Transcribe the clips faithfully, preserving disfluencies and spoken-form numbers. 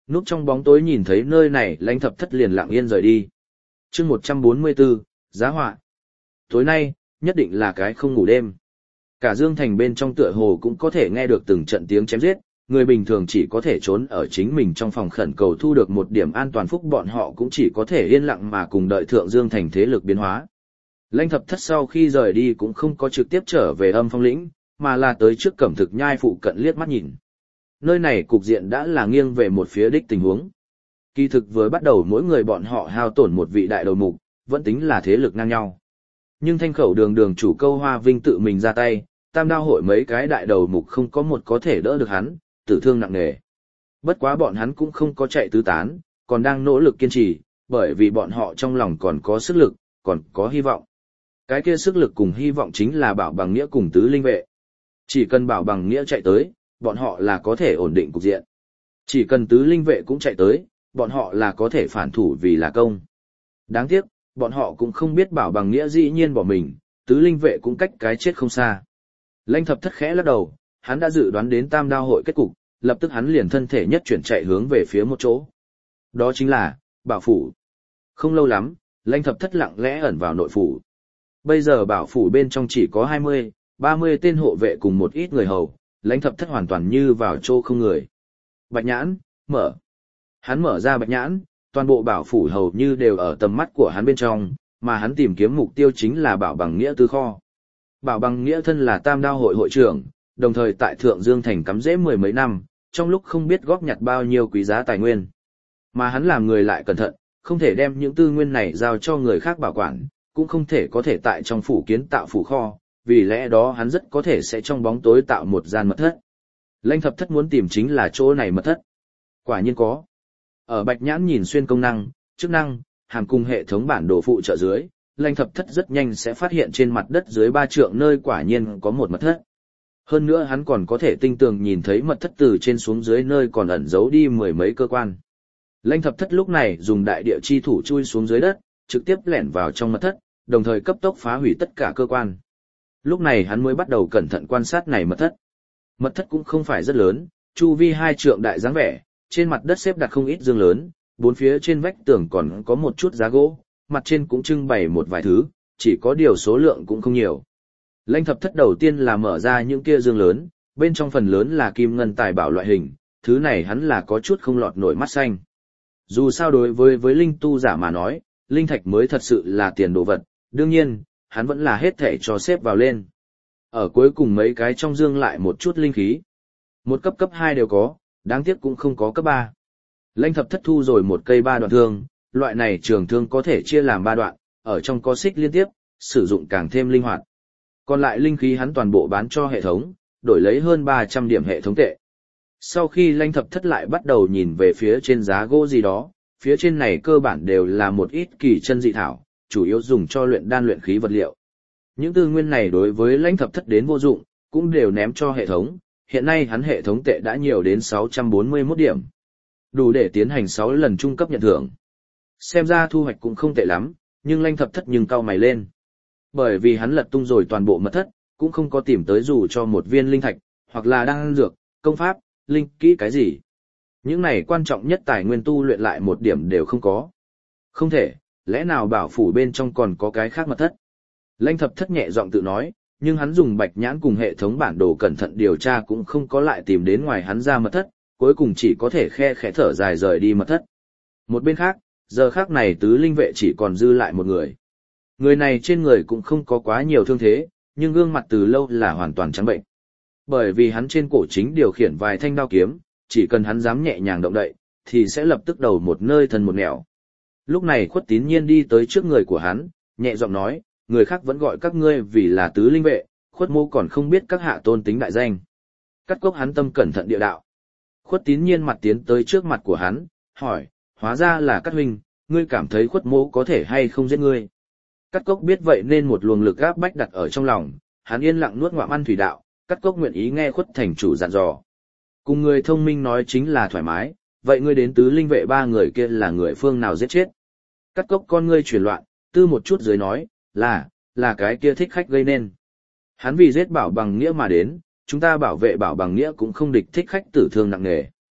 Núp trong bóng tối nhìn thấy nơi này, Lãnh Thập Thất liền lặng yên rời đi. Chương một trăm bốn mươi bốn, giá họa. Tối nay, nhất định là cái không ngủ đêm. Cả Dương Thành bên trong tựa hồ cũng có thể nghe được từng trận tiếng chém giết, người bình thường chỉ có thể trốn ở chính mình trong phòng khẩn cầu thu được một điểm an toàn phúc, bọn họ cũng chỉ có thể yên lặng mà cùng đợi Thượng Dương Thành thế lực biến hóa. Lãnh Thập Thất sau khi rời đi cũng không có trực tiếp trở về Âm Phong lĩnh, mà là tới trước Cẩm Thực Nhai phụ cận liếc mắt nhìn. Nơi này cục diện đã là nghiêng về một phía đích tình huống. Kỳ thực với bắt đầu mỗi người bọn họ hao tổn một vị đại đầu mục, vẫn tính là thế lực ngang nhau. Nhưng Thanh Khẩu Đường đường chủ Câu Hoa Vinh tự mình ra tay, Tam Đao hội mấy cái đại đầu mục không có một có thể đỡ được hắn, tử thương nặng nề. Bất quá bọn hắn cũng không có chạy tứ tán, còn đang nỗ lực kiên trì, bởi vì bọn họ trong lòng còn có sức lực, còn có hy vọng. Cái kia sức lực cùng hy vọng chính là Bảo Bằng Nghĩa cùng Tứ Linh Vệ. Chỉ cần Bảo Bằng Nghĩa chạy tới, bọn họ là có thể ổn định cục diện. Chỉ cần Tứ Linh Vệ cũng chạy tới, bọn họ là có thể phản thủ vì là công. Đáng tiếc, bọn họ cũng không biết Bảo Bằng Nghĩa dĩ nhiên bỏ mình, Tứ Linh Vệ cũng cách cái chết không xa. Lãnh Thập Thất khẽ lắc đầu, hắn đã dự đoán đến Tam Đao hội kết cục, lập tức hắn liền thân thể nhất chuyển chạy hướng về phía một chỗ. Đó chính là Bảo phủ. Không lâu lắm, Lãnh Thập Thất lặng lẽ ẩn vào nội phủ. Bây giờ Bảo phủ bên trong chỉ có hai mươi, ba mươi tên hộ vệ cùng một ít người hầu, Lãnh Thập Thất hoàn toàn như vào chỗ không người. Bạch nhãn, mở. Hắn mở ra bạch nhãn, toàn bộ Bảo phủ hầu như đều ở tầm mắt của hắn bên trong, mà hắn tìm kiếm mục tiêu chính là Bảo Bằng Nghĩa tư kho. Bảo Bằng Nghĩa thân là Tam Đao hội hội trưởng, đồng thời tại Thượng Dương Thành cắm rễ mười mấy năm, trong lúc không biết góp nhặt bao nhiêu quý giá tài nguyên. Mà hắn làm người lại cẩn thận, không thể đem những tư nguyên này giao cho người khác bảo quản, cũng không thể có thể tại trong phủ kiến tạo phủ kho, vì lẽ đó hắn rất có thể sẽ trong bóng tối tạo một gian mật thất. Lãnh Thập Thất muốn tìm chính là chỗ này mật thất. Quả nhiên có. Ở Bạch Nhãn nhìn xuyên công năng, chức năng, hàm cùng hệ thống bản đồ phụ trợ dưới, Lãnh Thập Thất rất nhanh sẽ phát hiện trên mặt đất dưới ba trượng nơi quả nhiên có một mật thất. Hơn nữa hắn còn có thể tinh tường nhìn thấy mật thất từ trên xuống dưới nơi còn ẩn giấu đi mười mấy cơ quan. Lãnh Thập Thất lúc này dùng đại địa chi thủ chui xuống dưới đất, trực tiếp lẻn vào trong mật thất, đồng thời cấp tốc phá hủy tất cả cơ quan. Lúc này hắn mới bắt đầu cẩn thận quan sát này mật thất. Mật thất cũng không phải rất lớn, chu vi hai trượng đại dáng vẻ, trên mặt đất xếp đặt không ít giường lớn, bốn phía trên vách tường còn có một chút giá gỗ, mặt trên cũng trưng bày một vài thứ, chỉ có điều số lượng cũng không nhiều. Lãnh Thập Thất đầu tiên là mở ra những kia giường lớn, bên trong phần lớn là kim ngân tài bảo loại hình, thứ này hắn là có chút không lọt nổi mắt xanh. Dù sao đối với với linh tu giả mà nói, linh thạch mới thật sự là tiền đồ vật, đương nhiên, hắn vẫn là hết thảy cho xếp vào lên. Ở cuối cùng mấy cái trong dương lại một chút linh khí. Một cấp cấp hai đều có, đáng tiếc cũng không có cấp ba. Lãnh Thập Thất thu rồi một cây ba đoạn thương, loại này trường thương có thể chia làm ba đoạn, ở trong có xích liên tiếp, sử dụng càng thêm linh hoạt. Còn lại linh khí hắn toàn bộ bán cho hệ thống, đổi lấy hơn ba trăm điểm hệ thống tệ. Sau khi Lãnh Thập Thất lại bắt đầu nhìn về phía trên giá gỗ gì đó, phía trên này cơ bản đều là một ít kỳ chân dị thảo, chủ yếu dùng cho luyện đan luyện khí vật liệu. Những tư nguyên này đối với Lãnh Thập Thất đến vô dụng, cũng đều ném cho hệ thống, hiện nay hắn hệ thống tệ đã nhiều đến sáu trăm bốn mươi mốt điểm. Đủ để tiến hành sáu lần trung cấp nhận thưởng. Xem ra thu hoạch cũng không tệ lắm, nhưng Lãnh Thập Thất nhưng cau mày lên. Bởi vì hắn lật tung rồi toàn bộ mật thất, cũng không có tìm tới dù cho một viên linh thạch, hoặc là đan dược, công pháp, linh kỹ cái gì. Những này quan trọng nhất tài nguyên tu luyện lại một điểm đều không có. Không thể, lẽ nào bảo phủ bên trong còn có cái khác mật thất? Lãnh Thập Thất nhẹ giọng tự nói, nhưng hắn dùng bạch nhãn cùng hệ thống bản đồ cẩn thận điều tra cũng không có lại tìm đến ngoài hắn ra mật thất, cuối cùng chỉ có thể khe khẽ thở dài rời đi mật thất. Một bên khác, giờ khác này Tứ Linh Vệ chỉ còn dư lại một người. Người này trên người cũng không có quá nhiều thương thế, nhưng gương mặt từ lâu là hoàn toàn trắng bệnh. Bởi vì hắn trên cổ chính điều khiển vài thanh đao kiếm, chỉ cần hắn dám nhẹ nhàng động đậy, thì sẽ lập tức đầu một nơi thân một nẻo. Lúc này Khuất Tín Nhiên đi tới trước người của hắn, nhẹ giọng nói, người khác vẫn gọi các ngươi vì là Tứ Linh Vệ, Khuất mô còn không biết các hạ tôn tính đại danh. Cắt Cốc hắn tâm cẩn thận địa đạo. Khuất Tín Nhiên mặt tiến tới trước mặt của hắn, hỏi, hóa ra là Cắt huynh, ngươi cảm thấy Khuất mô có thể hay không giết ngươi? Cắt Cốc biết vậy nên một luồng lực áp bách đặt ở trong lòng, hắn yên lặng nuốt ngụm ăn thủy đạo, Cắt Cốc nguyện ý nghe Khuất thành chủ dặn dò. Cùng người thông minh nói chính là thoải mái, vậy ngươi đến Tứ Linh Vệ ba người kia là người phương nào giết chết? Cắt Cốc con ngươi chuyển loạn, tư một chút dưới nói, là, là cái kia thích khách gây nên. Hắn vì giết Bảo Bằng Nghĩa mà đến, chúng ta bảo vệ Bảo Bằng Nghĩa cũng không địch thích khách tử thương nặng nề.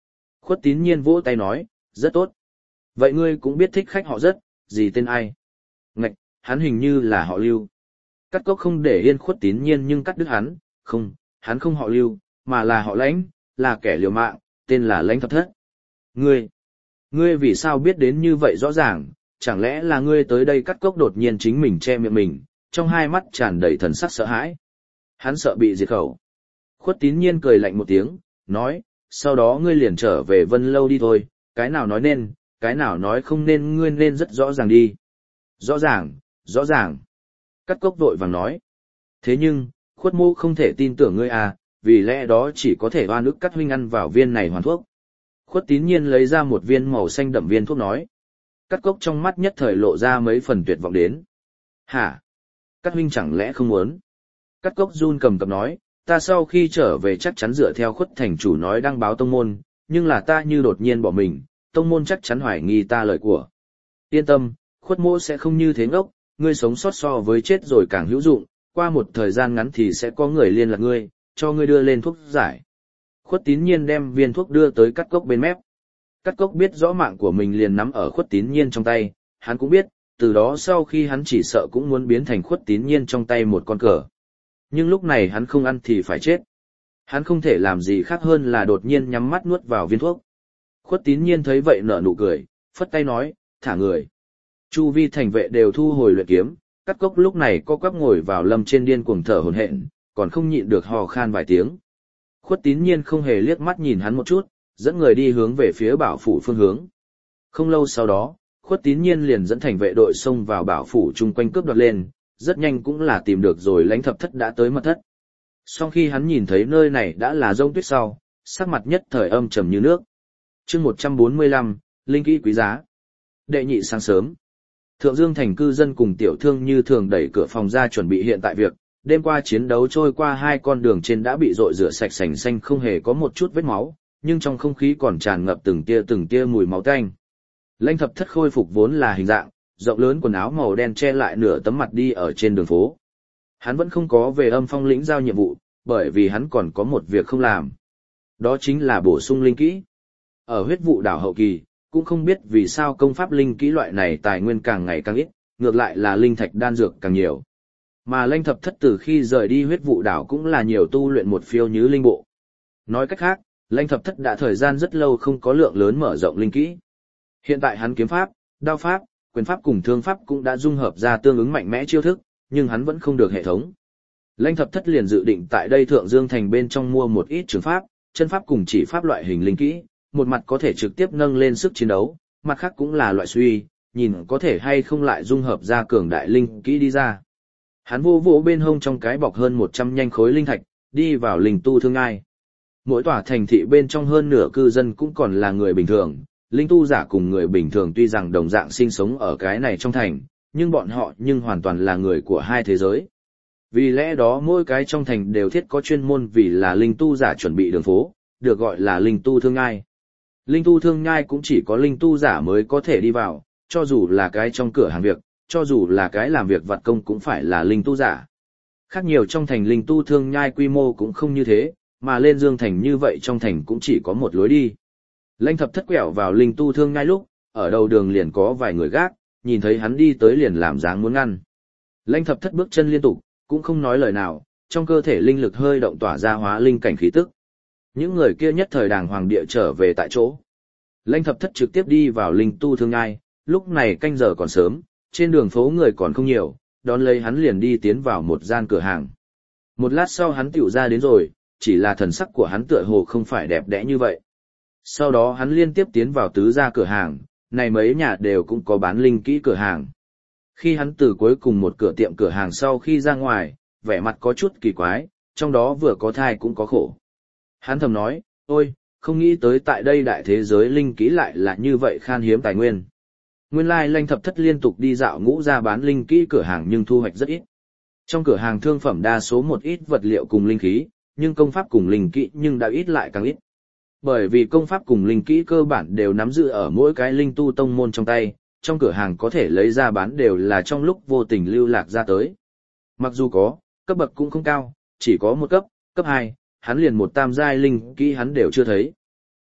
Khuất Tín Nhiên vỗ tay nói, rất tốt. Vậy ngươi cũng biết thích khách họ rất, gì tên ai? Ngạch, hắn hình như là họ Lưu. Cắt Cốc không để yên Khuất Tín Nhiên nhưng cắt đứt hắn, không, hắn không họ Lưu, mà là họ Lãnh, là kẻ liều mạng, tên là Lãnh Thập Thất. Ngươi, ngươi vì sao biết đến như vậy rõ ràng, chẳng lẽ là ngươi tới đây? Cắt Cốc đột nhiên chính mình che miệng mình, trong hai mắt tràn đầy thần sắc sợ hãi. Hắn sợ bị diệt khẩu. Khuất Tín Nhiên cười lạnh một tiếng, nói, sau đó ngươi liền trở về Vân Lâu đi thôi, cái nào nói nên, cái nào nói không nên ngươi nên rất rõ ràng đi. Rõ ràng, rõ ràng. Cắt Cốc vội vàng nói. Thế nhưng, Khuất Mô không thể tin tưởng ngươi à, vì lẽ đó chỉ có thể oan ức Cắt huynh ăn vào viên này hoàn thuốc. Khuất Tín Nhiên lấy ra một viên màu xanh đậm viên thuốc nói. Cắt Cốc trong mắt nhất thời lộ ra mấy phần tuyệt vọng đến. Hả? Cắt huynh chẳng lẽ không muốn? Cắt Cốc run cầm cập nói, ta sau khi trở về chắc chắn dựa theo Khuất thành chủ nói đăng báo tông môn, nhưng là ta như đột nhiên bỏ mình, tông môn chắc chắn hoài nghi ta lời của. Yên tâm, Khuất Mô sẽ không như thế ngốc, ngươi sống sót so với chết rồi càng hữu dụng, qua một thời gian ngắn thì sẽ có người liên lạc ngươi, cho ngươi đưa lên thuốc giải. Khuất Tín Nhiên đem viên thuốc đưa tới Cắt Cốc bên mép. Cắt Cốc biết rõ mạng của mình liền nắm ở Khuất Tín Nhiên trong tay, hắn cũng biết, từ đó sau khi hắn chỉ sợ cũng muốn biến thành Khuất Tín Nhiên trong tay một con cờ. Nhưng lúc này hắn không ăn thì phải chết. Hắn không thể làm gì khác hơn là đột nhiên nhắm mắt nuốt vào viên thuốc. Khuất Tín Nhiên thấy vậy nở nụ cười, phất tay nói, thả người. Chu vi thành vệ đều thu hồi luyện kiếm, Cắt Cốc lúc này co quắp ngồi vào lâm trên điên cuồng thở hổn hển, còn không nhịn được hò khan vài tiếng. Khuất Tín Nhiên không hề liếc mắt nhìn hắn một chút, dẫn người đi hướng về phía bảo phủ phương hướng. Không lâu sau đó, Khuất Tín Nhiên liền dẫn thành vệ đội xông vào bảo phủ chung quanh cướp đoạt lên, rất nhanh cũng là tìm được rồi Lãnh Thập Thất đã tới mật thất. Sau khi hắn nhìn thấy nơi này đã là rông tuyết sau, sắc mặt nhất thời âm trầm như nước. Chương một trăm bốn mươi lăm, linh kỹ quý giá. Đệ nhị sáng sớm, Thượng Dương thành cư dân cùng tiểu thương như thường đẩy cửa phòng ra chuẩn bị hiện tại việc, đêm qua chiến đấu trôi qua hai con đường trên đã bị rội rửa sạch sành xanh không hề có một chút vết máu, nhưng trong không khí còn tràn ngập từng tia từng tia mùi máu tanh. Lãnh Thập Thất khôi phục vốn là hình dạng, rộng lớn quần áo màu đen che lại nửa tấm mặt đi ở trên đường phố. Hắn vẫn không có về Âm Phong lĩnh giao nhiệm vụ, bởi vì hắn còn có một việc không làm. Đó chính là bổ sung linh kỹ. Ở huyết vụ đảo hậu kỳ, cũng không biết vì sao công pháp linh kỹ loại này tài nguyên càng ngày càng ít, ngược lại là linh thạch đan dược càng nhiều. Mà Lãnh Thập Thất từ khi rời đi huyết vụ đảo cũng là nhiều tu luyện một phiêu như linh bộ. Nói cách khác, Lãnh Thập Thất đã thời gian rất lâu không có lượng lớn mở rộng linh kỹ. Hiện tại hắn kiếm pháp, đao pháp, quyền pháp cùng thương pháp cũng đã dung hợp ra tương ứng mạnh mẽ chiêu thức, nhưng hắn vẫn không được hệ thống. Lãnh Thập Thất liền dự định tại đây Thượng Dương thành bên trong mua một ít trường pháp, chân pháp cùng chỉ pháp loại hình linh kỹ, một mặt có thể trực tiếp nâng lên sức chiến đấu, mặt khác cũng là loại suy, nhìn có thể hay không lại dung hợp ra cường đại linh kỹ đi ra. Hắn vô vỗ bên hông trong cái bọc hơn một trăm nhanh khối linh thạch, đi vào linh tu thương ngai. Mỗi tòa thành thị bên trong hơn nửa cư dân cũng còn là người bình thường, linh tu giả cùng người bình thường tuy rằng đồng dạng sinh sống ở cái này trong thành, nhưng bọn họ nhưng hoàn toàn là người của hai thế giới. Vì lẽ đó mỗi cái trong thành đều thiết có chuyên môn vì là linh tu giả chuẩn bị đường phố, được gọi là linh tu thương ngai. Linh tu thương nhai cũng chỉ có linh tu giả mới có thể đi vào, cho dù là cái trong cửa hàng việc, cho dù là cái làm việc vặt công cũng phải là linh tu giả. Khác nhiều trong thành linh tu thương nhai quy mô cũng không như thế, mà lên Dương thành như vậy trong thành cũng chỉ có một lối đi. Lãnh Thập Thất quẹo vào linh tu thương nhai lúc, ở đầu đường liền có vài người gác, nhìn thấy hắn đi tới liền làm dáng muốn ngăn. Lãnh Thập Thất bước chân liên tục, cũng không nói lời nào, trong cơ thể linh lực hơi động tỏa ra hóa linh cảnh khí tức. Những người kia nhất thời đàng hoàng địa trở về tại chỗ. Lãnh Thập Thất trực tiếp đi vào linh tu thương ngai, lúc này canh giờ còn sớm, trên đường phố người còn không nhiều, đón lấy hắn liền đi tiến vào một gian cửa hàng. Một lát sau hắn tiểu ra đến rồi, chỉ là thần sắc của hắn tựa hồ không phải đẹp đẽ như vậy. Sau đó hắn liên tiếp tiến vào tứ gia cửa hàng, này mấy nhà đều cũng có bán linh kỹ cửa hàng. Khi hắn từ cuối cùng một cửa tiệm cửa hàng sau khi ra ngoài, vẻ mặt có chút kỳ quái, trong đó vừa có thai cũng có khổ. Hắn thầm nói, ôi, không nghĩ tới tại đây đại thế giới linh kỹ lại là như vậy khan hiếm tài nguyên. Nguyên lai Lãnh Thập Thất liên tục đi dạo ngũ ra bán linh kỹ cửa hàng nhưng thu hoạch rất ít. Trong cửa hàng thương phẩm đa số một ít vật liệu cùng linh khí, nhưng công pháp cùng linh kỹ nhưng đã ít lại càng ít. Bởi vì công pháp cùng linh kỹ cơ bản đều nắm giữ ở mỗi cái linh tu tông môn trong tay, trong cửa hàng có thể lấy ra bán đều là trong lúc vô tình lưu lạc ra tới. Mặc dù có, cấp bậc cũng không cao, chỉ có một cấp, cấp hai, hắn liền một tam giai linh kỹ hắn đều chưa thấy.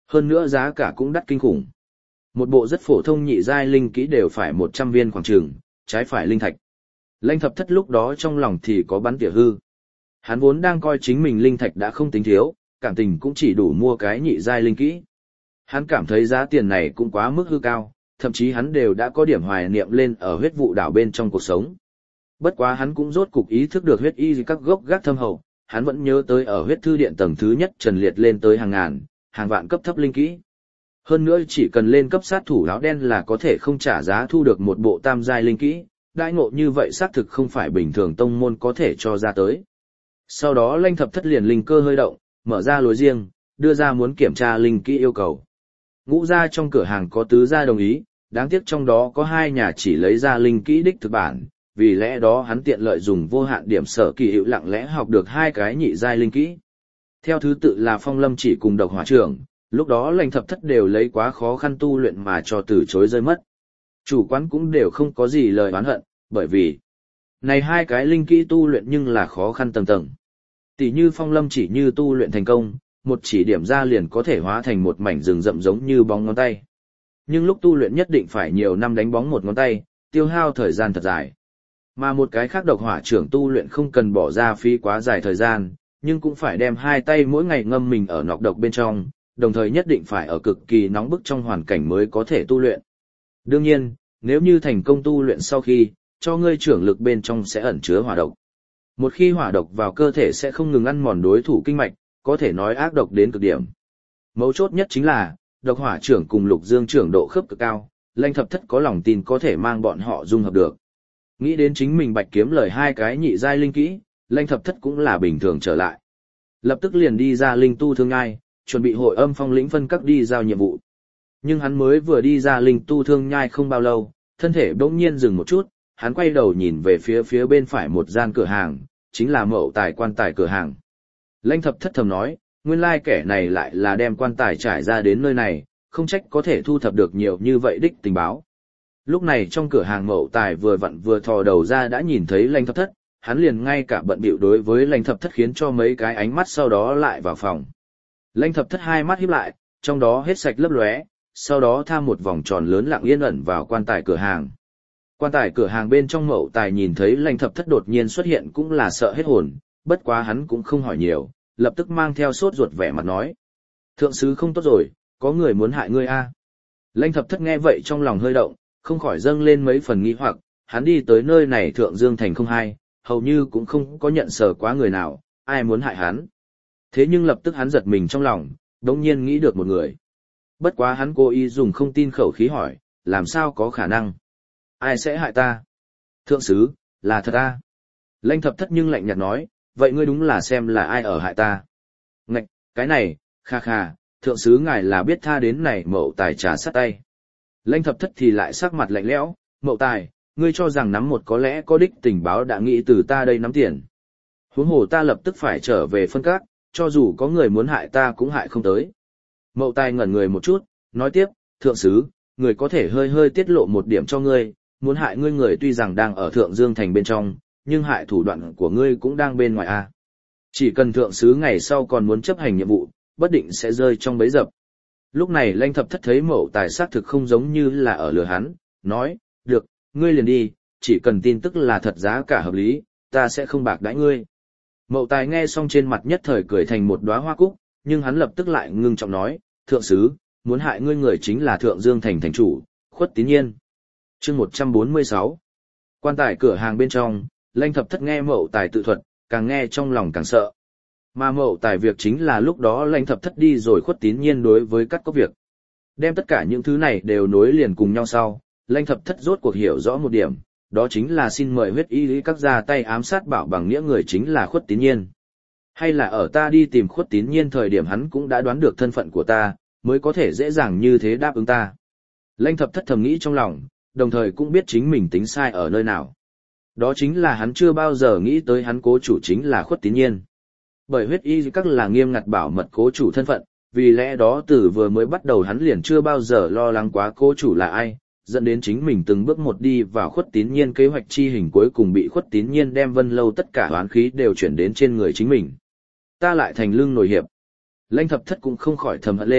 Hơn nữa giá cả cũng đắt kinh khủng. Một bộ rất phổ thông nhị giai linh kỹ đều phải một trăm viên khoảng trường, trái phải linh thạch. Lãnh Thập Thất lúc đó trong lòng thì có bắn tỉa hư. Hắn vốn đang coi chính mình linh thạch đã không tính thiếu, cảm tình cũng chỉ đủ mua cái nhị giai linh kỹ. Hắn cảm thấy giá tiền này cũng quá mức hư cao, thậm chí hắn đều đã có điểm hoài niệm lên ở huyết vụ đảo bên trong cuộc sống. Bất quá hắn cũng rốt cục ý thức được huyết y các gốc gác thâm hậu, hắn vẫn nhớ tới ở huyết thư điện tầng thứ nhất trần liệt lên tới hàng ngàn, hàng vạn cấp thấp linh kỹ. Hơn nữa chỉ cần lên cấp sát thủ áo đen là có thể không trả giá thu được một bộ tam giai linh kỹ, đãi ngộ như vậy xác thực không phải bình thường tông môn có thể cho ra tới. Sau đó Lãnh Thập Thất liền linh cơ hơi động, mở ra lối riêng, đưa ra muốn kiểm tra linh kỹ yêu cầu. Ngũ gia trong cửa hàng có tứ gia đồng ý, đáng tiếc trong đó có hai nhà chỉ lấy ra linh kỹ đích thực bản, vì lẽ đó hắn tiện lợi dùng vô hạn điểm sở kỳ hiệu lặng lẽ học được hai cái nhị giai linh kỹ. Theo thứ tự là Phong Lâm Chỉ cùng Độc Hỏa Trưởng, lúc đó Lãnh Thập Thất đều lấy quá khó khăn tu luyện mà cho từ chối rơi mất. Chủ quán cũng đều không có gì lời oán hận, bởi vì này hai cái linh kỹ tu luyện nhưng là khó khăn tầng tầng. Tỷ như Phong Lâm Chỉ như tu luyện thành công, một chỉ điểm ra liền có thể hóa thành một mảnh rừng rậm giống như bóng ngón tay. Nhưng lúc tu luyện nhất định phải nhiều năm đánh bóng một ngón tay, tiêu hao thời gian thật dài. Mà một cái khác Độc Hỏa Trưởng tu luyện không cần bỏ ra phí quá dài thời gian, nhưng cũng phải đem hai tay mỗi ngày ngâm mình ở nọc độc bên trong, đồng thời nhất định phải ở cực kỳ nóng bức trong hoàn cảnh mới có thể tu luyện. Đương nhiên, nếu như thành công tu luyện sau khi, cho ngươi trưởng lực bên trong sẽ ẩn chứa hỏa độc. Một khi hỏa độc vào cơ thể sẽ không ngừng ăn mòn đối thủ kinh mạch, có thể nói ác độc đến cực điểm. Mấu chốt nhất chính là, Độc Hỏa Trưởng cùng Lục Dương Trưởng độ khớp cực cao, Lãnh Thập Thất có lòng tin có thể mang bọn họ dung hợp được. Nghĩ đến chính mình bạch kiếm lời hai cái nhị giai linh kỹ, Lãnh Thập Thất cũng là bình thường trở lại. Lập tức liền đi ra linh tu thương nhai, chuẩn bị hội âm phong lĩnh phân các đi giao nhiệm vụ. Nhưng hắn mới vừa đi ra linh tu thương nhai không bao lâu, thân thể bỗng nhiên dừng một chút, hắn quay đầu nhìn về phía phía bên phải một gian cửa hàng, chính là Mậu Tài quan tài cửa hàng. Lãnh Thập Thất thầm nói, nguyên lai kẻ này lại là đem quan tài trải ra đến nơi này, không trách có thể thu thập được nhiều như vậy đích tình báo. Lúc này trong cửa hàng Mậu Tài vừa vặn vừa thò đầu ra đã nhìn thấy Lãnh Thập Thất, hắn liền ngay cả bận bịu đối với Lãnh Thập Thất khiến cho mấy cái ánh mắt sau đó lại vào phòng. Lãnh Thập Thất hai mắt híp lại, trong đó hết sạch lấp lóe, sau đó tham một vòng tròn lớn lặng yên ẩn vào quan tài cửa hàng. Quan tài cửa hàng bên trong Mậu Tài nhìn thấy Lãnh Thập Thất đột nhiên xuất hiện cũng là sợ hết hồn, bất quá hắn cũng không hỏi nhiều, lập tức mang theo sốt ruột vẻ mặt nói: "Thượng sứ không tốt rồi, có người muốn hại ngươi a." Lãnh Thập Thất nghe vậy trong lòng hơi động, không khỏi dâng lên mấy phần nghi hoặc, hắn đi tới nơi này Thượng Dương thành không hai, hầu như cũng không có nhận sở quá người nào, ai muốn hại hắn. Thế nhưng lập tức hắn giật mình trong lòng, đống nhiên nghĩ được một người. Bất quá hắn cố ý dùng không tin khẩu khí hỏi, làm sao có khả năng? Ai sẽ hại ta? Thượng sứ, là thật ta. Lãnh Thập Thất nhưng lạnh nhạt nói, vậy ngươi đúng là xem là ai ở hại ta. Ngạch, cái này, kha kha, thượng sứ ngài là biết tha đến này Mậu Tài trà sát tay. Lãnh Thập Thất thì lại sắc mặt lạnh lẽo, Mậu Tài, ngươi cho rằng nắm một có lẽ có đích tình báo đã nghĩ từ ta đây nắm tiền. Huống hồ ta lập tức phải trở về phân các, cho dù có người muốn hại ta cũng hại không tới. Mậu Tài ngẩn người một chút, nói tiếp, thượng sứ, người có thể hơi hơi tiết lộ một điểm cho ngươi, muốn hại ngươi người tuy rằng đang ở Thượng Dương thành bên trong, nhưng hại thủ đoạn của ngươi cũng đang bên ngoài a. Chỉ cần thượng sứ ngày sau còn muốn chấp hành nhiệm vụ, bất định sẽ rơi trong bẫy dập. Lúc này Lãnh Thập Thất thấy Mậu Tài xác thực không giống như là ở lừa hắn, nói, được, ngươi liền đi, chỉ cần tin tức là thật giá cả hợp lý, ta sẽ không bạc đãi ngươi. Mậu Tài nghe xong trên mặt nhất thời cười thành một đóa hoa cúc, nhưng hắn lập tức lại ngưng trọng nói, thượng sứ, muốn hại ngươi người chính là Thượng Dương thành thành chủ, Khuất Tín Nhiên. Chương một trăm bốn mươi sáu. Quan tài cửa hàng bên trong, Lãnh Thập Thất nghe Mậu Tài tự thuật, càng nghe trong lòng càng sợ. Mà Mậu Tài việc chính là lúc đó Lãnh Thập Thất đi rồi Khuất Tín Nhiên đối với cắt có việc. Đem tất cả những thứ này đều nối liền cùng nhau sau, Lãnh Thập Thất rốt cuộc hiểu rõ một điểm, đó chính là xin mời huyết y lý các ra tay ám sát bảo bằng nghĩa người chính là Khuất Tín Nhiên. Hay là ở ta đi tìm Khuất Tín Nhiên thời điểm hắn cũng đã đoán được thân phận của ta, mới có thể dễ dàng như thế đáp ứng ta. Lãnh Thập Thất thầm nghĩ trong lòng, đồng thời cũng biết chính mình tính sai ở nơi nào. Đó chính là hắn chưa bao giờ nghĩ tới hắn cố chủ chính là Khuất Tín Nhiên. Bởi huyết y các là nghiêm ngặt bảo mật cố chủ thân phận, vì lẽ đó từ vừa mới bắt đầu hắn liền chưa bao giờ lo lắng quá cố chủ là ai, dẫn đến chính mình từng bước một đi vào Khuất Tín Nhiên kế hoạch chi hình cuối cùng bị Khuất Tín Nhiên đem Vân Lâu tất cả oán khí đều chuyển đến trên người chính mình. Ta lại thành lưng nổi hiệp. Lãnh Thập Thất cũng không khỏi thầm hận lên,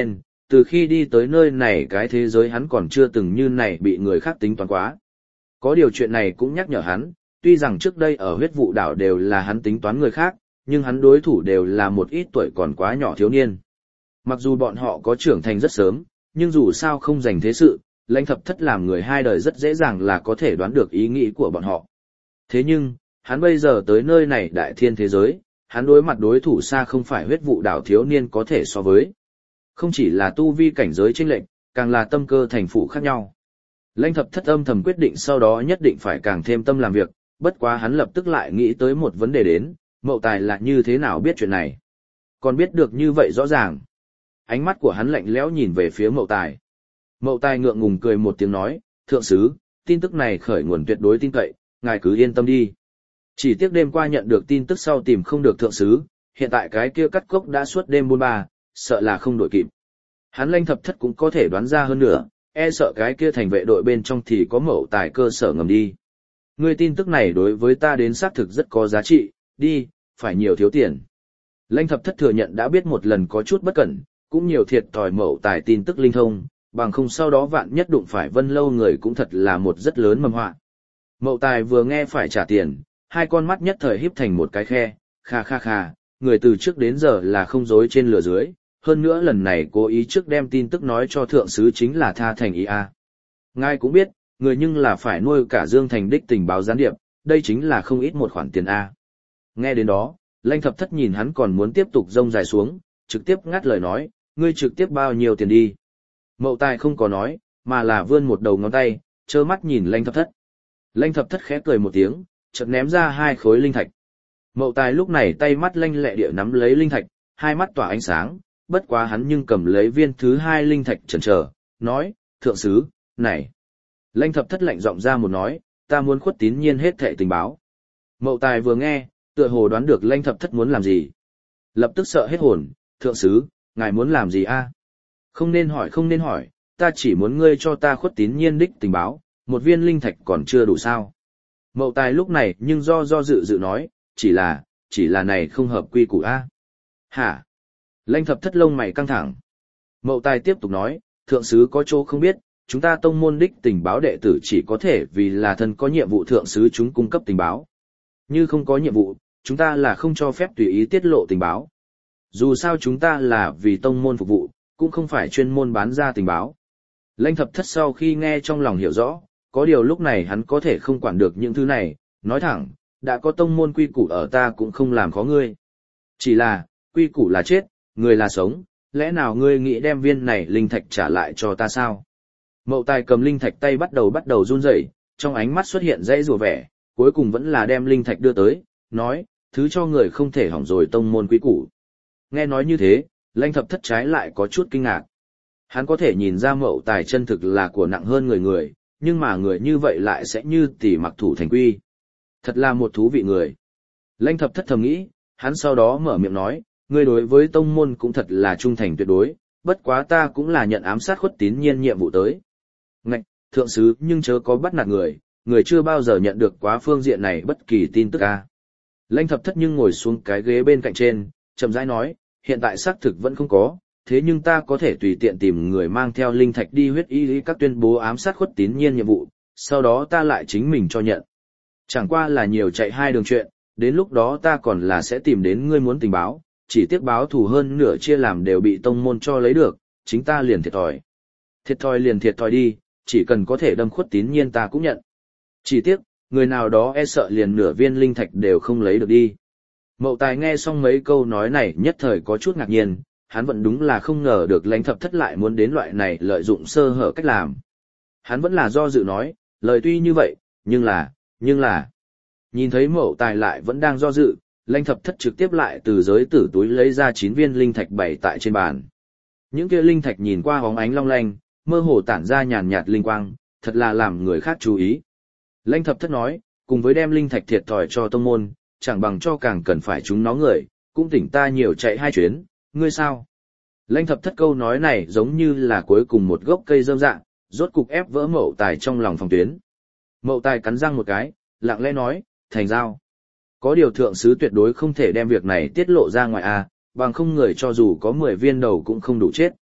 từ khi đi tới nơi này cái thế giới hắn còn chưa từng như này bị người khác tính toán quá. Có điều chuyện này cũng nhắc nhở hắn, tuy rằng trước đây ở huyết vụ đảo đều là hắn tính toán người khác, nhưng hắn đối thủ đều là một ít tuổi còn quá nhỏ thiếu niên. Mặc dù bọn họ có trưởng thành rất sớm, nhưng dù sao không giành thế sự, Lãnh Thập Thất làm người hai đời rất dễ dàng là có thể đoán được ý nghĩ của bọn họ. Thế nhưng, hắn bây giờ tới nơi này đại thiên thế giới, hắn đối mặt đối thủ xa không phải huyết vụ đảo thiếu niên có thể so với. Không chỉ là tu vi cảnh giới chênh lệch, càng là tâm cơ thành phụ khác nhau. Lãnh Thập Thất âm thầm quyết định sau đó nhất định phải càng thêm tâm làm việc, bất quá hắn lập tức lại nghĩ tới một vấn đề đến, Mậu Tài là như thế nào biết chuyện này. Còn biết được như vậy rõ ràng. Ánh mắt của hắn lạnh lẽo nhìn về phía Mậu Tài. Mậu Tài ngượng ngùng cười một tiếng nói, thượng sứ, tin tức này khởi nguồn tuyệt đối tin cậy, ngài cứ yên tâm đi. Chỉ tiếc đêm qua nhận được tin tức sau tìm không được thượng sứ, hiện tại cái kia cắt cốc đã suốt đêm buôn ba, sợ là không đổi kịp. Hắn Lãnh Thập Thất cũng có thể đoán ra hơn nữa, e sợ cái kia thành vệ đội bên trong thì có Mậu Tài cơ sở ngầm đi. Ngươi tin tức này đối với ta đến xác thực rất có giá trị, đi, phải nhiều thiếu tiền. Lãnh Thập Thất thừa nhận đã biết một lần có chút bất cẩn, cũng nhiều thiệt thòi Mậu Tài tin tức linh thông, bằng không sau đó vạn nhất đụng phải Vân Lâu người cũng thật là một rất lớn mầm họa. Mậu Tài vừa nghe phải trả tiền, hai con mắt nhất thời híp thành một cái khe, kha kha kha, người từ trước đến giờ là không dối trên lửa dưới, hơn nữa lần này cố ý trước đem tin tức nói cho thượng sứ chính là tha thành ý a. Ngài cũng biết, người nhưng là phải nuôi cả Dương Thành đích tình báo gián điệp, đây chính là không ít một khoản tiền a. Nghe đến đó, Lãnh Thập Thất nhìn hắn còn muốn tiếp tục rông dài xuống, trực tiếp ngắt lời nói, ngươi trực tiếp bao nhiêu tiền đi. Mậu Tài không có nói, mà là vươn một đầu ngón tay, trơ mắt nhìn Lãnh Thập Thất. Lãnh Thập Thất khẽ cười một tiếng, chợt ném ra hai khối linh thạch. Mậu Tài lúc này tay mắt lanh lẹ địa nắm lấy linh thạch, hai mắt tỏa ánh sáng, bất quá hắn nhưng cầm lấy viên thứ hai linh thạch chần chờ, nói, thượng sứ, này. Lãnh Thập Thất lạnh giọng ra một nói, ta muốn Khuất Tín Nhiên hết thệ tình báo. Mậu Tài vừa nghe, tựa hồ đoán được Lãnh Thập Thất muốn làm gì. Lập tức sợ hết hồn, thượng sứ, ngài muốn làm gì a? Không nên hỏi không nên hỏi, ta chỉ muốn ngươi cho ta Khuất Tín Nhiên đích tình báo, một viên linh thạch còn chưa đủ sao. Mậu Tài lúc này nhưng do do dự dự nói, chỉ là, chỉ là này không hợp quy củ a. Hả? Lãnh Thập Thất lông mày căng thẳng. Mậu Tài tiếp tục nói, thượng sứ có chỗ không biết, chúng ta tông môn đích tình báo đệ tử chỉ có thể vì là thân có nhiệm vụ thượng sứ chúng cung cấp tình báo. Như không có nhiệm vụ, chúng ta là không cho phép tùy ý tiết lộ tình báo. Dù sao chúng ta là vì tông môn phục vụ, cũng không phải chuyên môn bán ra tình báo. Lãnh Thập Thất sau khi nghe trong lòng hiểu rõ, có điều lúc này hắn có thể không quản được những thứ này, nói thẳng, đã có tông môn quy củ ở ta cũng không làm khó ngươi. Chỉ là, quy củ là chết, người là sống, lẽ nào ngươi nghĩ đem viên này linh thạch trả lại cho ta sao? Mậu Tài cầm linh thạch tay bắt đầu bắt đầu run rẩy, trong ánh mắt xuất hiện dãy rùa vẻ, cuối cùng vẫn là đem linh thạch đưa tới, nói, thứ cho người không thể hỏng rồi tông môn quy củ. Nghe nói như thế, Lãnh Thập Thất trái lại có chút kinh ngạc. Hắn có thể nhìn ra Mậu Tài chân thực là của nặng hơn người người, nhưng mà người như vậy lại sẽ như tỉ mặc thủ thành quy. Thật là một thú vị người. Lãnh Thập Thất thầm nghĩ, hắn sau đó mở miệng nói, ngươi đối với tông môn cũng thật là trung thành tuyệt đối, bất quá ta cũng là nhận ám sát Khuất Tín Nhiên nhiệm vụ tới. Ngạch, thượng sứ nhưng chớ có bắt nạt người, người chưa bao giờ nhận được quá phương diện này bất kỳ tin tức a. Lãnh Thập Thất nhưng ngồi xuống cái ghế bên cạnh trên, chậm rãi nói, hiện tại xác thực vẫn không có, thế nhưng ta có thể tùy tiện tìm người mang theo linh thạch đi huyết y lý các tuyên bố ám sát Khuất Tín Nhiên nhiệm vụ, sau đó ta lại chính mình cho nhận. Chẳng qua là nhiều chạy hai đường chuyện, đến lúc đó ta còn là sẽ tìm đến ngươi muốn tình báo, chỉ tiếc báo thù hơn nửa chia làm đều bị tông môn cho lấy được, chính ta liền thiệt thòi. Thiệt thòi liền thiệt thòi đi, chỉ cần có thể đâm Khuất Tín Nhiên ta cũng nhận. Chỉ tiếc, người nào đó e sợ liền nửa viên linh thạch đều không lấy được đi. Mậu Tài nghe xong mấy câu nói này nhất thời có chút ngạc nhiên, hắn vẫn đúng là không ngờ được Lãnh Thập Thất lại muốn đến loại này lợi dụng sơ hở cách làm. Hắn vẫn là do dự nói, lời tuy như vậy, nhưng là, nhưng là... Nhìn thấy Mậu Tài lại vẫn đang do dự, Lãnh Thập Thất trực tiếp lại từ giới tử túi lấy ra chín viên linh thạch bày tại trên bàn. Những kia linh thạch nhìn qua hóng ánh long lanh, mơ hồ tản ra nhàn nhạt linh quang, thật là làm người khác chú ý. Lãnh Thập Thất nói, cùng với đem linh thạch thiệt thòi cho tông môn, chẳng bằng cho càng cần phải chúng nó người, cũng tỉnh ta nhiều chạy hai chuyến, ngươi sao? Lãnh Thập Thất câu nói này giống như là cuối cùng một gốc cây rơm rạ, rốt cục ép vỡ Mậu Tài trong lòng phòng tuyến. Mậu Tài cắn răng một cái, lặng lẽ nói, thành giao. Có điều thượng sứ tuyệt đối không thể đem việc này tiết lộ ra ngoài a, bằng không người cho dù có mười viên đầu cũng không đủ chết.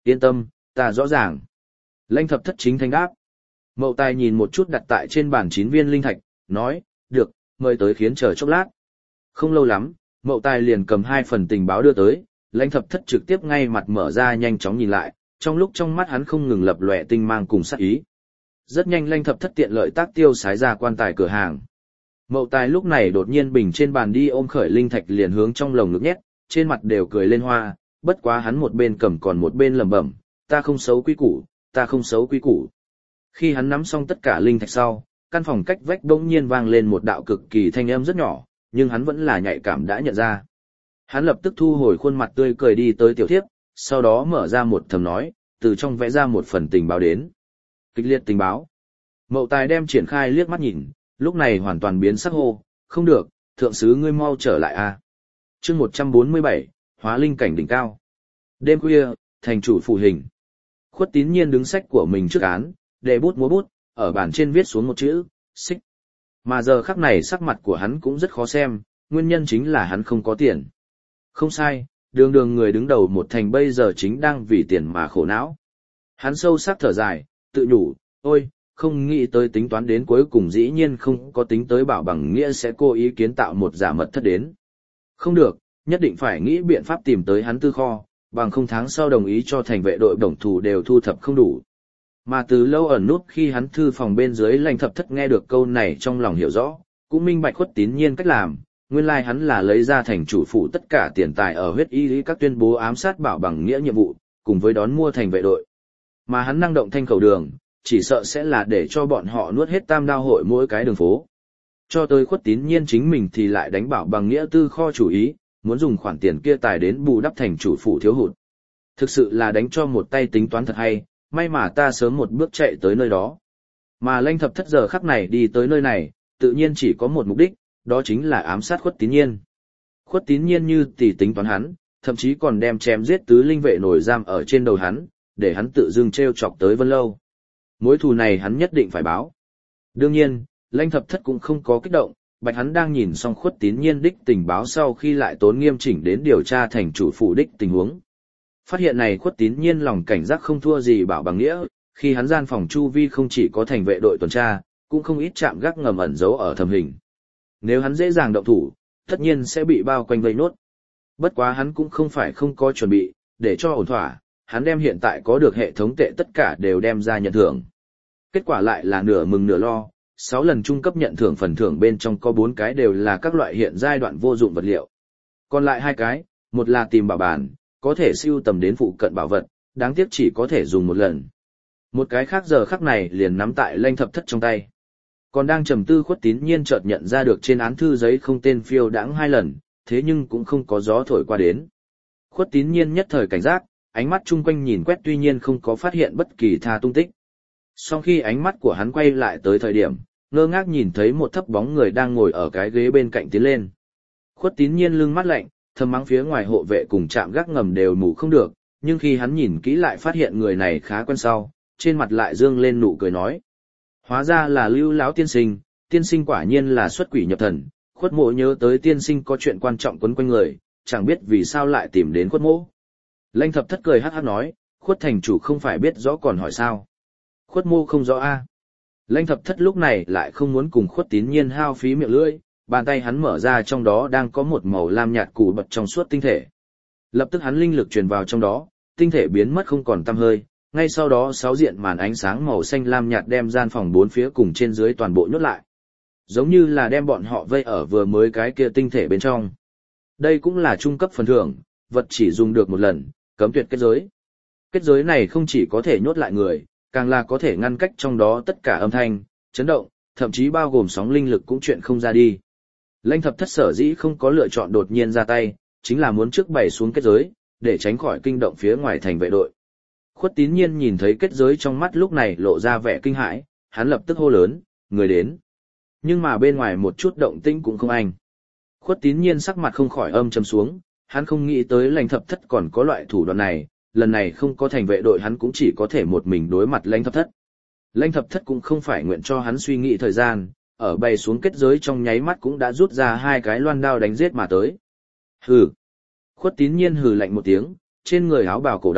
Yên tâm, ta rõ ràng. Lãnh thập thất chính thanh đáp. Mậu Tài nhìn một chút đặt tại trên bàn chín viên linh thạch, nói, được, mời tới khiến chờ chốc lát. Không lâu lắm, Mậu Tài liền cầm hai phần tình báo đưa tới, Lãnh thập thất trực tiếp ngay mặt mở ra nhanh chóng nhìn lại, trong lúc trong mắt hắn không ngừng lập lòe tinh mang cùng sát ý. Rất nhanh Lãnh thập thất tiện lợi tác tiêu sái ra quan tài cửa hàng. Mậu Tài lúc này đột nhiên bình trên bàn đi ôm khởi linh thạch liền hướng trong lồng ngực nhét, trên mặt đều cười lên hoa, bất quá hắn một bên cầm còn một bên lẩm bẩm, ta không xấu quý củ, ta không xấu quý củ. Khi hắn nắm xong tất cả linh thạch sau, căn phòng cách vách bỗng nhiên vang lên một đạo cực kỳ thanh âm rất nhỏ, nhưng hắn vẫn là nhạy cảm đã nhận ra. Hắn lập tức thu hồi khuôn mặt tươi cười đi tới tiểu thiếp, sau đó mở ra một thầm nói, từ trong vẽ ra một phần tình báo đến. Kịch liệt tình báo. Mậu Tài đem triển khai liếc mắt nhìn, lúc này hoàn toàn biến sắc hô, không được, thượng sứ ngươi mau trở lại a. Chương một trăm bốn mươi bảy, hóa linh cảnh đỉnh cao. Đêm khuya, thành chủ phủ hình. Khuất Tín Nhiên đứng sách của mình trước án, để bút múa bút, ở bàn trên viết xuống một chữ, xích. Mà giờ khắc này sắc mặt của hắn cũng rất khó xem, nguyên nhân chính là hắn không có tiền. Không sai, đường đường người đứng đầu một thành bây giờ chính đang vì tiền mà khổ não. Hắn sâu sắc thở dài, tự nhủ, ôi, không nghĩ tới tính toán đến cuối cùng dĩ nhiên không có tính tới bảo bằng nghĩa sẽ cố ý kiến tạo một giả mật thất đến. Không được, nhất định phải nghĩ biện pháp tìm tới hắn tư kho, bằng không tháng sau đồng ý cho thành vệ đội đồng thủ đều thu thập không đủ. Mà từ lâu ẩn nút khi hắn thư phòng bên dưới Lãnh thập thất nghe được câu này trong lòng hiểu rõ, cũng minh bạch Khuất Tín Nhiên cách làm, nguyên lai hắn là lấy ra thành chủ phủ tất cả tiền tài ở huyết y lý các tuyên bố ám sát bảo bằng nghĩa nhiệm vụ, cùng với đón mua thành vệ đội. Mà hắn năng động thanh khẩu đường, chỉ sợ sẽ là để cho bọn họ nuốt hết tam đao hội mỗi cái đường phố. Cho tới Khuất Tín Nhiên chính mình thì lại đánh bảo bằng nghĩa tư kho chủ ý, muốn dùng khoản tiền kia tài đến bù đắp thành chủ phủ thiếu hụt. Thực sự là đánh cho một tay tính toán thật hay, may mà ta sớm một bước chạy tới nơi đó. Mà Lãnh thập thất giờ khắc này đi tới nơi này, tự nhiên chỉ có một mục đích, đó chính là ám sát Khuất Tín Nhiên. Khuất Tín Nhiên như tỷ tính toán hắn, thậm chí còn đem chém giết tứ linh vệ nổi giam ở trên đầu hắn, để hắn tự dưng treo chọc tới Vân Lâu. Mối thù này hắn nhất định phải báo. Đương nhiên, Lãnh thập thất cũng không có kích động, bạch hắn đang nhìn xong Khuất Tín Nhiên đích tình báo sau khi lại tốn nghiêm chỉnh đến điều tra thành chủ phủ đích tình huống. Phát hiện này Khuất Tín Nhiên lòng cảnh giác không thua gì bảo bằng nghĩa, khi hắn gian phòng chu vi không chỉ có thành vệ đội tuần tra, cũng không ít trạm gác ngầm ẩn giấu ở thầm hình. Nếu hắn dễ dàng động thủ, tất nhiên sẽ bị bao quanh vây nốt. Bất quá hắn cũng không phải không có chuẩn bị, để cho ổn thỏa, hắn đem hiện tại có được hệ thống tệ tất cả đều đem ra nhận thưởng. Kết quả lại là nửa mừng nửa lo, sáu lần trung cấp nhận thưởng phần thưởng bên trong có bốn cái đều là các loại hiện giai đoạn vô dụng vật liệu. Còn lại hai cái, một là tìm bảo bản, có thể siêu tầm đến phụ cận bảo vật, đáng tiếc chỉ có thể dùng một lần. Một cái khác giờ khắc này liền nắm tại Lãnh thập thất trong tay. Còn đang trầm tư Khuất Tín Nhiên chợt nhận ra được trên án thư giấy không tên phiêu đãng hai lần, thế nhưng cũng không có gió thổi qua đến. Khuất Tín Nhiên nhất thời cảnh giác, ánh mắt chung quanh nhìn quét tuy nhiên không có phát hiện bất kỳ tha tung tích. Sau khi ánh mắt của hắn quay lại tới thời điểm, ngơ ngác nhìn thấy một thấp bóng người đang ngồi ở cái ghế bên cạnh tiến lên. Khuất Tín Nhiên lưng mắt lạnh, thầm mắng phía ngoài hộ vệ cùng trạm gác ngầm đều mù không được, nhưng khi hắn nhìn kỹ lại phát hiện người này khá quen sau, trên mặt lại dương lên nụ cười nói. Hóa ra là Lưu lão tiên sinh, tiên sinh quả nhiên là xuất quỷ nhập thần, Khuất mộ nhớ tới tiên sinh có chuyện quan trọng quấn quanh người, chẳng biết vì sao lại tìm đến Khuất mộ. Lãnh thập thất cười hát hát nói, Khuất thành chủ không phải biết rõ còn hỏi sao. Khuất mô không rõ a. Lãnh thập thất lúc này lại không muốn cùng Khuất Tín Nhiên hao phí miệng lưỡi, bàn tay hắn mở ra trong đó đang có một màu lam nhạt củ bật trong suốt tinh thể. Lập tức hắn linh lực truyền vào trong đó, tinh thể biến mất không còn tăm hơi, ngay sau đó sáu diện màn ánh sáng màu xanh lam nhạt đem gian phòng bốn phía cùng trên dưới toàn bộ nhốt lại. Giống như là đem bọn họ vây ở vừa mới cái kia tinh thể bên trong. Đây cũng là trung cấp phần thưởng, vật chỉ dùng được một lần, cấm tuyệt kết giới. Kết giới này không chỉ có thể nhốt lại người, càng là có thể ngăn cách trong đó tất cả âm thanh, chấn động, thậm chí bao gồm sóng linh lực cũng chuyện không ra đi. Lãnh thập thất sở dĩ không có lựa chọn đột nhiên ra tay, chính là muốn trước bày xuống kết giới, để tránh khỏi kinh động phía ngoài thành vệ đội. Khuất Tín Nhiên nhìn thấy kết giới trong mắt lúc này lộ ra vẻ kinh hãi, hắn lập tức hô lớn, người đến. Nhưng mà bên ngoài một chút động tĩnh cũng không anh. Khuất Tín Nhiên sắc mặt không khỏi âm trầm xuống, hắn không nghĩ tới Lãnh thập thất còn có loại thủ đoạn này, lần này không có thành vệ đội hắn cũng chỉ có thể một mình đối mặt Lãnh thập thất. Lãnh thập thất cũng không phải nguyện cho hắn suy nghĩ thời gian, ở bày xuống kết giới trong nháy mắt cũng đã rút ra hai cái loan đao đánh giết mà tới. Hừ. Khuất Tín Nhiên hừ lạnh một tiếng, trên người áo bào cổ động,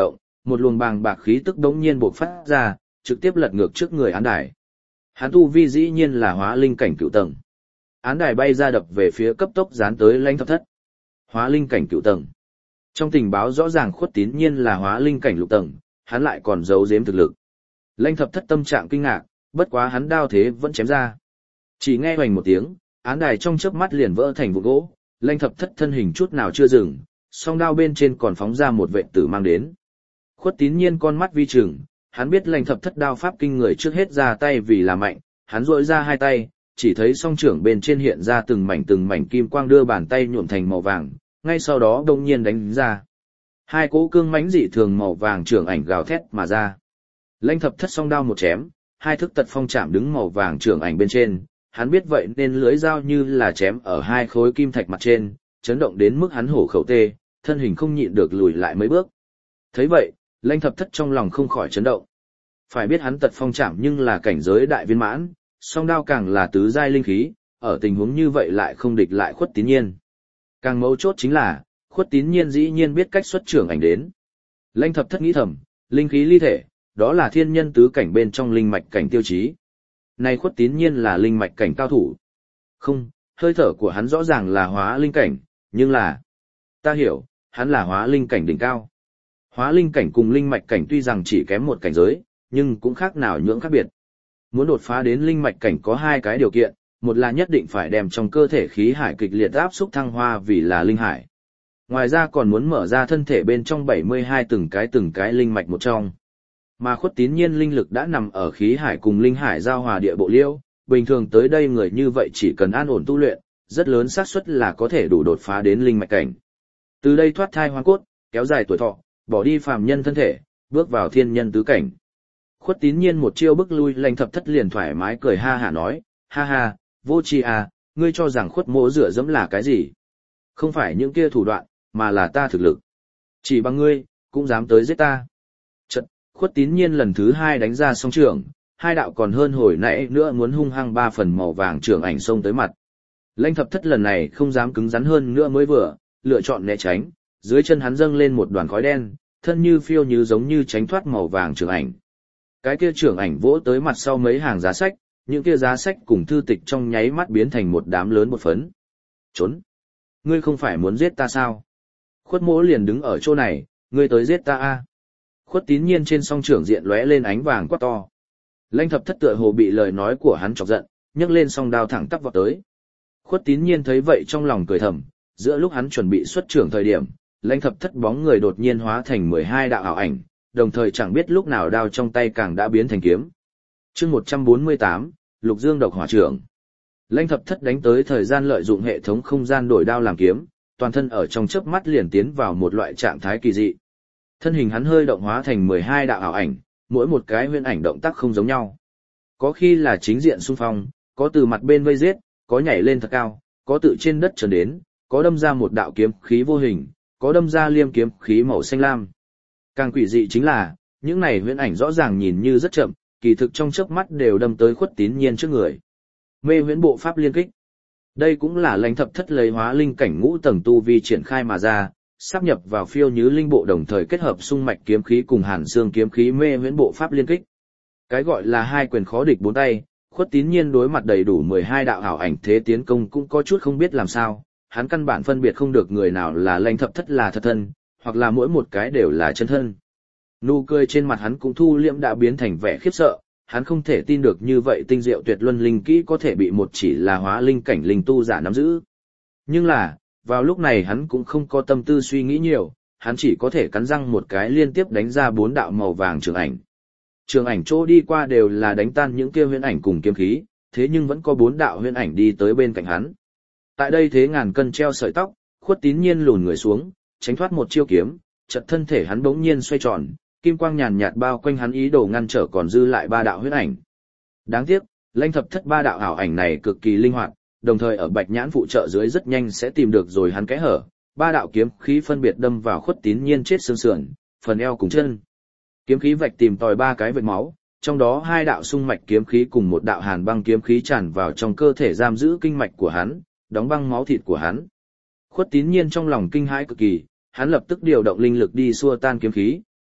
một luồng bàng bạc khí tức đống nhiên bộc phát ra, trực tiếp lật ngược trước người án đài. Hắn tu vi dĩ nhiên là hóa linh cảnh cửu tầng. Án đài bay ra đập về phía cấp tốc dán tới Lãnh Thập Thất. Hóa linh cảnh cửu tầng. Trong tình báo rõ ràng Khuất Tín Nhiên là hóa linh cảnh lục tầng, hắn lại còn giấu giếm thực lực. Lãnh Thập Thất tâm trạng kinh ngạc, bất quá hắn đao thế vẫn chém ra. Chỉ nghe hoành một tiếng, án đài trong chớp mắt liền vỡ thành vụn gỗ, Lãnh Thập Thất thân hình chút nào chưa dừng, song đao bên trên còn phóng ra một vệ tử mang đến. Khuất Tín Nhiên con mắt vi trừng, hắn biết Lãnh Thập Thất đao pháp kinh người trước hết ra tay vì là mạnh, hắn duỗi ra hai tay, chỉ thấy song trưởng bên trên hiện ra từng mảnh từng mảnh kim quang đưa bàn tay nhuộm thành màu vàng, ngay sau đó đông nhiên đánh ra. Hai cỗ cương mãnh dị thường màu vàng trưởng ảnh gào thét mà ra. Lãnh Thập Thất song đao một chém, hai thức tật phong chạm đứng màu vàng trưởng ảnh bên trên, hắn biết vậy nên lưới dao như là chém ở hai khối kim thạch mặt trên, chấn động đến mức hắn hổ khẩu tê, thân hình không nhịn được lùi lại mấy bước. Thấy vậy, Lãnh Thập Thất trong lòng không khỏi chấn động. Phải biết hắn tật phong chạm nhưng là cảnh giới đại viên mãn, song đao càng là tứ giai linh khí, ở tình huống như vậy lại không địch lại Khuất Tín Nhiên. Càng mấu chốt chính là, Khuất Tín Nhiên dĩ nhiên biết cách xuất trưởng ảnh đến. Lãnh Thập Thất nghĩ thầm, linh khí ly thể, đó là thiên nhân tứ cảnh bên trong linh mạch cảnh tiêu chí. Này Khuất Tín Nhiên là linh mạch cảnh cao thủ. Không, hơi thở của hắn rõ ràng là hóa linh cảnh, nhưng là... Ta hiểu, hắn là hóa linh cảnh đỉnh cao. Hóa linh cảnh cùng linh mạch cảnh tuy rằng chỉ kém một cảnh giới, nhưng cũng khác nào nhưỡng khác biệt. Muốn đột phá đến linh mạch cảnh có hai cái điều kiện, một là nhất định phải đem trong cơ thể khí hải kịch liệt áp xúc thăng hoa vì là linh hải. Ngoài ra còn muốn mở ra thân thể bên trong bảy mươi hai từng cái từng cái linh mạch một trong. Mà Khuất Tín Nhiên linh lực đã nằm ở khí hải cùng linh hải giao hòa địa bộ liễu, bình thường tới đây người như vậy chỉ cần an ổn tu luyện, rất lớn xác suất là có thể đủ đột phá đến linh mạch cảnh. Từ đây thoát thai hoang cốt, kéo dài tuổi thọ, bỏ đi phàm nhân thân thể, bước vào thiên nhân tứ cảnh. Khuất Tín Nhiên một chiêu bức lui Lãnh Thập Thất liền thoải mái cười ha hả nói, ha ha, vô tri à, ngươi cho rằng Khuất mỗ rửa dẫm là cái gì? Không phải những kia thủ đoạn, mà là ta thực lực. Chỉ bằng ngươi, cũng dám tới giết ta. Chật, Khuất Tín Nhiên lần thứ hai đánh ra song trưởng, hai đạo còn hơn hồi nãy nữa muốn hung hăng ba phần màu vàng trưởng ảnh xông tới mặt. Lãnh Thập Thất lần này không dám cứng rắn hơn nữa mới vừa, lựa chọn né tránh, dưới chân hắn dâng lên một đoàn khói đen, thân như phiêu như giống như tránh thoát màu vàng trưởng ảnh. Cái kia trưởng ảnh vỗ tới mặt sau mấy hàng giá sách, những kia giá sách cùng thư tịch trong nháy mắt biến thành một đám lớn bột phấn. Trốn! Ngươi không phải muốn giết ta sao? Khuất mỗ liền đứng ở chỗ này, ngươi tới giết ta a? Khuất Tín Nhiên trên song trưởng diện lóe lên ánh vàng quát to. Lãnh Thập Thất tựa hồ bị lời nói của hắn chọc giận, nhấc lên song đao thẳng tắp vọt tới. Khuất Tín Nhiên thấy vậy trong lòng cười thầm, giữa lúc hắn chuẩn bị xuất trưởng thời điểm, Lãnh Thập Thất bóng người đột nhiên hóa thành mười hai đạo ảo ảnh, đồng thời chẳng biết lúc nào đao trong tay càng đã biến thành kiếm. Chương một trăm bốn mươi tám, Lục Dương độc hỏa trưởng. Lãnh Thập Thất đánh tới thời gian lợi dụng hệ thống không gian đổi đao làm kiếm, toàn thân ở trong chớp mắt liền tiến vào một loại trạng thái kỳ dị. Thân hình hắn hơi động hóa thành mười hai đạo ảo ảnh, mỗi một cái huyễn ảnh động tác không giống nhau. Có khi là chính diện xung phong, có từ mặt bên vây giết, có nhảy lên thật cao, có tự trên đất trườn đến, có đâm ra một đạo kiếm khí vô hình, có đâm ra liêm kiếm khí màu xanh lam. Càng quỷ dị chính là, những này huyễn ảnh rõ ràng nhìn như rất chậm, kỳ thực trong chớp mắt đều đâm tới Khuất Tín Nhiên trước người. Mê huyễn bộ pháp liên kích. Đây cũng là Lãnh Thập Thất lấy hóa linh cảnh ngũ tầng tu vi triển khai mà ra, sáp nhập vào phiêu như linh bộ đồng thời kết hợp xung mạch kiếm khí cùng hàn xương kiếm khí mê huyễn bộ pháp liên kích. Cái gọi là hai quyền khó địch bốn tay, Khuất Tín Nhiên đối mặt đầy đủ mười hai đạo ảo ảnh thế tiến công cũng có chút không biết làm sao, hắn căn bản phân biệt không được người nào là Lãnh Thập Thất là thật thân, hoặc là mỗi một cái đều là chân thân. Nụ cười trên mặt hắn cũng thu liễm đã biến thành vẻ khiếp sợ, hắn không thể tin được như vậy tinh diệu tuyệt luân linh kỹ có thể bị một chỉ là hóa linh cảnh linh tu giả nắm giữ. Nhưng là, vào lúc này hắn cũng không có tâm tư suy nghĩ nhiều, hắn chỉ có thể cắn răng một cái liên tiếp đánh ra bốn đạo màu vàng trường ảnh. Trường ảnh chỗ đi qua đều là đánh tan những kia huyễn ảnh cùng kiếm khí, thế nhưng vẫn có bốn đạo huyễn ảnh đi tới bên cạnh hắn. Tại đây thế ngàn cân treo sợi tóc, Khuất Tín Nhiên lùn người xuống, tránh thoát một chiêu kiếm, chợt thân thể hắn bỗng nhiên xoay tròn, kim quang nhàn nhạt bao quanh hắn ý đồ ngăn trở còn dư lại ba đạo huyết ảnh. Đáng tiếc, Lãnh Thập Thất ba đạo ảo ảnh này cực kỳ linh hoạt, đồng thời ở Bạch Nhãn phụ trợ dưới rất nhanh sẽ tìm được rồi hắn kẽ hở, ba đạo kiếm khí phân biệt đâm vào Khuất Tín Nhiên chết xương sườn, phần eo cùng chân. Kiếm khí vạch tìm tòi ba cái vệt máu, trong đó hai đạo xung mạch kiếm khí cùng một đạo hàn băng kiếm khí tràn vào trong cơ thể giam giữ kinh mạch của hắn, đóng băng máu thịt của hắn. Khuất Tín Nhiên trong lòng kinh hãi cực kỳ, hắn lập tức điều động linh lực đi xua tan kiếm khí,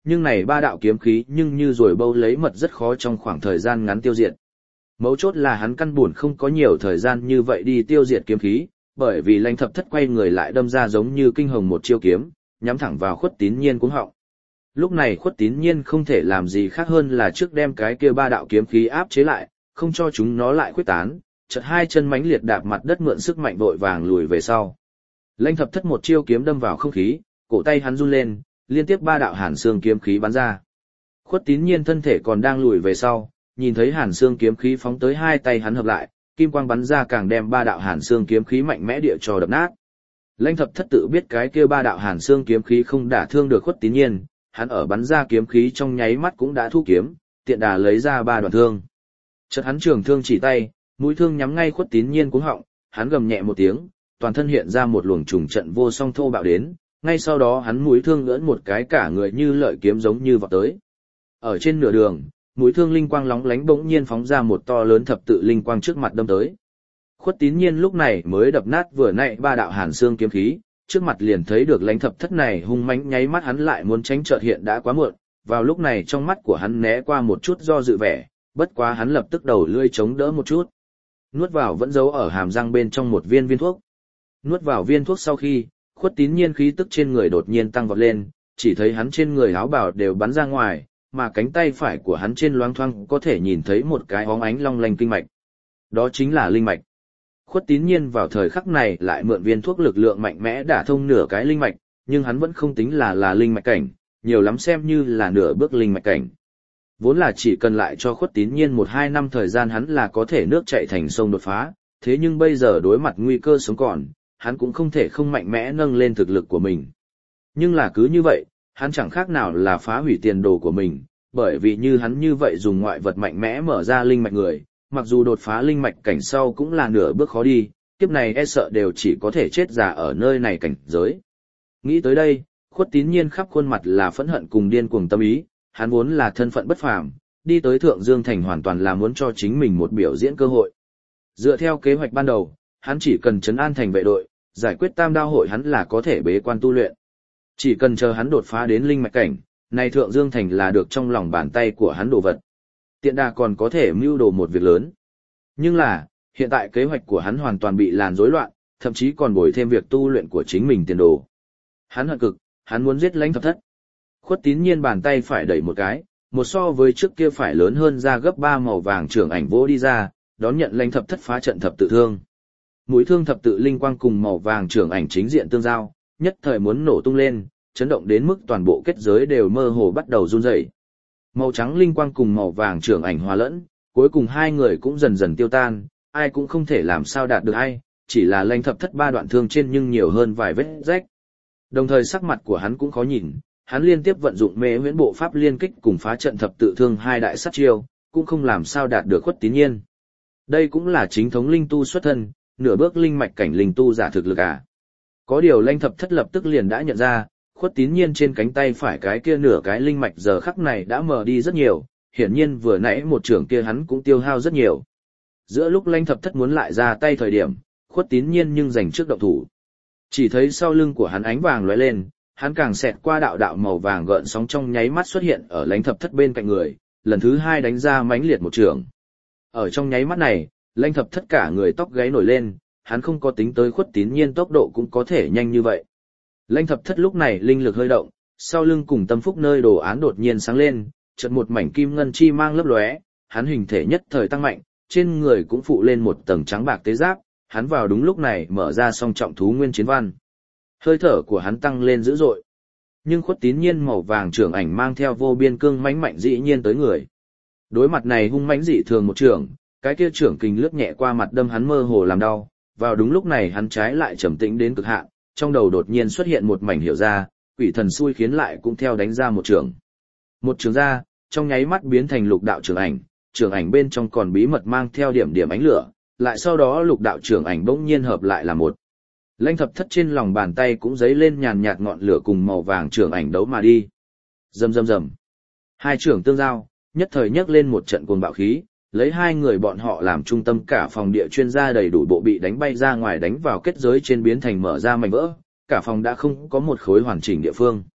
nhưng này ba đạo kiếm khí nhưng như rồi bâu lấy mật rất khó trong khoảng thời gian ngắn tiêu diệt. Mấu chốt là hắn căn buồn không có nhiều thời gian như vậy đi tiêu diệt kiếm khí, bởi vì Lãnh Thập Thất quay người lại đâm ra giống như kinh hồng một chiêu kiếm, nhắm thẳng vào Khuất Tín Nhiên cuống họng. Lúc này Khuất Tín Nhiên không thể làm gì khác hơn là trước đem cái kia ba đạo kiếm khí áp chế lại, không cho chúng nó lại khuếch tán, chợt hai chân mãnh liệt đạp mặt đất mượn sức mạnh vội vàng lùi về sau. Lãnh Thập Thất một chiêu kiếm đâm vào không khí, cổ tay hắn run lên, liên tiếp ba đạo hàn xương kiếm khí bắn ra. Khuất Tín Nhiên thân thể còn đang lùi về sau, nhìn thấy hàn xương kiếm khí phóng tới hai tay hắn hợp lại, kim quang bắn ra càng đem ba đạo hàn xương kiếm khí mạnh mẽ địa cho đập nát. Lãnh Thập Thất tự biết cái kia ba đạo hàn xương kiếm khí không đả thương được Khuất Tín Nhiên, hắn ở bắn ra kiếm khí trong nháy mắt cũng đã thu kiếm, tiện đà lấy ra ba đoạn thương. Chợt hắn trường thương chỉ tay, mũi thương nhắm ngay Khuất Tín Nhiên cuống họng, hắn gầm nhẹ một tiếng, toàn thân hiện ra một luồng trùng trận vô song thô bạo đến, ngay sau đó hắn mũi thương ngỡn một cái cả người như lợi kiếm giống như vọt tới. Ở trên nửa đường, mũi thương linh quang lóng lánh bỗng nhiên phóng ra một to lớn thập tự linh quang trước mặt đâm tới. Khuất Tín Nhiên lúc này mới đập nát vừa nãy ba đạo hàn xương kiếm khí, trước mặt liền thấy được Lãnh Thập Thất này hung mãnh nháy mắt hắn lại muốn tránh chợt hiện đã quá muộn, vào lúc này trong mắt của hắn né qua một chút do dự vẻ, bất quá hắn lập tức đầu lưỡi chống đỡ một chút. Nuốt vào vẫn giấu ở hàm răng bên trong một viên viên thuốc. Nuốt vào viên thuốc sau khi, Khuất Tín Nhiên khí tức trên người đột nhiên tăng vọt lên, chỉ thấy hắn trên người áo bào đều bắn ra ngoài, mà cánh tay phải của hắn trên loáng thoáng có thể nhìn thấy một cái óng ánh long lanh kinh mạch. Đó chính là linh mạch. Khuất Tín Nhiên vào thời khắc này lại mượn viên thuốc lực lượng mạnh mẽ đả thông nửa cái linh mạch, nhưng hắn vẫn không tính là là linh mạch cảnh, nhiều lắm xem như là nửa bước linh mạch cảnh. Vốn là chỉ cần lại cho Khuất Tín Nhiên một hai năm thời gian hắn là có thể nước chảy thành sông đột phá, thế nhưng bây giờ đối mặt nguy cơ sống còn, hắn cũng không thể không mạnh mẽ nâng lên thực lực của mình. Nhưng là cứ như vậy, hắn chẳng khác nào là phá hủy tiền đồ của mình, bởi vì như hắn như vậy dùng ngoại vật mạnh mẽ mở ra linh mạch người, mặc dù đột phá linh mạch cảnh sau cũng là nửa bước khó đi, kiếp này e sợ đều chỉ có thể chết già ở nơi này cảnh giới. Nghĩ tới đây, Khuất Tín Nhiên khắp khuôn mặt là phẫn hận cùng điên cuồng tâm ý, hắn vốn là thân phận bất phàm, đi tới Thượng Dương Thành hoàn toàn là muốn cho chính mình một biểu diễn cơ hội. Dựa theo kế hoạch ban đầu, hắn chỉ cần trấn an thành vệ đội, giải quyết tam đao hội hắn là có thể bế quan tu luyện. Chỉ cần chờ hắn đột phá đến linh mạch cảnh, này Thượng Dương Thành là được trong lòng bàn tay của hắn đồ vật. Tiện đà còn có thể mưu đồ một việc lớn. Nhưng là, hiện tại kế hoạch của hắn hoàn toàn bị làn rối loạn, thậm chí còn bồi thêm việc tu luyện của chính mình tiền đồ. Hắn hận cực, hắn muốn giết Lãnh Thập Thất. Khuất Tín Nhiên bàn tay phải đẩy một cái, một so với trước kia phải lớn hơn ra gấp ba màu vàng trưởng ảnh vỗ đi ra, đón nhận Lãnh Thập Thất phá trận thập tự thương. Mũi thương thập tự linh quang cùng màu vàng trưởng ảnh chính diện tương giao, nhất thời muốn nổ tung lên, chấn động đến mức toàn bộ kết giới đều mơ hồ bắt đầu run rẩy. Màu trắng linh quang cùng màu vàng trưởng ảnh hòa lẫn, cuối cùng hai người cũng dần dần tiêu tan, ai cũng không thể làm sao đạt được ai, chỉ là Lãnh Thập Thất ba đoạn thương trên nhưng nhiều hơn vài vết rách. Đồng thời sắc mặt của hắn cũng khó nhìn, hắn liên tiếp vận dụng mê huyễn bộ pháp liên kích cùng phá trận thập tự thương hai đại sát chiêu, cũng không làm sao đạt được Khuất Tín Nhiên. Đây cũng là chính thống linh tu xuất thân, nửa bước linh mạch cảnh linh tu giả thực lực à. Có điều Lãnh Thập Thất lập tức liền đã nhận ra, Khuất Tín Nhiên trên cánh tay phải cái kia nửa cái linh mạch giờ khắc này đã mờ đi rất nhiều, hiển nhiên vừa nãy một trường kia hắn cũng tiêu hao rất nhiều. Giữa lúc Lãnh Thập Thất muốn lại ra tay thời điểm, Khuất Tín Nhiên nhưng giành trước động thủ. Chỉ thấy sau lưng của hắn ánh vàng lóe lên, hắn càng xẹt qua đạo đạo màu vàng gợn sóng trong nháy mắt xuất hiện ở Lãnh Thập Thất bên cạnh người, lần thứ hai đánh ra mãnh liệt một trường. Ở trong nháy mắt này, Lãnh Thập Thất cả người tóc gáy nổi lên, hắn không có tính tới Khuất Tín Nhiên tốc độ cũng có thể nhanh như vậy. Lãnh Thập Thất lúc này linh lực hơi động, sau lưng cùng tâm phúc nơi đồ án đột nhiên sáng lên, chợt một mảnh kim ngân chi mang lấp lóe, hắn hình thể nhất thời tăng mạnh, trên người cũng phụ lên một tầng trắng bạc tế giáp, hắn vào đúng lúc này mở ra song trọng thú nguyên chiến văn. Hơi thở của hắn tăng lên dữ dội. Nhưng Khuất Tín Nhiên màu vàng trưởng ảnh mang theo vô biên cương mãnh mạnh dĩ nhiên tới người. Đối mặt này hung mãnh dị thường một trưởng, cái kia trưởng kình lướt nhẹ qua mặt đâm hắn mơ hồ làm đau, vào đúng lúc này hắn trái lại trầm tĩnh đến cực hạn, trong đầu đột nhiên xuất hiện một mảnh hiểu ra, quỷ thần xui khiến lại cũng theo đánh ra một trường. Một trường ra, trong nháy mắt biến thành lục đạo trưởng ảnh, trưởng ảnh bên trong còn bí mật mang theo điểm điểm ánh lửa, lại sau đó lục đạo trưởng ảnh bỗng nhiên hợp lại là một. Lãnh Thập Thất trên lòng bàn tay cũng giấy lên nhàn nhạt ngọn lửa cùng màu vàng trưởng ảnh đấu mà đi. Rầm rầm rầm. Hai trưởng tương giao, nhất thời nhấc lên một trận cuồng bạo khí, lấy hai người bọn họ làm trung tâm cả phòng địa chuyên gia đầy đủ bộ bị đánh bay ra ngoài đánh vào kết giới trên biến thành mở ra mảnh vỡ, cả phòng đã không có một khối hoàn chỉnh địa phương.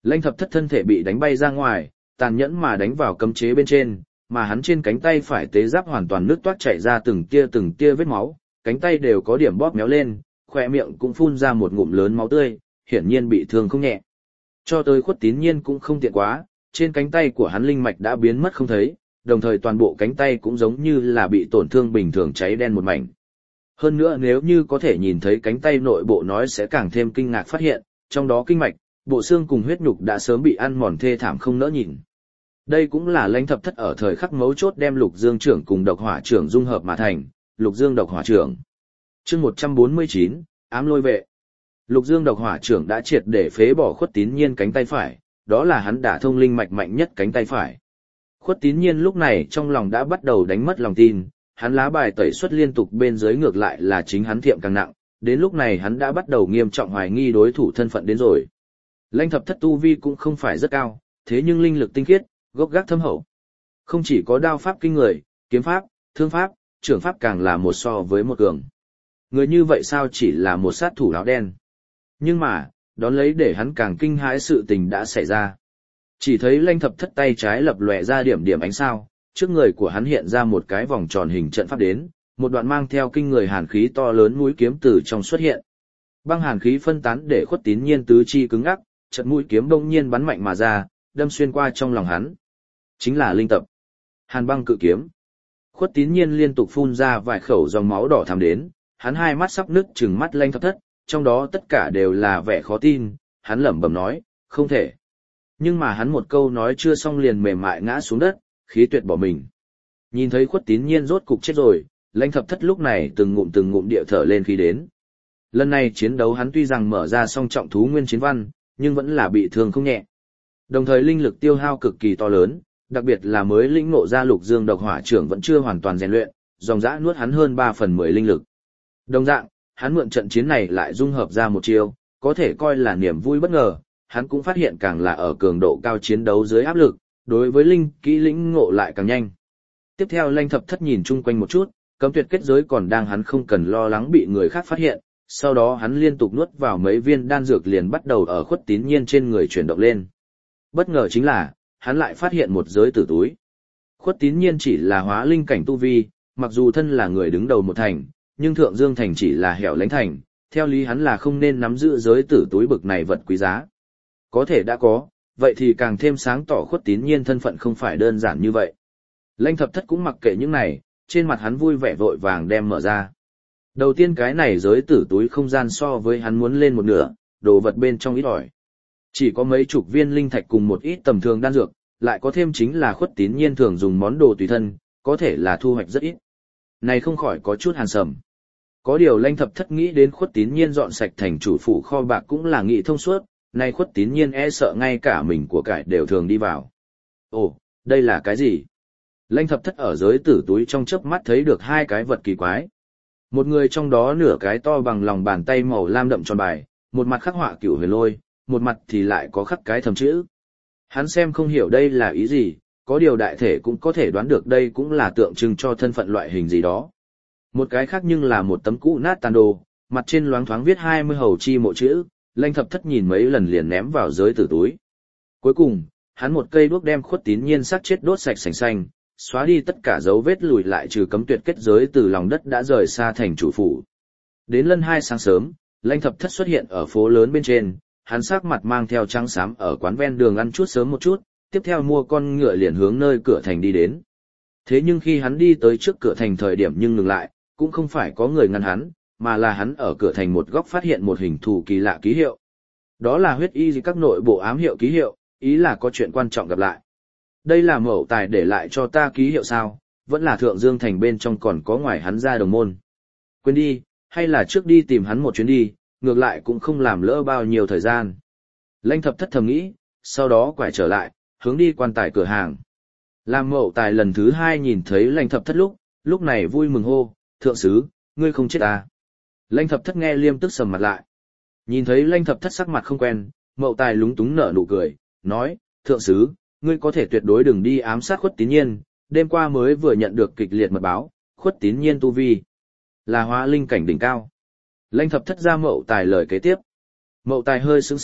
Lãnh thập thất thân thể bị đánh bay ra ngoài, tàn nhẫn mà đánh vào cấm chế bên trên, mà hắn trên cánh tay phải tế giáp hoàn toàn nước toát chảy ra từng tia từng tia vết máu, cánh tay đều có điểm bóp méo lên, khỏe miệng cũng phun ra một ngụm lớn máu tươi, hiển nhiên bị thương không nhẹ. Cho tới Khuất Tín Nhiên cũng không tiện quá, trên cánh tay của hắn linh mạch đã biến mất không thấy, đồng thời toàn bộ cánh tay cũng giống như là bị tổn thương bình thường cháy đen một mảnh. Hơn nữa nếu như có thể nhìn thấy cánh tay nội bộ nói sẽ càng thêm kinh ngạc phát hiện, trong đó kinh mạch, bộ xương cùng huyết nhục đã sớm bị ăn mòn thê thảm không nỡ nhìn. Đây cũng là Lãnh Thập Thất ở thời khắc mấu chốt đem Lục Dương trưởng cùng Độc Hỏa trưởng dung hợp mà thành, Lục Dương Độc Hỏa trưởng. Chương một trăm bốn mươi chín, ám lôi vệ. Lục Dương Độc Hỏa trưởng đã triệt để phế bỏ Khuất Tín Nhiên cánh tay phải, đó là hắn đả thông linh mạch mạnh nhất cánh tay phải. Khuất Tín Nhiên lúc này trong lòng đã bắt đầu đánh mất lòng tin, hắn lá bài tẩy xuất liên tục bên dưới ngược lại là chính hắn thiệm càng nặng, đến lúc này hắn đã bắt đầu nghiêm trọng hoài nghi đối thủ thân phận đến rồi. Lãnh Thập Thất tu vi cũng không phải rất cao, thế nhưng linh lực tinh khiết, gốc gác thâm hậu. Không chỉ có đao pháp kinh người, kiếm pháp, thương pháp, trưởng pháp càng là một so với một cường. Người như vậy sao chỉ là một sát thủ áo đen. Nhưng mà, đón lấy để hắn càng kinh hãi sự tình đã xảy ra. Chỉ thấy Lãnh Thập Thất tay trái lập lòe ra điểm điểm ánh sao, trước người của hắn hiện ra một cái vòng tròn hình trận pháp đến, một đoạn mang theo kinh người hàn khí to lớn mũi kiếm từ trong xuất hiện. Băng hàn khí phân tán để Khuất Tín Nhiên tứ chi cứng ngắc, trận mũi kiếm bỗng nhiên bắn mạnh mà ra, đâm xuyên qua trong lòng hắn. Chính là linh tập. Hàn băng cự kiếm. Khuất Tín Nhiên liên tục phun ra vài khẩu dòng máu đỏ thắm đến, hắn hai mắt sắp nứt trừng mắt Lãnh Thập Thất, trong đó tất cả đều là vẻ khó tin, hắn lẩm bẩm nói, không thể. Nhưng mà hắn một câu nói chưa xong liền mềm mại ngã xuống đất, khí tuyệt bỏ mình. Nhìn thấy Khuất Tín Nhiên rốt cục chết rồi, Lãnh Thập Thất lúc này từng ngụm từng ngụm địa thở lên khí đến. Lần này chiến đấu hắn tuy rằng mở ra song trọng thú nguyên chiến văn, nhưng vẫn là bị thương không nhẹ. Đồng thời linh lực tiêu hao cực kỳ to lớn, đặc biệt là mới lĩnh ngộ ra Lục Dương Độc Hỏa trưởng vẫn chưa hoàn toàn rèn luyện, dòng dã nuốt hắn hơn ba phần mười linh lực. Đồng dạng, hắn mượn trận chiến này lại dung hợp ra một chiêu, có thể coi là niềm vui bất ngờ, hắn cũng phát hiện càng là ở cường độ cao chiến đấu dưới áp lực, đối với linh kỹ lĩnh ngộ lại càng nhanh. Tiếp theo Lãnh Thập Thất nhìn chung quanh một chút, cấm tuyệt kết giới còn đang hắn không cần lo lắng bị người khác phát hiện, sau đó hắn liên tục nuốt vào mấy viên đan dược liền bắt đầu ở Khuất Tín Nhiên trên người chuyển động lên. Bất ngờ chính là, hắn lại phát hiện một giới tử túi. Khuất Tín Nhiên chỉ là hóa linh cảnh tu vi, mặc dù thân là người đứng đầu một thành, nhưng Thượng Dương thành chỉ là hẻo lánh thành, theo lý hắn là không nên nắm giữ giới tử túi bực này vật quý giá. Có thể đã có, vậy thì càng thêm sáng tỏ Khuất Tín Nhiên thân phận không phải đơn giản như vậy. Lãnh Thập Thất cũng mặc kệ những này, trên mặt hắn vui vẻ vội vàng đem mở ra. Đầu tiên cái này giới tử túi không gian so với hắn muốn lên một nửa, đồ vật bên trong ít ỏi. Chỉ có mấy chục viên linh thạch cùng một ít tầm thường đan dược, lại có thêm chính là Khuất Tín Nhiên thường dùng món đồ tùy thân, có thể là thu hoạch rất ít. Này không khỏi có chút hàn sầm. Có điều Lãnh Thập Thất nghĩ đến Khuất Tín Nhiên dọn sạch thành chủ phủ kho bạc cũng là nghĩ thông suốt, nay Khuất Tín Nhiên e sợ ngay cả mình của cải đều thường đi vào. Ồ, đây là cái gì? Lãnh Thập Thất ở giới tử túi trong chớp mắt thấy được hai cái vật kỳ quái. Một người trong đó nửa cái to bằng lòng bàn tay màu lam đậm tròn bài, một mặt khắc họa Cửu Huyền Lôi, một mặt thì lại có khắc cái thầm chữ. Hắn xem không hiểu đây là ý gì, có điều đại thể cũng có thể đoán được đây cũng là tượng trưng cho thân phận loại hình gì đó. Một cái khác nhưng là một tấm cũ nát tàn đồ, mặt trên loáng thoáng viết hai mươi hầu chi mộ chữ, Lãnh Thập Thất nhìn mấy lần liền ném vào giới tử túi. Cuối cùng, hắn một cây đuốc đem Khuất Tín Nhiên xác chết đốt sạch sành xanh, xóa đi tất cả dấu vết lùi lại trừ cấm tuyệt kết giới từ lòng đất đã rời xa thành chủ phủ. Đến lân hai sáng sớm, Lãnh Thập Thất xuất hiện ở phố lớn bên trên, hắn sắc mặt mang theo trắng xám ở quán ven đường ăn chút sớm một chút, tiếp theo mua con ngựa liền hướng nơi cửa thành đi đến. Thế nhưng khi hắn đi tới trước cửa thành thời điểm nhưng ngừng lại, cũng không phải có người ngăn hắn, mà là hắn ở cửa thành một góc phát hiện một hình thù kỳ lạ ký hiệu. Đó là huyết y các nội bộ ám hiệu ký hiệu, ý là có chuyện quan trọng gặp lại. Đây là Mậu Tài để lại cho ta ký hiệu sao, vẫn là Thượng Dương thành bên trong còn có ngoài hắn ra đồng môn. Quên đi, hay là trước đi tìm hắn một chuyến đi, ngược lại cũng không làm lỡ bao nhiêu thời gian. Lãnh Thập Thất thầm nghĩ, sau đó quay trở lại, hướng đi quan tài cửa hàng. Làm Mậu Tài lần thứ hai nhìn thấy Lãnh Thập Thất lúc, lúc này vui mừng hô, thượng sứ, ngươi không chết à. Lãnh Thập Thất nghe liêm tức sầm mặt lại. Nhìn thấy Lãnh Thập Thất sắc mặt không quen, Mậu Tài lúng túng nở nụ cười, nói, thượng sứ, ngươi có thể tuyệt đối đừng đi ám sát Khuất Tín Nhiên, đêm qua mới vừa nhận được kịch liệt mật báo, Khuất Tín Nhiên tu vi là hóa linh cảnh đỉnh cao. Lãnh Thập Thất ra Mậu Tài lời kế tiếp. Mậu Tài hơi sững sờ,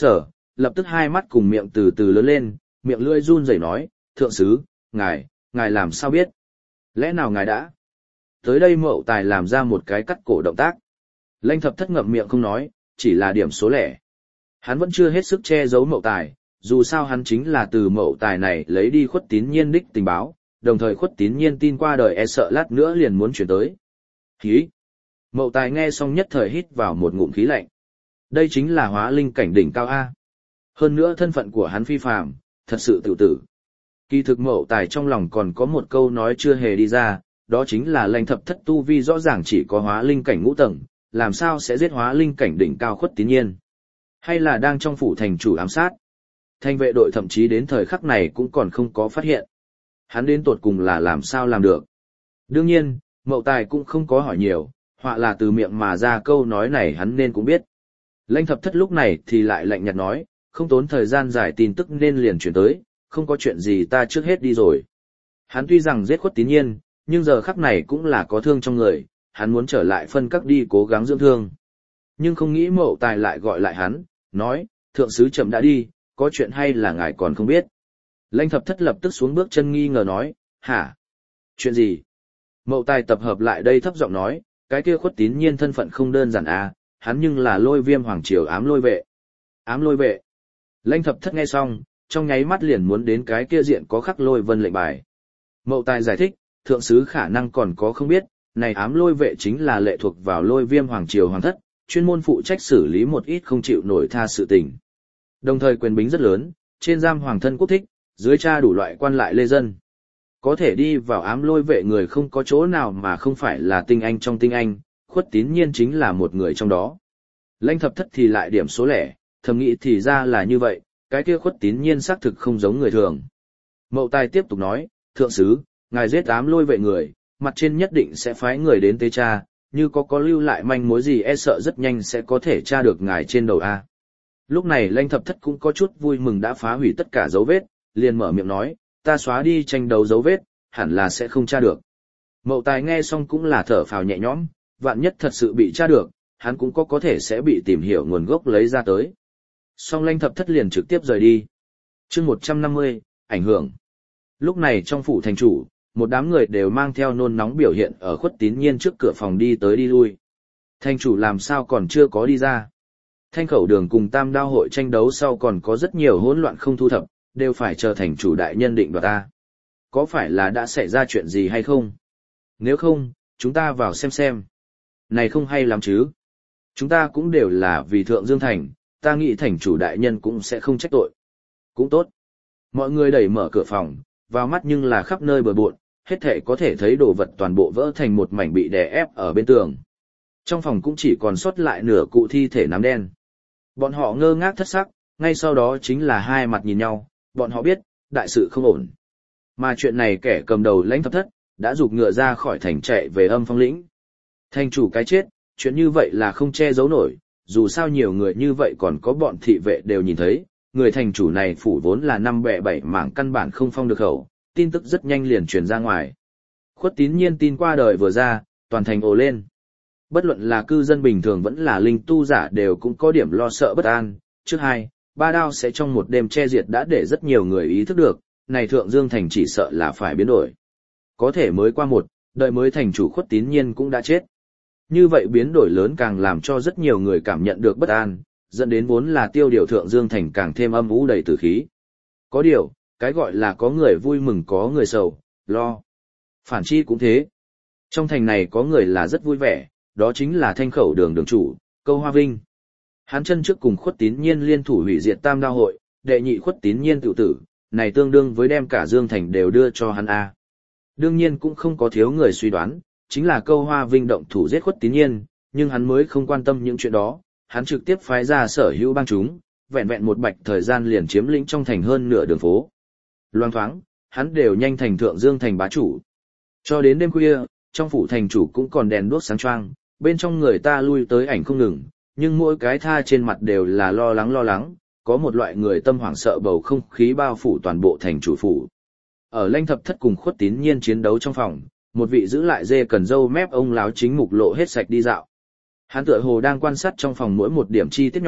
lập tức hai mắt cùng miệng từ từ lớn lên, miệng lưỡi run rẩy nói, thượng sứ, ngài, ngài làm sao biết? Lẽ nào ngài đã? Tới đây Mậu Tài làm ra một cái cắt cổ động tác. Lãnh Thập Thất ngậm miệng không nói, chỉ là điểm số lẻ. Hắn vẫn chưa hết sức che giấu Mậu Tài, dù sao hắn chính là từ Mậu Tài này lấy đi Khuất Tín Nhiên đích tình báo, đồng thời Khuất Tín Nhiên tin qua đời e sợ lát nữa liền muốn chuyển tới. Khí! Mậu Tài nghe xong nhất thời hít vào một ngụm khí lạnh. Đây chính là hóa linh cảnh đỉnh cao A. Hơn nữa thân phận của hắn phi phàm, thật sự tự tử. Kỳ thực Mậu Tài trong lòng còn có một câu nói chưa hề đi ra, đó chính là Lãnh Thập Thất tu vi rõ ràng chỉ có hóa linh cảnh ngũ tầng, làm sao sẽ giết hóa linh cảnh đỉnh cao Khuất Tín Nhiên? Hay là đang trong phủ thành chủ ám sát? Thanh vệ đội thậm chí đến thời khắc này cũng còn không có phát hiện. Hắn đến tột cùng là làm sao làm được? Đương nhiên, Mậu Tài cũng không có hỏi nhiều, hoặc là từ miệng mà ra câu nói này hắn nên cũng biết. Lãnh Thập Thất lúc này thì lại lạnh nhạt nói, không tốn thời gian giải tin tức nên liền chuyển tới, không có chuyện gì ta trước hết đi rồi. Hắn tuy rằng giết Khuất Tín Nhiên, nhưng giờ khắc này cũng là có thương trong người, hắn muốn trở lại phân các đi cố gắng dưỡng thương. Nhưng không nghĩ Mậu Tài lại gọi lại hắn, nói, thượng sứ chậm đã đi, có chuyện hay là ngài còn không biết. Lãnh Thập Thất lập tức xuống bước chân nghi ngờ nói, hả? Chuyện gì? Mậu Tài tập hợp lại đây thấp giọng nói, cái kia Khuất Tín Nhiên thân phận không đơn giản à, hắn nhưng là Lôi Viêm hoàng triều ám lôi vệ. Ám lôi vệ. Lãnh Thập Thất nghe xong, trong nháy mắt liền muốn đến cái kia diện có khắc lôi vân lệnh bài. Mậu Tài giải thích, thượng sứ khả năng còn có không biết, này ám lôi vệ chính là lệ thuộc vào Lôi Viêm hoàng triều hoàng thất, chuyên môn phụ trách xử lý một ít không chịu nổi tha sự tình. Đồng thời quyền bính rất lớn, trên giam hoàng thân quốc thích, dưới tra đủ loại quan lại lê dân. Có thể đi vào ám lôi vệ người không có chỗ nào mà không phải là tinh anh trong tinh anh, Khuất Tín Nhiên chính là một người trong đó. Lãnh Thập Thất thì lại điểm số lẻ, thầm nghĩ thì ra là như vậy, cái kia Khuất Tín Nhiên xác thực không giống người thường. Mậu Tài tiếp tục nói, thượng sứ, ngài giết ám lôi vệ người, mặt trên nhất định sẽ phái người đến tế tra, như có có lưu lại manh mối gì e sợ rất nhanh sẽ có thể tra được ngài trên đầu A. Lúc này Lãnh Thập Thất cũng có chút vui mừng đã phá hủy tất cả dấu vết, liền mở miệng nói, ta xóa đi tranh đấu dấu vết, hẳn là sẽ không tra được. Mậu Tài nghe xong cũng là thở phào nhẹ nhõm, vạn nhất thật sự bị tra được, hắn cũng có có thể sẽ bị tìm hiểu nguồn gốc lấy ra tới. Song Lãnh Thập Thất liền trực tiếp rời đi. Chương một trăm năm mươi, ảnh hưởng. Lúc này trong phủ thành chủ, một đám người đều mang theo nôn nóng biểu hiện ở Khuất Tín Nhiên trước cửa phòng đi tới đi lui. Thành chủ làm sao còn chưa có đi ra? Thanh Khẩu Đường cùng Tam Đao hội tranh đấu sau còn có rất nhiều hỗn loạn không thu thập, đều phải chờ thành chủ đại nhân định đoạt ta. Có phải là đã xảy ra chuyện gì hay không? Nếu không, chúng ta vào xem xem. Này không hay lắm chứ. Chúng ta cũng đều là vì Thượng Dương Thành, ta nghĩ thành chủ đại nhân cũng sẽ không trách tội. Cũng tốt. Mọi người đẩy mở cửa phòng, vào mắt nhưng là khắp nơi bừa bộn, hết thể có thể thấy đồ vật toàn bộ vỡ thành một mảnh bị đè ép ở bên tường. Trong phòng cũng chỉ còn sót lại nửa cụ thi thể nám đen. Bọn họ ngơ ngác thất sắc, ngay sau đó chính là hai mặt nhìn nhau, bọn họ biết, đại sự không ổn. Mà chuyện này kẻ cầm đầu Lãnh Thập Thất, đã giục ngựa ra khỏi thành chạy về Âm Phong lĩnh. Thành chủ cái chết, chuyện như vậy là không che giấu nổi, dù sao nhiều người như vậy còn có bọn thị vệ đều nhìn thấy, người thành chủ này phủ vốn là năm bẹ bảy mảng căn bản không phong được khẩu, tin tức rất nhanh liền truyền ra ngoài. Khuất Tín Nhiên tin qua đời vừa ra, toàn thành ồ lên. Bất luận là cư dân bình thường vẫn là linh tu giả đều cũng có điểm lo sợ bất an, trước hai, ba đao sẽ trong một đêm che diệt đã để rất nhiều người ý thức được, này Thượng Dương Thành chỉ sợ là phải biến đổi. Có thể mới qua một, đợi mới thành chủ Khuất Tín Nhiên cũng đã chết. Như vậy biến đổi lớn càng làm cho rất nhiều người cảm nhận được bất an, dẫn đến vốn là tiêu điều Thượng Dương Thành càng thêm âm u đầy tử khí. Có điều, cái gọi là có người vui mừng có người sầu, lo. Phản chi cũng thế. Trong thành này có người là rất vui vẻ, đó chính là Thanh Khẩu Đường đường chủ, Câu Hoa Vinh. Hắn chân trước cùng Khuất Tín Nhiên liên thủ hủy diệt Tam Đao hội, đệ nhị Khuất Tín Nhiên tự tử, này tương đương với đem cả Dương Thành đều đưa cho hắn A. Đương nhiên cũng không có thiếu người suy đoán, chính là Câu Hoa Vinh động thủ giết Khuất Tín Nhiên, nhưng hắn mới không quan tâm những chuyện đó, hắn trực tiếp phái ra sở hữu bang chúng, vẹn vẹn một bạch thời gian liền chiếm lĩnh trong thành hơn nửa đường phố. Loang thoáng, hắn đều nhanh thành Thượng Dương Thành bá chủ. Cho đến đêm khuya, trong phủ thành chủ cũng còn đèn đuốc sáng choang, bên trong người ta lui tới ảnh không ngừng, nhưng mỗi cái tha trên mặt đều là lo lắng lo lắng, có một loại người tâm hoảng sợ bầu không khí bao phủ toàn bộ thành chủ phủ. Ở Lãnh Thập Thất cùng Khuất Tín Nhiên chiến đấu trong phòng, một vị giữ lại dê cần râu mép ông láo chính mục lộ hết sạch đi dạo. Hắn tựa hồ đang quan sát trong phòng mỗi một điểm chi tiết nhỏ,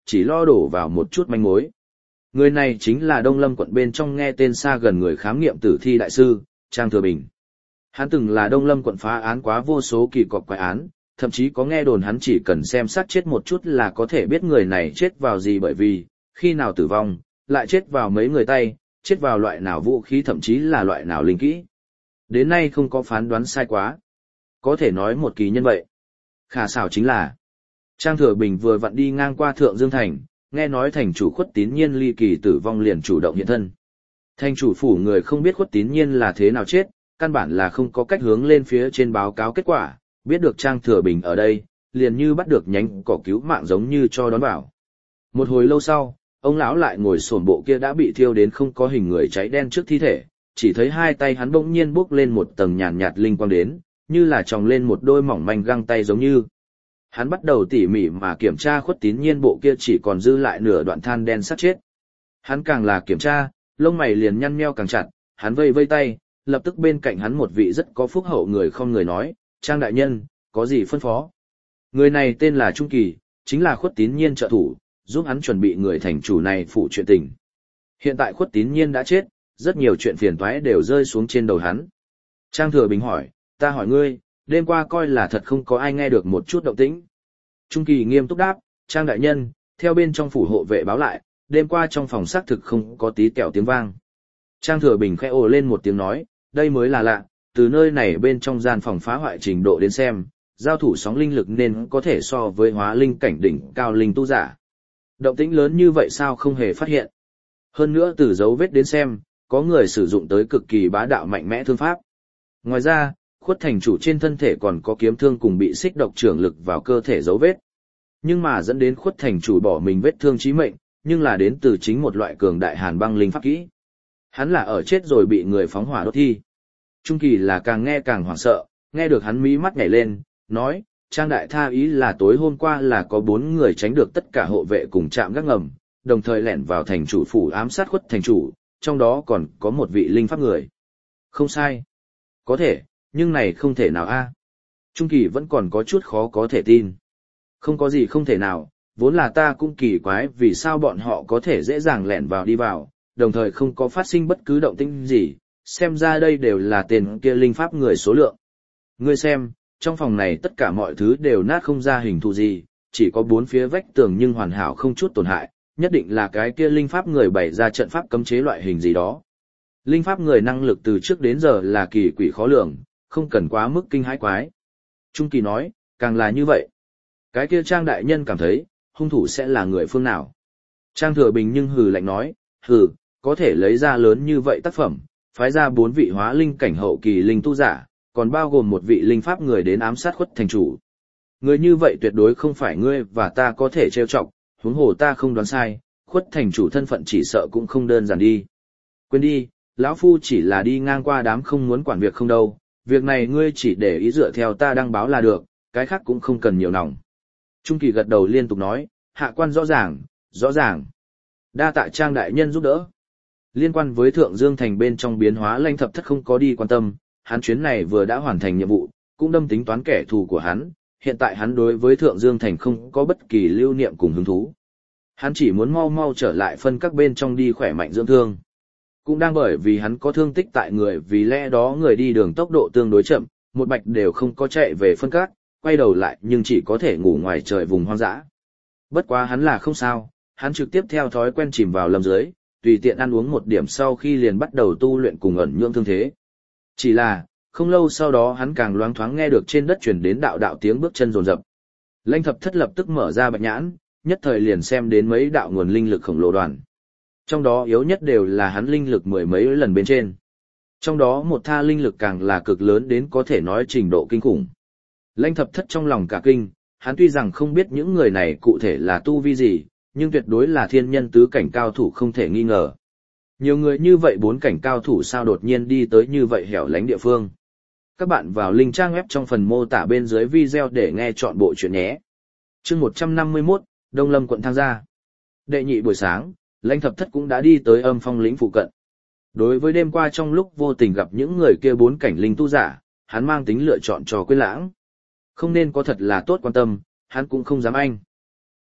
chỉ lo đổ vào một chút manh mối. Người này chính là Đông Lâm quận bên trong nghe tên xa gần người khám nghiệm tử thi đại sư, Trang Thừa Bình. Hắn từng là Đông Lâm quận phá án quá vô số kỳ cọc quái án, thậm chí có nghe đồn hắn chỉ cần xem xác chết một chút là có thể biết người này chết vào gì, bởi vì, khi nào tử vong, lại chết vào mấy người tay, chết vào loại nào vũ khí, thậm chí là loại nào linh kỹ. Đến nay không có phán đoán sai quá. Có thể nói một kỳ nhân vậy. Khả xảo chính là, Trang Thừa Bình vừa vặn đi ngang qua Thượng Dương Thành, nghe nói thành chủ Khuất Tín Nhiên ly kỳ tử vong liền chủ động hiện thân. Thành chủ phủ người không biết Khuất Tín Nhiên là thế nào chết, căn bản là không có cách hướng lên phía trên báo cáo kết quả, biết được Trang Thừa Bình ở đây, liền như bắt được nhánh cỏ cứu mạng giống như cho đón vào. Một hồi lâu sau, ông lão lại ngồi xổm bộ kia đã bị thiêu đến không có hình người cháy đen trước thi thể, chỉ thấy hai tay hắn bỗng nhiên bốc lên một tầng nhàn nhạt linh quang đến, như là tròng lên một đôi mỏng manh găng tay giống như. Hắn bắt đầu tỉ mỉ mà kiểm tra Khuất Tín Nhiên bộ kia chỉ còn dư lại nửa đoạn than đen sắp chết. Hắn càng là kiểm tra, lông mày liền nhăn nheo càng chặt, hắn vây vây tay, lập tức bên cạnh hắn một vị rất có phúc hậu người không người nói, Trang đại nhân, có gì phân phó? Người này tên là Trung Kỳ, chính là Khuất Tín Nhiên trợ thủ, giúp hắn chuẩn bị người thành chủ này phụ chuyện tình. Hiện tại Khuất Tín Nhiên đã chết, rất nhiều chuyện phiền toái đều rơi xuống trên đầu hắn. Trang Thừa Bình hỏi, ta hỏi ngươi, đêm qua coi là thật không có ai nghe được một chút động tĩnh. Trung Kỳ nghiêm túc đáp, Trang đại nhân, theo bên trong phủ hộ vệ báo lại, đêm qua trong phòng xác thực không có tí kẹo tiếng vang. Trang Thừa Bình khẽ ồ lên một tiếng nói, đây mới là lạ, từ nơi này bên trong gian phòng phá hoại trình độ đến xem, giao thủ sóng linh lực nên có thể so với hóa linh cảnh đỉnh cao linh tu giả. Động tĩnh lớn như vậy sao không hề phát hiện. Hơn nữa từ dấu vết đến xem, có người sử dụng tới cực kỳ bá đạo mạnh mẽ thương pháp. Ngoài ra, Khuất thành chủ trên thân thể còn có kiếm thương cùng bị xích độc trưởng lực vào cơ thể dấu vết. Nhưng mà dẫn đến Khuất thành chủ bỏ mình vết thương chí mệnh, nhưng là đến từ chính một loại cường đại hàn băng linh pháp kỹ. Hắn là ở chết rồi bị người phóng hỏa đốt thi. Trung Kỳ là càng nghe càng hoảng sợ, nghe được hắn mí mắt nhảy lên, nói, Trang đại tha ý là tối hôm qua là có bốn người tránh được tất cả hộ vệ cùng chạm gác ngầm, đồng thời lẻn vào thành chủ phủ ám sát Khuất thành chủ, trong đó còn có một vị linh pháp người. Không sai. Có thể, nhưng này không thể nào a. Trung Kỳ vẫn còn có chút khó có thể tin. Không có gì không thể nào, vốn là ta cũng kỳ quái vì sao bọn họ có thể dễ dàng lẻn vào đi vào, đồng thời không có phát sinh bất cứ động tĩnh gì, xem ra đây đều là tên kia linh pháp người số lượng. Ngươi xem, trong phòng này tất cả mọi thứ đều nát không ra hình thù gì, chỉ có bốn phía vách tường nhưng hoàn hảo không chút tổn hại, nhất định là cái kia linh pháp người bày ra trận pháp cấm chế loại hình gì đó. Linh pháp người năng lực từ trước đến giờ là kỳ quỷ khó lường, không cần quá mức kinh hãi quái. Trung Kỳ nói, càng là như vậy. Cái kia Trang đại nhân cảm thấy, hung thủ sẽ là người phương nào? Trang Thừa Bình nhưng hừ lạnh nói, hừ, có thể lấy ra lớn như vậy tác phẩm, phái ra bốn vị hóa linh cảnh hậu kỳ linh tu giả, còn bao gồm một vị linh pháp người đến ám sát Khuất thành chủ. Người như vậy tuyệt đối không phải ngươi và ta có thể trêu chọc, huống hồ ta không đoán sai, Khuất thành chủ thân phận chỉ sợ cũng không đơn giản đi. Quên đi, lão phu chỉ là đi ngang qua đám không muốn quản việc không đâu, việc này ngươi chỉ để ý dựa theo ta đăng báo là được, cái khác cũng không cần nhiều lòng. Trung Kỳ gật đầu liên tục nói, hạ quan rõ ràng, rõ ràng. Đa tạ Trang đại nhân giúp đỡ. Liên quan với Thượng Dương Thành bên trong biến hóa Lãnh Thập Thất không có đi quan tâm, hắn chuyến này vừa đã hoàn thành nhiệm vụ, cũng đâm tính toán kẻ thù của hắn, hiện tại hắn đối với Thượng Dương Thành không có bất kỳ lưu niệm cùng hứng thú. Hắn chỉ muốn mau mau trở lại phân các bên trong đi khỏe mạnh dưỡng thương. Cũng đang bởi vì hắn có thương tích tại người vì lẽ đó người đi đường tốc độ tương đối chậm, một bạch đều không có chạy về phân các, quay đầu lại nhưng chỉ có thể ngủ ngoài trời vùng hoang dã. Bất quá hắn là không sao, hắn trực tiếp theo thói quen chìm vào lâm dưới, tùy tiện ăn uống một điểm sau khi liền bắt đầu tu luyện cùng ẩn nhưỡng thương thế. Chỉ là, không lâu sau đó hắn càng loáng thoáng nghe được trên đất truyền đến đạo đạo tiếng bước chân rồn rập. Lãnh Thập Thất lập tức mở ra bạch nhãn, nhất thời liền xem đến mấy đạo nguồn linh lực khổng lồ đoàn. Trong đó yếu nhất đều là hắn linh lực mười mấy lần bên trên. Trong đó một tha linh lực càng là cực lớn đến có thể nói trình độ kinh khủng. Lãnh Thập Thất trong lòng cả kinh, hắn tuy rằng không biết những người này cụ thể là tu vi gì, nhưng tuyệt đối là thiên nhân tứ cảnh cao thủ không thể nghi ngờ. Nhiều người như vậy bốn cảnh cao thủ sao đột nhiên đi tới như vậy hẻo lánh địa phương. Các bạn vào link trang web trong phần mô tả bên dưới video để nghe chọn bộ chuyện nhé. Chương một trăm năm mươi mốt, Đông Lâm quận Thang Gia. Đệ nhị buổi sáng, Lãnh Thập Thất cũng đã đi tới Âm Phong lĩnh phụ cận. Đối với đêm qua trong lúc vô tình gặp những người kia bốn cảnh linh tu giả, hắn mang tính lựa chọn cho quên lãng. Không nên có thật là tốt quan tâm, hắn cũng không dám anh.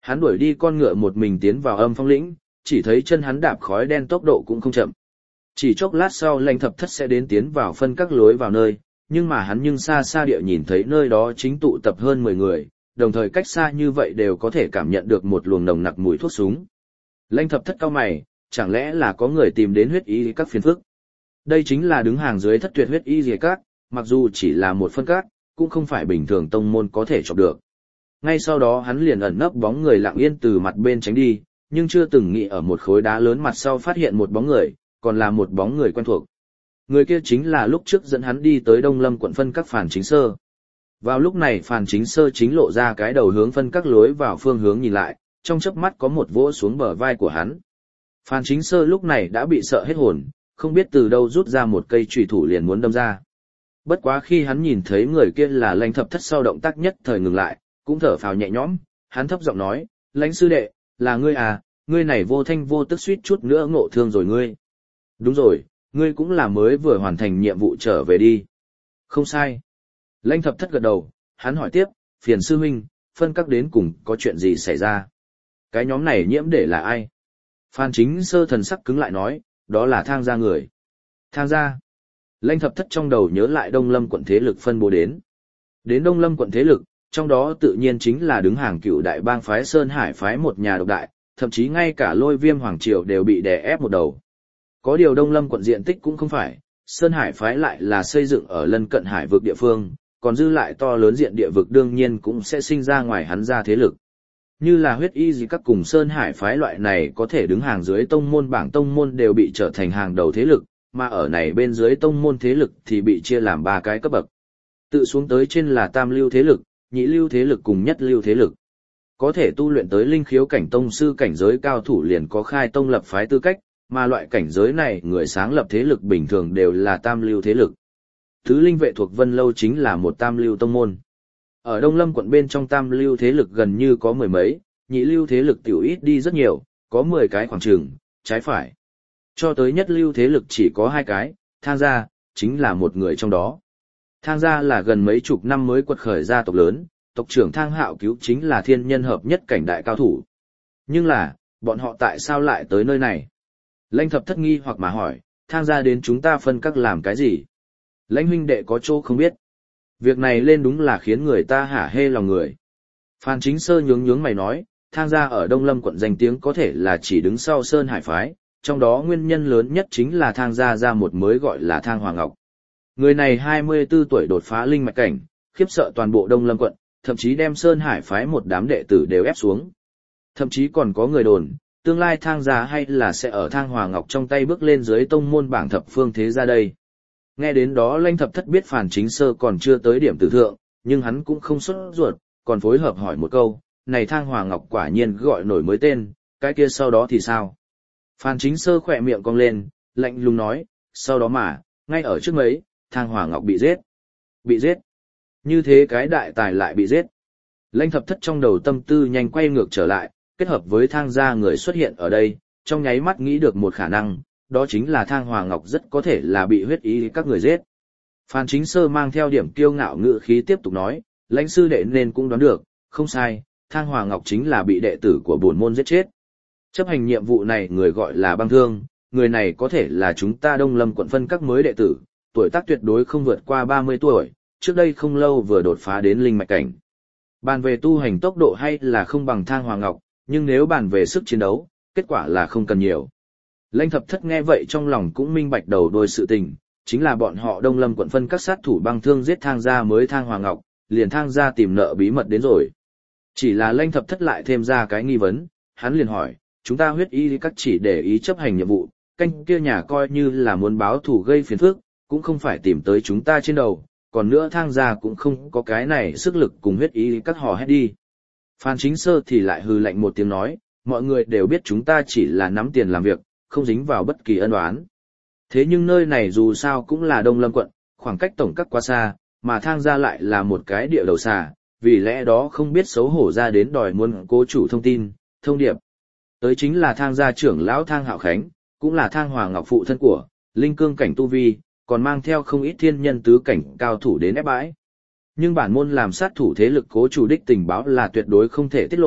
Hắn đuổi đi con ngựa một mình tiến vào âm phong lĩnh, chỉ thấy chân hắn đạp khói đen tốc độ cũng không chậm. Chỉ chốc lát sau Lãnh Thập Thất sẽ đến tiến vào phân các lối vào nơi, nhưng mà hắn nhưng xa xa địa nhìn thấy nơi đó chính tụ tập hơn mười người, đồng thời cách xa như vậy đều có thể cảm nhận được một luồng nồng nặc mùi thuốc súng. Lãnh Thập Thất cau mày, chẳng lẽ là có người tìm đến huyết y các phiền phức. Đây chính là đứng hàng dưới thất tuyệt huyết y rìa các, mặc dù chỉ là một phân các, cũng không phải bình thường tông môn có thể chọc được. Ngay sau đó hắn liền ẩn nấp bóng người lặng yên từ mặt bên tránh đi, nhưng chưa từng nghĩ ở một khối đá lớn mặt sau phát hiện một bóng người, còn là một bóng người quen thuộc. Người kia chính là lúc trước dẫn hắn đi tới Đông Lâm quận phân các Phàn Chính Sơ. Vào lúc này Phàn Chính Sơ chính lộ ra cái đầu hướng phân các lối vào phương hướng nhìn lại, trong chớp mắt có một vỗ xuống bờ vai của hắn. Phàn Chính Sơ lúc này đã bị sợ hết hồn, không biết từ đâu rút ra một cây chùy thủ liền muốn đâm ra. Bất quá khi hắn nhìn thấy người kia là Lãnh Thập Thất sau động tác nhất thời ngừng lại, cũng thở phào nhẹ nhõm, hắn thấp giọng nói, Lãnh sư đệ, là ngươi à, ngươi này vô thanh vô tức suýt chút nữa ngộ thương rồi ngươi. Đúng rồi, ngươi cũng là mới vừa hoàn thành nhiệm vụ trở về đi. Không sai. Lãnh Thập Thất gật đầu, hắn hỏi tiếp, phiền sư huynh, phân các đến cùng có chuyện gì xảy ra? Cái nhóm này nhiễm để là ai? Phan Chính Sơ thần sắc cứng lại nói, đó là Thang gia người. Thang gia. Lãnh Thập Thất trong đầu nhớ lại Đông Lâm quận thế lực phân bố đến. Đến Đông Lâm quận thế lực, trong đó tự nhiên chính là đứng hàng cựu đại bang phái Sơn Hải phái một nhà độc đại, thậm chí ngay cả Lôi Viêm Hoàng Triều đều bị đè ép một đầu. Có điều Đông Lâm quận diện tích cũng không phải, Sơn Hải phái lại là xây dựng ở lân cận hải vực địa phương, còn dư lại to lớn diện địa vực đương nhiên cũng sẽ sinh ra ngoài hắn ra thế lực. Như là huyết y gì các cùng Sơn Hải phái loại này có thể đứng hàng dưới tông môn bảng tông môn đều bị trở thành hàng đầu thế lực, mà ở này bên dưới tông môn thế lực thì bị chia làm ba cái cấp bậc. Tự xuống tới trên là tam lưu thế lực, nhị lưu thế lực cùng nhất lưu thế lực. Có thể tu luyện tới linh khiếu cảnh tông sư cảnh giới cao thủ liền có khai tông lập phái tư cách, mà loại cảnh giới này người sáng lập thế lực bình thường đều là tam lưu thế lực. Tứ linh vệ thuộc Vân Lâu chính là một tam lưu tông môn. Ở Đông Lâm quận bên trong tam lưu thế lực gần như có mười mấy, nhị lưu thế lực tiểu ít đi rất nhiều, có mười cái khoảng trường, trái phải. Cho tới nhất lưu thế lực chỉ có hai cái, Thang gia, chính là một người trong đó. Thang gia là gần mấy chục năm mới quật khởi gia tộc lớn, tộc trưởng Thang Hạo Cứu chính là thiên nhân hợp nhất cảnh đại cao thủ. Nhưng là, bọn họ tại sao lại tới nơi này? Lãnh Thập Thất nghi hoặc mà hỏi, Thang gia đến chúng ta phân các làm cái gì? Lãnh huynh đệ có chỗ không biết. Việc này lên đúng là khiến người ta hả hê lòng người. Phan Chính Sơ nhướng nhướng mày nói, Thang gia ở Đông Lâm quận danh tiếng có thể là chỉ đứng sau Sơn Hải phái, trong đó nguyên nhân lớn nhất chính là Thang gia ra một mới gọi là Thang Hoàng Ngọc. Người này hai mươi tư tuổi đột phá linh mạch cảnh, khiếp sợ toàn bộ Đông Lâm quận, thậm chí đem Sơn Hải phái một đám đệ tử đều ép xuống. Thậm chí còn có người đồn, tương lai Thang gia hay là sẽ ở Thang Hoàng Ngọc trong tay bước lên dưới tông môn bảng thập phương thế gia đây. Nghe đến đó Lãnh Thập Thất biết Phàn Chính Sơ còn chưa tới điểm tử thượng, nhưng hắn cũng không sốt ruột, còn phối hợp hỏi một câu, này Thang Hoàng Ngọc quả nhiên gọi nổi mới tên, cái kia sau đó thì sao? Phàn Chính Sơ khỏe miệng cong lên, lạnh lùng nói, sau đó mà, ngay ở trước mấy, Thang Hoàng Ngọc bị giết. Bị giết? Như thế cái đại tài lại bị giết. Lãnh Thập Thất trong đầu tâm tư nhanh quay ngược trở lại, kết hợp với Thang gia người xuất hiện ở đây, trong nháy mắt nghĩ được một khả năng, đó chính là Thang Hoàng Ngọc rất có thể là bị huyết ý các người giết. Phan Chính Sơ mang theo điểm kiêu ngạo ngữ khí tiếp tục nói, lãnh sư đệ nên cũng đoán được, không sai, Thang Hoàng Ngọc chính là bị đệ tử của bổn môn giết chết. Chấp hành nhiệm vụ này người gọi là Băng Thương, người này có thể là chúng ta Đông Lâm quận phân các mới đệ tử, tuổi tác tuyệt đối không vượt qua ba mươi tuổi, trước đây không lâu vừa đột phá đến linh mạch cảnh. Bàn về tu hành tốc độ hay là không bằng Thang Hoàng Ngọc, nhưng nếu bàn về sức chiến đấu, kết quả là không cần nhiều. Lãnh Thập Thất nghe vậy trong lòng cũng minh bạch đầu đôi sự tình, chính là bọn họ Đông Lâm quận phân các sát thủ Băng Thương giết Thang gia mới Thang Hoàng Ngọc, liền Thang gia tìm nợ bí mật đến rồi. Chỉ là Lãnh Thập Thất lại thêm ra cái nghi vấn, hắn liền hỏi, chúng ta huyết y các chỉ để ý chấp hành nhiệm vụ, canh kia nhà coi như là muốn báo thù gây phiền phức, cũng không phải tìm tới chúng ta trên đầu, còn nữa Thang gia cũng không có cái này sức lực cùng huyết y các hò hét đi. Phan Chính Sơ thì lại hừ lạnh một tiếng nói, mọi người đều biết chúng ta chỉ là nắm tiền làm việc, không dính vào bất kỳ ân oán. Thế nhưng nơi này dù sao cũng là Đông Lâm quận, khoảng cách tổng các quá xa, mà Thang gia lại là một cái địa đầu xà, vì lẽ đó không biết xấu hổ ra đến đòi muốn cố chủ thông tin, thông điệp. Tới chính là Thang gia trưởng lão Thang Hạo Khánh, cũng là Thang Hoàng Ngọc phụ thân của, linh cương cảnh tu vi, còn mang theo không ít thiên nhân tứ cảnh cao thủ đến ép bãi. Nhưng bản môn làm sát thủ thế lực cố chủ đích tình báo là tuyệt đối không thể tiết lộ,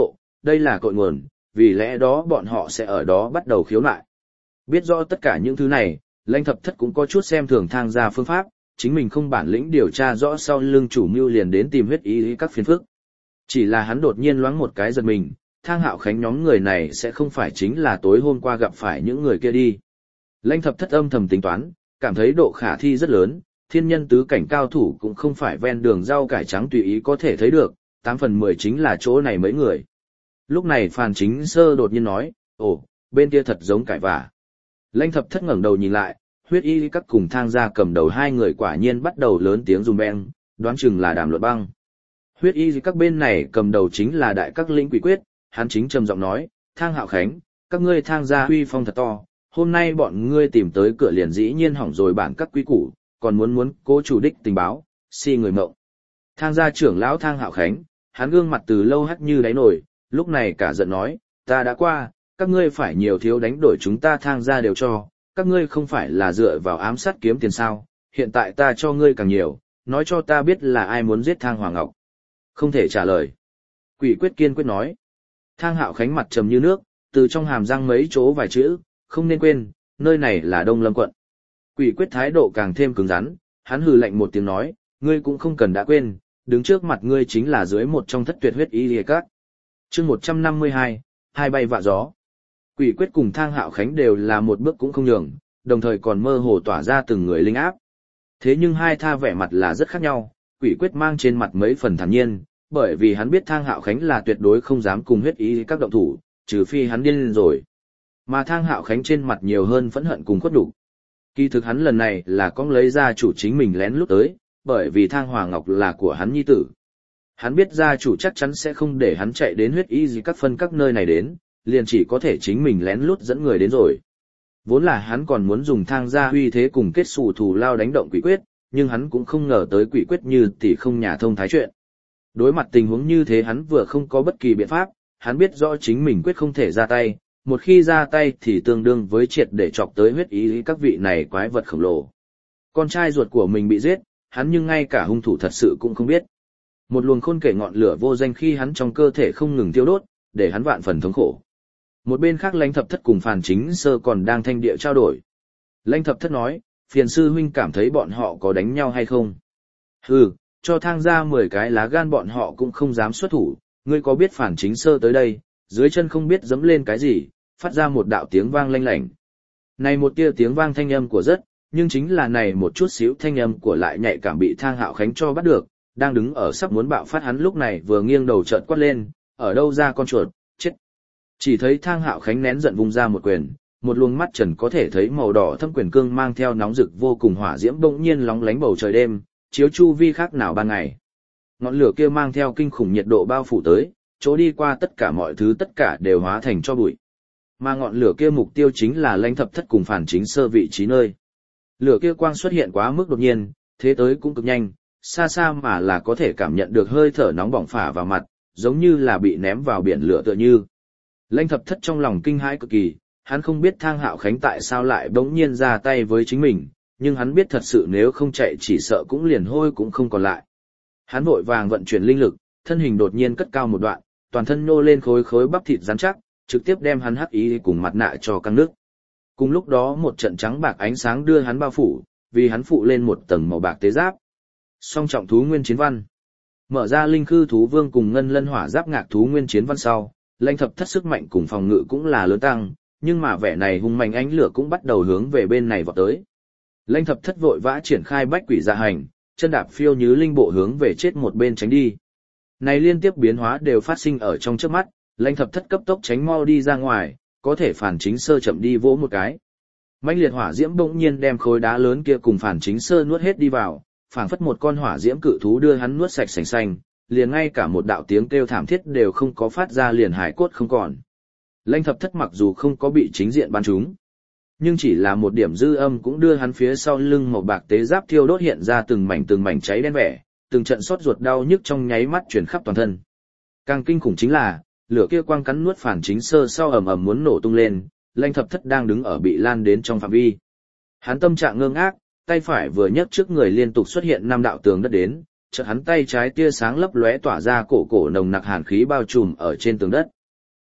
đây là cội nguồn, vì lẽ đó bọn họ sẽ ở đó bắt đầu khiếu nại. Biết rõ tất cả những thứ này, Lãnh Thập Thất cũng có chút xem thường Thang gia phương pháp, chính mình không bản lĩnh điều tra rõ sau lưng chủ mưu liền đến tìm huyết ý các phiền phức. Chỉ là hắn đột nhiên loáng một cái giật mình, Thang Hạo Khánh nhóm người này sẽ không phải chính là tối hôm qua gặp phải những người kia đi. Lãnh Thập Thất âm thầm tính toán, cảm thấy độ khả thi rất lớn, thiên nhân tứ cảnh cao thủ cũng không phải ven đường rau cải trắng tùy ý có thể thấy được, tám phần mười chính là chỗ này mấy người. Lúc này Phàn Chính Sơ đột nhiên nói, ồ, bên kia thật giống cải vả. Lãnh Thập Thất ngẩng đầu nhìn lại, huyết y các cùng Thang gia cầm đầu hai người quả nhiên bắt đầu lớn tiếng rùm beng, đoán chừng là đàm luận băng. Huyết y các bên này cầm đầu chính là đại các lĩnh Quỷ Quyết, hắn chính trầm giọng nói, Thang Hạo Khánh, các ngươi Thang gia huy phong thật to, hôm nay bọn ngươi tìm tới cửa liền dĩ nhiên hỏng rồi bản các quý củ, còn muốn muốn cố chủ đích tình báo, si người mộng. Thang gia trưởng lão Thang Hạo Khánh, hắn gương mặt từ lâu hắt như đáy nổi, lúc này cả giận nói, ta đã qua, các ngươi phải nhiều thiếu đánh đổi chúng ta Thang gia đều cho, các ngươi không phải là dựa vào ám sát kiếm tiền sao, hiện tại ta cho ngươi càng nhiều, nói cho ta biết là ai muốn giết Thang Hoàng Ngọc. Không thể trả lời. Quỷ Quyết kiên quyết nói. Thang Hạo Khánh mặt trầm như nước, từ trong hàm răng mấy chỗ vài chữ, không nên quên, nơi này là Đông Lâm quận. Quỷ Quyết thái độ càng thêm cứng rắn, hắn hừ lạnh một tiếng nói, ngươi cũng không cần đã quên, đứng trước mặt ngươi chính là dưới một trong thất tuyệt huyết y lìa các. Chương một trăm năm mươi hai, hai bay vạ gió. Quỷ Quyết cùng Thang Hạo Khánh đều là một bước cũng không nhường, đồng thời còn mơ hồ tỏa ra từng người linh áp. Thế nhưng hai tha vẻ mặt là rất khác nhau, Quỷ Quyết mang trên mặt mấy phần thản nhiên, bởi vì hắn biết Thang Hạo Khánh là tuyệt đối không dám cùng huyết ý các động thủ, trừ phi hắn điên lên rồi. Mà Thang Hạo Khánh trên mặt nhiều hơn phẫn hận cùng khuất nhục. Kỳ thực hắn lần này là con lấy ra chủ chính mình lén lút tới, bởi vì Thang Hoàng Ngọc là của hắn nhi tử. Hắn biết gia chủ chắc chắn sẽ không để hắn chạy đến huyết y gì các phân các nơi này đến, liền chỉ có thể chính mình lén lút dẫn người đến rồi. Vốn là hắn còn muốn dùng Thang gia uy thế cùng kết sủ thù lao đánh động Quỷ Quyết, nhưng hắn cũng không ngờ tới Quỷ Quyết như tỷ không nhà thông thái chuyện. Đối mặt tình huống như thế hắn vừa không có bất kỳ biện pháp, hắn biết rõ chính mình quyết không thể ra tay, một khi ra tay thì tương đương với triệt để chọc tới huyết ý các vị này quái vật khổng lồ. Con trai ruột của mình bị giết, hắn nhưng ngay cả hung thủ thật sự cũng không biết. Một luồng khôn kể ngọn lửa vô danh khi hắn trong cơ thể không ngừng tiêu đốt, để hắn vạn phần thống khổ. Một bên khác Lãnh Thập Thất cùng Phàn Chính Sơ còn đang thanh địa trao đổi. Lãnh Thập Thất nói, phiền sư huynh cảm thấy bọn họ có đánh nhau hay không? Hừ, cho Thang ra mười cái lá gan bọn họ cũng không dám xuất thủ, ngươi có biết Phàn Chính Sơ tới đây, dưới chân không biết dẫm lên cái gì, phát ra một đạo tiếng vang lanh lảnh. Này một tia tiếng vang thanh âm của rất, nhưng chính là này một chút xíu thanh âm của lại nhạy cảm bị Thang Hạo Khánh cho bắt được, đang đứng ở sắp muốn bạo phát hắn lúc này vừa nghiêng đầu chợt quát lên, ở đâu ra con chuột, chết. Chỉ thấy Thang Hạo Khánh nén giận vung ra một quyền, một luồng mắt trần có thể thấy màu đỏ thâm quyền cương mang theo nóng rực vô cùng hỏa diễm bỗng nhiên lóng lánh bầu trời đêm, chiếu chu vi khác nào ban ngày. Ngọn lửa kia mang theo kinh khủng nhiệt độ bao phủ tới, chỗ đi qua tất cả mọi thứ tất cả đều hóa thành cho bụi. Mà ngọn lửa kia mục tiêu chính là Lãnh Thập Thất cùng Phàn Chính Sơ vị trí nơi. Lửa kia quang xuất hiện quá mức đột nhiên, thế tới cũng cực nhanh, xa xa mà là có thể cảm nhận được hơi thở nóng bỏng phả vào mặt, giống như là bị ném vào biển lửa tựa như. Lãnh Thập Thất trong lòng kinh hãi cực kỳ, hắn không biết Thang Hạo Khánh tại sao lại bỗng nhiên ra tay với chính mình, nhưng hắn biết thật sự nếu không chạy chỉ sợ cũng liền hôi cũng không còn lại. Hắn vội vàng vận chuyển linh lực, thân hình đột nhiên cất cao một đoạn, toàn thân nô lên khối khối bắp thịt rắn chắc, trực tiếp đem hắn hắc ý cùng mặt nạ cho căng nước. Cùng lúc đó một trận trắng bạc ánh sáng đưa hắn bao phủ, vì hắn phụ lên một tầng màu bạc tế giáp. Song trọng thú nguyên chiến văn. Mở ra linh khư thú vương cùng ngân lân hỏa giáp ngạc thú nguyên chiến văn sau, Lãnh Thập Thất sức mạnh cùng phòng ngự cũng là lớn tăng, nhưng mà vẻ này hung mạnh ánh lửa cũng bắt đầu hướng về bên này vọt tới. Lãnh Thập Thất vội vã triển khai bách quỷ dạ hành, chân đạp phiêu như linh bộ hướng về chết một bên tránh đi. Này liên tiếp biến hóa đều phát sinh ở trong chớp mắt, Lãnh Thập Thất cấp tốc tránh mau đi ra ngoài, có thể Phàn Chính Sơ chậm đi vỗ một cái. Mãnh liệt hỏa diễm bỗng nhiên đem khối đá lớn kia cùng Phàn Chính Sơ nuốt hết đi vào, phảng phất một con hỏa diễm cự thú đưa hắn nuốt sạch sành xanh, liền ngay cả một đạo tiếng kêu thảm thiết đều không có phát ra, liền hải cốt không còn. Lãnh Thập Thất mặc dù không có bị chính diện bắn trúng, nhưng chỉ là một điểm dư âm cũng đưa hắn phía sau lưng màu bạc tế giáp thiêu đốt hiện ra từng mảnh từng mảnh cháy đen vẻ, từng trận sốt ruột đau nhức trong nháy mắt truyền khắp toàn thân. Càng kinh khủng chính là, lửa kia quang cắn nuốt Phàn Chính Sơ sau ầm ầm muốn nổ tung lên, Lãnh Thập Thất đang đứng ở bị lan đến trong phạm vi. Hắn tâm trạng ngơ ngác, tay phải vừa nhấc trước người liên tục xuất hiện năm đạo tường đất đến, chợt hắn tay trái tia sáng lấp lóe tỏa ra cổ cổ nồng nặc hàn khí bao trùm ở trên tường đất.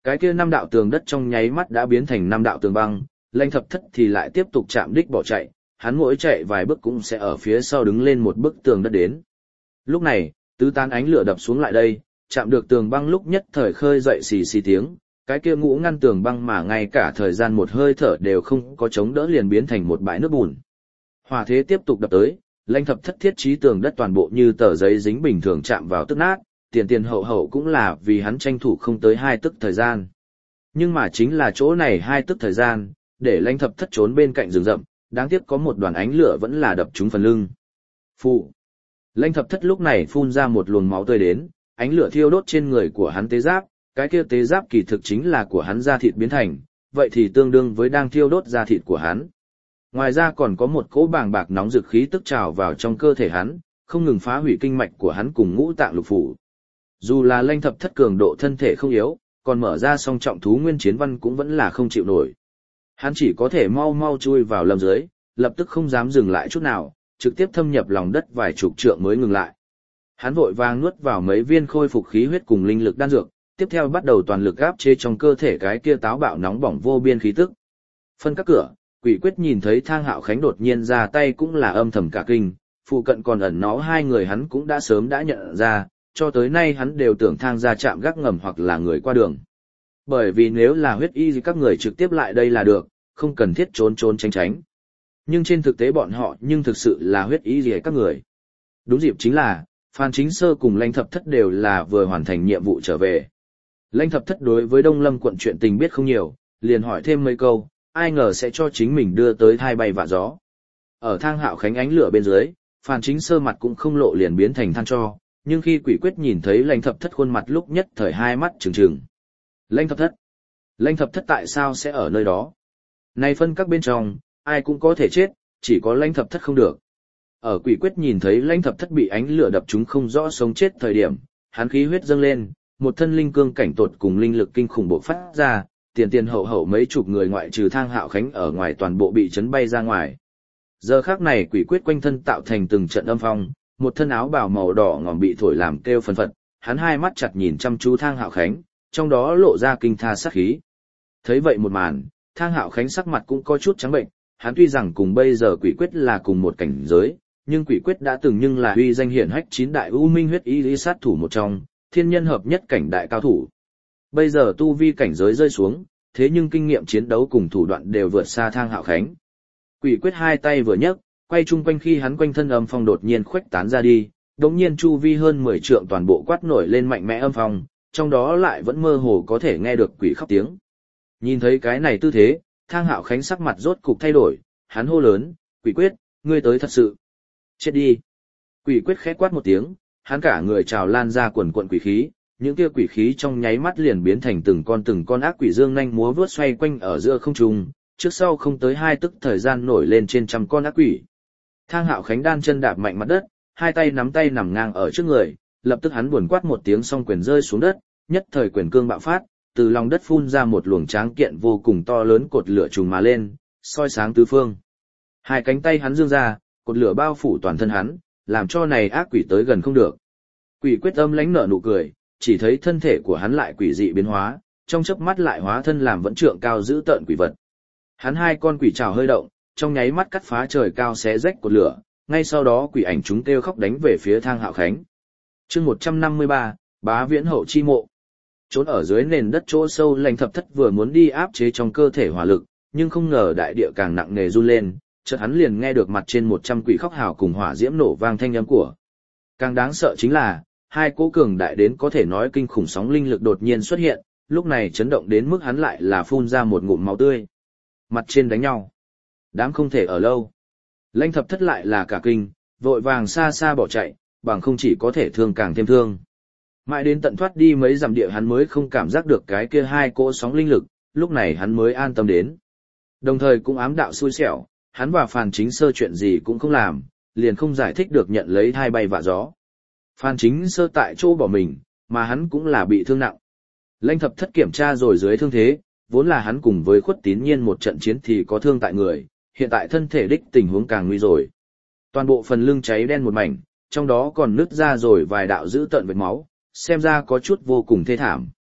Cái kia năm đạo tường đất trong nháy mắt đã biến thành năm đạo tường băng, Lãnh Thập Thất thì lại tiếp tục chạm đích bỏ chạy, hắn mỗi chạy vài bước cũng sẽ ở phía sau đứng lên một bức tường đất đến. Lúc này, tứ tán ánh lửa đập xuống lại đây, chạm được tường băng lúc nhất thời khơi dậy xì xì tiếng, cái kia ngũ ngăn tường băng mà ngay cả thời gian một hơi thở đều không có chống đỡ liền biến thành một bãi nước bùn. Hỏa thế tiếp tục đập tới, Lãnh Thập Thất thiết trí tường đất toàn bộ như tờ giấy dính bình thường chạm vào tức nát, tiền tiền hậu hậu cũng là vì hắn tranh thủ không tới hai tức thời gian. Nhưng mà chính là chỗ này hai tức thời gian, để Lãnh Thập Thất trốn bên cạnh rừng rậm, đáng tiếc có một đoàn ánh lửa vẫn là đập trúng phần lưng. Phụ. Lãnh Thập Thất lúc này phun ra một luồng máu tươi đến, ánh lửa thiêu đốt trên người của hắn tế giáp, cái kia tế giáp kỳ thực chính là của hắn da thịt biến thành, vậy thì tương đương với đang thiêu đốt da thịt của hắn. Ngoài ra còn có một cỗ bàng bạc nóng rực khí tức trào vào trong cơ thể hắn, không ngừng phá hủy kinh mạch của hắn cùng ngũ tạng lục phủ. Dù là Lãnh Thập Thất cường độ thân thể không yếu, còn mở ra song trọng thú nguyên chiến văn cũng vẫn là không chịu nổi. Hắn chỉ có thể mau mau chui vào lâm dưới, lập tức không dám dừng lại chút nào, trực tiếp thâm nhập lòng đất vài chục trượng mới ngừng lại. Hắn vội vàng nuốt vào mấy viên khôi phục khí huyết cùng linh lực đan dược, tiếp theo bắt đầu toàn lực áp chế trong cơ thể cái kia táo bạo nóng bỏng vô biên khí tức. Phân các cửa, Quỷ Quyết nhìn thấy Thang Hạo Khánh đột nhiên ra tay cũng là âm thầm cả kinh, phụ cận còn ẩn nó hai người hắn cũng đã sớm đã nhận ra, cho tới nay hắn đều tưởng Thang ra chạm gác ngầm hoặc là người qua đường. Bởi vì nếu là huyết y thì các người trực tiếp lại đây là được, không cần thiết trốn trốn tránh tránh. Nhưng trên thực tế bọn họ nhưng thực sự là huyết y gì các người. Đúng dịp chính là, Phan Chính Sơ cùng Lãnh Thập Thất đều là vừa hoàn thành nhiệm vụ trở về. Lãnh Thập Thất đối với Đông Lâm quận chuyện tình biết không nhiều, liền hỏi thêm mấy câu, ai ngờ sẽ cho chính mình đưa tới thai bay vạ gió. Ở Thang Hạo Khánh ánh lửa bên dưới, Phan Chính Sơ mặt cũng không lộ liền biến thành than cho, nhưng khi Quỷ Quyết nhìn thấy Lãnh Thập Thất khuôn mặt lúc nhất thời hai mắt trừng trừng. Lãnh Thập Thất? Lãnh Thập Thất tại sao sẽ ở nơi đó? Này phân các bên trong, ai cũng có thể chết, chỉ có Lãnh Thập Thất không được. Ở Quỷ Quyết nhìn thấy Lãnh Thập Thất bị ánh lửa đập chúng không rõ sống chết thời điểm, hắn khí huyết dâng lên, một thân linh cương cảnh tột cùng linh lực kinh khủng bộc phát ra, tiền tiền hậu hậu mấy chục người ngoại trừ Thang Hạo Khánh ở ngoài toàn bộ bị chấn bay ra ngoài. Giờ khắc này Quỷ Quyết quanh thân tạo thành từng trận âm phong, một thân áo bào màu đỏ ngòm bị thổi làm kêu phân phật, hắn hai mắt chặt nhìn chăm chú Thang Hạo Khánh, trong đó lộ ra kinh tha sát khí. Thấy vậy một màn, Thang Hạo Khánh sắc mặt cũng có chút trắng bệnh, hắn tuy rằng cùng bây giờ Quỷ Quyết là cùng một cảnh giới, nhưng Quỷ Quyết đã từng nhưng là uy danh hiển hách chín đại u minh huyết y lý sát thủ một trong, thiên nhân hợp nhất cảnh đại cao thủ. Bây giờ tu vi cảnh giới rơi xuống, thế nhưng kinh nghiệm chiến đấu cùng thủ đoạn đều vượt xa Thang Hạo Khánh. Quỷ Quyết hai tay vừa nhấc, quay chung quanh khi hắn quanh thân âm phong đột nhiên khuếch tán ra đi, đống nhiên chu vi hơn mười trượng toàn bộ quát nổi lên mạnh mẽ âm phong, trong đó lại vẫn mơ hồ có thể nghe được quỷ khóc tiếng. Nhìn thấy cái này tư thế, Thang Hạo Khánh sắc mặt rốt cục thay đổi, hắn hô lớn, Quỷ Quyết, ngươi tới thật sự. Chết đi. Quỷ Quyết khẽ quát một tiếng, hắn cả người trào lan ra quần quần quỷ khí, những kia quỷ khí trong nháy mắt liền biến thành từng con từng con ác quỷ dương nhanh múa vướt xoay quanh ở giữa không trung, trước sau không tới hai tức thời gian nổi lên trên trăm con ác quỷ. Thang Hạo Khánh đan chân đạp mạnh mặt đất, hai tay nắm tay nằm ngang ở trước người, lập tức hắn buồn quát một tiếng song quyền rơi xuống đất, nhất thời quyền cương bạo phát, từ lòng đất phun ra một luồng tráng kiện vô cùng to lớn cột lửa trùng mà lên, soi sáng tứ phương. Hai cánh tay hắn giương ra, cột lửa bao phủ toàn thân hắn, làm cho này ác quỷ tới gần không được. Quỷ Quyết âm lãnh nở nụ cười, chỉ thấy thân thể của hắn lại quỷ dị biến hóa, trong chớp mắt lại hóa thân làm vẫn trượng cao giữ tợn quỷ vật. Hắn hai con quỷ trảo hơi động, trong nháy mắt cắt phá trời cao xé rách cột lửa, ngay sau đó quỷ ảnh chúng kêu khóc đánh về phía Thang Hạo Khánh. Chương một trăm năm mươi ba, Bá Viễn Hậu chi mộ. Trốn ở dưới nền đất chỗ sâu, Lãnh Thập Thất vừa muốn đi áp chế trong cơ thể hỏa lực, nhưng không ngờ đại địa càng nặng nề run lên, chợt hắn liền nghe được mặt trên một trăm quỷ khóc hào cùng hỏa diễm nổ vang thanh âm của. Càng đáng sợ chính là, hai cỗ cường đại đến có thể nói kinh khủng sóng linh lực đột nhiên xuất hiện, lúc này chấn động đến mức hắn lại là phun ra một ngụm máu tươi. Mặt trên đánh nhau. Đám không thể ở lâu. Lãnh Thập Thất lại là cả kinh, vội vàng xa xa bỏ chạy, bằng không chỉ có thể thương càng thêm thương. Mãi đến tận thoát đi mấy dặm địa hắn mới không cảm giác được cái kia hai cỗ sóng linh lực, lúc này hắn mới an tâm đến. Đồng thời cũng ám đạo xui xẻo, hắn và Phan Chính Sơ chuyện gì cũng không làm, liền không giải thích được nhận lấy thai bay vạ gió. Phan Chính Sơ tại chỗ bỏ mình, mà hắn cũng là bị thương nặng. Lãnh Thập Thất kiểm tra rồi dưới thương thế, vốn là hắn cùng với Khuất Tín Nhiên một trận chiến thì có thương tại người, hiện tại thân thể đích tình huống càng nguy rồi. Toàn bộ phần lưng cháy đen một mảnh, trong đó còn nứt ra rồi vài đạo dữ tợn vết máu, xem ra có chút vô cùng thê thảm.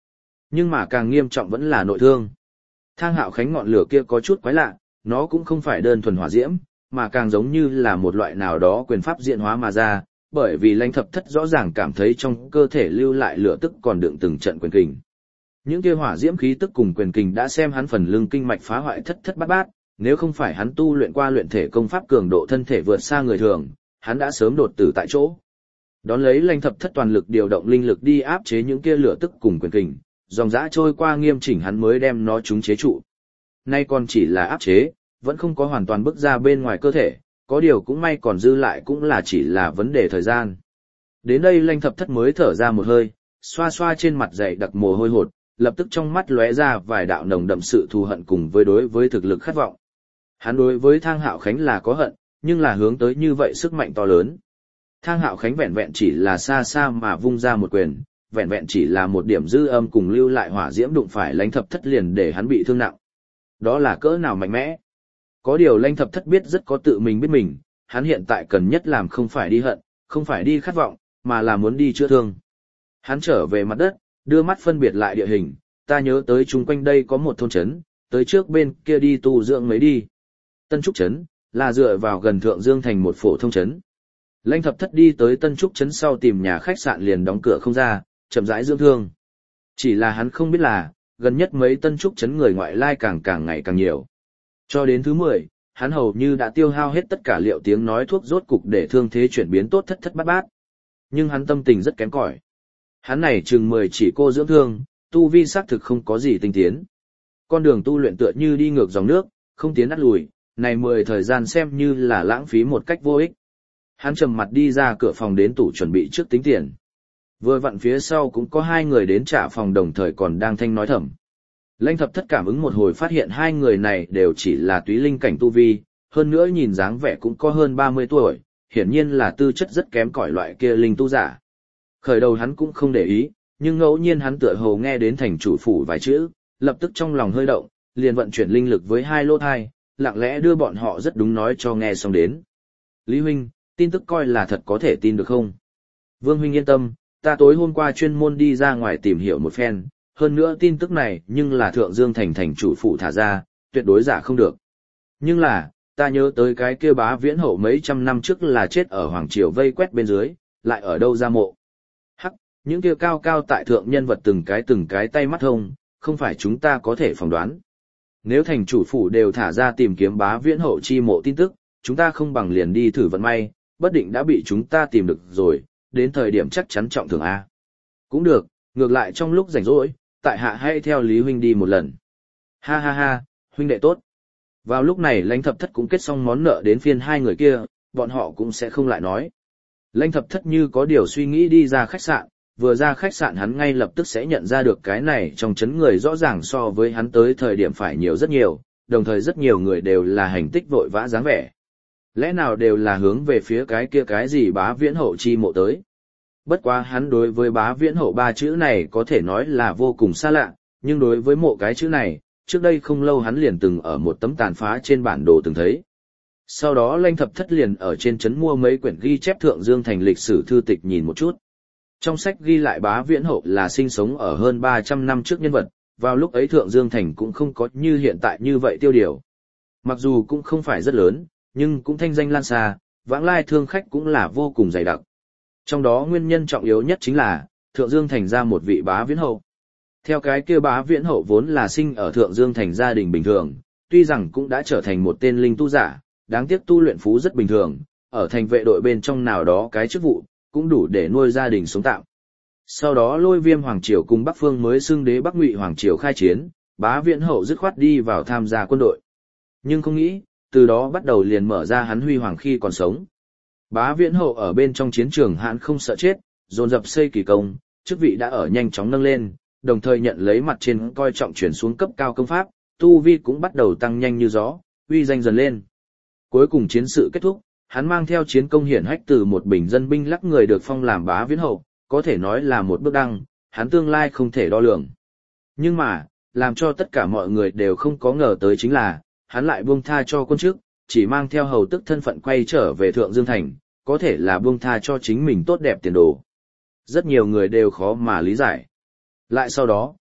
Nhưng mà càng nghiêm trọng vẫn là nội thương. Thang Hạo Khánh ngọn lửa kia có chút quái lạ, nó cũng không phải đơn thuần hỏa diễm, mà càng giống như là một loại nào đó quyền pháp diễn hóa mà ra, bởi vì Lãnh Thập Thất rõ ràng cảm thấy trong cơ thể lưu lại lửa tức còn đựng từng trận quyền kình. Những kia hỏa diễm khí tức cùng quyền kình đã xem hắn phần lưng kinh mạch phá hoại thất thất bát bát, nếu không phải hắn tu luyện qua luyện thể công pháp cường độ thân thể vượt xa người thường, hắn đã sớm đột tử tại chỗ. Đón lấy Lãnh Thập Thất toàn lực điều động linh lực đi áp chế những kia lửa tức cùng quyền kình, dòng dã trôi qua nghiêm chỉnh hắn mới đem nó chúng chế trụ. Nay còn chỉ là áp chế, vẫn không có hoàn toàn bước ra bên ngoài cơ thể, có điều cũng may còn dư lại cũng là chỉ là vấn đề thời gian. Đến đây Lãnh Thập Thất mới thở ra một hơi, xoa xoa trên mặt dày đặc mồ hôi hột, lập tức trong mắt lóe ra vài đạo nồng đậm sự thù hận cùng với đối với thực lực khát vọng. Hắn đối với Thang Hạo Khánh là có hận, nhưng là hướng tới như vậy sức mạnh to lớn. Thang Hạo Khánh vẹn vẹn chỉ là xa xa mà vung ra một quyền, vẹn vẹn chỉ là một điểm dư âm cùng lưu lại hỏa diễm đụng phải Lãnh Thập Thất liền để hắn bị thương nặng. Đó là cỡ nào mạnh mẽ. Có điều Lãnh Thập Thất biết rất có tự mình biết mình, hắn hiện tại cần nhất làm không phải đi hận, không phải đi khát vọng, mà là muốn đi chữa thương. Hắn trở về mặt đất, đưa mắt phân biệt lại địa hình, ta nhớ tới chung quanh đây có một thôn trấn, tới trước bên kia đi tu dưỡng mấy đi. Tân Trúc Trấn, là dựa vào gần Thượng Dương thành một phổ thông trấn. Lãnh Thập Thất đi tới Tân Trúc Trấn sau tìm nhà khách sạn liền đóng cửa không ra, chậm rãi dưỡng thương. Chỉ là hắn không biết là, gần nhất mấy Tân Trúc Trấn người ngoại lai càng càng ngày càng nhiều. Cho đến thứ mười, hắn hầu như đã tiêu hao hết tất cả liệu tiếng nói thuốc rốt cục để thương thế chuyển biến tốt thất thất bát bát. Nhưng hắn tâm tình rất kém cỏi. Hắn này chừng mười chỉ cô dưỡng thương, tu vi xác thực không có gì tinh tiến. Con đường tu luyện tựa như đi ngược dòng nước, không tiến đắt lùi, này mười thời gian xem như là lãng phí một cách vô ích. Hắn trầm mặt đi ra cửa phòng đến tủ chuẩn bị trước tính tiền. Vừa vặn phía sau cũng có hai người đến trả phòng đồng thời còn đang thanh nói thầm. Lãnh Thập Thất cảm ứng một hồi phát hiện hai người này đều chỉ là túy linh cảnh tu vi, hơn nữa nhìn dáng vẻ cũng có hơn ba mươi tuổi, hiển nhiên là tư chất rất kém cỏi loại kia linh tu giả. Khởi đầu hắn cũng không để ý, nhưng ngẫu nhiên hắn tựa hồ nghe đến thành chủ phủ vài chữ, lập tức trong lòng hơi động, liền vận chuyển linh lực với hai lỗ thai, lặng lẽ đưa bọn họ rất đúng nói cho nghe xong đến. Lý huynh, tin tức coi là thật có thể tin được không? Vương huynh yên tâm, ta tối hôm qua chuyên môn đi ra ngoài tìm hiểu một phen, hơn nữa tin tức này nhưng là Thượng Dương thành thành chủ phủ thả ra, tuyệt đối giả không được. Nhưng là, ta nhớ tới cái kia Bá Viễn Hậu mấy trăm năm trước là chết ở Hoàng Triều vây quét bên dưới, lại ở đâu ra mộ. Hắc, những kia cao cao tại thượng nhân vật từng cái từng cái tay mắt thông, không phải chúng ta có thể phỏng đoán. Nếu thành chủ phủ đều thả ra tìm kiếm Bá Viễn Hậu chi mộ tin tức, chúng ta không bằng liền đi thử vận may, bất định đã bị chúng ta tìm được rồi, đến thời điểm chắc chắn trọng thưởng A. Cũng được, ngược lại trong lúc rảnh rỗi, tại hạ hãy theo Lý huynh đi một lần. Ha ha ha, huynh đệ tốt. Vào lúc này Lãnh Thập Thất cũng kết xong món nợ đến phiên hai người kia, bọn họ cũng sẽ không lại nói. Lãnh Thập Thất như có điều suy nghĩ đi ra khách sạn, vừa ra khách sạn hắn ngay lập tức sẽ nhận ra được cái này trong chấn người rõ ràng so với hắn tới thời điểm phải nhiều rất nhiều, đồng thời rất nhiều người đều là hành tích vội vã dáng vẻ. Lẽ nào đều là hướng về phía cái kia cái gì Bá Viễn Hậu chi mộ tới. Bất quá hắn đối với Bá Viễn Hậu ba chữ này có thể nói là vô cùng xa lạ, nhưng đối với mộ cái chữ này, trước đây không lâu hắn liền từng ở một tấm tàn phá trên bản đồ từng thấy. Sau đó Lãnh Thập Thất liền ở trên trấn mua mấy quyển ghi chép Thượng Dương thành lịch sử thư tịch nhìn một chút. Trong sách ghi lại Bá Viễn Hậu là sinh sống ở hơn ba trăm năm trước nhân vật, vào lúc ấy Thượng Dương thành cũng không có như hiện tại như vậy tiêu điều. Mặc dù cũng không phải rất lớn, nhưng cũng thanh danh lan xa, vãng lai thương khách cũng là vô cùng dày đặc. Trong đó nguyên nhân trọng yếu nhất chính là, Thượng Dương thành ra một vị Bá Viễn Hậu. Theo cái kia Bá Viễn Hậu vốn là sinh ở Thượng Dương thành gia đình bình thường, tuy rằng cũng đã trở thành một tên linh tu giả, đáng tiếc tu luyện phú rất bình thường, ở thành vệ đội bên trong nào đó cái chức vụ, cũng đủ để nuôi gia đình sống tạm. Sau đó Lôi Viêm Hoàng Triều cùng Bắc Phương mới xưng đế Bắc Ngụy Hoàng Triều khai chiến, Bá Viễn Hậu dứt khoát đi vào tham gia quân đội. Nhưng không nghĩ, từ đó bắt đầu liền mở ra hắn huy hoàng khi còn sống. Bá Viễn Hậu ở bên trong chiến trường hắn không sợ chết, dồn dập xây kỳ công, chức vị đã ở nhanh chóng nâng lên, đồng thời nhận lấy mặt trên coi trọng chuyển xuống cấp cao công pháp, tu vi cũng bắt đầu tăng nhanh như gió, uy danh dần lên. Cuối cùng chiến sự kết thúc, hắn mang theo chiến công hiển hách từ một bình dân binh lắc người được phong làm Bá Viễn Hậu, có thể nói là một bước đăng, hắn tương lai không thể đo lường. Nhưng mà, làm cho tất cả mọi người đều không có ngờ tới chính là, hắn lại buông tha cho quân chức, chỉ mang theo hầu tức thân phận quay trở về Thượng Dương thành, có thể là buông tha cho chính mình tốt đẹp tiền đồ. Rất nhiều người đều khó mà lý giải. Lại sau đó,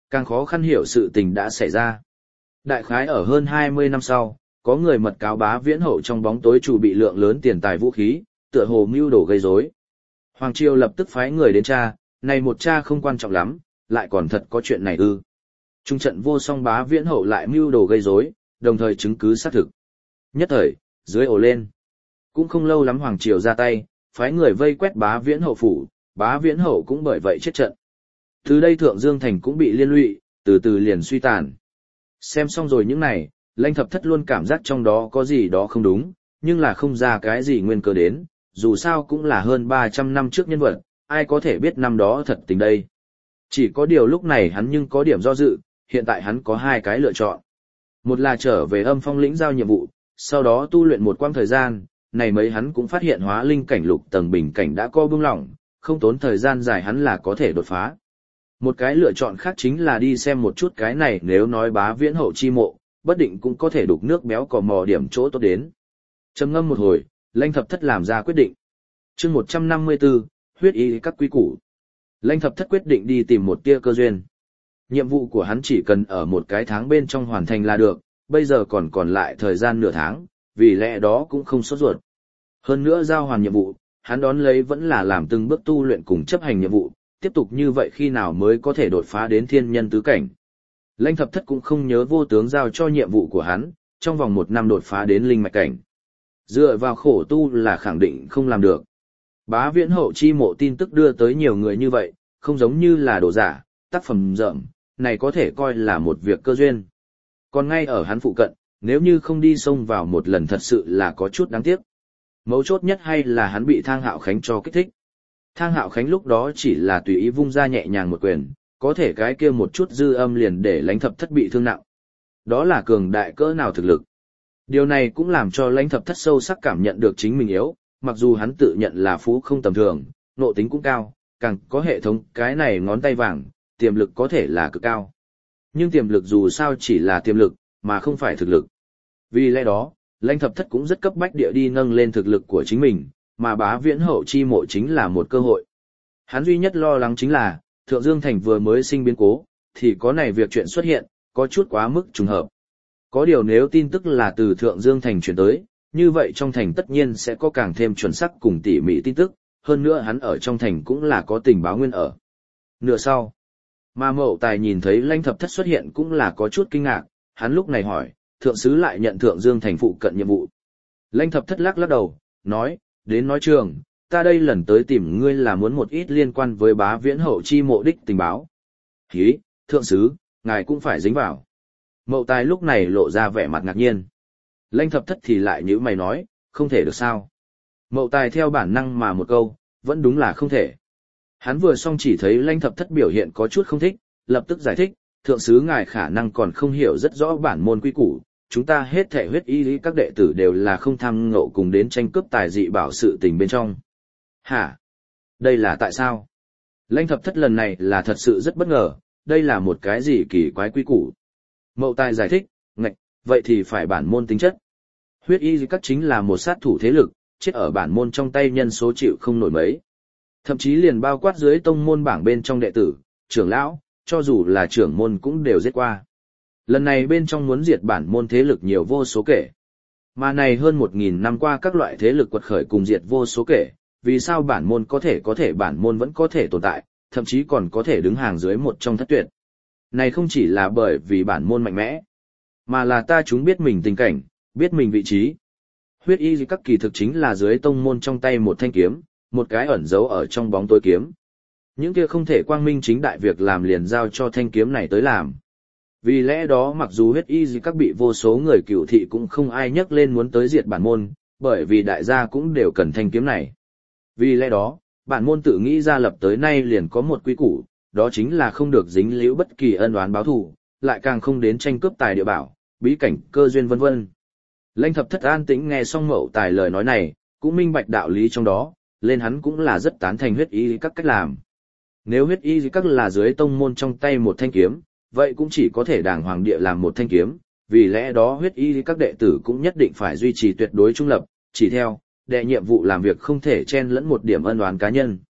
Càng khó khăn hiểu sự tình đã xảy ra. Đại khái ở hơn hai mươi năm sau, có người mật cáo Bá Viễn Hậu trong bóng tối chủ bị lượng lớn tiền tài vũ khí, tựa hồ mưu đồ gây rối. Hoàng triều lập tức phái người đến tra, này một tra không quan trọng lắm, lại còn thật có chuyện này ư? Trung trận vô song Bá Viễn Hậu lại mưu đồ gây rối, đồng thời chứng cứ xác thực. Nhất thời, dưới ồ lên. Cũng không lâu lắm Hoàng triều ra tay, phái người vây quét Bá Viễn Hậu phủ, Bá Viễn Hậu cũng bởi vậy chết trận. Từ đây Thượng Dương Thành cũng bị liên lụy, từ từ liền suy tàn. Xem xong rồi những này, Lãnh Thập Thất luôn cảm giác trong đó có gì đó không đúng, nhưng là không ra cái gì nguyên cơ đến, dù sao cũng là hơn ba trăm năm trước nhân vật, ai có thể biết năm đó thật tình đây. Chỉ có điều lúc này hắn nhưng có điểm do dự, hiện tại hắn có hai cái lựa chọn. Một là trở về Âm Phong lĩnh giao nhiệm vụ, sau đó tu luyện một quãng thời gian, này mấy hắn cũng phát hiện hóa linh cảnh lục tầng bình cảnh đã co bưng lỏng, không tốn thời gian dài hắn là có thể đột phá. Một cái lựa chọn khác chính là đi xem một chút cái này, nếu nói Bá Viễn Hậu chi mộ, bất định cũng có thể đục nước béo cò mò điểm chỗ tốt đến. Trầm ngâm một hồi, Lãnh Thập Thất làm ra quyết định. Chương một trăm năm mươi tư, huyết y các quy củ. Lãnh Thập Thất quyết định đi tìm một tia cơ duyên. Nhiệm vụ của hắn chỉ cần ở một cái tháng bên trong hoàn thành là được, bây giờ còn còn lại thời gian nửa tháng, vì lẽ đó cũng không sốt ruột. Hơn nữa giao hoàn nhiệm vụ, hắn đón lấy vẫn là làm từng bước tu luyện cùng chấp hành nhiệm vụ, tiếp tục như vậy khi nào mới có thể đột phá đến thiên nhân tứ cảnh. Lãnh Thập Thất cũng không nhớ vô tướng giao cho nhiệm vụ của hắn, trong vòng một năm đột phá đến linh mạch cảnh. Dựa vào khổ tu là khẳng định không làm được. Bá Viễn Hậu chi mộ tin tức đưa tới nhiều người như vậy, không giống như là đồ giả, tác phẩm rợm, này có thể coi là một việc cơ duyên. Còn ngay ở hắn phụ cận, nếu như không đi xông vào một lần thật sự là có chút đáng tiếc. Mấu chốt nhất hay là hắn bị Thang Hạo Khánh cho kích thích. Thang Hạo Khánh lúc đó chỉ là tùy ý vung ra nhẹ nhàng một quyền, có thể cái kia một chút dư âm liền để Lãnh Thập Thất bị thương nặng. Đó là cường đại cỡ nào thực lực. Điều này cũng làm cho Lãnh Thập Thất sâu sắc cảm nhận được chính mình yếu, mặc dù hắn tự nhận là phú không tầm thường, nộ tính cũng cao, càng có hệ thống cái này ngón tay vàng, tiềm lực có thể là cực cao. Nhưng tiềm lực dù sao chỉ là tiềm lực, mà không phải thực lực. Vì lẽ đó, Lãnh Thập Thất cũng rất cấp bách địa đi nâng lên thực lực của chính mình, mà Bá Viễn Hậu chi mộ chính là một cơ hội. Hắn duy nhất lo lắng chính là, Thượng Dương Thành vừa mới sinh biến cố, thì có này việc chuyện xuất hiện, có chút quá mức trùng hợp. Có điều nếu tin tức là từ Thượng Dương Thành chuyển tới, như vậy trong thành tất nhiên sẽ có càng thêm chuẩn xác cùng tỉ mỉ tin tức, hơn nữa hắn ở trong thành cũng là có tình báo nguyên ở. Nửa sau, mà Mậu Tài nhìn thấy Lãnh Thập Thất xuất hiện cũng là có chút kinh ngạc, hắn lúc này hỏi, thượng sứ lại nhận Thượng Dương Thành phụ cận nhiệm vụ. Lãnh Thập Thất lắc lắc đầu, nói, đến nói trường, ta đây lần tới tìm ngươi là muốn một ít liên quan với Bá Viễn Hậu chi mộ đích tình báo. Hí, thượng sứ, ngài cũng phải dính vào. Mậu Tài lúc này lộ ra vẻ mặt ngạc nhiên. Lãnh Thập Thất thì lại nhíu mày nói, không thể được sao. Mậu Tài theo bản năng mà một câu, vẫn đúng là không thể. Hắn vừa xong chỉ thấy Lãnh Thập Thất biểu hiện có chút không thích, lập tức giải thích, thượng sứ ngài khả năng còn không hiểu rất rõ bản môn quy củ, chúng ta hết thể huyết y lý các đệ tử đều là không tham ngộ cùng đến tranh cướp tài dị bảo sự tình bên trong. Hả? Đây là tại sao? Lãnh Thập Thất lần này là thật sự rất bất ngờ, đây là một cái gì kỳ quái quy củ. Mậu Tài giải thích, ngạch, vậy thì phải bản môn tính chất. Huyết y các chính là một sát thủ thế lực, chết ở bản môn trong tay nhân số chịu không nổi mấy. Thậm chí liền bao quát dưới tông môn bảng bên trong đệ tử, trưởng lão, cho dù là trưởng môn cũng đều giết qua. Lần này bên trong muốn diệt bản môn thế lực nhiều vô số kể. Mà này hơn một nghìn năm qua các loại thế lực quật khởi cùng diệt vô số kể, vì sao bản môn có thể có thể bản môn vẫn có thể tồn tại, thậm chí còn có thể đứng hàng dưới một trong thất tuyệt. Này không chỉ là bởi vì bản môn mạnh mẽ, mà là ta chúng biết mình tình cảnh, biết mình vị trí. Huyết y các kỳ thực chính là dưới tông môn trong tay một thanh kiếm, một cái ẩn giấu ở trong bóng tối kiếm. Những kia không thể quang minh chính đại việc làm liền giao cho thanh kiếm này tới làm. Vì lẽ đó mặc dù huyết y các bị vô số người cựu thị cũng không ai nhắc lên muốn tới diệt bản môn, bởi vì đại gia cũng đều cần thanh kiếm này. Vì lẽ đó, bản môn tự nghĩ ra lập tới nay liền có một quy củ, đó chính là không được dính líu bất kỳ ân oán báo thù, lại càng không đến tranh cướp tài địa bảo, bí cảnh, cơ duyên vân vân. Lãnh Thập Thất an tĩnh nghe xong Mậu Tài lời nói này, cũng minh bạch đạo lý trong đó, lên hắn cũng là rất tán thành huyết y các cách làm. Nếu huyết y các là dưới tông môn trong tay một thanh kiếm, vậy cũng chỉ có thể đàng hoàng địa làm một thanh kiếm, vì lẽ đó huyết y các đệ tử cũng nhất định phải duy trì tuyệt đối trung lập, chỉ theo, đệ nhiệm vụ làm việc không thể chen lẫn một điểm ân oán cá nhân.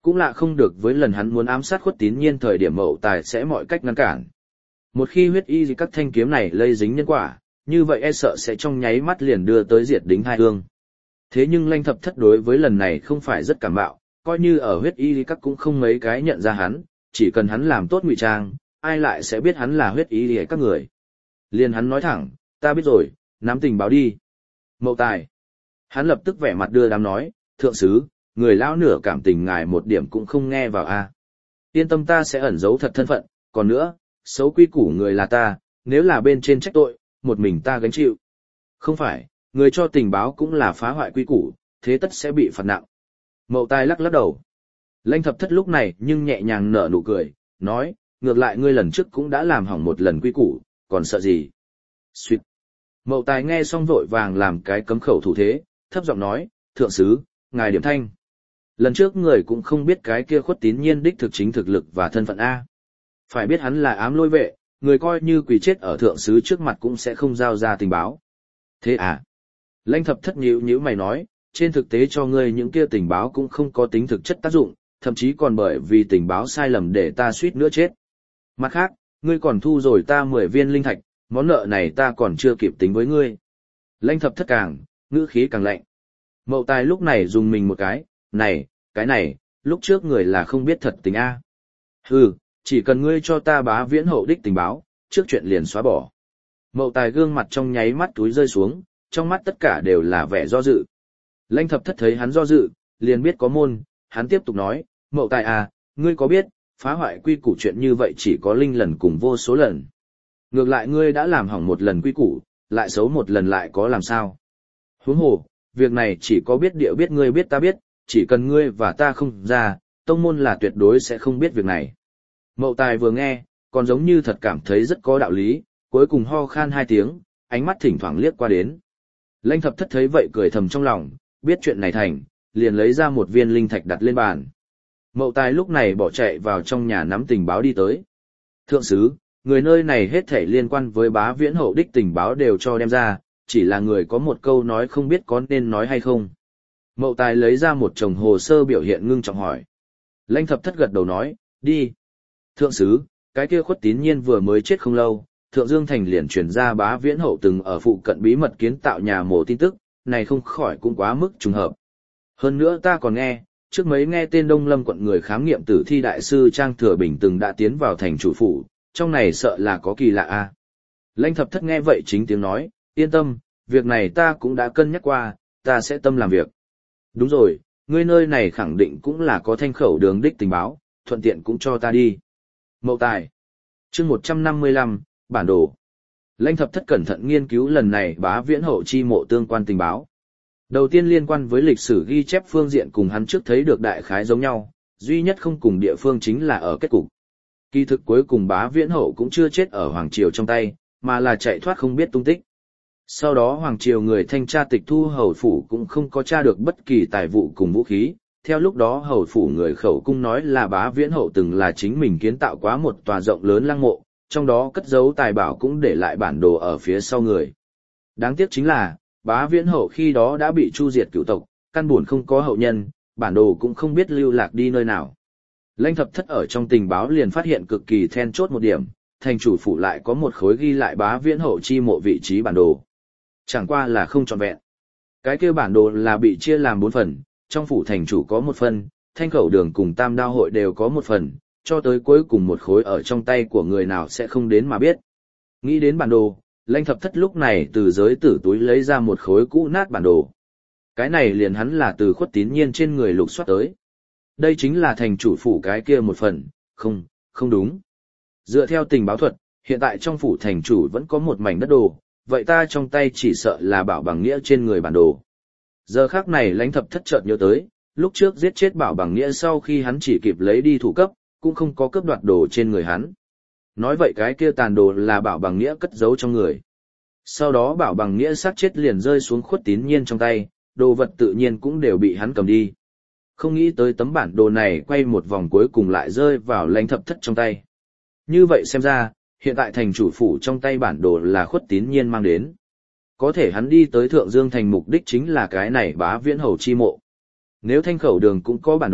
Cũng lạ không được với lần hắn muốn ám sát Khuất Tín Nhiên thời điểm Mậu Tài sẽ mọi cách ngăn cản. Một khi huyết y gì các thanh kiếm này lây dính nhân quả, như vậy e sợ sẽ trong nháy mắt liền đưa tới diệt đính hai hương. Thế nhưng Lanh Thập Thất đối với lần này không phải rất cảm bạo, coi như ở huyết y các cũng không mấy cái nhận ra hắn, chỉ cần hắn làm tốt ngụy trang, ai lại sẽ biết hắn là huyết y các người. Liền hắn nói thẳng, ta biết rồi, nắm tình báo đi. Mậu Tài. Hắn lập tức vẻ mặt đưa đám nói, thượng sứ, người lão nửa cảm tình ngài một điểm cũng không nghe vào a. Yên tâm, ta sẽ ẩn giấu thật thân phận, còn nữa, xấu quy củ người là ta, nếu là bên trên trách tội, một mình ta gánh chịu. Không phải, người cho tình báo cũng là phá hoại quy củ, thế tất sẽ bị phạt nặng. Mậu Tài lắc lắc đầu. Lanh Thập Thất lúc này nhưng nhẹ nhàng nở nụ cười, nói, ngược lại ngươi lần trước cũng đã làm hỏng một lần quy củ, còn sợ gì? Xuyệt. Mậu Tài nghe xong vội vàng làm cái cấm khẩu thủ thế, thấp giọng nói, thượng sứ, ngài điểm thanh. Lần trước người cũng không biết cái kia Khuất Tín Nhiên đích thực chính thực lực và thân phận A. Phải biết hắn là ám lôi vệ, người coi như quỳ chết ở thượng sứ trước mặt cũng sẽ không giao ra tình báo. Thế à? Lanh Thập Thất nhíu nhíu mày nói, trên thực tế cho ngươi những kia tình báo cũng không có tính thực chất tác dụng, thậm chí còn bởi vì tình báo sai lầm để ta suýt nữa chết. Mặt khác, ngươi còn thu rồi ta mười viên linh thạch, món nợ này ta còn chưa kịp tính với ngươi. Lanh Thập Thất càng, ngữ khí càng lạnh. Mậu Tài lúc này dùng mình một cái, này, cái này, lúc trước người là không biết thật tình A. Hừ, chỉ cần ngươi cho ta Bá Viễn hậu đích tình báo, trước chuyện liền xóa bỏ. Mậu Tài gương mặt trong nháy mắt túi rơi xuống, trong mắt tất cả đều là vẻ do dự. Lanh Thập Thất thấy hắn do dự, liền biết có môn, hắn tiếp tục nói, Mậu Tài à, ngươi có biết, phá hoại quy củ chuyện như vậy chỉ có linh lần cùng vô số lần. Ngược lại ngươi đã làm hỏng một lần quy củ, lại xấu một lần lại có làm sao. Huống hồ, việc này chỉ có biết địa biết ngươi biết ta biết, chỉ cần ngươi và ta không ra, tông môn là tuyệt đối sẽ không biết việc này. Mậu Tài vừa nghe, còn giống như thật cảm thấy rất có đạo lý, cuối cùng ho khan hai tiếng, ánh mắt thỉnh thoảng liếc qua đến. Lanh Thập Thất thấy vậy cười thầm trong lòng, biết chuyện này thành, liền lấy ra một viên linh thạch đặt lên bàn. Mậu Tài lúc này bỏ chạy vào trong nhà nắm tình báo đi tới. Thượng sứ, người nơi này hết thảy liên quan với Bá Viễn hậu đích tình báo đều cho đem ra, chỉ là người có một câu nói không biết có nên nói hay không. Mậu Tài lấy ra một chồng hồ sơ biểu hiện ngưng trọng hỏi. Lanh Thập Thất gật đầu nói, đi. Thượng sứ, cái kia Khuất Tín Nhiên vừa mới chết không lâu, Thượng Dương Thành liền truyền ra Bá Viễn hậu từng ở phụ cận bí mật kiến tạo nhà mồ tin tức, này không khỏi cũng quá mức trùng hợp. Hơn nữa ta còn nghe, trước mấy nghe tên Đông Lâm quận người khám nghiệm tử thi đại sư Trang Thừa Bình từng đã tiến vào thành chủ phủ, trong này sợ là có kỳ lạ a. À. Lanh Thập Thất nghe vậy chính tiếng nói, yên tâm, việc này ta cũng đã cân nhắc qua, ta sẽ tâm làm việc. Đúng rồi, ngươi nơi này khẳng định cũng là có thanh khẩu đường đích tình báo, thuận tiện cũng cho ta đi. Mậu Tài. Chương một trăm năm mươi lăm, bản đồ. Lanh Thập Thất cẩn thận nghiên cứu lần này Bá Viễn hậu chi mộ tương quan tình báo. Đầu tiên liên quan với lịch sử ghi chép phương diện cùng hắn trước thấy được đại khái giống nhau, duy nhất không cùng địa phương chính là ở kết cục. Kỳ thực cuối cùng Bá Viễn hậu cũng chưa chết ở Hoàng Triều trong tay, mà là chạy thoát không biết tung tích. Sau đó Hoàng Triều người thanh tra tịch thu hầu phủ cũng không có tra được bất kỳ tài vụ cùng vũ khí. Theo lúc đó hầu phủ người khẩu cung nói là Bá Viễn hậu từng là chính mình kiến tạo quá một tòa rộng lớn lăng mộ, trong đó cất giấu tài bảo cũng để lại bản đồ ở phía sau người. Đáng tiếc chính là, Bá Viễn hậu khi đó đã bị chu diệt cửu tộc, căn buồn không có hậu nhân, bản đồ cũng không biết lưu lạc đi nơi nào. Lanh Thập Thất ở trong tình báo liền phát hiện cực kỳ then chốt một điểm, thành chủ phủ lại có một khối ghi lại Bá Viễn hậu chi mộ vị trí bản đồ. Chẳng qua là không trọn vẹn. Cái kia bản đồ là bị chia làm bốn phần, trong phủ thành chủ có một phần, thanh khẩu đường cùng tam đao hội đều có một phần, cho tới cuối cùng một khối ở trong tay của người nào sẽ không đến mà biết. Nghĩ đến bản đồ, Lanh Thập Thất lúc này từ giới tử túi lấy ra một khối cũ nát bản đồ. Cái này liền hắn là từ Khuất Tín Nhiên trên người lục soát tới. Đây chính là thành chủ phủ cái kia một phần, không, không đúng. Dựa theo tình báo thuật, hiện tại trong phủ thành chủ vẫn có một mảnh đất đồ, vậy ta trong tay chỉ sợ là Bảo Bằng Nghĩa trên người bản đồ. Giờ khác này Lanh Thập Thất chợt nhớ tới, lúc trước giết chết Bảo Bằng Nghĩa sau khi hắn chỉ kịp lấy đi thủ cấp, cũng không có cướp đoạt đồ trên người hắn. Nói vậy cái kia tàn đồ là Bảo Bằng Nghĩa cất giấu trong người. Sau đó Bảo Bằng Nghĩa xác chết liền rơi xuống Khuất Tín Nhiên trong tay, đồ vật tự nhiên cũng đều bị hắn cầm đi. Không nghĩ tới tấm bản đồ này quay một vòng cuối cùng lại rơi vào Lanh Thập Thất trong tay. Như vậy xem ra, hiện tại thành chủ phủ trong tay bản đồ là Khuất Tín Nhiên mang đến. Có thể hắn đi tới Thượng Dương thành mục đích chính là cái này Bá Viễn hầu chi mộ. Nếu thanh khẩu đường cũng có bản đồ,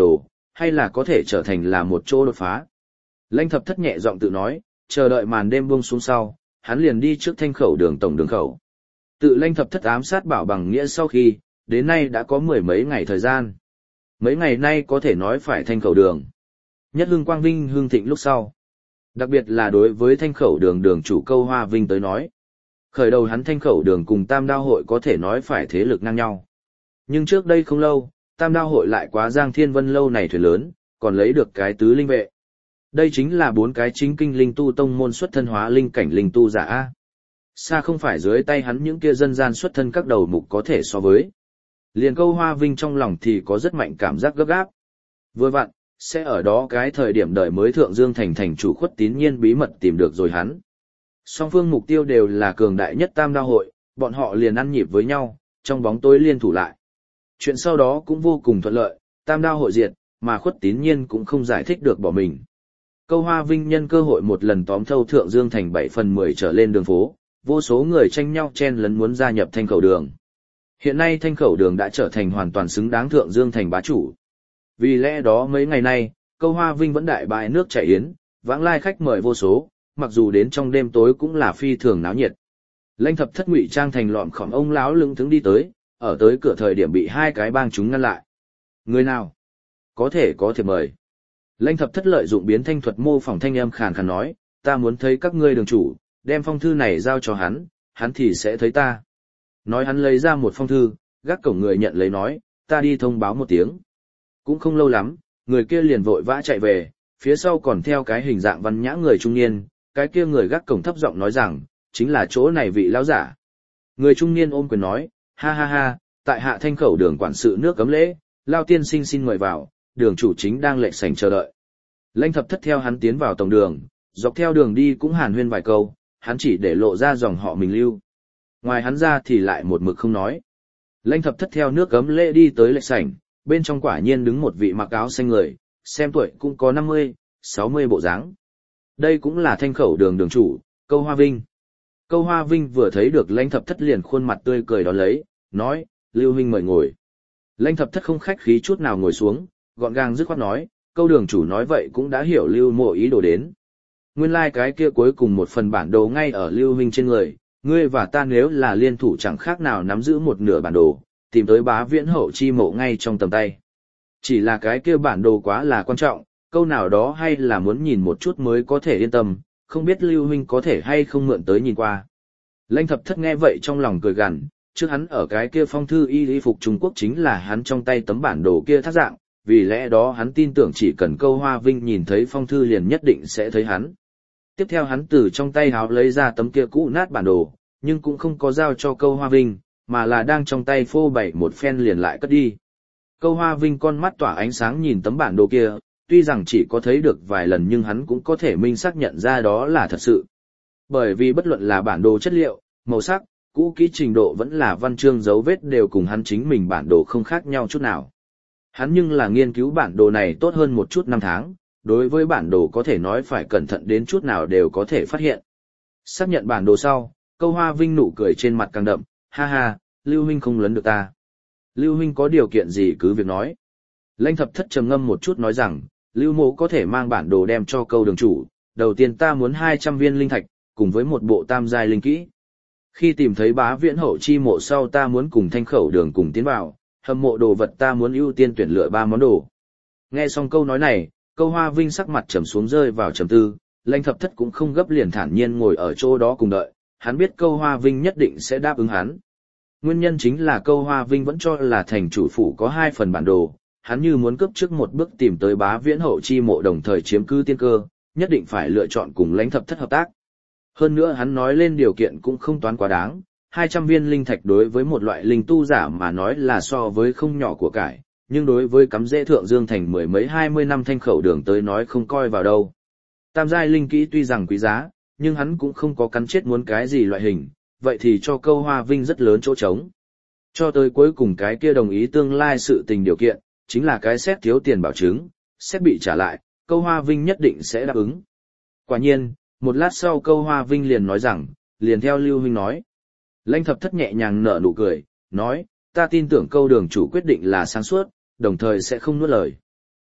hay là có thể trở thành là một chỗ đột phá. Lãnh thập thất nhẹ giọng tự nói, chờ đợi màn đêm buông xuống sau, hắn liền đi trước thanh khẩu đường tổng đường khẩu. Tự lãnh thập thất ám sát Bảo Bằng Nghĩa sau khi, đến nay đã có mười mấy ngày thời gian. Mấy ngày nay có thể nói phải thanh khẩu đường. Nhất hưng quang vinh hương thịnh lúc sau. Đặc biệt là đối với thanh khẩu đường đường chủ Câu Hoa Vinh tới nói. Khởi đầu hắn thanh khẩu đường cùng Tam Đao hội có thể nói phải thế lực ngang nhau. Nhưng trước đây không lâu, Tam Đao hội lại quá Giang Thiên Vân lâu này thuyền lớn, còn lấy được cái tứ linh vệ. Đây chính là bốn cái chính kinh linh tu tông môn xuất thân hóa linh cảnh linh tu giả A. Xa không phải dưới tay hắn những kia dân gian xuất thân các đầu mục có thể so với. Liền Câu Hoa Vinh trong lòng thì có rất mạnh cảm giác gấp gáp. Vừa vặn, sẽ ở đó cái thời điểm đợi mới Thượng Dương thành thành chủ Khuất Tín Nhiên bí mật tìm được rồi hắn. Song phương mục tiêu đều là cường đại nhất Tam Đao hội, bọn họ liền ăn nhịp với nhau, trong bóng tối liên thủ lại. Chuyện sau đó cũng vô cùng thuận lợi, Tam Đao hội diệt, mà Khuất Tín Nhiên cũng không giải thích được bỏ mình. Câu Hoa Vinh nhân cơ hội một lần tóm thâu Thượng Dương thành bảy phần mười trở lên đường phố, vô số người tranh nhau chen lấn muốn gia nhập thanh khẩu đường. Hiện nay thanh khẩu đường đã trở thành hoàn toàn xứng đáng Thượng Dương thành bá chủ. Vì lẽ đó mấy ngày nay, Câu Hoa Vinh vẫn đại bại nước chảy yến, vãng lai khách mời vô số, mặc dù đến trong đêm tối cũng là phi thường náo nhiệt. Lãnh thập thất ngụy trang thành lọm khỏm ông lão lưng thứng đi tới, ở tới cửa thời điểm bị hai cái bang chúng ngăn lại. Người nào? Có thể có thể mời. Lãnh thập thất lợi dụng biến thanh thuật mô phỏng thanh âm khàn khàn nói, ta muốn thấy các ngươi đường chủ, đem phong thư này giao cho hắn, hắn thì sẽ thấy ta. Nói hắn lấy ra một phong thư, gác cổng người nhận lấy nói, ta đi thông báo một tiếng. Cũng không lâu lắm, người kia liền vội vã chạy về, phía sau còn theo cái hình dạng văn nhã người trung niên, cái kia người gác cổng thấp giọng nói rằng, chính là chỗ này vị lão giả. Người trung niên ôm quyền nói, ha ha ha, tại hạ thanh khẩu đường quản sự nước cấm lễ, Lao tiên sinh xin mời vào, đường chủ chính đang lệnh sảnh chờ đợi. Lãnh thập thất theo hắn tiến vào tổng đường, dọc theo đường đi cũng hàn huyên vài câu, hắn chỉ để lộ ra dòng họ mình lưu. Ngoài hắn ra thì lại một mực không nói. Lãnh thập thất theo nước cấm lễ đi tới lệnh sảnh, bên trong quả nhiên đứng một vị mặc áo xanh người, xem tuổi cũng có năm mươi, sáu mươi bộ dáng. Đây cũng là thanh khẩu đường đường chủ, Câu Hoa Vinh. Câu Hoa Vinh vừa thấy được Lãnh thập thất liền khuôn mặt tươi cười đón lấy, nói, Lưu huynh mời ngồi. Lãnh thập thất không khách khí chút nào ngồi xuống, gọn gàng dứt khoát nói, Câu đường chủ nói vậy cũng đã hiểu Lưu mộ ý đồ đến. Nguyên lai like cái kia cuối cùng một phần bản đồ ngay ở Lưu huynh trên người, ngươi và ta nếu là liên thủ chẳng khác nào nắm giữ một nửa bản đồ, tìm tới bá viễn hậu chi mộ ngay trong tầm tay. Chỉ là cái kia bản đồ quá là quan trọng, câu nào đó hay là muốn nhìn một chút mới có thể yên tâm, không biết Lưu huynh có thể hay không mượn tới nhìn qua. Lãnh thập thất nghe vậy trong lòng cười gằn, trước hắn ở cái kia phong thư y y phục Trung Quốc chính là hắn trong tay tấm bản đồ kia thác dạng, vì lẽ đó hắn tin tưởng chỉ cần Câu Hoa Vinh nhìn thấy phong thư liền nhất định sẽ thấy hắn. Tiếp theo hắn từ trong tay háo lấy ra tấm kia cũ nát bản đồ, nhưng cũng không có giao cho Câu Hoa Vinh, mà là đang trong tay phô bày một phen liền lại cất đi. Câu Hoa Vinh con mắt tỏa ánh sáng nhìn tấm bản đồ kia, tuy rằng chỉ có thấy được vài lần nhưng hắn cũng có thể minh xác nhận ra đó là thật sự. Bởi vì bất luận là bản đồ chất liệu, màu sắc, cũ kỹ trình độ vẫn là văn chương dấu vết đều cùng hắn chính mình bản đồ không khác nhau chút nào. Hắn nhưng là nghiên cứu bản đồ này tốt hơn một chút năm tháng, đối với bản đồ có thể nói phải cẩn thận đến chút nào đều có thể phát hiện. Xác nhận bản đồ sau, Câu Hoa Vinh nụ cười trên mặt càng đậm, ha ha, Lưu huynh không lấn được ta. Lưu huynh có điều kiện gì cứ việc nói. Lãnh thập thất trầm ngâm một chút nói rằng, Lưu mộ có thể mang bản đồ đem cho Câu đường chủ, đầu tiên ta muốn hai trăm viên linh thạch, cùng với một bộ tam giai linh kỹ. Khi tìm thấy bá viễn hậu chi mộ sau ta muốn cùng thanh khẩu đường cùng tiến vào, hầm mộ đồ vật ta muốn ưu tiên tuyển lựa ba món đồ. Nghe xong câu nói này, Câu Hoa Vinh sắc mặt trầm xuống rơi vào trầm tư, Lãnh thập thất cũng không gấp liền thản nhiên ngồi ở chỗ đó cùng đợi, hắn biết Câu Hoa Vinh nhất định sẽ đáp ứng hắn. Nguyên nhân chính là Câu Hoa Vinh vẫn cho là thành chủ phủ có hai phần bản đồ, hắn như muốn cướp trước một bước tìm tới bá viễn hậu chi mộ đồng thời chiếm cứ tiên cơ, nhất định phải lựa chọn cùng Lãnh thập thất hợp tác. Hơn nữa hắn nói lên điều kiện cũng không toán quá đáng, hai trăm viên linh thạch đối với một loại linh tu giả mà nói là so với không nhỏ của cải, nhưng đối với cắm rễ Thượng Dương thành mười mấy hai mươi năm thanh khẩu đường tới nói không coi vào đâu. Tam giai linh kỹ tuy rằng quý giá, nhưng hắn cũng không có cắn chết muốn cái gì loại hình, vậy thì cho Câu Hoa Vinh rất lớn chỗ trống. Cho tới cuối cùng cái kia đồng ý tương lai sự tình điều kiện, chính là cái xét thiếu tiền bảo chứng, xét bị trả lại, Câu Hoa Vinh nhất định sẽ đáp ứng. Quả nhiên, một lát sau Câu Hoa Vinh liền nói rằng, liền theo Lưu huynh nói. Lãnh thập thất nhẹ nhàng nở nụ cười, nói, ta tin tưởng Câu đường chủ quyết định là sáng suốt, đồng thời sẽ không nuốt lời.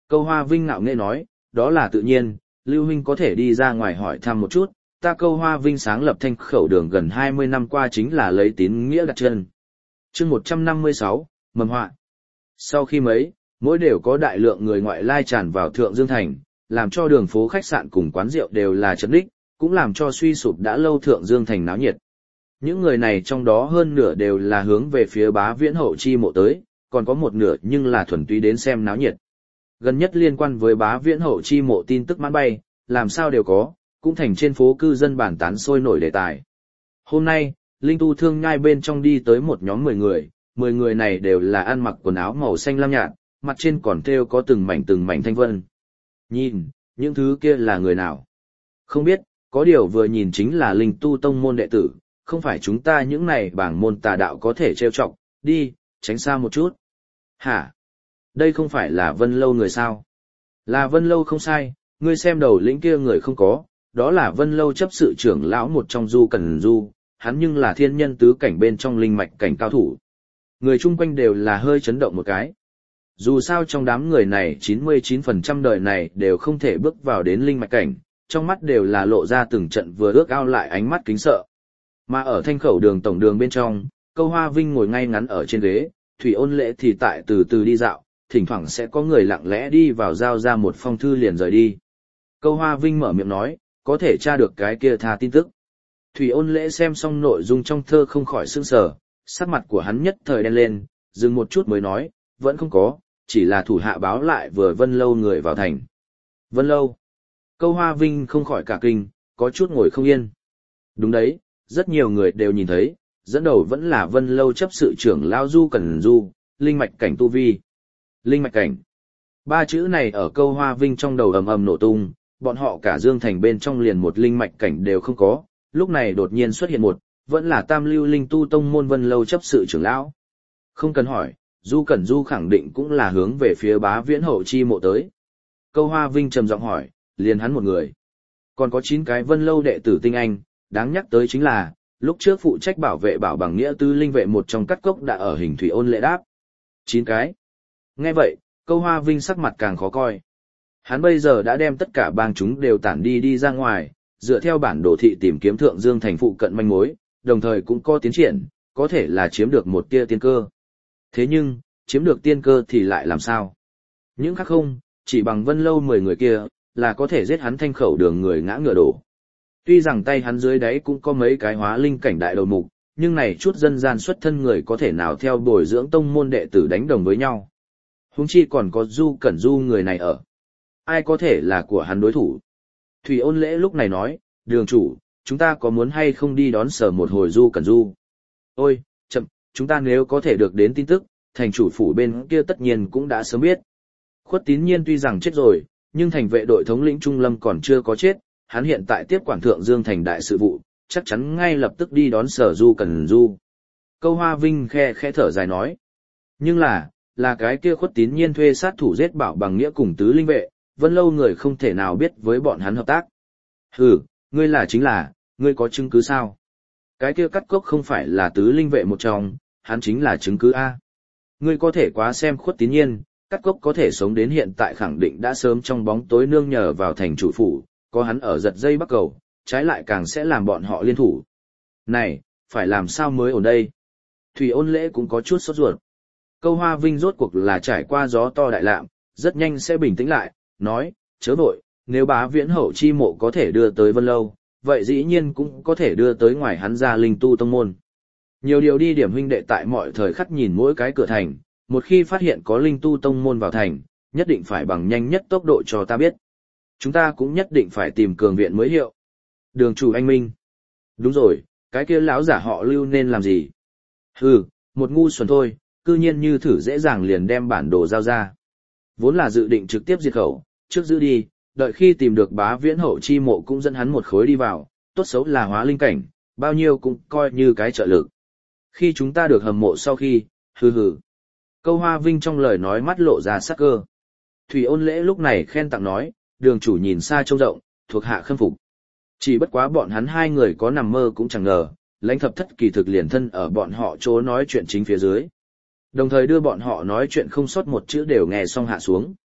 Câu Hoa Vinh ngạo nghễ nói, đó là tự nhiên, Lưu huynh có thể đi ra ngoài hỏi thăm một chút, ta Câu Hoa Vinh sáng lập Thanh Khẩu Đường gần hai mươi năm qua chính là lấy tín nghĩa đặt chân. Chương một trăm năm mươi sáu, mầm họa. Sau khi mấy, mỗi đều có đại lượng người ngoại lai tràn vào Thượng Dương Thành, làm cho đường phố khách sạn cùng quán rượu đều là chật ních, cũng làm cho suy sụp đã lâu Thượng Dương Thành náo nhiệt. Những người này trong đó hơn nửa đều là hướng về phía Bá Viễn Hậu chi mộ tới, còn có một nửa nhưng là thuần túy đến xem náo nhiệt. Gần nhất liên quan với Bá Viễn Hậu chi mộ tin tức mãn bay, làm sao đều có, cũng thành trên phố cư dân bàn tán sôi nổi đề tài. Hôm nay, Linh Tu Thương Nhai bên trong đi tới một nhóm mười người, mười người này đều là ăn mặc quần áo màu xanh lam nhạt, mặt trên còn thêu có từng mảnh từng mảnh thanh vân. Nhìn, những thứ kia là người nào? Không biết, có điều vừa nhìn chính là Linh Tu tông môn đệ tử, không phải chúng ta những này bảng môn tà đạo có thể trêu chọc, đi, tránh xa một chút. Hả? Đây không phải là Vân Lâu người sao? Là Vân Lâu không sai, ngươi xem đầu lĩnh kia người không có, đó là Vân Lâu chấp sự trưởng lão một trong Du Cẩn Du, hắn nhưng là thiên nhân tứ cảnh bên trong linh mạch cảnh cao thủ. Người chung quanh đều là hơi chấn động một cái. Dù sao trong đám người này chín mươi chín phần trăm đời này đều không thể bước vào đến linh mạch cảnh, trong mắt đều là lộ ra từng trận vừa ước ao lại ánh mắt kính sợ. Mà ở Thanh Khẩu Đường tổng đường bên trong, Câu Hoa Vinh ngồi ngay ngắn ở trên ghế, Thủy Ôn Lễ thì tại từ từ đi dạo, thỉnh thoảng sẽ có người lặng lẽ đi vào giao ra một phong thư liền rời đi. Câu Hoa Vinh mở miệng nói, có thể tra được cái kia tha tin tức. Thủy Ôn Lễ xem xong nội dung trong thơ không khỏi sững sờ, sắc mặt của hắn nhất thời đen lên, dừng một chút mới nói, vẫn không có, chỉ là thủ hạ báo lại vừa Vân Lâu người vào thành. Vân Lâu. Câu Hoa Vinh không khỏi cả kinh, có chút ngồi không yên. Đúng đấy, rất nhiều người đều nhìn thấy, dẫn đầu vẫn là Vân Lâu chấp sự trưởng Lao Du Cẩn Du, linh mạch cảnh tu vi. Linh mạch cảnh. Ba chữ này ở Câu Hoa Vinh trong đầu ầm ầm nổ tung, bọn họ cả Dương Thành bên trong liền một linh mạch cảnh đều không có, lúc này đột nhiên xuất hiện một, vẫn là Tam Lưu Linh Tu tông môn Vân Lâu chấp sự trưởng lão. Không cần hỏi, Du Cẩn Du khẳng định cũng là hướng về phía Bá Viễn Hậu chi mộ tới. Câu Hoa Vinh trầm giọng hỏi, liền hắn một người. Còn có chín cái Vân Lâu đệ tử tinh anh, đáng nhắc tới chính là, lúc trước phụ trách bảo vệ bảo bằng nghĩa tư linh vệ một trong cắt cốc đã ở hình Thủy Ôn Lễ đáp. Chín cái. Nghe vậy, Câu Hoa Vinh sắc mặt càng khó coi. Hắn bây giờ đã đem tất cả bang chúng đều tản đi đi ra ngoài, dựa theo bản đồ thị tìm kiếm Thượng Dương thành phụ cận manh mối, đồng thời cũng có tiến triển, có thể là chiếm được một tia tiên cơ. Thế nhưng, chiếm được tiên cơ thì lại làm sao? Những khác không, chỉ bằng Vân Lâu mười người kia, là có thể giết hắn Thanh Khẩu Đường người ngã ngựa đổ. Tuy rằng tay hắn dưới đáy cũng có mấy cái hóa linh cảnh đại đầu mục, nhưng này chút dân gian xuất thân người có thể nào theo bồi dưỡng tông môn đệ tử đánh đồng với nhau. Huống chi còn có Du Cẩn Du người này ở. Ai có thể là của hắn đối thủ? Thủy Ôn Lễ lúc này nói, đường chủ, chúng ta có muốn hay không đi đón sở một hồi Du Cẩn Du? Ôi, chậm, chúng ta nếu có thể được đến tin tức, thành chủ phủ bên kia tất nhiên cũng đã sớm biết. Khuất Tín Nhiên tuy rằng chết rồi, nhưng thành vệ đội thống lĩnh Trung Lâm còn chưa có chết, hắn hiện tại tiếp quản Thượng Dương thành đại sự vụ, chắc chắn ngay lập tức đi đón sở Du Cẩn Du. Câu Hoa Vinh khe khẽ thở dài nói. Nhưng là, là cái kia Khuất Tín Nhiên thuê sát thủ giết bảo bằng nghĩa cùng tứ linh vệ, Vân Lâu người không thể nào biết với bọn hắn hợp tác. Hừ, ngươi là chính là, ngươi có chứng cứ sao? Cái kia cắt cốc không phải là tứ linh vệ một trong, hắn chính là chứng cứ A. Ngươi có thể quá xem Khuất Tín Nhiên, cắt cốc có thể sống đến hiện tại khẳng định đã sớm trong bóng tối nương nhờ vào thành chủ phủ, có hắn ở giật dây bắt cầu, trái lại càng sẽ làm bọn họ liên thủ. Này, phải làm sao mới ổn đây? Thủy Ôn Lễ cũng có chút sốt ruột. Câu Hoa Vinh rốt cuộc là trải qua gió to đại lạm, rất nhanh sẽ bình tĩnh lại, nói, chớ vội, nếu Bá Viễn Hậu chi mộ có thể đưa tới Vân Lâu, vậy dĩ nhiên cũng có thể đưa tới ngoài hắn ra Linh Tu tông môn. Nhiều điều đi điểm huynh đệ tại mọi thời khắc nhìn mỗi cái cửa thành, một khi phát hiện có Linh Tu tông môn vào thành, nhất định phải bằng nhanh nhất tốc độ cho ta biết. Chúng ta cũng nhất định phải tìm cường viện mới hiệu. Đường chủ anh Minh. Đúng rồi, cái kia lão giả họ Lưu nên làm gì? Hừ, một ngu xuẩn thôi, cư nhiên như thử dễ dàng liền đem bản đồ giao ra. Vốn là dự định trực tiếp diệt khẩu, trước giữ đi, đợi khi tìm được Bá Viễn Hậu chi mộ cũng dẫn hắn một khối đi vào, tốt xấu là hóa linh cảnh, bao nhiêu cũng coi như cái trợ lực. Khi chúng ta được hầm mộ sau khi, hừ hừ. Câu Hoa Vinh trong lời nói mắt lộ ra sắc cơ. Thủy Ôn Lễ lúc này khen tặng nói, đường chủ nhìn xa trông rộng, thuộc hạ khâm phục. Chỉ bất quá bọn hắn hai người có nằm mơ cũng chẳng ngờ, Lãnh Thập Thất kỳ thực liền thân ở bọn họ chỗ nói chuyện chính phía dưới. Đồng thời đưa bọn họ nói chuyện không sót một chữ đều nghe xong hạ xuống.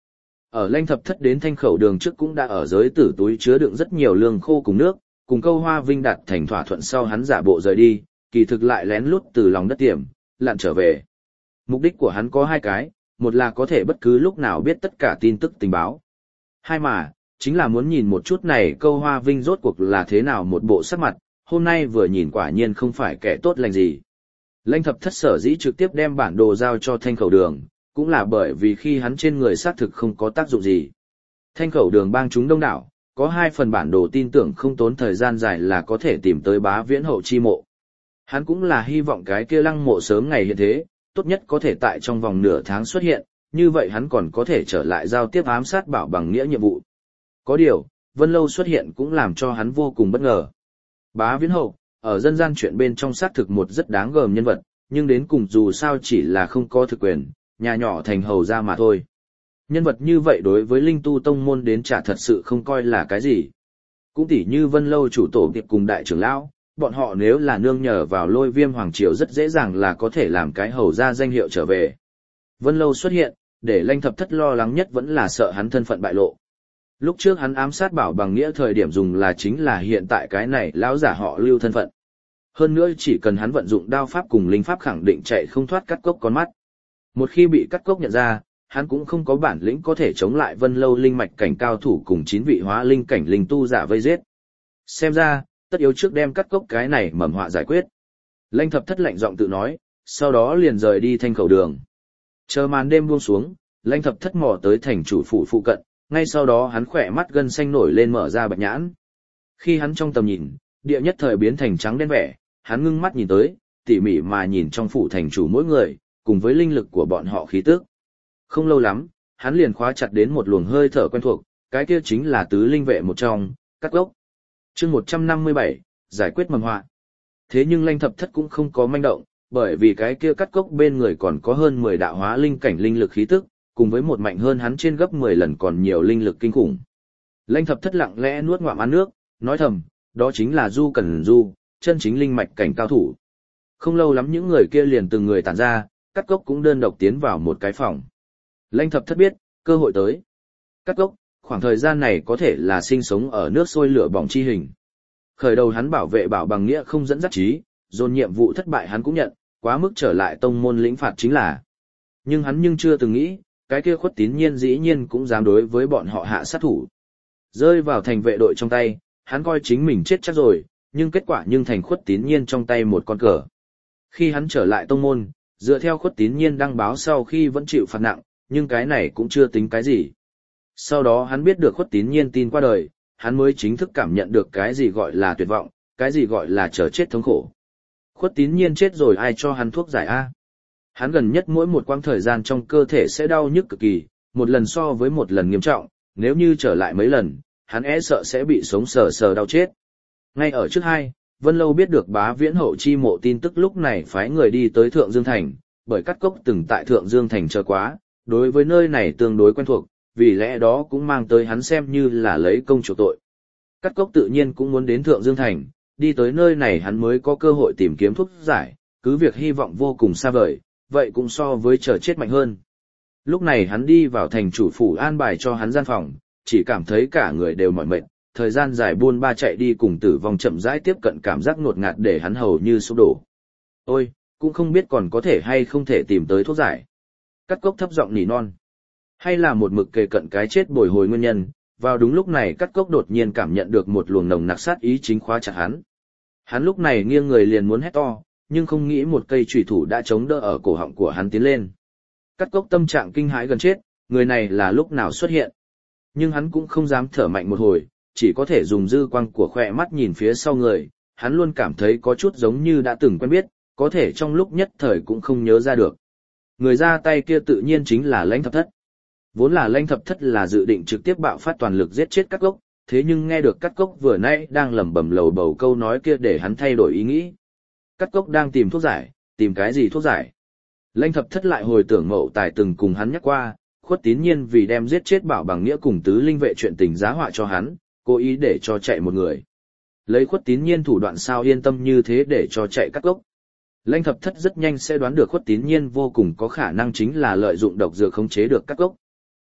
Ở Lanh Thập Thất đến Thanh Khẩu Đường trước cũng đã ở giới tử túi chứa đựng rất nhiều lương khô cùng nước, cùng Câu Hoa Vinh đạt thành thỏa thuận sau hắn giả bộ rời đi, kỳ thực lại lén lút từ lòng đất tiệm, lặn trở về. Mục đích của hắn có hai cái, một là có thể bất cứ lúc nào biết tất cả tin tức tình báo. Hai mà, chính là muốn nhìn một chút này Câu Hoa Vinh rốt cuộc là thế nào một bộ sắc mặt, hôm nay vừa nhìn quả nhiên không phải kẻ tốt lành gì. Lanh Thập Thất sở dĩ trực tiếp đem bản đồ giao cho Thanh Khẩu Đường, cũng là bởi vì khi hắn trên người xác thực không có tác dụng gì. Thanh Khẩu Đường bang chúng đông đảo, có hai phần bản đồ tin tưởng không tốn thời gian dài là có thể tìm tới Bá Viễn Hậu chi mộ. Hắn cũng là hy vọng cái kia lăng mộ sớm ngày hiện thế, tốt nhất có thể tại trong vòng nửa tháng xuất hiện, như vậy hắn còn có thể trở lại giao tiếp ám sát Bảo Bằng Nghĩa nhiệm vụ. Có điều, Vân Lâu xuất hiện cũng làm cho hắn vô cùng bất ngờ. Bá Viễn Hậu, ở dân gian chuyện bên trong xác thực một rất đáng gờm nhân vật, nhưng đến cùng dù sao chỉ là không có thực quyền, nhà nhỏ thành hầu ra mà thôi. Nhân vật như vậy đối với linh tu tông môn đến chả thật sự không coi là cái gì. Cũng tỉ như Vân Lâu chủ tổ tiệp cùng đại trưởng lão, bọn họ nếu là nương nhờ vào Lôi Viêm hoàng triều rất dễ dàng là có thể làm cái hầu ra danh hiệu trở về. Vân Lâu xuất hiện, để Lanh Thập Thất lo lắng nhất vẫn là sợ hắn thân phận bại lộ. Lúc trước hắn ám sát Bảo Bằng Nghĩa thời điểm dùng là chính là hiện tại cái này lão giả họ Lưu thân phận. Hơn nữa chỉ cần hắn vận dụng đao pháp cùng linh pháp khẳng định chạy không thoát cắt cốc con mắt. Một khi bị cắt cốc nhận ra, hắn cũng không có bản lĩnh có thể chống lại Vân Lâu linh mạch cảnh cao thủ cùng chín vị hóa linh cảnh linh tu giả vây giết. Xem ra, tất yếu trước đem cắt cốc cái này mầm họa giải quyết. Lanh Thập Thất lạnh giọng tự nói, sau đó liền rời đi Thanh Khẩu Đường. Chờ màn đêm buông xuống, Lanh Thập Thất mò tới thành chủ phủ phụ cận, ngay sau đó hắn khỏe mắt gân xanh nổi lên mở ra bạch nhãn. Khi hắn trong tầm nhìn, địa nhất thời biến thành trắng đen vẻ, hắn ngưng mắt nhìn tới, tỉ mỉ mà nhìn trong phủ thành chủ mỗi người, cùng với linh lực của bọn họ khí tức. Không lâu lắm, hắn liền khóa chặt đến một luồng hơi thở quen thuộc, cái kia chính là tứ linh vệ một trong, Cắt Cốc. Chương một trăm năm mươi bảy, giải quyết mầm họa. Thế nhưng Lanh Thập Thất cũng không có manh động, bởi vì cái kia Cắt Cốc bên người còn có hơn mười đạo hóa linh cảnh linh lực khí tức, cùng với một mạnh hơn hắn trên gấp mười lần còn nhiều linh lực kinh khủng. Lanh Thập Thất lặng lẽ nuốt ngụm ăn nước, nói thầm, đó chính là Du Cẩn Du, chân chính linh mạch cảnh cao thủ. Không lâu lắm những người kia liền từng người tản ra, Cắt Cốc cũng đơn độc tiến vào một cái phòng. Lanh Thập Thất biết, cơ hội tới. Cắt Cốc, khoảng thời gian này có thể là sinh sống ở nước sôi lửa bỏng chi hình. Khởi đầu hắn bảo vệ Bảo Bằng Nghĩa không dẫn dắt trí, dồn nhiệm vụ thất bại hắn cũng nhận, quá mức trở lại tông môn lĩnh phạt chính là. Nhưng hắn nhưng chưa từng nghĩ, cái kia Khuất Tín Nhiên dĩ nhiên cũng dám đối với bọn họ hạ sát thủ. Rơi vào thành vệ đội trong tay, hắn coi chính mình chết chắc rồi, nhưng kết quả nhưng thành Khuất Tín Nhiên trong tay một con cờ. Khi hắn trở lại tông môn, dựa theo Khuất Tín Nhiên đăng báo sau khi vẫn chịu phạt nặng, nhưng cái này cũng chưa tính cái gì. Sau đó hắn biết được Khuất Tín Nhiên tin qua đời, hắn mới chính thức cảm nhận được cái gì gọi là tuyệt vọng, cái gì gọi là chờ chết thống khổ. Khuất Tín Nhiên chết rồi ai cho hắn thuốc giải a? Hắn gần nhất mỗi một quãng thời gian trong cơ thể sẽ đau nhức cực kỳ, một lần so với một lần nghiêm trọng, nếu như trở lại mấy lần, hắn e sợ sẽ bị sống sờ sờ đau chết. Ngay ở trước hai, Vân Lâu biết được Bá Viễn Hậu chi mộ tin tức lúc này phái người đi tới Thượng Dương Thành, bởi Cắt Cốc từng tại Thượng Dương Thành chờ quá, đối với nơi này tương đối quen thuộc, vì lẽ đó cũng mang tới hắn xem như là lấy công chuộc tội. Cắt Cốc tự nhiên cũng muốn đến Thượng Dương Thành, đi tới nơi này hắn mới có cơ hội tìm kiếm thuốc giải, cứ việc hy vọng vô cùng xa vời, vậy cũng so với chờ chết mạnh hơn. Lúc này hắn đi vào thành chủ phủ an bài cho hắn gian phòng, chỉ cảm thấy cả người đều mỏi mệt, thời gian dài buôn ba chạy đi cùng tử vong chậm rãi tiếp cận cảm giác ngột ngạt để hắn hầu như sụp đổ. Ôi, cũng không biết còn có thể hay không thể tìm tới thuốc giải. Cắt Cốc thấp giọng nỉ non. Hay là một mực kề cận cái chết bồi hồi nguyên nhân, vào đúng lúc này Cắt Cốc đột nhiên cảm nhận được một luồng nồng nặc sát ý chính khóa chặt hắn. Hắn lúc này nghiêng người liền muốn hét to, nhưng không nghĩ một cây chủy thủ đã chống đỡ ở cổ họng của hắn tiến lên. Cắt Cốc tâm trạng kinh hãi gần chết, người này là lúc nào xuất hiện. Nhưng hắn cũng không dám thở mạnh một hồi, chỉ có thể dùng dư quang của khỏe mắt nhìn phía sau người, hắn luôn cảm thấy có chút giống như đã từng quen biết, có thể trong lúc nhất thời cũng không nhớ ra được. Người ra tay kia tự nhiên chính là Lãnh Thập Thất. Vốn là Lãnh Thập Thất là dự định trực tiếp bạo phát toàn lực giết chết Cắt Cốc, thế nhưng nghe được Cắt Cốc vừa nãy đang lẩm bẩm lầu bầu câu nói kia để hắn thay đổi ý nghĩ. Cắt Cốc đang tìm thuốc giải, tìm cái gì thuốc giải? Lãnh Thập Thất lại hồi tưởng Mậu Tài từng cùng hắn nhắc qua, Khuất Tín Nhiên vì đem giết chết Bảo Bằng Nghĩa cùng tứ linh vệ chuyện tình giá họa cho hắn, cố ý để cho chạy một người. Lấy Khuất Tín Nhiên thủ đoạn sao yên tâm như thế để cho chạy Cắt Cốc. Lãnh Thập Thất rất nhanh sẽ đoán được Khuất Tín Nhiên vô cùng có khả năng chính là lợi dụng độc dược khống chế được Cắt Cốc.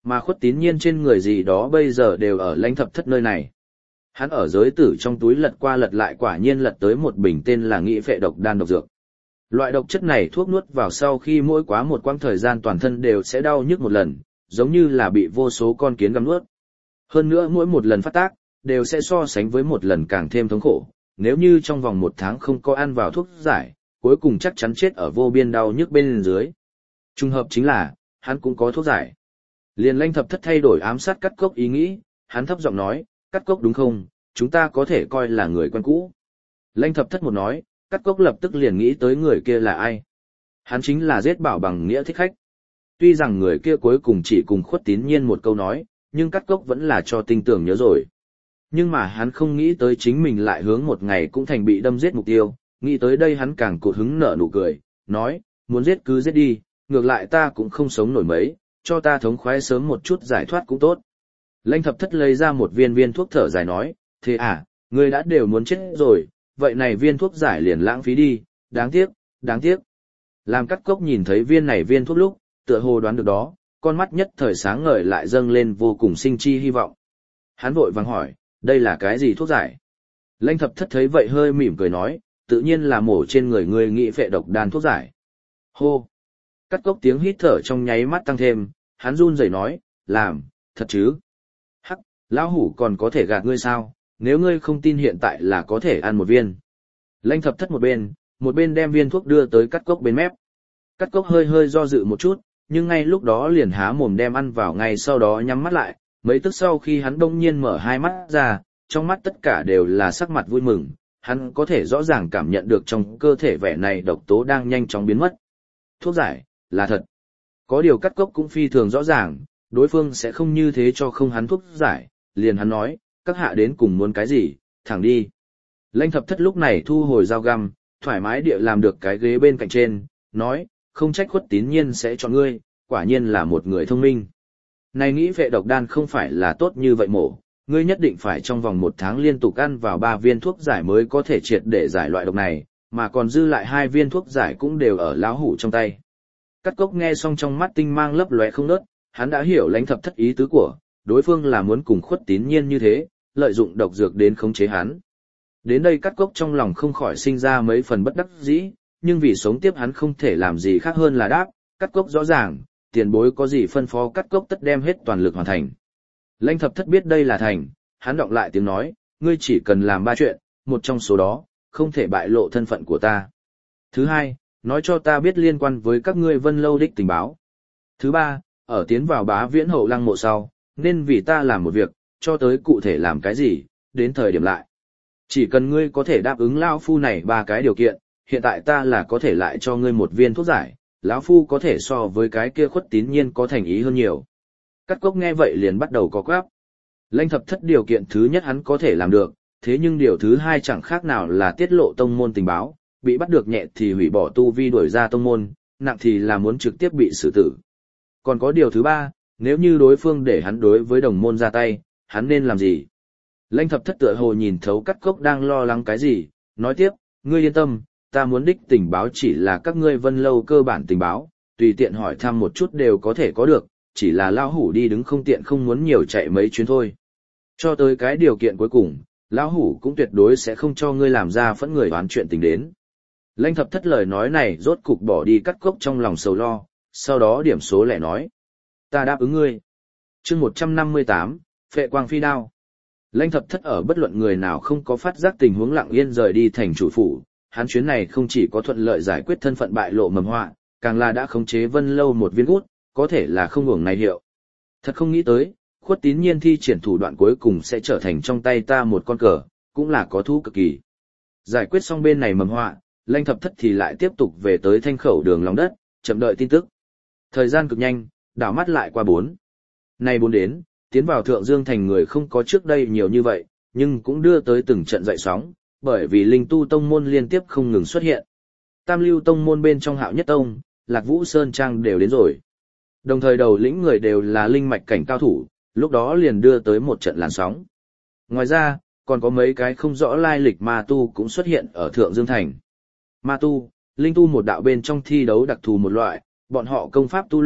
Mà Khuất Tín Nhiên trên người gì đó bây giờ đều ở Lãnh Thập Thất nơi này. Hắn ở giới tử trong túi lật qua lật lại, quả nhiên lật tới một bình tên là Nghĩ Phệ Độc Đan độc dược. Loại độc chất này thuốc nuốt vào sau khi mỗi quá một quãng thời gian toàn thân đều sẽ đau nhức một lần, giống như là bị vô số con kiến gặm nuốt. Hơn nữa mỗi một lần phát tác, đều sẽ so sánh với một lần càng thêm thống khổ. Nếu như trong vòng một tháng không có ăn vào thuốc giải, cuối cùng chắc chắn chết ở vô biên đau nhức bên dưới. Trùng hợp chính là, hắn cũng có thuốc giải. Liền Lãnh Thập Thất thay đổi ám sát Cắt Cốc ý nghĩ, hắn thấp giọng nói, Cắt Cốc đúng không, chúng ta có thể coi là người quen cũ. Lãnh Thập Thất một nói, Cắt Cốc lập tức liền nghĩ tới người kia là ai. Hắn chính là Giết Bảo bằng nghĩa thích khách. Tuy rằng người kia cuối cùng chỉ cùng Khuất Tín Nhiên một câu nói, nhưng Cắt Cốc vẫn là cho tinh tưởng nhớ rồi. Nhưng mà hắn không nghĩ tới chính mình lại hướng một ngày cũng thành bị đâm giết mục tiêu, nghĩ tới đây hắn càng cột hứng nở nụ cười, nói, muốn giết cứ giết đi, ngược lại ta cũng không sống nổi mấy, cho ta thống khoái sớm một chút giải thoát cũng tốt. Lãnh Thập Thất lấy ra một viên viên thuốc thở dài nói, thế à, ngươi đã đều muốn chết rồi, vậy này viên thuốc giải liền lãng phí đi, đáng tiếc, đáng tiếc. Làm Cắt Cốc nhìn thấy viên này viên thuốc lúc, tựa hồ đoán được đó, con mắt nhất thời sáng ngời lại dâng lên vô cùng sinh chi hy vọng. Hắn vội vàng hỏi, đây là cái gì thuốc giải? Lãnh Thập Thất thấy vậy hơi mỉm cười nói, tự nhiên là mổ trên người ngươi Nghĩ Phệ Độc Đan thuốc giải. Hô! Cắt Cốc tiếng hít thở trong nháy mắt tăng thêm, hắn run rẩy nói, làm, thật chứ? Hắc, lão hủ còn có thể gạt ngươi sao, nếu ngươi không tin hiện tại là có thể ăn một viên. Lãnh Thập Thất một bên, một bên đem viên thuốc đưa tới Cắt Cốc bên mép. Cắt Cốc hơi hơi do dự một chút, nhưng ngay lúc đó liền há mồm đem ăn vào, ngay sau đó nhắm mắt lại, mấy tức sau khi hắn đông nhiên mở hai mắt ra, trong mắt tất cả đều là sắc mặt vui mừng, hắn có thể rõ ràng cảm nhận được trong cơ thể vẻ này độc tố đang nhanh chóng biến mất. Thuốc giải, là thật. Có điều Cắt Cốc cũng phi thường rõ ràng, đối phương sẽ không như thế cho không hắn thuốc giải, liền hắn nói, các hạ đến cùng muốn cái gì, thẳng đi. Lãnh Thập Thất lúc này thu hồi dao găm, thoải mái địa làm được cái ghế bên cạnh trên, nói, không trách Khuất Tín Nhiên sẽ chọn ngươi, quả nhiên là một người thông minh. Này Nghĩ Phệ Độc Đan không phải là tốt như vậy mổ, ngươi nhất định phải trong vòng một tháng liên tục ăn vào ba viên thuốc giải mới có thể triệt để giải loại độc này, mà còn dư lại hai viên thuốc giải cũng đều ở lão hủ trong tay. Cắt Cốc nghe xong trong mắt tinh mang lấp lóe không ngớt, hắn đã hiểu Lãnh Thập Thất ý tứ của, đối phương là muốn cùng Khuất Tín Nhiên như thế, lợi dụng độc dược đến khống chế hắn. Đến đây Cắt Cốc trong lòng không khỏi sinh ra mấy phần bất đắc dĩ, nhưng vì sống tiếp hắn không thể làm gì khác hơn là đáp, Cắt Cốc rõ ràng, tiền bối có gì phân phó Cắt Cốc tất đem hết toàn lực hoàn thành. Lãnh Thập Thất biết đây là thành, hắn đọc lại tiếng nói, ngươi chỉ cần làm ba chuyện, một trong số đó, không thể bại lộ thân phận của ta. Thứ hai, nói cho ta biết liên quan với các ngươi Vân Lâu đích tình báo. Thứ ba, ở tiến vào Bá Viễn Hậu Lăng mộ sau, nên vì ta làm một việc, cho tới cụ thể làm cái gì, đến thời điểm lại. Chỉ cần ngươi có thể đáp ứng lão phu này ba cái điều kiện, hiện tại ta là có thể lại cho ngươi một viên thuốc giải, lão phu có thể so với cái kia Khuất Tín Nhiên có thành ý hơn nhiều. Cắt Cốc nghe vậy liền bắt đầu có quáp. Lãnh Thập Thất điều kiện thứ nhất hắn có thể làm được, thế nhưng điều thứ hai chẳng khác nào là tiết lộ tông môn tình báo, bị bắt được nhẹ thì hủy bỏ tu vi đuổi ra tông môn, nặng thì là muốn trực tiếp bị xử tử. Còn có điều thứ ba, nếu như đối phương để hắn đối với đồng môn ra tay, hắn nên làm gì? Lãnh Thập Thất tựa hồ nhìn thấu Cắt Cốc đang lo lắng cái gì, nói tiếp, ngươi yên tâm, ta muốn đích tình báo chỉ là các ngươi Vân Lâu cơ bản tình báo, tùy tiện hỏi thăm một chút đều có thể có được, chỉ là lão hủ đi đứng không tiện không muốn nhiều chạy mấy chuyến thôi. Cho tới cái điều kiện cuối cùng, lão hủ cũng tuyệt đối sẽ không cho ngươi làm ra phẫn người đoán chuyện tình đến. Lãnh Thập Thất lời nói này rốt cục bỏ đi Cắt Cốc trong lòng sầu lo, sau đó điểm số lẻ nói. Ta đáp ứng ngươi. Chương một trăm năm mươi tám, Phệ Quang Phi Đao. Lãnh Thập Thất ở bất luận người nào không có phát giác tình huống lặng yên rời đi thành chủ phủ, hắn chuyến này không chỉ có thuận lợi giải quyết thân phận bại lộ mầm họa, càng là đã khống chế Vân Lâu một viên gút, có thể là không hưởng này hiệu. Thật không nghĩ tới, Khuất Tín Nhiên thi triển thủ đoạn cuối cùng sẽ trở thành trong tay ta một con cờ, cũng là có thú cực kỳ. Giải quyết xong bên này mầm họa, Lãnh Thập Thất thì lại tiếp tục về tới thanh khẩu đường lòng đất, chậm đợi tin tức. Thời gian cực nhanh, đảo mắt lại qua bốn. Nay bốn đến, tiến vào Thượng Dương thành người không có trước đây nhiều như vậy, nhưng cũng đưa tới từng trận dậy sóng, bởi vì linh tu tông môn liên tiếp không ngừng xuất hiện. Tam lưu tông môn bên trong Hạo Nhất Tông, Lạc Vũ Sơn Trang đều đến rồi. Đồng thời đầu lĩnh người đều là linh mạch cảnh cao thủ, lúc đó liền đưa tới một trận làn sóng. Ngoài ra, còn có mấy cái không rõ lai lịch ma tu cũng xuất hiện ở Thượng Dương thành. Ma tu, linh tu một đạo bên trong thi đấu đặc thù một loại, bọn họ công pháp tu luyện,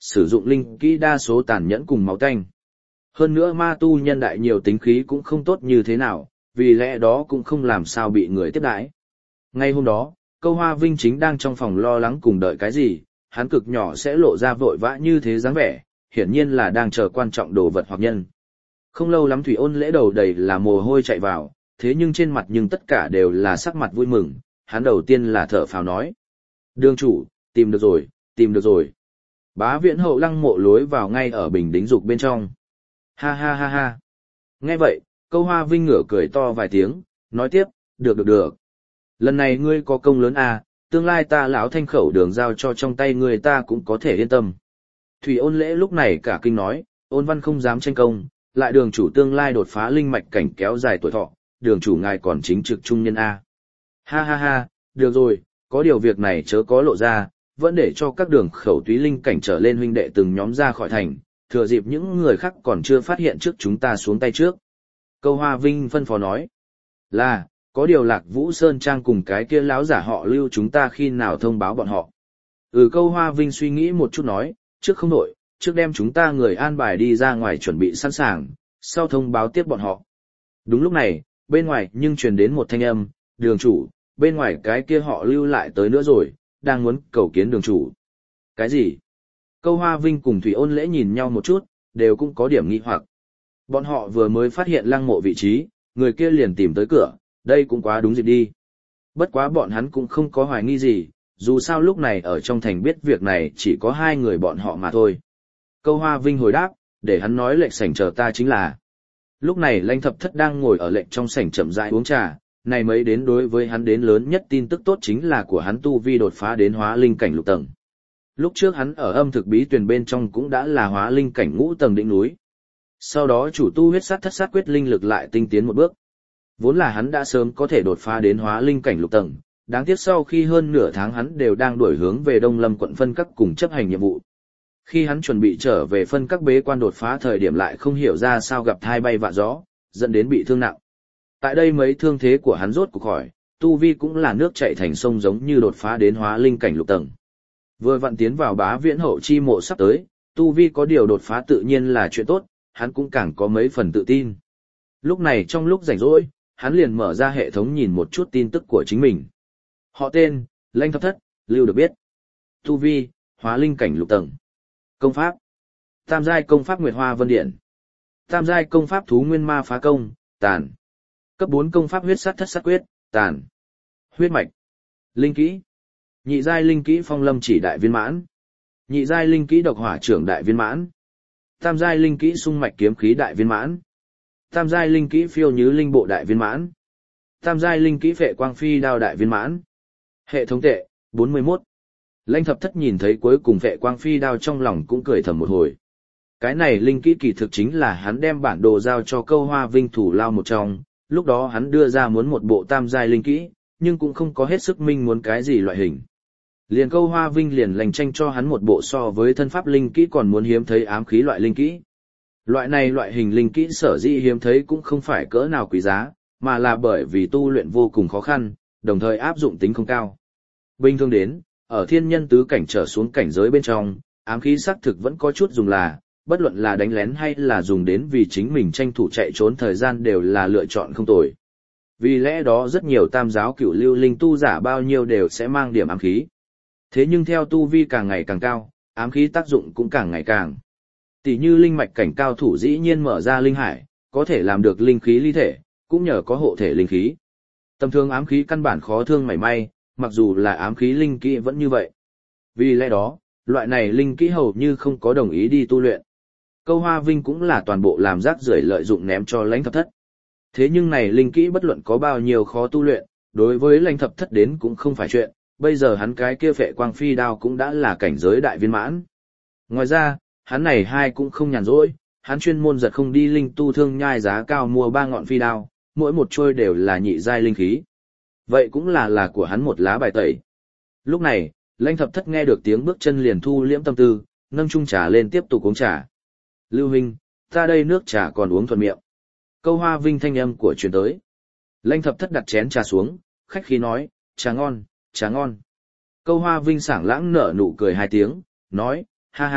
sử dụng linh kỹ đa số tàn nhẫn cùng máu tanh. Hơn nữa ma tu nhân đại nhiều tính khí cũng không tốt như thế nào, vì lẽ đó cũng không làm sao bị người tiếp đãi. Ngay hôm đó, Câu Hoa Vinh chính đang trong phòng lo lắng cùng đợi cái gì, hắn cực nhỏ sẽ lộ ra vội vã như thế dáng vẻ, hiển nhiên là đang chờ quan trọng đồ vật hoặc nhân. Không lâu lắm Thủy Ôn Lễ đầu đầy là mồ hôi chạy vào, thế nhưng trên mặt nhưng tất cả đều là sắc mặt vui mừng, hắn đầu tiên là thở phào nói. Đường chủ, tìm được rồi, tìm được rồi. Bá Viễn Hậu lăng mộ lối vào ngay ở bình đính dục bên trong. Ha ha ha ha. Nghe vậy, Câu Hoa Vinh ngửa cười to vài tiếng, nói tiếp, được được được. Lần này ngươi có công lớn à, tương lai ta lão thanh khẩu đường giao cho trong tay ngươi ta cũng có thể yên tâm. Thủy Ôn Lễ lúc này cả kinh nói, Ôn Văn không dám tranh công, lại đường chủ tương lai đột phá linh mạch cảnh kéo dài tuổi thọ, đường chủ ngài còn chính trực trung nhân a. Ha ha ha, được rồi, có điều việc này chớ có lộ ra, vẫn để cho các đường khẩu túy linh cảnh trở lên huynh đệ từng nhóm ra khỏi thành, thừa dịp những người khác còn chưa phát hiện trước chúng ta xuống tay trước. Câu Hoa Vinh phân phó nói, là, có điều Lạc Vũ Sơn Trang cùng cái kia láo giả họ Lưu chúng ta khi nào thông báo bọn họ. Ừ, Câu Hoa Vinh suy nghĩ một chút nói, trước không nổi, trước đem chúng ta người an bài đi ra ngoài chuẩn bị sẵn sàng, sau thông báo tiếp bọn họ. Đúng lúc này, bên ngoài nhưng truyền đến một thanh âm, đường chủ, bên ngoài cái kia họ Lưu lại tới nữa rồi, đang muốn cầu kiến đường chủ. Cái gì? Câu Hoa Vinh cùng Thủy Ôn Lễ nhìn nhau một chút, đều cũng có điểm nghi hoặc. Bọn họ vừa mới phát hiện lăng mộ vị trí, người kia liền tìm tới cửa, đây cũng quá đúng dịp đi. Bất quá bọn hắn cũng không có hoài nghi gì, dù sao lúc này ở trong thành biết việc này chỉ có hai người bọn họ mà thôi. Câu Hoa Vinh hồi đáp, để hắn nói lệnh sảnh chờ ta chính là. Lúc này Lãnh Thập Thất đang ngồi ở lệnh trong sảnh chậm rãi uống trà, này mới đến đối với hắn đến lớn nhất tin tức tốt chính là của hắn tu vi đột phá đến hóa linh cảnh lục tầng. Lúc trước hắn ở âm thực bí tuyển bên trong cũng đã là hóa linh cảnh ngũ tầng đỉnh núi. Sau đó chủ tu huyết sát thất sát quyết linh lực lại tinh tiến một bước. Vốn là hắn đã sớm có thể đột phá đến hóa linh cảnh lục tầng, đáng tiếc sau khi hơn nửa tháng hắn đều đang đuổi hướng về Đông Lâm quận phân các cùng chấp hành nhiệm vụ. Khi hắn chuẩn bị trở về phân các bế quan đột phá thời điểm lại không hiểu ra sao gặp thai bay vạ gió, dẫn đến bị thương nặng. Tại đây mấy thương thế của hắn rốt cuộc khỏi, tu vi cũng là nước chảy thành sông giống như đột phá đến hóa linh cảnh lục tầng. Vừa vặn tiến vào Bá Viễn Hậu chi mộ sắp tới, tu vi có điều đột phá tự nhiên là chuyện tốt, hắn cũng càng có mấy phần tự tin. Lúc này trong lúc rảnh rỗi, hắn liền mở ra hệ thống nhìn một chút tin tức của chính mình. Họ tên, Lãnh Thập Thất, Lưu được biết. Tu vi, hóa linh cảnh lục tầng. Công pháp, tam giai công pháp Nguyệt Hoa Vân Điện. Tam giai công pháp Thú Nguyên Ma Phá Công, tàn. Cấp bốn công pháp Huyết Sát Thất Sát Quyết, tàn. Huyết mạch. Linh kỹ. Nhị giai linh kỹ Phong Lâm Chỉ đại viên mãn. Nhị giai linh kỹ Độc Hỏa Trưởng đại viên mãn. Tam giai linh kỹ Xung Mạch Kiếm Khí đại viên mãn. Tam giai linh kỹ Phiêu Nhứ Linh Bộ đại viên mãn. Tam giai linh kỹ Phệ Quang Phi Đao đại viên mãn. Hệ thống tệ, bốn mươi mốt. Lãnh Thập Thất nhìn thấy cuối cùng Phệ Quang Phi Đao trong lòng cũng cười thầm một hồi. Cái này linh kỹ kỳ thực chính là hắn đem bản đồ giao cho Câu Hoa Vinh thủ lao một trong, lúc đó hắn đưa ra muốn một bộ tam giai linh kỹ, nhưng cũng không có hết sức minh muốn cái gì loại hình. Liền Câu Hoa Vinh liền lành tranh cho hắn một bộ so với thân pháp linh kỹ còn muốn hiếm thấy ám khí loại linh kỹ. Loại này loại hình linh kỹ sở dĩ hiếm thấy cũng không phải cỡ nào quý giá, mà là bởi vì tu luyện vô cùng khó khăn, đồng thời áp dụng tính không cao. Bình thường đến, ở thiên nhân tứ cảnh trở xuống cảnh giới bên trong, ám khí xác thực vẫn có chút dùng là, bất luận là đánh lén hay là dùng đến vì chính mình tranh thủ chạy trốn thời gian đều là lựa chọn không tồi. Vì lẽ đó rất nhiều tam giáo cửu lưu linh tu giả bao nhiêu đều sẽ mang điểm ám khí. Thế nhưng theo tu vi càng ngày càng cao, ám khí tác dụng cũng càng ngày càng. Tỷ như linh mạch cảnh cao thủ dĩ nhiên mở ra linh hải, có thể làm được linh khí ly thể, cũng nhờ có hộ thể linh khí. Tầm thường ám khí căn bản khó thương mảy may, mặc dù là ám khí linh kỹ vẫn như vậy. Vì lẽ đó, loại này linh kỹ hầu như không có đồng ý đi tu luyện. Câu Hoa Vinh cũng là toàn bộ làm rác rưởi lợi dụng ném cho Lãnh Thập Thất. Thế nhưng này linh kỹ bất luận có bao nhiêu khó tu luyện, đối với Lãnh Thập Thất đến cũng không phải chuyện, bây giờ hắn cái kia Phệ Quang Phi Đao cũng đã là cảnh giới đại viên mãn. Ngoài ra, hắn này hai cũng không nhàn rỗi, hắn chuyên môn giật không đi linh tu thương nhai giá cao mua ba ngọn phi đao, mỗi một trôi đều là nhị giai linh khí. Vậy cũng là là của hắn một lá bài tẩy. Lúc này, Lãnh Thập Thất nghe được tiếng bước chân liền thu liễm tâm tư, nâng chung trà lên tiếp tục uống trà. Lưu huynh, ta đây nước trà còn uống thuận miệng. Câu Hoa Vinh thanh âm của truyền tới. Lãnh Thập Thất đặt chén trà xuống, khách khí nói, trà ngon, trà ngon. Câu Hoa Vinh sảng lãng nở nụ cười hai tiếng, nói, ha ha,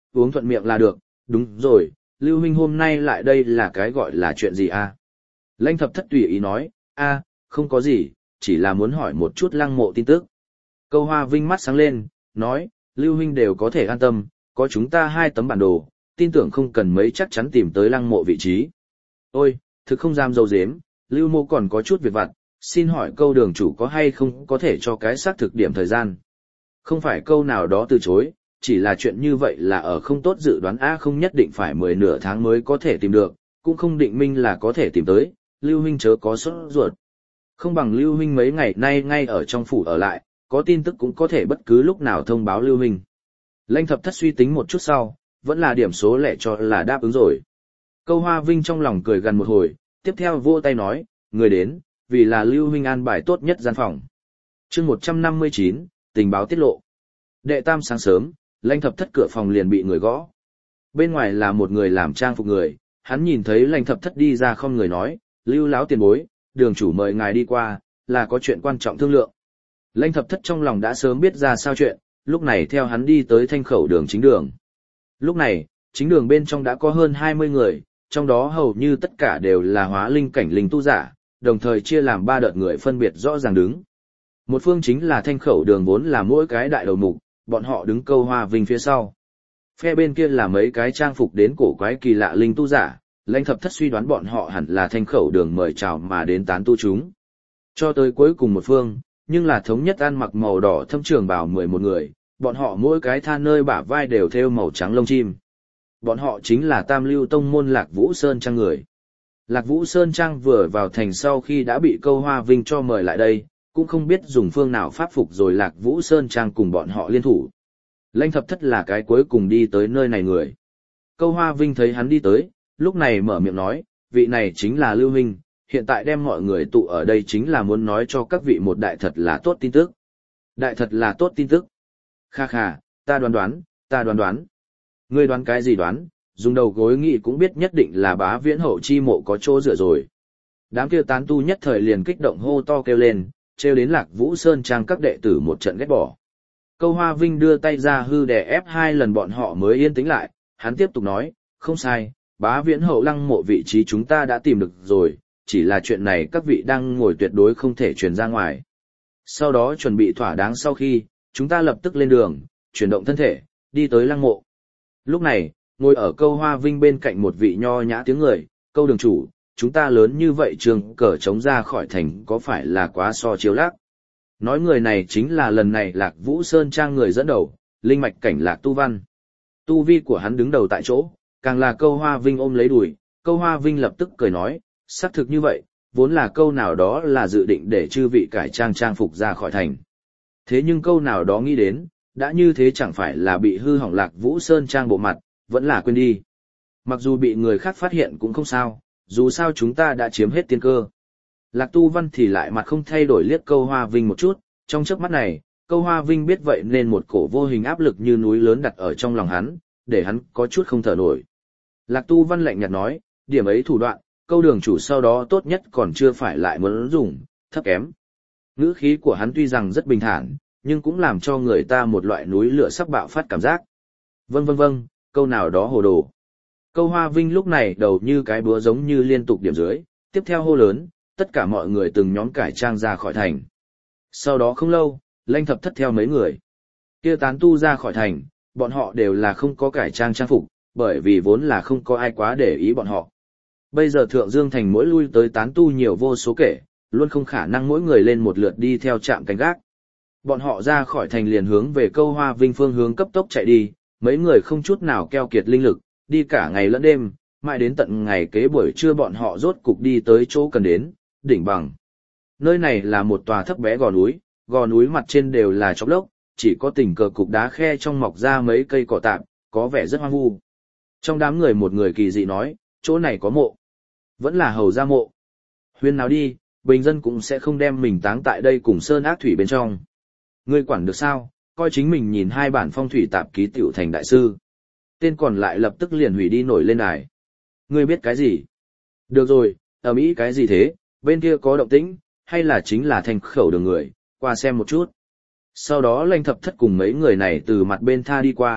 uống thuận miệng là được, đúng rồi, Lưu huynh hôm nay lại đây là cái gọi là chuyện gì a? Lãnh thập thất tùy ý nói, a, không có gì, chỉ là muốn hỏi một chút lăng mộ tin tức. Câu Hoa Vinh mắt sáng lên, nói, Lưu huynh đều có thể an tâm, có chúng ta hai tấm bản đồ, tin tưởng không cần mấy chắc chắn tìm tới lăng mộ vị trí. Ôi, thực không dám dâu dếm, Lưu mô còn có chút việc vặt, xin hỏi câu đường chủ có hay không có thể cho cái xác thực điểm thời gian. Không phải câu nào đó từ chối, chỉ là chuyện như vậy là ở không tốt dự đoán A không nhất định phải mười nửa tháng mới có thể tìm được, cũng không định minh là có thể tìm tới, Lưu huynh chớ có sốt ruột. Không bằng Lưu huynh mấy ngày nay ngay ở trong phủ ở lại, có tin tức cũng có thể bất cứ lúc nào thông báo Lưu huynh. Lãnh thập thất suy tính một chút sau, vẫn là điểm số lẻ cho là đáp ứng rồi. Câu Hoa Vinh trong lòng cười gần một hồi, tiếp theo vỗ tay nói, người đến, vì là Lưu huynh an bài tốt nhất gian phòng. Chương một trăm năm mươi chín, tình báo tiết lộ. Đệ tam sáng sớm, Lãnh thập thất cửa phòng liền bị người gõ. Bên ngoài là một người làm trang phục người, hắn nhìn thấy Lãnh thập thất đi ra không người nói, Lưu láo tiền bối, đường chủ mời ngài đi qua, là có chuyện quan trọng thương lượng. Lãnh thập thất trong lòng đã sớm biết ra sao chuyện, lúc này theo hắn đi tới thanh khẩu đường chính đường. Lúc này, chính đường bên trong đã có hơn hai mươi người, trong đó hầu như tất cả đều là hóa linh cảnh linh tu giả, đồng thời chia làm ba đợt người phân biệt rõ ràng đứng. Một phương chính là thanh khẩu đường vốn là mỗi cái đại đầu mục, bọn họ đứng Câu Hoa Vinh phía sau. Phe bên kia là mấy cái trang phục đến cổ quái kỳ lạ linh tu giả, Lãnh thập thất suy đoán bọn họ hẳn là thanh khẩu đường mời chào mà đến tán tu chúng. Cho tới cuối cùng một phương, nhưng là thống nhất ăn mặc màu đỏ thâm trường bào mười một người, bọn họ mỗi cái tha nơi bả vai đều thêu màu trắng lông chim. Bọn họ chính là Tam Lưu Tông môn Lạc Vũ Sơn Trang người. Lạc Vũ Sơn Trang vừa vào thành sau khi đã bị Câu Hoa Vinh cho mời lại đây, cũng không biết dùng phương nào pháp phục rồi Lạc Vũ Sơn Trang cùng bọn họ liên thủ. Lãnh thập thất là cái cuối cùng đi tới nơi này người. Câu Hoa Vinh thấy hắn đi tới, lúc này mở miệng nói, vị này chính là Lưu huynh, hiện tại đem mọi người tụ ở đây chính là muốn nói cho các vị một đại thật là tốt tin tức. Đại thật là tốt tin tức. Kha kha, ta đoán đoán, ta đoán đoán. Ngươi đoán cái gì đoán, dùng đầu gối nghĩ cũng biết nhất định là Bá Viễn hậu chi mộ có chỗ dựa rồi. Đám kia tán tu nhất thời liền kích động hô to kêu lên, trêu đến Lạc Vũ Sơn Trang các đệ tử một trận ghét bỏ. Câu Hoa Vinh đưa tay ra hư đè ép hai lần bọn họ mới yên tĩnh lại, hắn tiếp tục nói, không sai, Bá Viễn hậu lăng mộ vị trí chúng ta đã tìm được rồi, chỉ là chuyện này các vị đang ngồi tuyệt đối không thể truyền ra ngoài. Sau đó chuẩn bị thỏa đáng sau khi, chúng ta lập tức lên đường, chuyển động thân thể, đi tới lăng mộ. Lúc này, ngồi ở Câu Hoa Vinh bên cạnh một vị nho nhã tiếng người, Câu đường chủ, chúng ta lớn như vậy trường cờ chống ra khỏi thành có phải là quá so chiếu lác. Nói người này chính là lần này Lạc Vũ Sơn Trang người dẫn đầu, linh mạch cảnh Lạc Tu Văn. Tu vi của hắn đứng đầu tại chỗ, càng là Câu Hoa Vinh ôm lấy đùi, Câu Hoa Vinh lập tức cười nói, xác thực như vậy, vốn là câu nào đó là dự định để chư vị cải trang trang phục ra khỏi thành. Thế nhưng câu nào đó nghĩ đến, đã như thế chẳng phải là bị hư hỏng Lạc Vũ Sơn Trang bộ mặt, vẫn là quên đi. Mặc dù bị người khác phát hiện cũng không sao, dù sao chúng ta đã chiếm hết tiên cơ. Lạc Tu Văn thì lại mặt không thay đổi liếc Câu Hoa Vinh một chút, trong chớp mắt này, Câu Hoa Vinh biết vậy nên một cổ vô hình áp lực như núi lớn đặt ở trong lòng hắn, để hắn có chút không thở nổi. Lạc Tu Văn lạnh nhạt nói, điểm ấy thủ đoạn, Câu đường chủ sau đó tốt nhất còn chưa phải lại muốn dùng, thấp kém. Ngữ khí của hắn tuy rằng rất bình thản, nhưng cũng làm cho người ta một loại núi lửa sắp bạo phát cảm giác. Vâng vâng vâng, câu nào đó hồ đồ. Câu Hoa Vinh lúc này đầu như cái búa giống như liên tục điểm dưới, tiếp theo hô lớn, tất cả mọi người từng nhóm cải trang ra khỏi thành. Sau đó không lâu, Lãnh thập thất theo mấy người kia tán tu ra khỏi thành, bọn họ đều là không có cải trang trang phục, bởi vì vốn là không có ai quá để ý bọn họ. Bây giờ Thượng Dương Thành mỗi lui tới tán tu nhiều vô số kể, luôn không khả năng mỗi người lên một lượt đi theo trạm canh gác. Bọn họ ra khỏi thành liền hướng về Câu Hoa Vinh phương hướng cấp tốc chạy đi, mấy người không chút nào keo kiệt linh lực, đi cả ngày lẫn đêm, mãi đến tận ngày kế buổi trưa bọn họ rốt cục đi tới chỗ cần đến, đỉnh bằng. Nơi này là một tòa thấp bé gò núi, gò núi mặt trên đều là chóp lốc, chỉ có tình cờ cục đá khe trong mọc ra mấy cây cỏ tạp, có vẻ rất hoang vu. Trong đám người một người kỳ dị nói, chỗ này có mộ. Vẫn là hầu gia mộ. Huyên nào đi, bình dân cũng sẽ không đem mình táng tại đây cùng sơn ác thủy bên trong. Ngươi quản được sao, coi chính mình nhìn hai bản phong thủy tạp ký tiểu thành đại sư. Tên còn lại lập tức liền hủy đi nổi lên đài. Ngươi biết cái gì? Được rồi, ở Mỹ cái gì thế, bên kia có động tĩnh, hay là chính là thành khẩu đường người, qua xem một chút. Sau đó Lãnh thập thất cùng mấy người này từ mặt bên tha đi qua,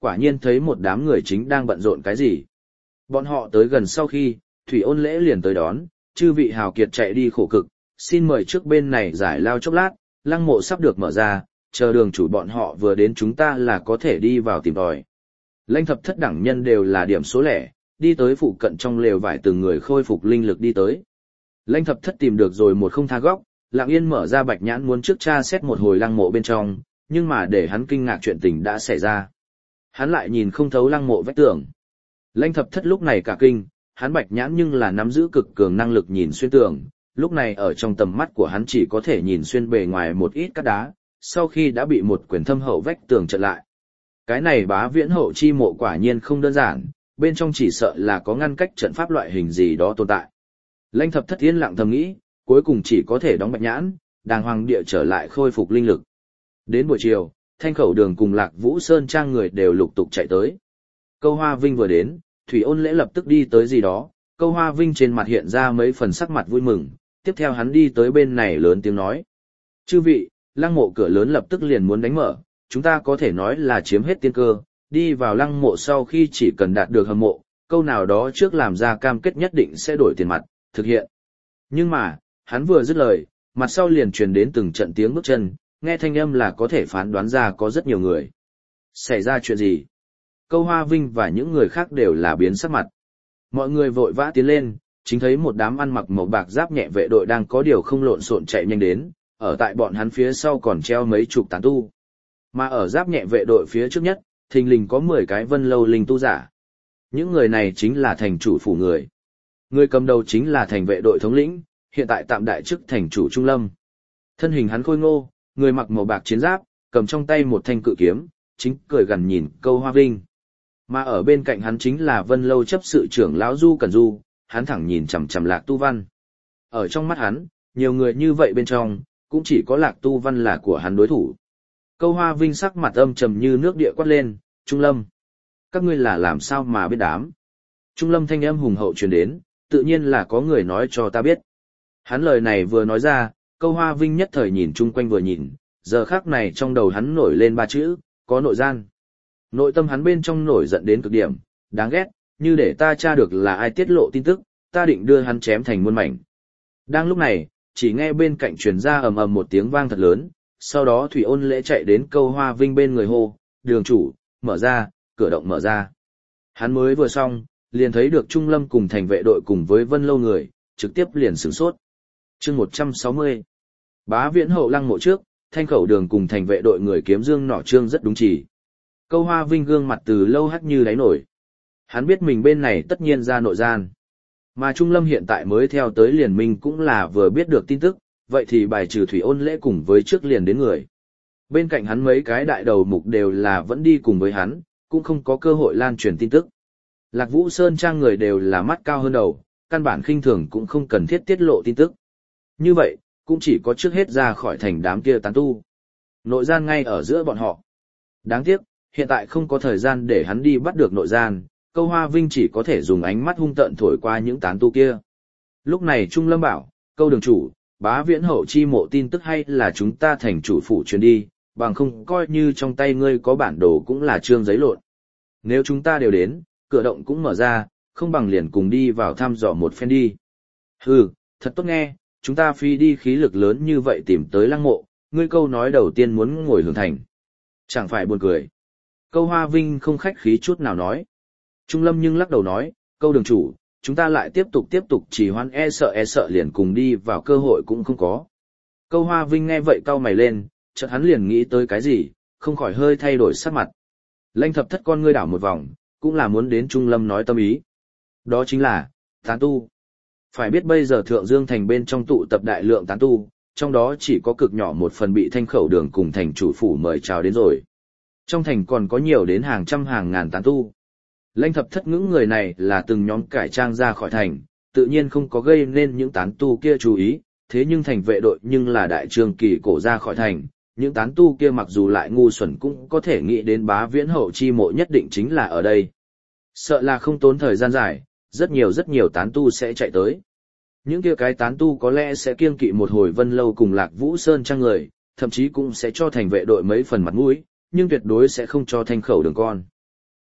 quả nhiên thấy một đám người chính đang bận rộn cái gì. Bọn họ tới gần sau khi, Thủy Ôn Lễ liền tới đón, chư vị hào kiệt chạy đi khổ cực, xin mời trước bên này giải lao chốc lát, lăng mộ sắp được mở ra, chờ đường chủ bọn họ vừa đến chúng ta là có thể đi vào tìm tòi. Lãnh thập thất đẳng nhân đều là điểm số lẻ, đi tới phụ cận trong lều vải từng người khôi phục linh lực đi tới. Lãnh thập thất tìm được rồi một không tha góc, lặng yên mở ra bạch nhãn muốn trước tra xét một hồi lăng mộ bên trong, nhưng mà để hắn kinh ngạc chuyện tình đã xảy ra. Hắn lại nhìn không thấu lăng mộ vách tường. Lãnh thập thất lúc này cả kinh, hắn bạch nhãn nhưng là nắm giữ cực cường năng lực nhìn xuyên tường, lúc này ở trong tầm mắt của hắn chỉ có thể nhìn xuyên bề ngoài một ít cát đá, sau khi đã bị một quyền thâm hậu vách tường chặn lại. Cái này bá viễn hậu chi mộ quả nhiên không đơn giản, bên trong chỉ sợ là có ngăn cách trận pháp loại hình gì đó tồn tại. Lãnh thập thất yên lặng thầm nghĩ, cuối cùng chỉ có thể đóng bạch nhãn, đàng hoàng địa trở lại khôi phục linh lực. Đến buổi chiều, Thanh Khẩu Đường cùng Lạc Vũ Sơn Trang người đều lục tục chạy tới. Câu Hoa Vinh vừa đến, Thủy Ôn Lễ lập tức đi tới gì đó, Câu Hoa Vinh trên mặt hiện ra mấy phần sắc mặt vui mừng, tiếp theo hắn đi tới bên này lớn tiếng nói. Chư vị, lăng mộ cửa lớn lập tức liền muốn đánh mở, chúng ta có thể nói là chiếm hết tiên cơ, đi vào lăng mộ sau khi chỉ cần đạt được hầm mộ, câu nào đó trước làm ra cam kết nhất định sẽ đổi tiền mặt, thực hiện. Nhưng mà, hắn vừa dứt lời, mặt sau liền truyền đến từng trận tiếng bước chân, nghe thanh âm là có thể phán đoán ra có rất nhiều người. Xảy ra chuyện gì? Câu Hoa Vinh và những người khác đều là biến sắc mặt. Mọi người vội vã tiến lên, chính thấy một đám ăn mặc màu bạc giáp nhẹ vệ đội đang có điều không lộn xộn chạy nhanh đến, ở tại bọn hắn phía sau còn treo mấy chục tán tu. Mà ở giáp nhẹ vệ đội phía trước nhất, thình lình có mười cái vân lâu linh tu giả. Những người này chính là thành chủ phủ người. Người cầm đầu chính là thành vệ đội thống lĩnh, hiện tại tạm đại chức thành chủ Trung Lâm. Thân hình hắn khôi ngô, người mặc màu bạc chiến giáp, cầm trong tay một thanh cự kiếm, chính cười gần nhìn Câu Hoa Vinh. Mà ở bên cạnh hắn chính là Vân Lâu chấp sự trưởng lão Du Cẩn Du, hắn thẳng nhìn chằm chằm Lạc Tu Văn. Ở trong mắt hắn, nhiều người như vậy bên trong, cũng chỉ có Lạc Tu Văn là của hắn đối thủ. Câu Hoa Vinh sắc mặt âm trầm như nước địa quát lên, Trung Lâm. Các ngươi là làm sao mà biết đám? Trung Lâm thanh âm hùng hậu truyền đến, tự nhiên là có người nói cho ta biết. Hắn lời này vừa nói ra, Câu Hoa Vinh nhất thời nhìn chung quanh vừa nhìn, giờ khắc này trong đầu hắn nổi lên ba chữ, có nội gian. Nội tâm hắn bên trong nổi giận đến cực điểm, đáng ghét, như để ta tra được là ai tiết lộ tin tức, ta định đưa hắn chém thành muôn mảnh. Đang lúc này, chỉ nghe bên cạnh truyền ra ầm ầm một tiếng vang thật lớn, sau đó Thủy Ôn Lễ chạy đến Câu Hoa Vinh bên người hô, đường chủ, mở ra, cửa động mở ra. Hắn mới vừa xong, liền thấy được Trung Lâm cùng thành vệ đội cùng với Vân Lâu người, trực tiếp liền sửng sốt. Chương một trăm sáu mươi. Bá viễn hậu lăng mộ trước, Thanh Khẩu Đường cùng thành vệ đội người kiếm dương nỏ trương rất đúng chỉ. Câu Hoa Vinh gương mặt từ lâu hắt như đáy nổi. Hắn biết mình bên này tất nhiên ra nội gian. Mà Trung Lâm hiện tại mới theo tới liền minh cũng là vừa biết được tin tức, vậy thì bài trừ Thủy Ôn Lễ cùng với trước liền đến người. Bên cạnh hắn mấy cái đại đầu mục đều là vẫn đi cùng với hắn, cũng không có cơ hội lan truyền tin tức. Lạc Vũ Sơn Trang người đều là mắt cao hơn đầu, căn bản khinh thường cũng không cần thiết tiết lộ tin tức. Như vậy, cũng chỉ có trước hết ra khỏi thành đám kia tán tu. Nội gian ngay ở giữa bọn họ. Đáng tiếc, hiện tại không có thời gian để hắn đi bắt được nội gian, Câu Hoa Vinh chỉ có thể dùng ánh mắt hung tợn thổi qua những tán tu kia. Lúc này Trung Lâm bảo, Câu đường chủ, bá viễn hậu chi mộ tin tức hay là chúng ta thành chủ phủ truyền đi, bằng không coi như trong tay ngươi có bản đồ cũng là trương giấy lộn. Nếu chúng ta đều đến, cửa động cũng mở ra, không bằng liền cùng đi vào thăm dò một phen đi. Hừ, thật tốt nghe, chúng ta phi đi khí lực lớn như vậy tìm tới lăng mộ, ngươi câu nói đầu tiên muốn ngồi hưởng thành. Chẳng phải buồn cười. Câu Hoa Vinh không khách khí chút nào nói. Trung Lâm nhưng lắc đầu nói, Câu đường chủ, chúng ta lại tiếp tục tiếp tục chỉ hoan e sợ e sợ liền cùng đi vào cơ hội cũng không có. Câu Hoa Vinh nghe vậy cau mày lên, chợt hắn liền nghĩ tới cái gì, không khỏi hơi thay đổi sắc mặt. Lãnh thập thất con ngươi đảo một vòng, cũng là muốn đến Trung Lâm nói tâm ý. Đó chính là, tán tu. Phải biết bây giờ Thượng Dương Thành bên trong tụ tập đại lượng tán tu, trong đó chỉ có cực nhỏ một phần bị Thanh Khẩu Đường cùng thành chủ phủ mời chào đến rồi. Trong thành còn có nhiều đến hàng trăm hàng ngàn tán tu. Lãnh thập thất những người này là từng nhóm cải trang ra khỏi thành, tự nhiên không có gây nên những tán tu kia chú ý, thế nhưng thành vệ đội nhưng là đại trường kỳ cổ ra khỏi thành, những tán tu kia mặc dù lại ngu xuẩn cũng có thể nghĩ đến bá viễn hậu chi mộ nhất định chính là ở đây. Sợ là không tốn thời gian dài, rất nhiều rất nhiều tán tu sẽ chạy tới. Những kia cái tán tu có lẽ sẽ kiêng kỵ một hồi Vân Lâu cùng Lạc Vũ Sơn Trang người, thậm chí cũng sẽ cho thành vệ đội mấy phần mặt mũi, nhưng tuyệt đối sẽ không cho Thanh Khẩu Đường con.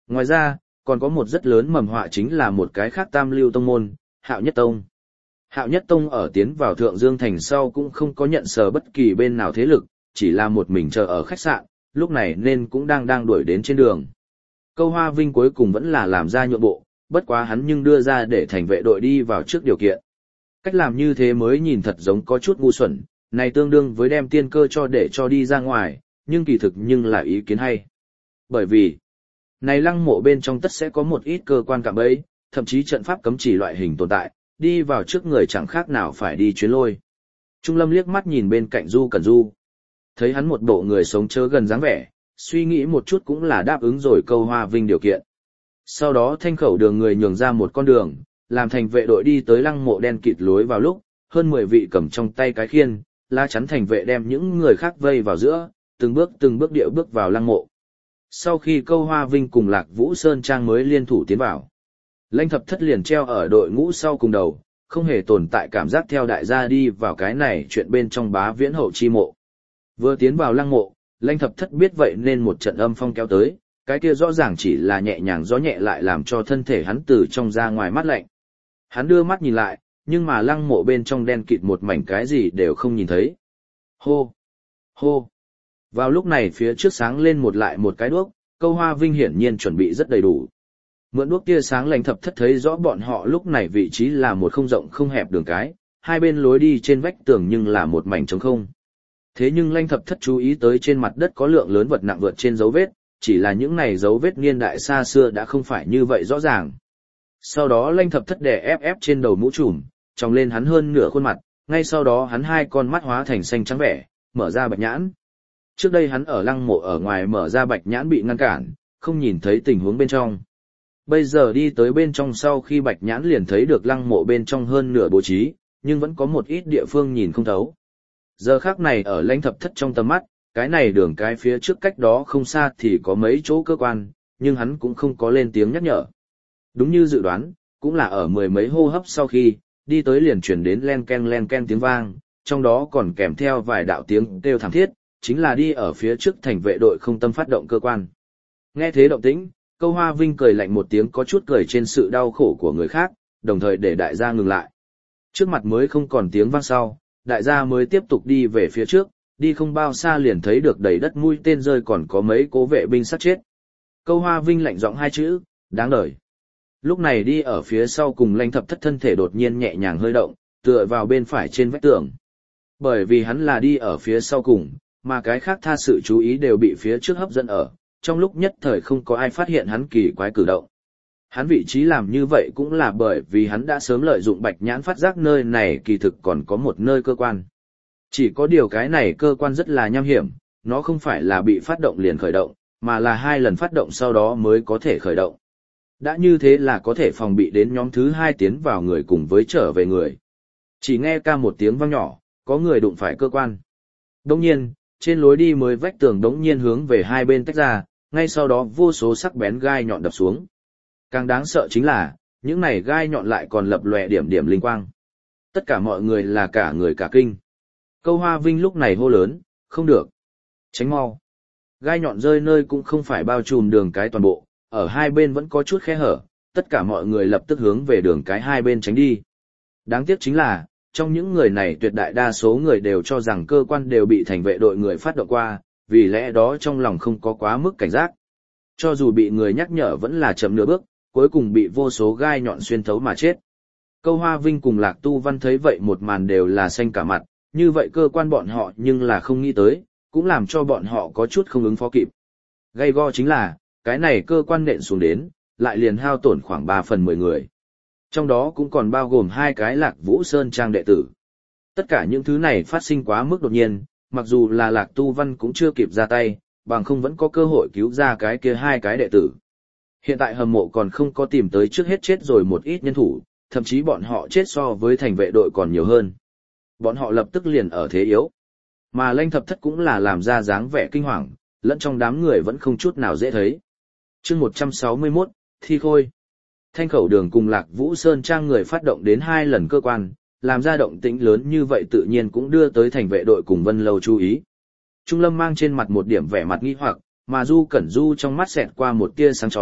Ngoài ra, còn có một rất lớn mầm họa chính là một cái khác tam lưu tông môn, Hạo Nhất Tông. Hạo Nhất Tông ở tiến vào Thượng Dương Thành sau cũng không có nhận sờ bất kỳ bên nào thế lực, chỉ là một mình chờ ở khách sạn, lúc này nên cũng đang đang đuổi đến trên đường. Câu Hoa Vinh cuối cùng vẫn là làm ra nhượng bộ, bất quá hắn nhưng đưa ra để thành vệ đội đi vào trước điều kiện. Cách làm như thế mới nhìn thật giống có chút ngu xuẩn, này tương đương với đem tiên cơ cho để cho đi ra ngoài, nhưng kỳ thực nhưng là ý kiến hay. Bởi vì, này lăng mộ bên trong tất sẽ có một ít cơ quan cạm bẫy, thậm chí trận pháp cấm chỉ loại hình tồn tại, đi vào trước người chẳng khác nào phải đi chuyến lôi. Trung Lâm liếc mắt nhìn bên cạnh Du Cẩn Du. Thấy hắn một bộ người sống chớ gần dáng vẻ, suy nghĩ một chút cũng là đáp ứng rồi Câu Hoa Vinh điều kiện. Sau đó thanh khẩu đường người nhường ra một con đường, làm thành vệ đội đi tới lăng mộ đen kịt lối vào lúc, hơn mười vị cầm trong tay cái khiên, la chắn thành vệ đem những người khác vây vào giữa, từng bước từng bước điệu bước vào lăng mộ. Sau khi Câu Hoa Vinh cùng Lạc Vũ Sơn Trang mới liên thủ tiến vào, Lãnh Thập Thất liền treo ở đội ngũ sau cùng đầu, không hề tồn tại cảm giác theo đại gia đi vào cái này chuyện bên trong Bá Viễn hậu chi mộ. Vừa tiến vào lăng mộ, Lãnh Thập Thất biết vậy nên một trận âm phong kéo tới, cái kia rõ ràng chỉ là nhẹ nhàng gió nhẹ lại làm cho thân thể hắn từ trong ra ngoài mát lạnh. Hắn đưa mắt nhìn lại, nhưng mà lăng mộ bên trong đen kịt một mảnh cái gì đều không nhìn thấy. Hô! Hô! Vào lúc này phía trước sáng lên một lại một cái đuốc, Câu Hoa Vinh hiển nhiên chuẩn bị rất đầy đủ. Mượn đuốc tia sáng Lãnh Thập Thất thấy rõ bọn họ lúc này vị trí là một không rộng không hẹp đường cái, hai bên lối đi trên vách tường nhưng là một mảnh trống không. Thế nhưng Lãnh Thập Thất chú ý tới trên mặt đất có lượng lớn vật nặng vượt trên dấu vết, chỉ là những này dấu vết niên đại xa xưa đã không phải như vậy rõ ràng. Sau đó Lãnh Thập Thất đè ép ép trên đầu mũ trùm, tròng lên hắn hơn nửa khuôn mặt, ngay sau đó hắn hai con mắt hóa thành xanh trắng vẻ, mở ra bạch nhãn. Trước đây hắn ở lăng mộ ở ngoài mở ra bạch nhãn bị ngăn cản, không nhìn thấy tình huống bên trong. Bây giờ đi tới bên trong sau khi bạch nhãn liền thấy được lăng mộ bên trong hơn nửa bố trí, nhưng vẫn có một ít địa phương nhìn không thấu. Giờ khắc này ở Lãnh Thập Thất trong tầm mắt, cái này đường cái phía trước cách đó không xa thì có mấy chỗ cơ quan, nhưng hắn cũng không có lên tiếng nhắc nhở. Đúng như dự đoán, cũng là ở mười mấy hô hấp sau khi, đi tới liền chuyển đến len ken len ken tiếng vang, trong đó còn kèm theo vài đạo tiếng kêu thảm thiết, chính là đi ở phía trước thành vệ đội không tâm phát động cơ quan. Nghe thế động tĩnh, Câu Hoa Vinh cười lạnh một tiếng có chút cười trên sự đau khổ của người khác, đồng thời để đại gia ngừng lại. Trước mặt mới không còn tiếng vang sau, đại gia mới tiếp tục đi về phía trước, đi không bao xa liền thấy được đầy đất mũi tên rơi còn có mấy cố vệ binh sát chết. Câu Hoa Vinh lạnh giọng hai chữ, đáng đời. Lúc này đi ở phía sau cùng Lãnh Thập Thất thân thể đột nhiên nhẹ nhàng hơi động, tựa vào bên phải trên vách tường. Bởi vì hắn là đi ở phía sau cùng, mà cái khác tha sự chú ý đều bị phía trước hấp dẫn ở, trong lúc nhất thời không có ai phát hiện hắn kỳ quái cử động. Hắn vị trí làm như vậy cũng là bởi vì hắn đã sớm lợi dụng bạch nhãn phát giác nơi này kỳ thực còn có một nơi cơ quan. Chỉ có điều cái này cơ quan rất là nham hiểm, nó không phải là bị phát động liền khởi động, mà là hai lần phát động sau đó mới có thể khởi động. Đã như thế là có thể phòng bị đến nhóm thứ hai tiến vào người cùng với trở về người. Chỉ nghe ca một tiếng vang nhỏ, có người đụng phải cơ quan. Đồng nhiên, trên lối đi mới vách tường đống nhiên hướng về hai bên tách ra, ngay sau đó vô số sắc bén gai nhọn đập xuống. Càng đáng sợ chính là, những này gai nhọn lại còn lập lòe điểm điểm linh quang. Tất cả mọi người là cả người cả kinh. Câu Hoa Vinh lúc này hô lớn, không được. Tránh mau. Gai nhọn rơi nơi cũng không phải bao trùm đường cái toàn bộ, ở hai bên vẫn có chút khe hở, tất cả mọi người lập tức hướng về đường cái hai bên tránh đi. Đáng tiếc chính là, trong những người này tuyệt đại đa số người đều cho rằng cơ quan đều bị thành vệ đội người phát động qua, vì lẽ đó trong lòng không có quá mức cảnh giác. Cho dù bị người nhắc nhở vẫn là chậm nửa bước, cuối cùng bị vô số gai nhọn xuyên thấu mà chết. Câu Hoa Vinh cùng Lạc Tu Văn thấy vậy một màn đều là xanh cả mặt, như vậy cơ quan bọn họ nhưng là không nghĩ tới, cũng làm cho bọn họ có chút không ứng phó kịp. Gây go chính là, cái này cơ quan nện xuống đến, lại liền hao tổn khoảng ba phần mười người. Trong đó cũng còn bao gồm hai cái Lạc Vũ Sơn Trang đệ tử. Tất cả những thứ này phát sinh quá mức đột nhiên, mặc dù là Lạc Tu Văn cũng chưa kịp ra tay, bằng không vẫn có cơ hội cứu ra cái kia hai cái đệ tử. Hiện tại hầm mộ còn không có tìm tới trước hết chết rồi một ít nhân thủ, thậm chí bọn họ chết so với thành vệ đội còn nhiều hơn. Bọn họ lập tức liền ở thế yếu. Mà Lãnh Thập Thất cũng là làm ra dáng vẻ kinh hoàng, lẫn trong đám người vẫn không chút nào dễ thấy. Chương một trăm sáu mươi mốt, Thi Khôi. Thanh khẩu đường cùng Lạc Vũ Sơn Trang người phát động đến hai lần cơ quan, làm ra động tĩnh lớn như vậy tự nhiên cũng đưa tới thành vệ đội cùng Vân Lâu chú ý. Trung Lâm mang trên mặt một điểm vẻ mặt nghi hoặc, mà Du Cẩn Du trong mắt xẹt qua một tia sáng chói,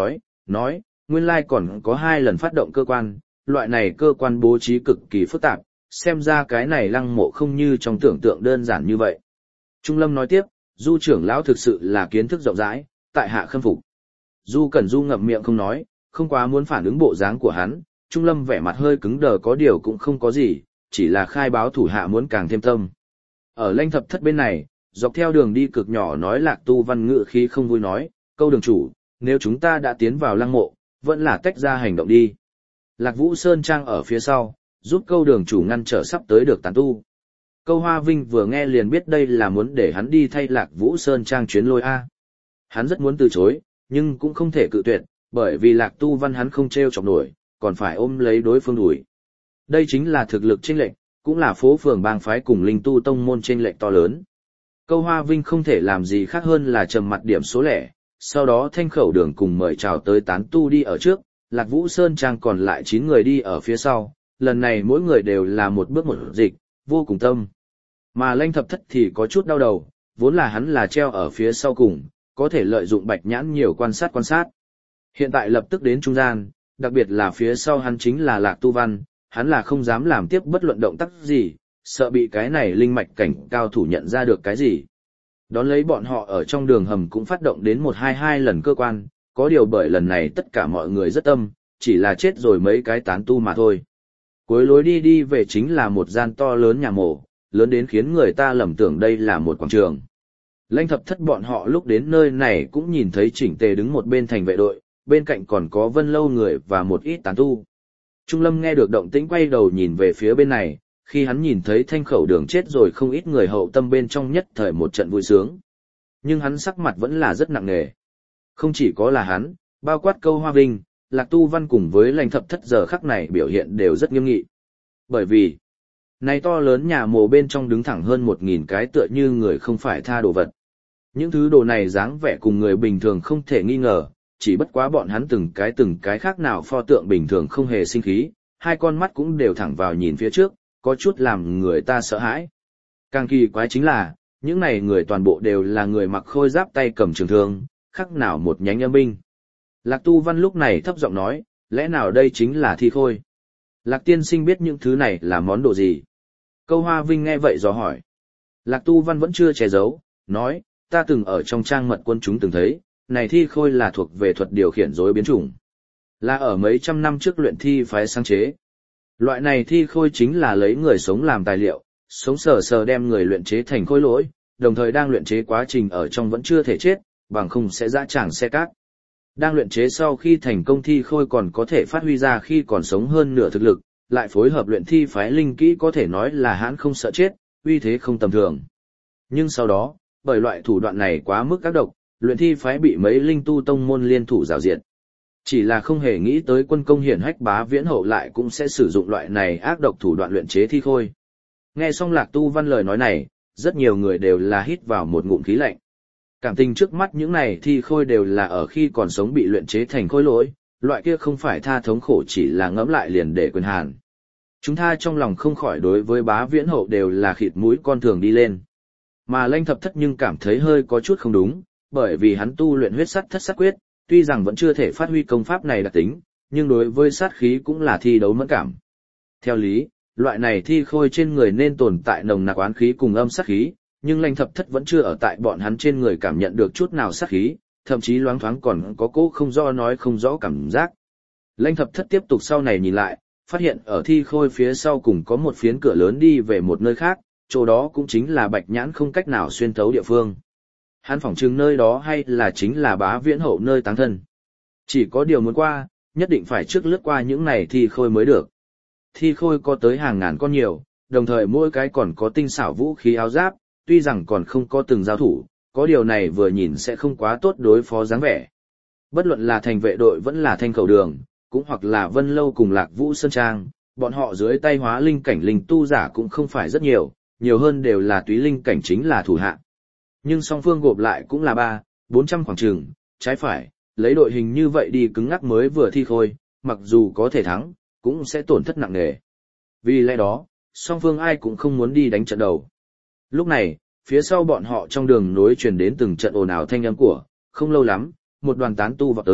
nói, nguyên lai còn có hai lần phát động cơ quan, loại này cơ quan bố trí cực kỳ phức tạp, xem ra cái này lăng mộ không như trong tưởng tượng đơn giản như vậy. Trung Lâm nói tiếp, Du trưởng lão thực sự là kiến thức rộng rãi, tại hạ khâm phục. Du Cẩn Du ngậm miệng không nói, không quá muốn phản ứng bộ dáng của hắn, Trung Lâm vẻ mặt hơi cứng đờ có điều cũng không có gì, chỉ là khai báo thủ hạ muốn càng thêm tâm. Ở Lanh Thập Thất bên này, dọc theo đường đi cực nhỏ nói Lạc Tu Văn ngự khí không vui nói, câu đường chủ, nếu chúng ta đã tiến vào lăng mộ, vẫn là tách ra hành động đi. Lạc Vũ Sơn Trang ở phía sau, giúp câu đường chủ ngăn trở sắp tới được tán tu. Câu Hoa Vinh vừa nghe liền biết đây là muốn để hắn đi thay Lạc Vũ Sơn Trang chuyến lôi A. Hắn rất muốn từ chối, nhưng cũng không thể cự tuyệt, bởi vì Lạc Tu Văn hắn không treo chọc nổi, còn phải ôm lấy đối phương đuổi. Đây chính là thực lực chênh lệch, cũng là phố phường bang phái cùng linh tu tông môn chênh lệch to lớn. Câu Hoa Vinh không thể làm gì khác hơn là trầm mặt điểm số lẻ, sau đó thanh khẩu đường cùng mời chào tới tán tu đi ở trước, Lạc Vũ Sơn Trang còn lại chín người đi ở phía sau, lần này mỗi người đều là một bước một dịch, vô cùng tâm. Mà Lanh Thập Thất thì có chút đau đầu, vốn là hắn là treo ở phía sau cùng, có thể lợi dụng bạch nhãn nhiều quan sát quan sát. Hiện tại lập tức đến trung gian, đặc biệt là phía sau hắn chính là Lạc Tu Văn, hắn là không dám làm tiếp bất luận động tác gì, sợ bị cái này linh mạch cảnh cao thủ nhận ra được cái gì. Đón lấy bọn họ ở trong đường hầm cũng phát động đến một hai hai lần cơ quan, có điều bởi lần này tất cả mọi người rất tâm, chỉ là chết rồi mấy cái tán tu mà thôi. Cuối lối đi đi về chính là một gian to lớn nhà mộ, lớn đến khiến người ta lầm tưởng đây là một quảng trường. Lanh Thập Thất bọn họ lúc đến nơi này cũng nhìn thấy chỉnh tề đứng một bên thành vệ đội, bên cạnh còn có Vân Lâu người và một ít tán tu. Trung Lâm nghe được động tĩnh quay đầu nhìn về phía bên này, khi hắn nhìn thấy thanh khẩu đường chết rồi không ít người hậu tâm bên trong nhất thời một trận vui sướng. Nhưng hắn sắc mặt vẫn là rất nặng nề. Không chỉ có là hắn, bao quát Câu Hoa Vinh, Lạc Tu Văn cùng với Lanh Thập Thất giờ khắc này biểu hiện đều rất nghiêm nghị. Bởi vì, này to lớn nhà mồ bên trong đứng thẳng hơn một nghìn cái tựa như người không phải tha đồ vật. Những thứ đồ này dáng vẻ cùng người bình thường không thể nghi ngờ, chỉ bất quá bọn hắn từng cái từng cái khác nào pho tượng bình thường không hề sinh khí, hai con mắt cũng đều thẳng vào nhìn phía trước, có chút làm người ta sợ hãi. Càng kỳ quái chính là, những này người toàn bộ đều là người mặc khôi giáp tay cầm trường thương, khác nào một nhánh âm binh. Lạc Tu Văn lúc này thấp giọng nói, lẽ nào đây chính là thi khôi? Lạc tiên sinh biết những thứ này là món đồ gì? Câu Hoa Vinh nghe vậy dò hỏi. Lạc Tu Văn vẫn chưa che giấu, nói, ta từng ở trong trang mật quân chúng từng thấy, này thi khôi là thuộc về thuật điều khiển rối biến chủng. Là ở mấy trăm năm trước luyện thi phái sáng chế. Loại này thi khôi chính là lấy người sống làm tài liệu, sống sờ sờ đem người luyện chế thành khôi lỗi, đồng thời đang luyện chế quá trình ở trong vẫn chưa thể chết, bằng không sẽ dã tràng xe cát. Đang luyện chế sau khi thành công thi khôi còn có thể phát huy ra khi còn sống hơn nửa thực lực, lại phối hợp luyện thi phái linh kỹ có thể nói là hãn không sợ chết, uy thế không tầm thường. Nhưng sau đó, bởi loại thủ đoạn này quá mức ác độc, luyện thi phái bị mấy linh tu tông môn liên thủ rào diệt. Chỉ là không hề nghĩ tới quân công hiển hách Bá Viễn Hậu lại cũng sẽ sử dụng loại này ác độc thủ đoạn luyện chế thi khôi. Nghe xong Lạc Tu Văn lời nói này, rất nhiều người đều là hít vào một ngụm khí lạnh. Cảm tình trước mắt những này thi khôi đều là ở khi còn sống bị luyện chế thành khôi lỗi, loại kia không phải tha thống khổ chỉ là ngẫm lại liền để quyền hàn. Chúng ta trong lòng không khỏi đối với Bá Viễn Hậu đều là khịt mũi con thường đi lên. Mà Lanh Thập Thất nhưng cảm thấy hơi có chút không đúng, bởi vì hắn tu luyện huyết sắt thất sát quyết, tuy rằng vẫn chưa thể phát huy công pháp này đặc tính, nhưng đối với sát khí cũng là thi đấu mẫn cảm. Theo lý, loại này thi khôi trên người nên tồn tại nồng nặc oán khí cùng âm sát khí, nhưng Lanh Thập Thất vẫn chưa ở tại bọn hắn trên người cảm nhận được chút nào sát khí, thậm chí loáng thoáng còn có cố không rõ nói không rõ cảm giác. Lanh Thập Thất tiếp tục sau này nhìn lại, phát hiện ở thi khôi phía sau cùng có một phiến cửa lớn đi về một nơi khác, chỗ đó cũng chính là Bạch Nhãn không cách nào xuyên thấu địa phương. Hắn phỏng chừng nơi đó hay là chính là Bá Viễn Hậu nơi táng thân. Chỉ có điều muốn qua, nhất định phải trước lướt qua những này thi khôi mới được. Thi khôi có tới hàng ngàn con nhiều, đồng thời mỗi cái còn có tinh xảo vũ khí áo giáp, tuy rằng còn không có từng giao thủ, có điều này vừa nhìn sẽ không quá tốt đối phó dáng vẻ. Bất luận là thành vệ đội vẫn là thanh khẩu đường, cũng hoặc là Vân Lâu cùng Lạc Vũ Sơn Trang, bọn họ dưới tay hóa linh cảnh linh tu giả cũng không phải rất nhiều, nhiều hơn đều là túy linh cảnh chính là thủ hạ. Nhưng song phương gộp lại cũng là ba, bốn trăm khoảng trường, trái phải, lấy đội hình như vậy đi cứng ngắc mới vừa thi khôi, mặc dù có thể thắng, cũng sẽ tổn thất nặng nề. Vì lẽ đó, song phương ai cũng không muốn đi đánh trận đầu. Lúc này, phía sau bọn họ trong đường nối truyền đến từng trận ồn ào thanh âm của, không lâu lắm, một đoàn tán tu vào tới,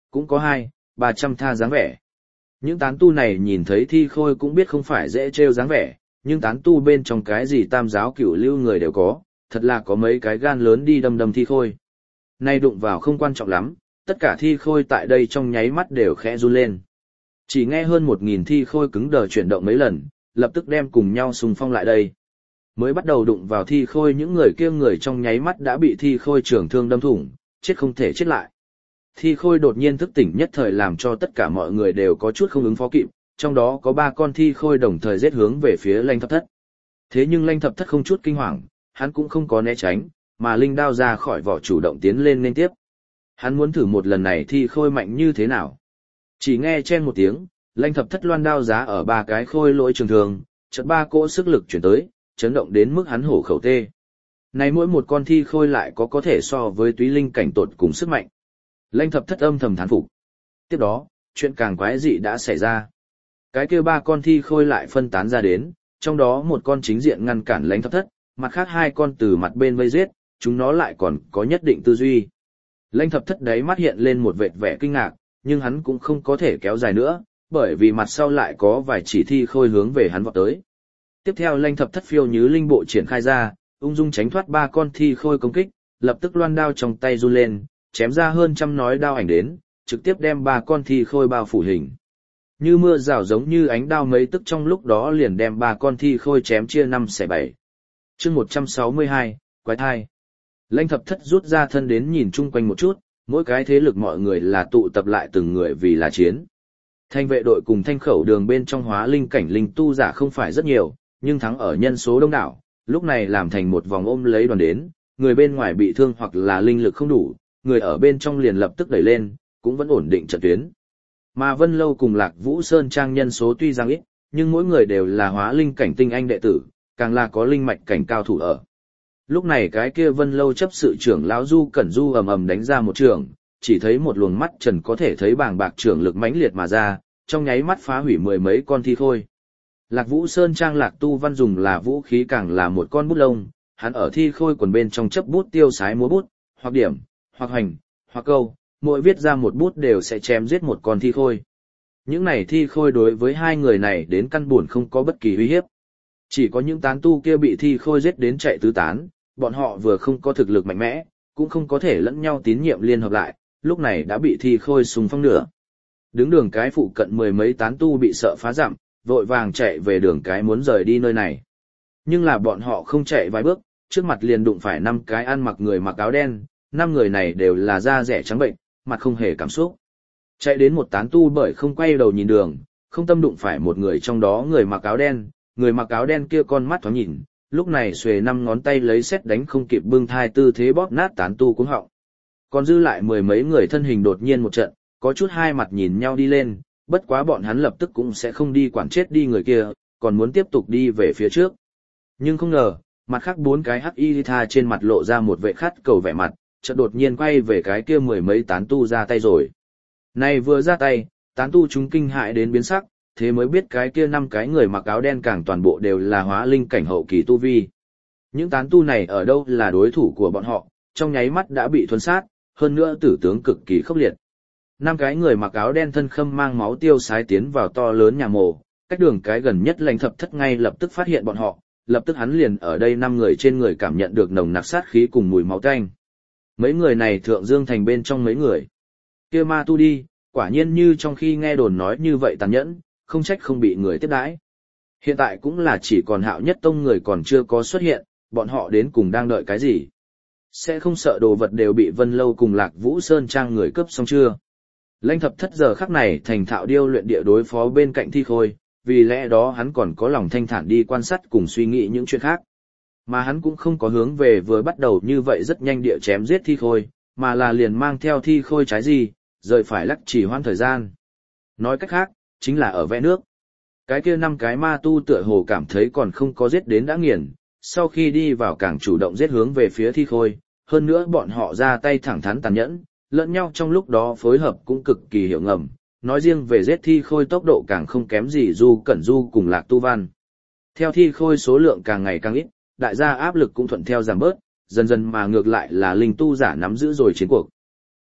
cũng có hai, ba trăm tha dáng vẻ. Những tán tu này nhìn thấy thi khôi cũng biết không phải dễ trêu dáng vẻ, nhưng tán tu bên trong cái gì tam giáo cửu lưu người đều có, thật là có mấy cái gan lớn đi đâm đâm thi khôi. Nay đụng vào không quan trọng lắm, tất cả thi khôi tại đây trong nháy mắt đều khẽ run lên. Chỉ nghe hơn một nghìn thi khôi cứng đờ chuyển động mấy lần, lập tức đem cùng nhau xung phong lại đây. Mới bắt đầu đụng vào thi khôi những người kia người trong nháy mắt đã bị thi khôi trưởng thương đâm thủng, chết không thể chết lại. Thi khôi đột nhiên thức tỉnh nhất thời làm cho tất cả mọi người đều có chút không ứng phó kịp, trong đó có ba con thi khôi đồng thời giết hướng về phía Lanh Thập Thất. Thế nhưng Lanh Thập Thất không chút kinh hoàng, hắn cũng không có né tránh, mà linh đao ra khỏi vỏ chủ động tiến lên nên tiếp. Hắn muốn thử một lần này thi khôi mạnh như thế nào. Chỉ nghe chen một tiếng, Lanh Thập Thất loan đao giá ở ba cái khôi lỗi trường thường, chợt ba cỗ sức lực chuyển tới, chấn động đến mức hắn hổ khẩu tê. Này mỗi một con thi khôi lại có có thể so với túy linh cảnh tột cùng sức mạnh. Lanh Thập Thất âm thầm thán phục. Tiếp đó, chuyện càng quái dị đã xảy ra. Cái kia ba con thi khôi lại phân tán ra đến, trong đó một con chính diện ngăn cản Lanh Thập Thất, mặt khác hai con từ mặt bên vây giết, chúng nó lại còn có nhất định tư duy. Lanh Thập Thất đấy mắt hiện lên một vệt vẻ kinh ngạc, nhưng hắn cũng không có thể kéo dài nữa, bởi vì mặt sau lại có vài chỉ thi khôi hướng về hắn vọt tới. Tiếp theo Lanh Thập Thất phiêu như linh bộ triển khai ra, ung dung tránh thoát ba con thi khôi công kích, lập tức loan đao trong tay run lên, chém ra hơn trăm nói đao ảnh đến, trực tiếp đem ba con thi khôi bao phủ hình. Như mưa rào giống như ánh đao mấy tức trong lúc đó liền đem ba con thi khôi chém chia năm xẻ bảy. Chương một trăm sáu mươi hai, quái thai. Lanh Thập Thất rút ra thân đến nhìn chung quanh một chút, mỗi cái thế lực mọi người là tụ tập lại từng người vì là chiến. Thanh vệ đội cùng thanh khẩu đường bên trong hóa linh cảnh linh tu giả không phải rất nhiều, nhưng thắng ở nhân số đông đảo, lúc này làm thành một vòng ôm lấy đoàn đến, người bên ngoài bị thương hoặc là linh lực không đủ, người ở bên trong liền lập tức đẩy lên, cũng vẫn ổn định trận tuyến. Mà Vân Lâu cùng Lạc Vũ Sơn Trang nhân số tuy rằng ít, nhưng mỗi người đều là hóa linh cảnh tinh anh đệ tử, càng là có linh mạch cảnh cao thủ ở. Lúc này cái kia Vân Lâu chấp sự trưởng lão Du Cẩn Du ầm ầm đánh ra một trường, chỉ thấy một luồng mắt trần có thể thấy bàng bạc trưởng lực mãnh liệt mà ra, trong nháy mắt phá hủy mười mấy con thi khôi. Lạc Vũ Sơn Trang Lạc Tu Văn dùng là vũ khí càng là một con bút lông, hắn ở thi khôi quần bên trong chấp bút tiêu sái múa bút, hoặc điểm, hoặc hành, hoặc câu, mỗi viết ra một bút đều sẽ chém giết một con thi khôi. Những này thi khôi đối với hai người này đến căn buồn không có bất kỳ uy hiếp. Chỉ có những tán tu kia bị thi khôi giết đến chạy tứ tán, bọn họ vừa không có thực lực mạnh mẽ, cũng không có thể lẫn nhau tín nhiệm liên hợp lại, lúc này đã bị thi khôi xung phong nửa. Đứng đường cái phụ cận mười mấy tán tu bị sợ phá dặm, vội vàng chạy về đường cái muốn rời đi nơi này. Nhưng là bọn họ không chạy vài bước, trước mặt liền đụng phải năm cái ăn mặc người mặc áo đen, năm người này đều là da rẻ trắng bệnh, mặt không hề cảm xúc. Chạy đến một tán tu bởi không quay đầu nhìn đường, không tâm đụng phải một người trong đó người mặc áo đen, người mặc áo đen kia con mắt thoáng nhìn, lúc này xuề năm ngón tay lấy sét đánh không kịp bưng thai tư thế bóp nát tán tu cuống họng. Còn dư lại mười mấy người thân hình đột nhiên một trận, có chút hai mặt nhìn nhau đi lên, bất quá bọn hắn lập tức cũng sẽ không đi quản chết đi người kia, còn muốn tiếp tục đi về phía trước. Nhưng không ngờ, mặt khác bốn cái hắc y tha trên mặt lộ ra một vệ khát cầu vẻ mặt, chợt đột nhiên quay về cái kia mười mấy tán tu ra tay rồi. Này vừa ra tay, tán tu chúng kinh hại đến biến sắc, thế mới biết cái kia năm cái người mặc áo đen càng toàn bộ đều là hóa linh cảnh hậu kỳ tu vi. Những tán tu này ở đâu là đối thủ của bọn họ, trong nháy mắt đã bị thuần sát, hơn nữa tử tướng cực kỳ khốc liệt. Năm cái người mặc áo đen thân khâm mang máu tiêu sái tiến vào to lớn nhà mồ, cách đường cái gần nhất Lanh Thập Thất ngay lập tức phát hiện bọn họ, lập tức hắn liền ở đây năm người trên người cảm nhận được nồng nặc sát khí cùng mùi máu tanh. Mấy người này thượng dương thành bên trong mấy người. Kia ma tu đi, quả nhiên như trong khi nghe đồn nói như vậy tàn nhẫn, không trách không bị người tiếp đãi. Hiện tại cũng là chỉ còn Hạo Nhất Tông người còn chưa có xuất hiện, bọn họ đến cùng đang đợi cái gì? Sẽ không sợ đồ vật đều bị Vân Lâu cùng Lạc Vũ Sơn Trang người cướp xong chưa? Lanh Thập Thất giờ khắc này thành thạo điêu luyện địa đối phó bên cạnh thi khôi, vì lẽ đó hắn còn có lòng thanh thản đi quan sát cùng suy nghĩ những chuyện khác. Mà hắn cũng không có hướng về vừa bắt đầu như vậy rất nhanh địa chém giết thi khôi, mà là liền mang theo thi khôi trái gì, rời phải lắc chỉ hoãn thời gian. Nói cách khác, chính là ở vẽ nước. Cái kia năm cái ma tu tựa hồ cảm thấy còn không có giết đến đã nghiền, sau khi đi vào càng chủ động giết hướng về phía thi khôi, hơn nữa bọn họ ra tay thẳng thắn tàn nhẫn, lẫn nhau trong lúc đó phối hợp cũng cực kỳ hiệu ngầm, nói riêng về giết thi khôi tốc độ càng không kém gì Du Cẩn Du cùng Lạc Tu Văn. Theo thi khôi số lượng càng ngày càng ít, đại gia áp lực cũng thuận theo giảm bớt, dần dần mà ngược lại là linh tu giả nắm giữ rồi chiến cuộc.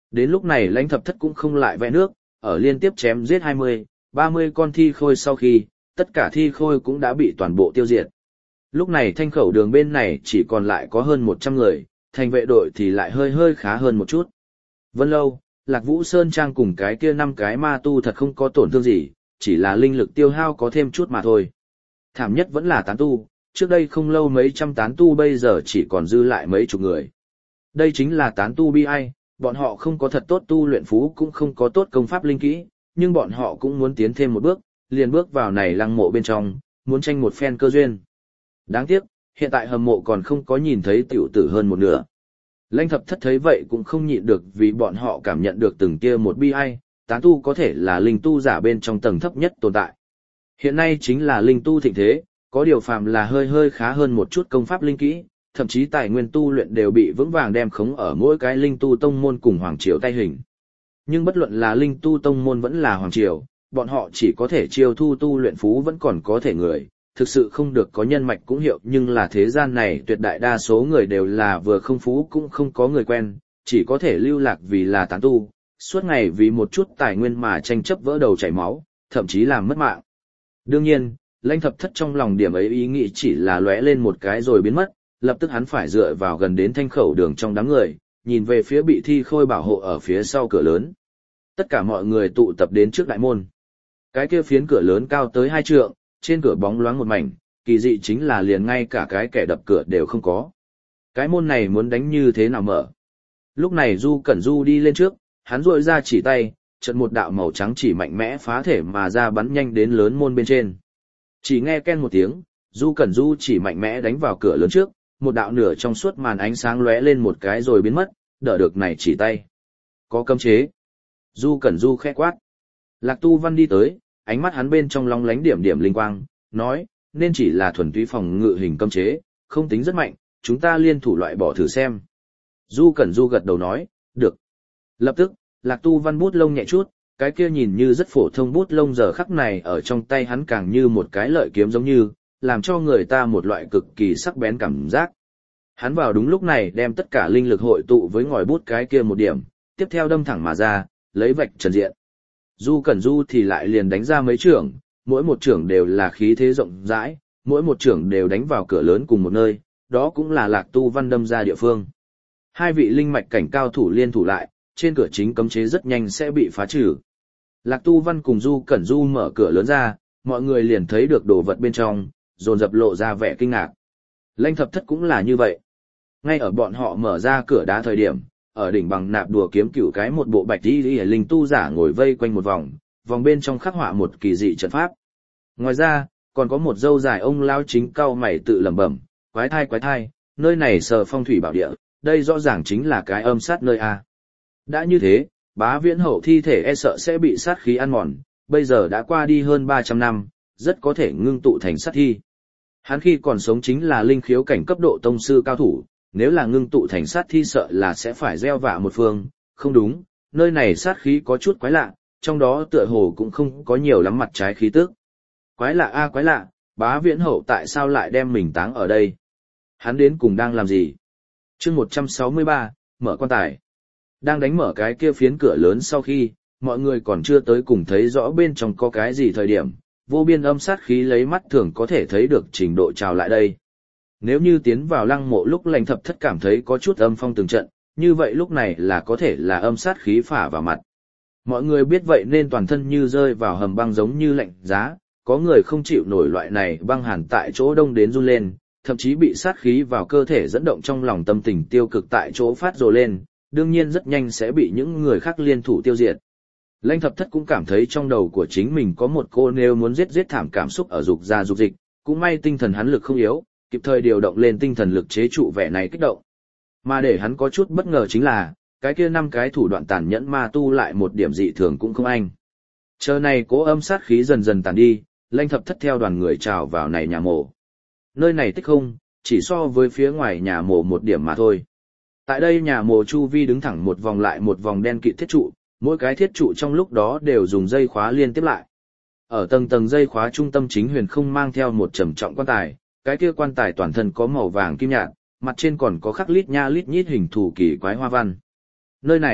Đến lúc này lãnh thập thất cũng không lại vẽ nước, ở liên tiếp chém giết hai mươi, ba mươi con thi khôi sau khi, tất cả thi khôi cũng đã bị toàn bộ tiêu diệt. Lúc này thanh khẩu đường bên này chỉ còn lại có hơn một trăm người, thành vệ đội thì lại hơi hơi khá hơn một chút. Vân Lâu, Lạc Vũ Sơn Trang cùng cái kia năm cái ma tu thật không có tổn thương gì, chỉ là linh lực tiêu hao có thêm chút mà thôi. Thảm nhất vẫn là tán tu, trước đây không lâu mấy trăm tán tu bây giờ chỉ còn dư lại mấy chục người. Đây chính là tán tu bi ai, bọn họ không có thật tốt tu luyện phú cũng không có tốt công pháp linh kỹ, nhưng bọn họ cũng muốn tiến thêm một bước, liền bước vào này lăng mộ bên trong, muốn tranh một phen cơ duyên. Đáng tiếc, hiện tại hầm mộ còn không có nhìn thấy tiểu tử hơn một nửa. Lãnh thập thất thấy vậy cũng không nhịn được vì bọn họ cảm nhận được từng kia một bi ai, tán tu có thể là linh tu giả bên trong tầng thấp nhất tồn tại. Hiện nay chính là linh tu thịnh thế, có điều phàm là hơi hơi khá hơn một chút công pháp linh kỹ, thậm chí tài nguyên tu luyện đều bị vững vàng đem khống ở mỗi cái linh tu tông môn cùng hoàng triều tay hình. Nhưng bất luận là linh tu tông môn vẫn là hoàng triều, bọn họ chỉ có thể chiêu thu tu luyện phú vẫn còn có thể người, thực sự không được có nhân mạch cũng hiệu, nhưng là thế gian này tuyệt đại đa số người đều là vừa không phú cũng không có người quen, chỉ có thể lưu lạc vì là tán tu, suốt ngày vì một chút tài nguyên mà tranh chấp vỡ đầu chảy máu, thậm chí làm mất mạng. Đương nhiên, Lãnh thập thất trong lòng điểm ấy ý nghĩ chỉ là lóe lên một cái rồi biến mất, lập tức hắn phải dựa vào gần đến thanh khẩu đường trong đám người, nhìn về phía bị thi khôi bảo hộ ở phía sau cửa lớn. Tất cả mọi người tụ tập đến trước đại môn. Cái kia phiến cửa lớn cao tới hai trượng, trên cửa bóng loáng một mảnh, kỳ dị chính là liền ngay cả cái kẻ đập cửa đều không có. Cái môn này muốn đánh như thế nào mở? Lúc này Du Cẩn Du đi lên trước, hắn rội ra chỉ tay, chợt một đạo màu trắng chỉ mạnh mẽ phá thể mà ra bắn nhanh đến lớn môn bên trên. Chỉ nghe ken một tiếng, Du Cẩn Du chỉ mạnh mẽ đánh vào cửa lớn trước, một đạo nửa trong suốt màn ánh sáng lóe lên một cái rồi biến mất, đỡ được này chỉ tay. Có cấm chế. Du Cẩn Du khẽ quát. Lạc Tu Văn đi tới, ánh mắt hắn bên trong long lánh điểm điểm linh quang, nói, nên chỉ là thuần túy phòng ngự hình cấm chế, không tính rất mạnh, chúng ta liên thủ loại bỏ thử xem. Du Cẩn Du gật đầu nói, được. Lập tức, Lạc Tu Văn bút lông nhẹ chút, cái kia nhìn như rất phổ thông bút lông giờ khắc này ở trong tay hắn càng như một cái lợi kiếm giống như, làm cho người ta một loại cực kỳ sắc bén cảm giác. Hắn vào đúng lúc này đem tất cả linh lực hội tụ với ngòi bút cái kia một điểm, tiếp theo đâm thẳng mà ra, lấy vạch trần diện. Du Cẩn Du thì lại liền đánh ra mấy trưởng, mỗi một trưởng đều là khí thế rộng rãi, mỗi một trưởng đều đánh vào cửa lớn cùng một nơi, đó cũng là Lạc Tu Văn đâm ra địa phương. Hai vị linh mạch cảnh cao thủ liên thủ lại, trên cửa chính cấm chế rất nhanh sẽ bị phá trừ. Lạc Tu Văn cùng Du Cẩn Du mở cửa lớn ra, mọi người liền thấy được đồ vật bên trong, dồn dập lộ ra vẻ kinh ngạc. Lãnh thập thất cũng là như vậy. Ngay ở bọn họ mở ra cửa đá thời điểm, ở đỉnh bằng nạp đùa kiếm cửu cái một bộ bạch y y linh tu giả ngồi vây quanh một vòng, vòng bên trong khắc họa một kỳ dị trận pháp. Ngoài ra, còn có một dâu dài ông lao chính cau mày tự lẩm bẩm, quái thai quái thai, nơi này sờ phong thủy bảo địa, đây rõ ràng chính là cái âm sát nơi a. Đã như thế, Bá Viễn Hậu thi thể e sợ sẽ bị sát khí ăn mòn, bây giờ đã qua đi hơn ba trăm năm, rất có thể ngưng tụ thành sát thi. Hắn khi còn sống chính là linh khiếu cảnh cấp độ tông sư cao thủ, nếu là ngưng tụ thành sát thi sợ là sẽ phải gieo vạ một phương, không đúng, nơi này sát khí có chút quái lạ, trong đó tựa hồ cũng không có nhiều lắm mặt trái khí tức. Quái lạ a quái lạ, Bá Viễn Hậu tại sao lại đem mình táng ở đây? Hắn đến cùng đang làm gì? Chương một trăm sáu mươi ba, mở quan tài. Đang đánh mở cái kia phiến cửa lớn sau khi, mọi người còn chưa tới cùng thấy rõ bên trong có cái gì thời điểm, vô biên âm sát khí lấy mắt thường có thể thấy được trình độ trào lại đây. Nếu như tiến vào lăng mộ lúc Lãnh thập thất cảm thấy có chút âm phong từng trận, như vậy lúc này là có thể là âm sát khí phả vào mặt. Mọi người biết vậy nên toàn thân như rơi vào hầm băng giống như lạnh giá, có người không chịu nổi loại này băng hàn tại chỗ đông đến run lên, thậm chí bị sát khí vào cơ thể dẫn động trong lòng tâm tình tiêu cực tại chỗ phát rồ lên, đương nhiên rất nhanh sẽ bị những người khác liên thủ tiêu diệt. Lãnh thập thất cũng cảm thấy trong đầu của chính mình có một cô nêu muốn giết giết thảm cảm xúc ở dục ra dục dịch, cũng may tinh thần hắn lực không yếu, kịp thời điều động lên tinh thần lực chế trụ vẻ này kích động. Mà để hắn có chút bất ngờ chính là, cái kia năm cái thủ đoạn tàn nhẫn ma tu lại một điểm dị thường cũng không anh. Chờ này cố âm sát khí dần dần tàn đi, Lãnh thập thất theo đoàn người trào vào này nhà mộ. Nơi này tích không, chỉ so với phía ngoài nhà mộ một điểm mà thôi. Tại đây nhà mộ chu vi đứng thẳng một vòng lại một vòng đen kịt thiết trụ, mỗi cái thiết trụ trong lúc đó đều dùng dây khóa liên tiếp lại. Ở tầng tầng dây khóa trung tâm chính huyền không mang theo một trầm trọng quan tài, cái kia quan tài toàn thân có màu vàng kim nhạt, mặt trên còn có khắc lít nha lít nhít hình thù kỳ quái hoa văn. Nơi này,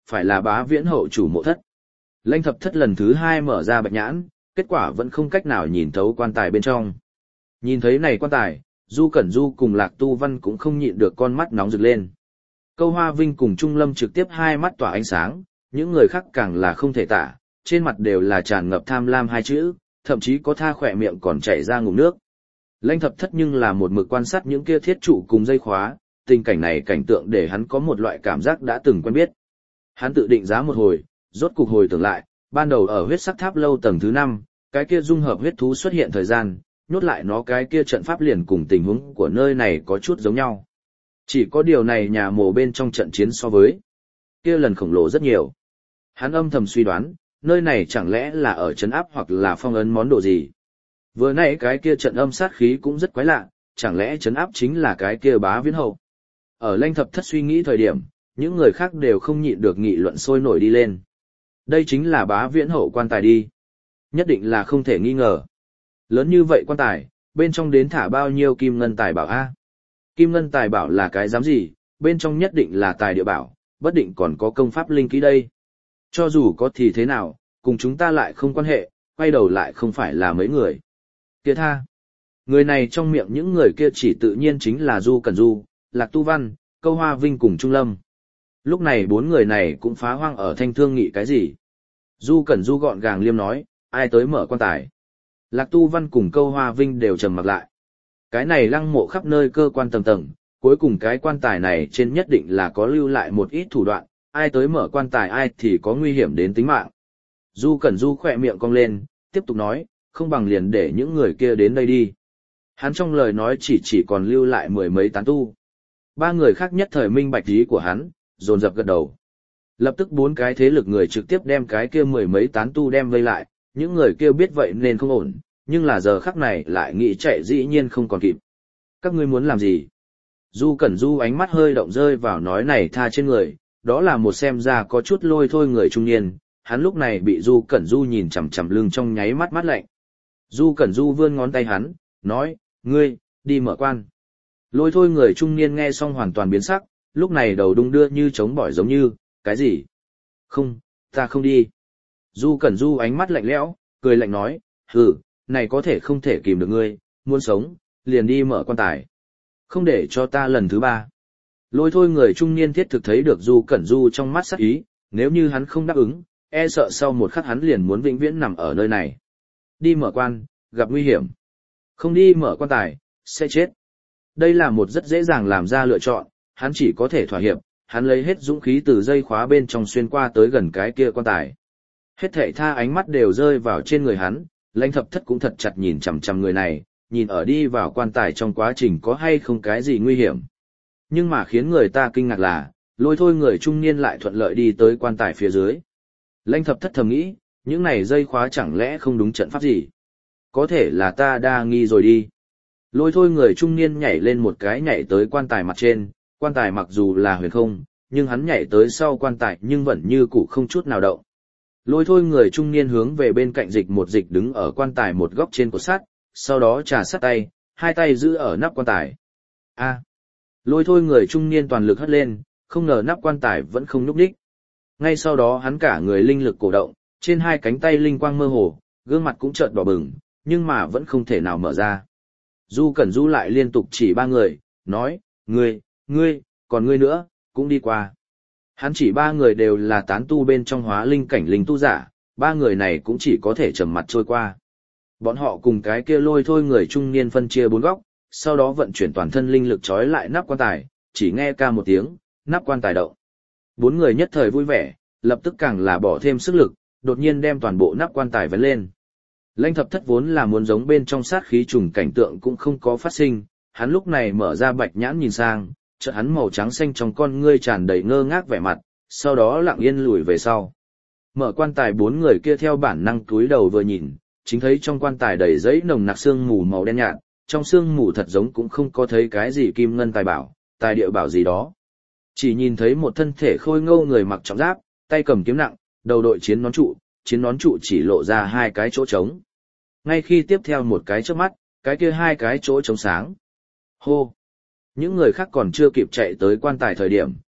phải là Bá Viễn hậu chủ mộ thất. Lãnh Thập Thất lần thứ hai mở ra bạch nhãn, kết quả vẫn không cách nào nhìn thấu quan tài bên trong. Nhìn thấy này quan tài, Du Cẩn Du cùng Lạc Tu Văn cũng không nhịn được con mắt nóng rực lên. Câu Hoa Vinh cùng Trung Lâm trực tiếp hai mắt tỏa ánh sáng, những người khác càng là không thể tả, trên mặt đều là tràn ngập tham lam hai chữ, thậm chí có tha khỏe miệng còn chảy ra ngụm nước. Lãnh Thập Thất nhưng là một mực quan sát những kia thiết trụ cùng dây khóa, tình cảnh này cảnh tượng để hắn có một loại cảm giác đã từng quen biết. Hắn tự định giá một hồi, rốt cục hồi tưởng lại, ban đầu ở huyết sắc tháp lâu tầng thứ năm, cái kia dung hợp huyết thú xuất hiện thời gian, nhốt lại nó cái kia trận pháp liền cùng tình huống của nơi này có chút giống nhau. Chỉ có điều này nhà mồ bên trong trận chiến so với kia lần khổng lồ rất nhiều. Hắn âm thầm suy đoán, nơi này chẳng lẽ là ở trấn áp hoặc là phong ấn món đồ gì. Vừa nãy cái kia trận âm sát khí cũng rất quái lạ, chẳng lẽ trấn áp chính là cái kia Bá Viễn hậu. Ở Lãnh Thập Thất suy nghĩ thời điểm, những người khác đều không nhịn được nghị luận sôi nổi đi lên. Đây chính là Bá Viễn hậu quan tài đi. Nhất định là không thể nghi ngờ. Lớn như vậy quan tài, bên trong đến thả bao nhiêu kim ngân tài bảo a? Kim ngân tài bảo là cái dám gì, bên trong nhất định là tài địa bảo, bất định còn có công pháp linh kỹ đây. Cho dù có thì thế nào, cùng chúng ta lại không quan hệ, quay đầu lại không phải là mấy người. Kia tha. Người này trong miệng những người kia chỉ tự nhiên chính là Du Cẩn Du, Lạc Tu Văn, Câu Hoa Vinh cùng Trung Lâm. Lúc này bốn người này cũng phá hoang ở thanh thương nghị cái gì. Du Cẩn Du gọn gàng liêm nói, ai tới mở quan tài. Lạc Tu Văn cùng Câu Hoa Vinh đều trầm mặc lại. Cái này lăng mộ khắp nơi cơ quan tầng tầng, cuối cùng cái quan tài này trên nhất định là có lưu lại một ít thủ đoạn, ai tới mở quan tài ai thì có nguy hiểm đến tính mạng. Du Cẩn Du khỏe miệng cong lên, tiếp tục nói, không bằng liền để những người kia đến đây đi. Hắn trong lời nói chỉ chỉ còn lưu lại mười mấy tán tu. Ba người khác nhất thời minh bạch ý của hắn, dồn dập gật đầu. Lập tức bốn cái thế lực người trực tiếp đem cái kia mười mấy tán tu đem vây lại, những người kia biết vậy nên không ổn, nhưng là giờ khắc này lại nghĩ chạy dĩ nhiên không còn kịp. Các ngươi muốn làm gì? Du Cẩn Du ánh mắt hơi động rơi vào nói này tha trên người, đó là một xem ra có chút lôi thôi người trung niên, hắn lúc này bị Du Cẩn Du nhìn chằm chằm lưng trong nháy mắt mắt lạnh. Du Cẩn Du vươn ngón tay hắn, nói, ngươi, đi mở quan. Lôi thôi người trung niên nghe xong hoàn toàn biến sắc, lúc này đầu đung đưa như trống bỏi giống như, cái gì? Không, ta không đi. Du Cẩn Du ánh mắt lạnh lẽo, cười lạnh nói, hừ, này có thể không thể kìm được ngươi, muốn sống, liền đi mở quan tài. Không để cho ta lần thứ ba. Lôi thôi người trung niên thiết thực thấy được Du Cẩn Du trong mắt sắc ý, nếu như hắn không đáp ứng, e sợ sau một khắc hắn liền muốn vĩnh viễn nằm ở nơi này. Đi mở quan, gặp nguy hiểm. Không đi mở quan tài, sẽ chết. Đây là một rất dễ dàng làm ra lựa chọn, hắn chỉ có thể thỏa hiệp, hắn lấy hết dũng khí từ dây khóa bên trong xuyên qua tới gần cái kia quan tài. Hết thảy tha ánh mắt đều rơi vào trên người hắn, Lãnh Thập Thất cũng thật chặt nhìn chằm chằm người này, nhìn ở đi vào quan tài trong quá trình có hay không cái gì nguy hiểm. Nhưng mà khiến người ta kinh ngạc là, lôi thôi người trung niên lại thuận lợi đi tới quan tài phía dưới. Lãnh Thập Thất thầm nghĩ, những này dây khóa chẳng lẽ không đúng trận pháp gì? Có thể là ta đa nghi rồi đi. Lôi thôi người trung niên nhảy lên một cái nhảy tới quan tài mặt trên, quan tài mặc dù là huyền không, nhưng hắn nhảy tới sau quan tài nhưng vẫn như cũ không chút nào động. Lôi thôi người trung niên hướng về bên cạnh dịch một dịch đứng ở quan tài một góc trên cột sắt, sau đó trà sát tay, hai tay giữ ở nắp quan tài. A. Lôi thôi người trung niên toàn lực hất lên, không ngờ nắp quan tài vẫn không nhúc nhích. Ngay sau đó hắn cả người linh lực cổ động, trên hai cánh tay linh quang mơ hồ, gương mặt cũng chợt đỏ bừng, nhưng mà vẫn không thể nào mở ra. Du Cẩn Du lại liên tục chỉ ba người, nói, ngươi, ngươi, còn ngươi nữa, cũng đi qua. Hắn chỉ ba người đều là tán tu bên trong hóa linh cảnh linh tu giả, ba người này cũng chỉ có thể trầm mặt trôi qua. Bọn họ cùng cái kia lôi thôi người trung niên phân chia bốn góc, sau đó vận chuyển toàn thân linh lực trói lại nắp quan tài, chỉ nghe ca một tiếng, nắp quan tài động. Bốn người nhất thời vui vẻ, lập tức càng là bỏ thêm sức lực, đột nhiên đem toàn bộ nắp quan tài vấn lên. Lãnh Thập Thất vốn là muốn giống bên trong sát khí trùng cảnh tượng cũng không có phát sinh, hắn lúc này mở ra bạch nhãn nhìn sang, chợt hắn màu trắng xanh trong con ngươi tràn đầy ngơ ngác vẻ mặt, sau đó lặng yên lùi về sau. Mở quan tài bốn người kia theo bản năng cúi đầu vừa nhìn, chính thấy trong quan tài đầy giấy nồng nặc sương mù màu đen nhạt, trong sương mù thật giống cũng không có thấy cái gì kim ngân tài bảo, tài địa bảo gì đó. Chỉ nhìn thấy một thân thể khôi ngô người mặc trọng giáp, tay cầm kiếm nặng, đầu đội chiến nón trụ, chiến nón trụ chỉ lộ ra hai cái chỗ trống. Ngay khi tiếp theo một cái trước mắt, cái kia hai cái chỗ trống sáng. Hô! Những người khác còn chưa kịp chạy tới quan tài thời điểm,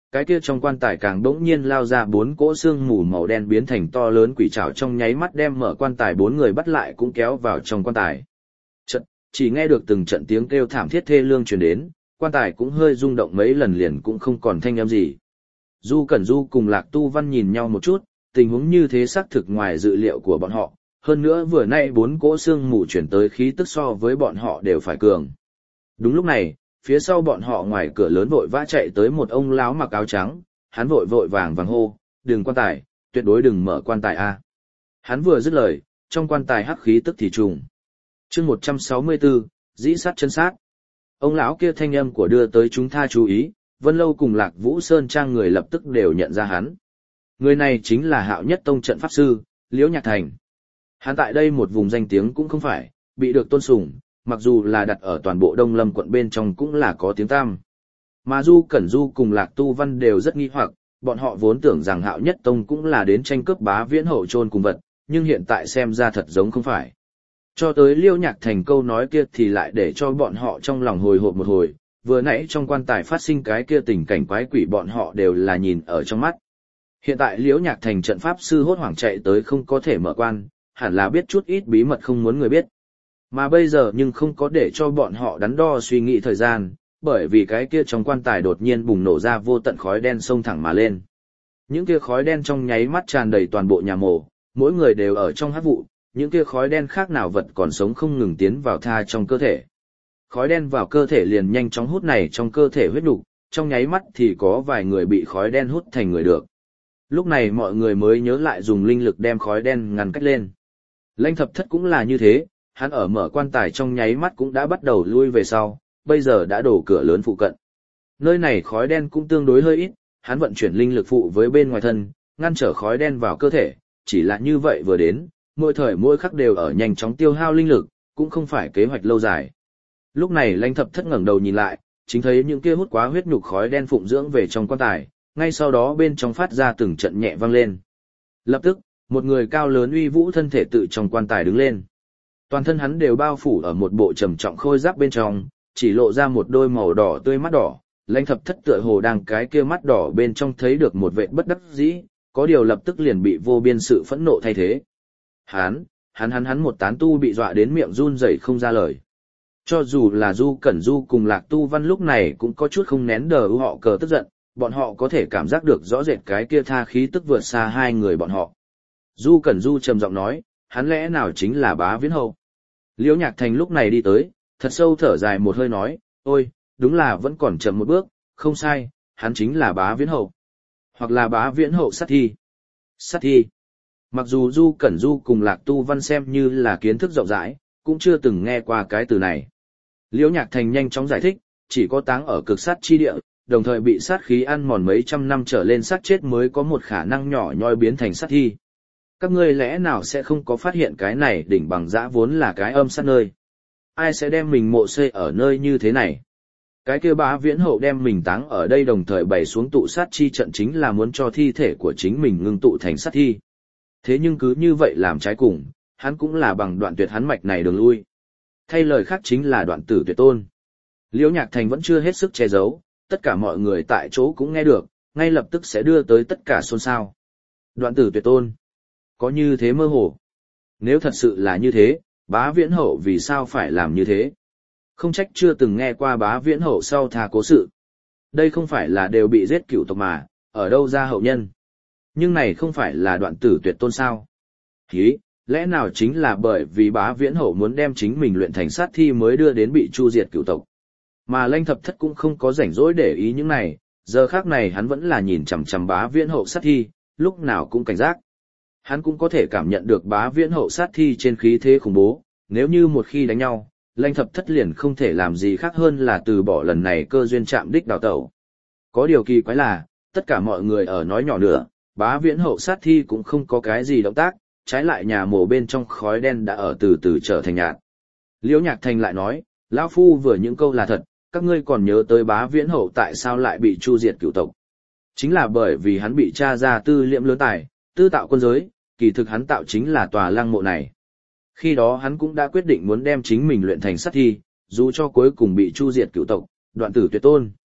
cái kia trong quan tài càng đỗng nhiên lao ra bốn cỗ xương mù màu đen biến thành to lớn quỷ trảo trong nháy mắt đem mở quan tài bốn người bắt lại cũng kéo vào trong quan tài. Trận, chỉ nghe được từng trận tiếng kêu thảm thiết thê lương truyền đến, quan tài cũng hơi rung động mấy lần liền cũng không còn thanh âm gì. Du Cẩn Du cùng Lạc Tu Văn nhìn nhau một chút, tình huống như thế xác thực ngoài dự liệu của bọn họ, hơn nữa vừa nay bốn cỗ xương mù chuyển tới khí tức so với bọn họ đều phải cường. Đúng lúc này, phía sau bọn họ ngoài cửa lớn vội vã chạy tới một ông lão mặc áo trắng, hắn vội vội vàng vàng hô, đừng quan tài, tuyệt đối đừng mở quan tài a. Hắn vừa dứt lời, trong quan tài hắc khí tức thì trùng. Chương một trăm sáu mươi tư, dĩ sát chân sát. Ông lão kia thanh âm của đưa tới chúng ta chú ý, Vân Lâu cùng Lạc Vũ Sơn Trang người lập tức đều nhận ra hắn. Người này chính là Hạo Nhất Tông trận pháp sư, Liễu Nhạc Thành. Hắn tại đây một vùng danh tiếng cũng không phải, bị được tôn sùng, mặc dù là đặt ở toàn bộ Đông Lâm quận bên trong cũng là có tiếng tăm. Mà Du Cẩn Du cùng Lạc Tu Văn đều rất nghi hoặc, bọn họ vốn tưởng rằng Hạo Nhất Tông cũng là đến tranh cướp Bá Viễn Hậu chôn cùng vật, nhưng hiện tại xem ra thật giống không phải. Cho tới Liễu Nhạc Thành câu nói kia thì lại để cho bọn họ trong lòng hồi hộp một hồi, vừa nãy trong quan tài phát sinh cái kia tình cảnh quái quỷ bọn họ đều là nhìn ở trong mắt. Hiện tại Liễu Nhạc Thành trận pháp sư hốt hoảng chạy tới không có thể mở quan, hẳn là biết chút ít bí mật không muốn người biết. Mà bây giờ nhưng không có để cho bọn họ đắn đo suy nghĩ thời gian, bởi vì cái kia trong quan tài đột nhiên bùng nổ ra vô tận khói đen xông thẳng mà lên. Những kia khói đen trong nháy mắt tràn đầy toàn bộ nhà mồ, mỗi người đều ở trong hắc vụ, những kia khói đen khác nào vật còn sống không ngừng tiến vào tha trong cơ thể. Khói đen vào cơ thể liền nhanh chóng hút này trong cơ thể huyết nục, trong nháy mắt thì có vài người bị khói đen hút thành người được. Lúc này mọi người mới nhớ lại dùng linh lực đem khói đen ngăn cách lên. Lãnh Thập Thất cũng là như thế, hắn ở mở quan tài trong nháy mắt cũng đã bắt đầu lui về sau, bây giờ đã đổ cửa lớn phụ cận. Nơi này khói đen cũng tương đối hơi ít, hắn vận chuyển linh lực phụ với bên ngoài thân, ngăn trở khói đen vào cơ thể, chỉ là như vậy vừa đến, mỗi thời mỗi khắc đều ở nhanh chóng tiêu hao linh lực, cũng không phải kế hoạch lâu dài. Lúc này Lãnh Thập Thất ngẩng đầu nhìn lại, chính thấy những kia hút quá huyết nhục khói đen phụng dưỡng về trong quan tài, ngay sau đó bên trong phát ra từng trận nhẹ vang lên. Lập tức, một người cao lớn uy vũ thân thể tự trong quan tài đứng lên. Toàn thân hắn đều bao phủ ở một bộ trầm trọng khôi giáp bên trong, chỉ lộ ra một đôi màu đỏ tươi mắt đỏ. Lãnh Thập Thất tựa hồ đang cái kia mắt đỏ bên trong thấy được một vẻ bất đắc dĩ, có điều lập tức liền bị vô biên sự phẫn nộ thay thế. Hắn, hắn hắn hắn một tán tu bị dọa đến miệng run rẩy không ra lời. Cho dù là Du Cẩn Du cùng Lạc Tu Văn lúc này cũng có chút không nén đờ họ cờ tức giận, bọn họ có thể cảm giác được rõ rệt cái kia tha khí tức vượt xa hai người bọn họ. Du Cẩn Du trầm giọng nói, hắn lẽ nào chính là Bá Viễn Hậu? Liễu Nhạc Thành lúc này đi tới, thật sâu thở dài một hơi nói, ôi, đúng là vẫn còn chậm một bước, không sai, hắn chính là Bá Viễn Hậu. Hoặc là Bá Viễn Hậu sát thi. Sát thi. Mặc dù Du Cẩn Du cùng Lạc Tu Văn xem như là kiến thức rộng rãi, cũng chưa từng nghe qua cái từ này. Liễu Nhạc Thành nhanh chóng giải thích, chỉ có táng ở cực sát chi địa, đồng thời bị sát khí ăn mòn mấy trăm năm trở lên sát chết mới có một khả năng nhỏ nhoi biến thành sát thi. Các ngươi lẽ nào sẽ không có phát hiện cái này đỉnh bằng dã vốn là cái âm sát nơi. Ai sẽ đem mình mộ xây ở nơi như thế này? Cái kia Bá Viễn Hậu đem mình táng ở đây đồng thời bày xuống tụ sát chi trận chính là muốn cho thi thể của chính mình ngưng tụ thành sát thi. Thế nhưng cứ như vậy làm trái cùng, hắn cũng là bằng đoạn tuyệt hắn mạch này đường lui. Thay lời khác chính là đoạn tử tuyệt tôn. Liễu Nhạc Thành vẫn chưa hết sức che giấu, tất cả mọi người tại chỗ cũng nghe được, ngay lập tức sẽ đưa tới tất cả xôn xao. Đoạn tử tuyệt tôn. Có như thế mơ hồ. Nếu thật sự là như thế, Bá Viễn Hậu vì sao phải làm như thế? Không trách chưa từng nghe qua Bá Viễn Hậu sau tha cố sự. Đây không phải là đều bị giết cửu tộc mà, ở đâu ra hậu nhân? Nhưng này không phải là đoạn tử tuyệt tôn sao? Hí, lẽ nào chính là bởi vì Bá Viễn Hậu muốn đem chính mình luyện thành sát thi mới đưa đến bị chu diệt cửu tộc? Mà Lãnh Thập Thất cũng không có rảnh rỗi để ý những này, giờ khác này hắn vẫn là nhìn chằm chằm Bá Viễn Hậu sát thi, lúc nào cũng cảnh giác. Hắn cũng có thể cảm nhận được Bá Viễn Hậu sát thi trên khí thế khủng bố, nếu như một khi đánh nhau, Lãnh Thập Thất liền không thể làm gì khác hơn là từ bỏ lần này cơ duyên chạm đích đào tẩu. Có điều kỳ quái là, tất cả mọi người ở nói nhỏ nữa, Bá Viễn Hậu sát thi cũng không có cái gì động tác, trái lại nhà mồ bên trong khói đen đã ở từ từ trở thành nhạt. Liễu Nhạc Thành lại nói, lão phu vừa những câu là thật, các ngươi còn nhớ tới Bá Viễn Hậu tại sao lại bị chu diệt cửu tộc? Chính là bởi vì hắn bị tra ra tư liệm lớn tài, tư tạo quân giới, kỳ thực hắn tạo chính là tòa lăng mộ này. Khi đó hắn cũng đã quyết định muốn đem chính mình luyện thành sát thi, dù cho cuối cùng bị chu diệt cửu tộc, đoạn tử tuyệt tôn.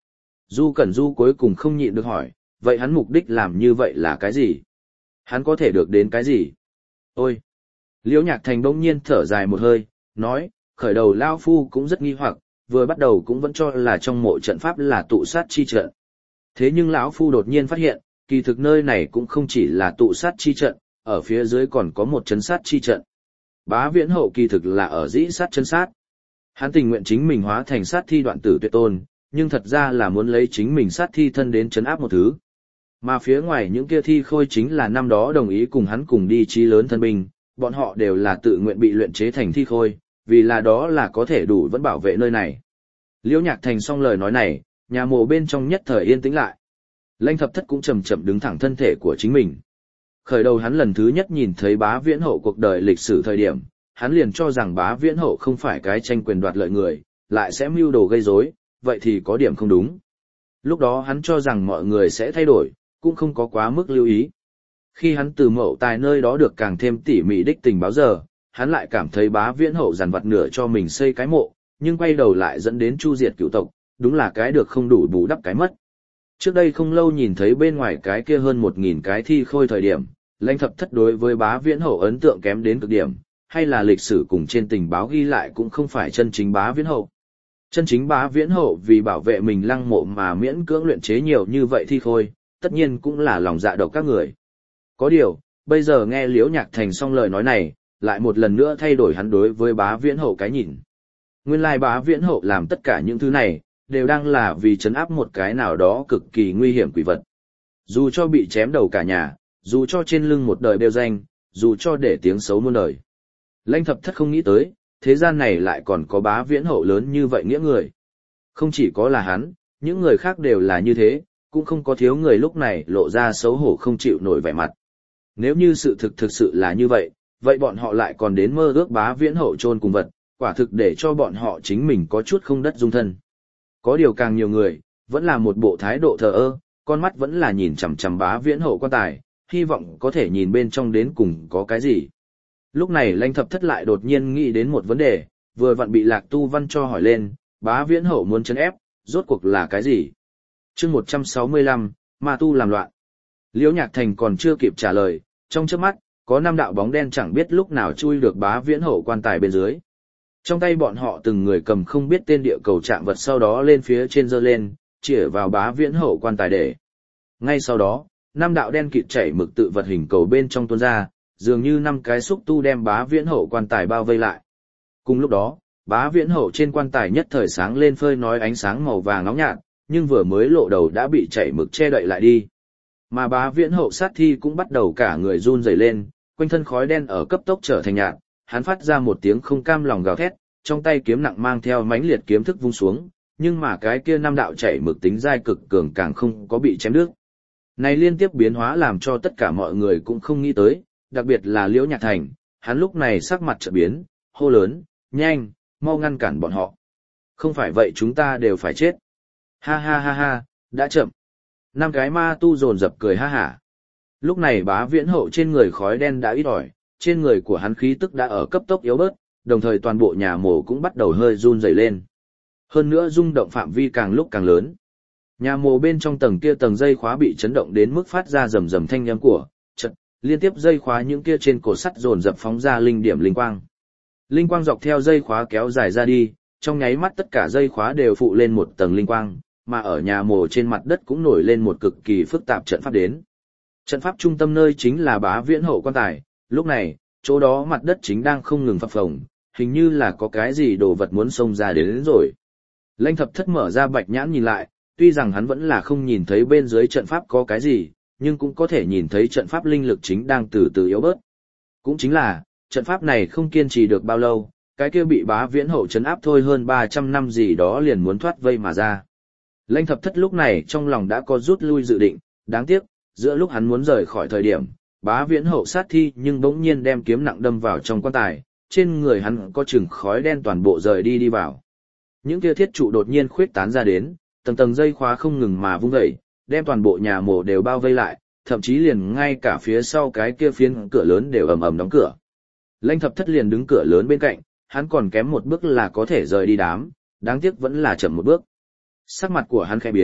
Du Cẩn Du cuối cùng không nhịn được hỏi, vậy hắn mục đích làm như vậy là cái gì? Hắn có thể được đến cái gì? Ôi! Liễu Nhạc Thành bỗng nhiên thở dài một hơi, nói, khởi đầu Lao Phu cũng rất nghi hoặc, vừa bắt đầu cũng vẫn cho là trong mộ trận pháp là tụ sát chi trận. Thế nhưng lão Phu đột nhiên phát hiện, kỳ thực nơi này cũng không chỉ là tụ sát chi trận, ở phía dưới còn có một chấn sát chi trận. Bá Viễn Hậu kỳ thực là ở dĩ sát chân sát. Hắn tình nguyện chính mình hóa thành sát thi đoạn tử tuyệt tôn, nhưng thật ra là muốn lấy chính mình sát thi thân đến chấn áp một thứ. Mà phía ngoài những kia thi khôi chính là năm đó đồng ý cùng hắn cùng đi chí lớn thân binh, bọn họ đều là tự nguyện bị luyện chế thành thi khôi, vì là đó là có thể đủ vẫn bảo vệ nơi này. Liễu Nhạc Thành xong lời nói này, nhà mộ bên trong nhất thời yên tĩnh lại. Lãnh Thập Thất cũng chậm chậm đứng thẳng thân thể của chính mình. Khởi đầu hắn lần thứ nhất nhìn thấy Bá Viễn Hậu cuộc đời lịch sử thời điểm, hắn liền cho rằng Bá Viễn Hậu không phải cái tranh quyền đoạt lợi người, lại sẽ mưu đồ gây rối, vậy thì có điểm không đúng. Lúc đó hắn cho rằng mọi người sẽ thay đổi, cũng không có quá mức lưu ý. Khi hắn từ Mậu Tài nơi đó được càng thêm tỉ mỉ đích tình báo giờ, hắn lại cảm thấy Bá Viễn Hậu dằn vặt nửa cho mình xây cái mộ, nhưng quay đầu lại dẫn đến chu diệt cửu tộc, đúng là cái được không đủ bù đắp cái mất. Trước đây không lâu nhìn thấy bên ngoài cái kia hơn một nghìn cái thi khôi thời điểm, Lãnh Thập Thất đối với Bá Viễn Hậu ấn tượng kém đến cực điểm, hay là lịch sử cùng trên tình báo ghi lại cũng không phải chân chính Bá Viễn Hậu. Chân chính Bá Viễn Hậu vì bảo vệ mình lăng mộ mà miễn cưỡng luyện chế nhiều như vậy thi khôi, tất nhiên cũng là lòng dạ độc các người. Có điều, bây giờ nghe Liễu Nhạc Thành xong lời nói này, lại một lần nữa thay đổi hắn đối với Bá Viễn Hậu cái nhìn. Nguyên lai Bá Viễn Hậu làm tất cả những thứ này, đều đang là vì trấn áp một cái nào đó cực kỳ nguy hiểm quỷ vật. Dù cho bị chém đầu cả nhà, dù cho trên lưng một đời bêu danh, dù cho để tiếng xấu muôn đời. Lãnh Thập Thất không nghĩ tới, thế gian này lại còn có Bá Viễn Hậu lớn như vậy nghĩa người. Không chỉ có là hắn, những người khác đều là như thế, cũng không có thiếu người lúc này lộ ra xấu hổ không chịu nổi vẻ mặt. Nếu như sự thực thực sự là như vậy, vậy bọn họ lại còn đến mơ ước Bá Viễn Hậu chôn cùng vật, quả thực để cho bọn họ chính mình có chút không đất dung thân. Có điều càng nhiều người, vẫn là một bộ thái độ thờ ơ, con mắt vẫn là nhìn chằm chằm Bá Viễn Hậu quan tài, hy vọng có thể nhìn bên trong đến cùng có cái gì. Lúc này Lãnh Thập Thất lại đột nhiên nghĩ đến một vấn đề, vừa vặn bị Lạc Tu Văn cho hỏi lên, Bá Viễn Hậu muốn trấn ép, rốt cuộc là cái gì? Chương một trăm sáu mươi lăm, Ma tu làm loạn. Liễu Nhạc Thành còn chưa kịp trả lời, trong chớp mắt, có năm đạo bóng đen chẳng biết lúc nào chui được Bá Viễn Hậu quan tài bên dưới. Trong tay bọn họ từng người cầm không biết tên địa cầu trạng vật, sau đó lên phía trên giơ lên, chĩa vào Bá Viễn Hậu quan tài để. Ngay sau đó, năm đạo đen kịt chảy mực tự vật hình cầu bên trong tuôn ra, dường như năm cái xúc tu đem Bá Viễn Hậu quan tài bao vây lại. Cùng lúc đó, Bá Viễn Hậu trên quan tài nhất thời sáng lên phơi nói ánh sáng màu vàng nóng nhạt, nhưng vừa mới lộ đầu đã bị chảy mực che đậy lại đi. Mà Bá Viễn Hậu sát thi cũng bắt đầu cả người run rẩy lên, quanh thân khói đen ở cấp tốc trở thành nhạt, hắn phát ra một tiếng không cam lòng gào thét, trong tay kiếm nặng mang theo mãnh liệt kiếm thức vung xuống, nhưng mà cái kia năm đạo chảy mực tính dai cực cường càng không có bị chém đứt. Này liên tiếp biến hóa làm cho tất cả mọi người cũng không nghĩ tới, đặc biệt là Liễu Nhạc Thành, hắn lúc này sắc mặt chợt biến, hô lớn, nhanh, mau ngăn cản bọn họ. Không phải vậy chúng ta đều phải chết. Ha ha ha ha, đã chậm. Năm cái ma tu dồn dập cười ha hả. Lúc này Bá Viễn Hậu trên người khói đen đã ít ỏi, trên người của hắn khí tức đã ở cấp tốc yếu bớt, đồng thời toàn bộ nhà mồ cũng bắt đầu hơi run rẩy lên. Hơn nữa rung động phạm vi càng lúc càng lớn. Nhà mồ bên trong tầng kia tầng dây khóa bị chấn động đến mức phát ra rầm rầm thanh âm của, chợt, liên tiếp dây khóa những kia trên cổ sắt dồn dập phóng ra linh điểm linh quang. Linh quang dọc theo dây khóa kéo dài ra đi, trong nháy mắt tất cả dây khóa đều phụ lên một tầng linh quang, mà ở nhà mồ trên mặt đất cũng nổi lên một cực kỳ phức tạp trận pháp đến. Trận pháp trung tâm nơi chính là Bá Viễn Hậu quan tài, lúc này, chỗ đó mặt đất chính đang không ngừng phập phồng, hình như là có cái gì đồ vật muốn xông ra đến, đến rồi. Lãnh Thập Thất mở ra bạch nhãn nhìn lại, tuy rằng hắn vẫn là không nhìn thấy bên dưới trận pháp có cái gì, nhưng cũng có thể nhìn thấy trận pháp linh lực chính đang từ từ yếu bớt. Cũng chính là, trận pháp này không kiên trì được bao lâu, cái kia bị Bá Viễn Hậu trấn áp thôi hơn ba trăm năm gì đó liền muốn thoát vây mà ra. Lãnh Thập Thất lúc này trong lòng đã có rút lui dự định, đáng tiếc, giữa lúc hắn muốn rời khỏi thời điểm, Bá Viễn Hậu sát thi nhưng bỗng nhiên đem kiếm nặng đâm vào trong quan tài, trên người hắn có chừng khói đen toàn bộ rời đi đi vào. Những kia thiết trụ đột nhiên khuyết tán ra đến, tầng tầng dây khóa không ngừng mà vung dậy, đem toàn bộ nhà mồ đều bao vây lại, thậm chí liền ngay cả phía sau cái kia phiến cửa lớn đều ầm ầm đóng cửa. Lãnh Thập Thất liền đứng cửa lớn bên cạnh, hắn còn kém một bước là có thể rời đi đám, đáng tiếc vẫn là chậm một bước. Sắc mặt của hắn khẽ biến,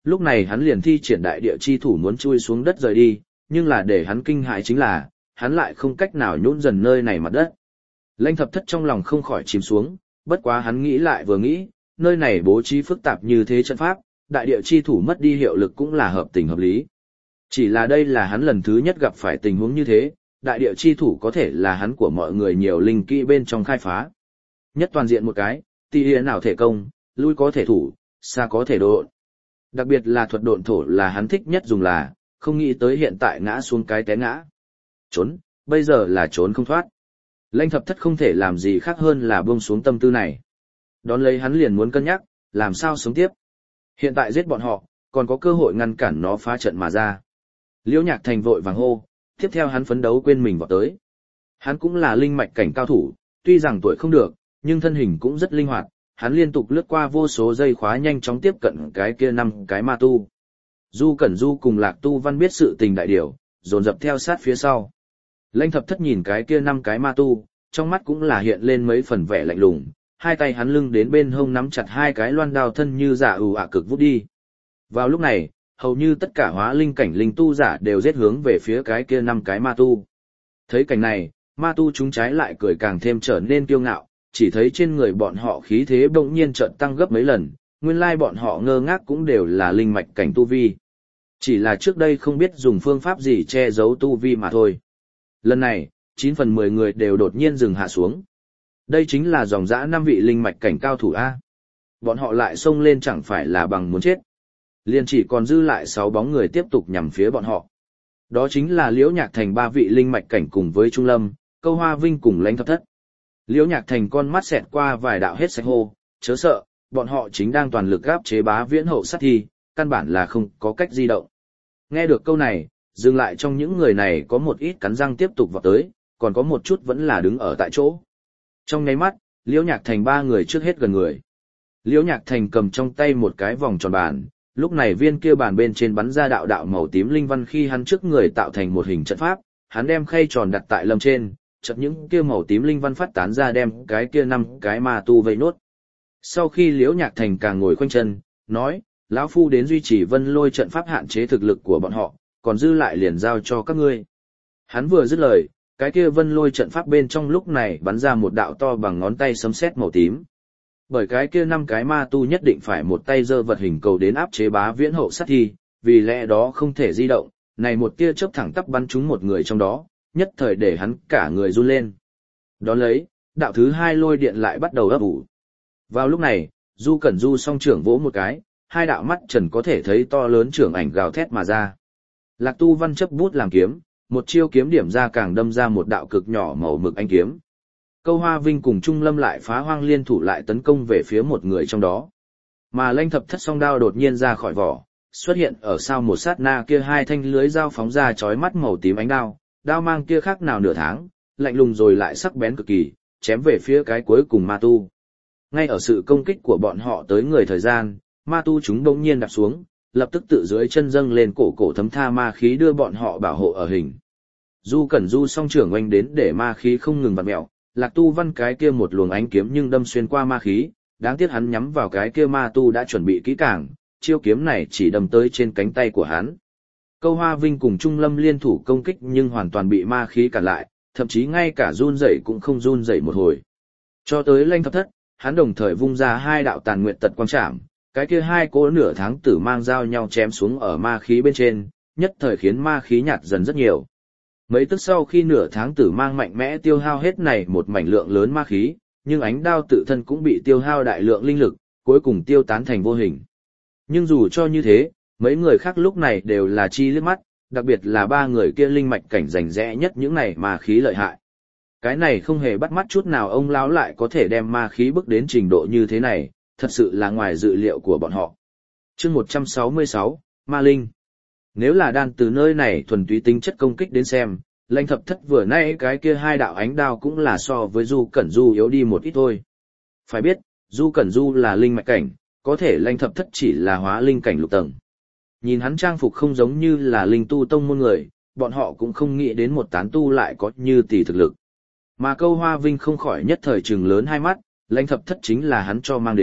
lúc này hắn liền thi triển đại địa chi thủ muốn chui xuống đất rời đi, nhưng là để hắn kinh hãi chính là, hắn lại không cách nào nhũn dần nơi này mặt đất. Lãnh Thập Thất trong lòng không khỏi chìm xuống, bất quá hắn nghĩ lại vừa nghĩ, nơi này bố trí phức tạp như thế trận pháp, đại địa chi thủ mất đi hiệu lực cũng là hợp tình hợp lý. Chỉ là đây là hắn lần thứ nhất gặp phải tình huống như thế, đại địa chi thủ có thể là hắn của mọi người nhiều linh kỹ bên trong khai phá. Nhất toàn diện một cái, tỉ hiền nào thể công, lui có thể thủ, xa có thể độn. Đặc biệt là thuật độn thổ là hắn thích nhất dùng là, không nghĩ tới hiện tại ngã xuống cái té ngã. Trốn, bây giờ là trốn không thoát. Lãnh Thập Thất không thể làm gì khác hơn là buông xuống tâm tư này. Đón lấy hắn liền muốn cân nhắc, làm sao sống tiếp. Hiện tại giết bọn họ, còn có cơ hội ngăn cản nó phá trận mà ra. Liễu Nhạc Thành vội vàng hô, tiếp theo hắn phấn đấu quên mình vào tới. Hắn cũng là linh mạch cảnh cao thủ, tuy rằng tuổi không được, nhưng thân hình cũng rất linh hoạt, hắn liên tục lướt qua vô số dây khóa nhanh chóng tiếp cận cái kia năm cái ma tu. Du Cẩn Du cùng Lạc Tu Văn biết sự tình đại điều, dồn dập theo sát phía sau. Lãnh Thập Thất nhìn cái kia năm cái ma tu, trong mắt cũng là hiện lên mấy phần vẻ lạnh lùng, hai tay hắn lưng đến bên hông nắm chặt hai cái loan đao thân như giả ù ả cực vút đi. Vào lúc này, hầu như tất cả hóa linh cảnh linh tu giả đều giết hướng về phía cái kia năm cái ma tu. Thấy cảnh này, ma tu chúng trái lại cười càng thêm trở nên kiêu ngạo, chỉ thấy trên người bọn họ khí thế bỗng nhiên chợt tăng gấp mấy lần, nguyên lai bọn họ ngơ ngác cũng đều là linh mạch cảnh tu vi. Chỉ là trước đây không biết dùng phương pháp gì che giấu tu vi mà thôi. Lần này, chín phần mười người đều đột nhiên dừng hạ xuống. Đây chính là dòng dã năm vị linh mạch cảnh cao thủ A. Bọn họ lại xông lên chẳng phải là bằng muốn chết. Liền chỉ còn dư lại sáu bóng người tiếp tục nhằm phía bọn họ. Đó chính là Liễu Nhạc Thành ba vị linh mạch cảnh cùng với Trung Lâm, Câu Hoa Vinh cùng Lãnh Thập Thất. Liễu Nhạc Thành con mắt xẹt qua vài đạo hết sạch hô, chớ sợ, bọn họ chính đang toàn lực gáp chế Bá Viễn hậu sát thi, căn bản là không có cách di động. Nghe được câu này, dừng lại trong những người này có một ít cắn răng tiếp tục vào tới, còn có một chút vẫn là đứng ở tại chỗ. Trong nháy mắt, Liễu Nhạc Thành ba người trước hết gần người. Liễu Nhạc Thành cầm trong tay một cái vòng tròn bàn, lúc này viên kia bàn bên trên bắn ra đạo đạo màu tím linh văn khi hắn trước người tạo thành một hình trận pháp, hắn đem khay tròn đặt tại lâm trên, chợt những kia màu tím linh văn phát tán ra đem cái kia năm cái ma tu vây nốt. Sau khi Liễu Nhạc Thành càng ngồi khoanh chân, nói, lão phu đến duy trì vân lôi trận pháp hạn chế thực lực của bọn họ, còn dư lại liền giao cho các ngươi. Hắn vừa dứt lời, cái kia vân lôi trận pháp bên trong lúc này bắn ra một đạo to bằng ngón tay sấm sét màu tím. Bởi cái kia năm cái ma tu nhất định phải một tay giơ vật hình cầu đến áp chế Bá Viễn hậu sát thi, vì lẽ đó không thể di động, này một tia chớp thẳng tắp bắn trúng một người trong đó, nhất thời để hắn cả người run lên. Đón lấy, đạo thứ hai lôi điện lại bắt đầu ấp ủ. Vào lúc này, Du Cẩn Du song trưởng vỗ một cái, hai đạo mắt trần có thể thấy to lớn trưởng ảnh gào thét mà ra. Lạc Tu Văn chấp bút làm kiếm, một chiêu kiếm điểm ra càng đâm ra một đạo cực nhỏ màu mực ánh kiếm. Câu Hoa Vinh cùng Trung Lâm lại phá hoang liên thủ lại tấn công về phía một người trong đó. Mà Lãnh Thập Thất song đao đột nhiên ra khỏi vỏ, xuất hiện ở sau một sát na kia hai thanh lưới dao phóng ra chói mắt màu tím ánh đao, đao mang kia khác nào nửa tháng, lạnh lùng rồi lại sắc bén cực kỳ, chém về phía cái cuối cùng ma tu. Ngay ở sự công kích của bọn họ tới người thời gian, ma tu chúng bỗng nhiên đạp xuống, lập tức tự dưới chân dâng lên cổ cổ thấm tha ma khí đưa bọn họ bảo hộ ở hình. Du Cẩn Du song trưởng oanh đến để ma khí không ngừng vặn mèo, Lạc Tu Văn cái kia một luồng ánh kiếm nhưng đâm xuyên qua ma khí, đáng tiếc hắn nhắm vào cái kia ma tu đã chuẩn bị kỹ càng, chiêu kiếm này chỉ đâm tới trên cánh tay của hắn. Câu Hoa Vinh cùng Trung Lâm liên thủ công kích nhưng hoàn toàn bị ma khí cản lại, thậm chí ngay cả run rẩy cũng không run rẩy một hồi. Cho tới Lãnh Thập Thất, hắn đồng thời vung ra hai đạo tàn nguyệt tật quang trảm, cái kia hai cỗ nửa tháng tử mang dao nhau chém xuống ở ma khí bên trên, nhất thời khiến ma khí nhạt dần rất nhiều. Mấy tức sau khi nửa tháng tử mang mạnh mẽ tiêu hao hết này một mảnh lượng lớn ma khí, nhưng ánh đao tự thân cũng bị tiêu hao đại lượng linh lực, cuối cùng tiêu tán thành vô hình. Nhưng dù cho như thế, mấy người khác lúc này đều là chi liếc mắt, đặc biệt là ba người kia linh mạch cảnh rành rẽ nhất những này ma khí lợi hại. Cái này không hề bắt mắt chút nào ông lão lại có thể đem ma khí bước đến trình độ như thế này, thật sự là ngoài dự liệu của bọn họ. Chương một trăm sáu mươi sáu, Ma Linh. Nếu là đan từ nơi này thuần túy tính chất công kích đến xem, Lãnh Thập Thất vừa nãy cái kia hai đạo ánh đao cũng là so với Du Cẩn Du yếu đi một ít thôi. Phải biết, Du Cẩn Du là linh mạch cảnh, có thể Lãnh Thập Thất chỉ là hóa linh cảnh lục tầng. Nhìn hắn trang phục không giống như là linh tu tông môn người, bọn họ cũng không nghĩ đến một tán tu lại có như tỷ thực lực. Mà Câu Hoa Vinh không khỏi nhất thời trừng lớn hai mắt, Lãnh Thập Thất chính là hắn cho mang đến,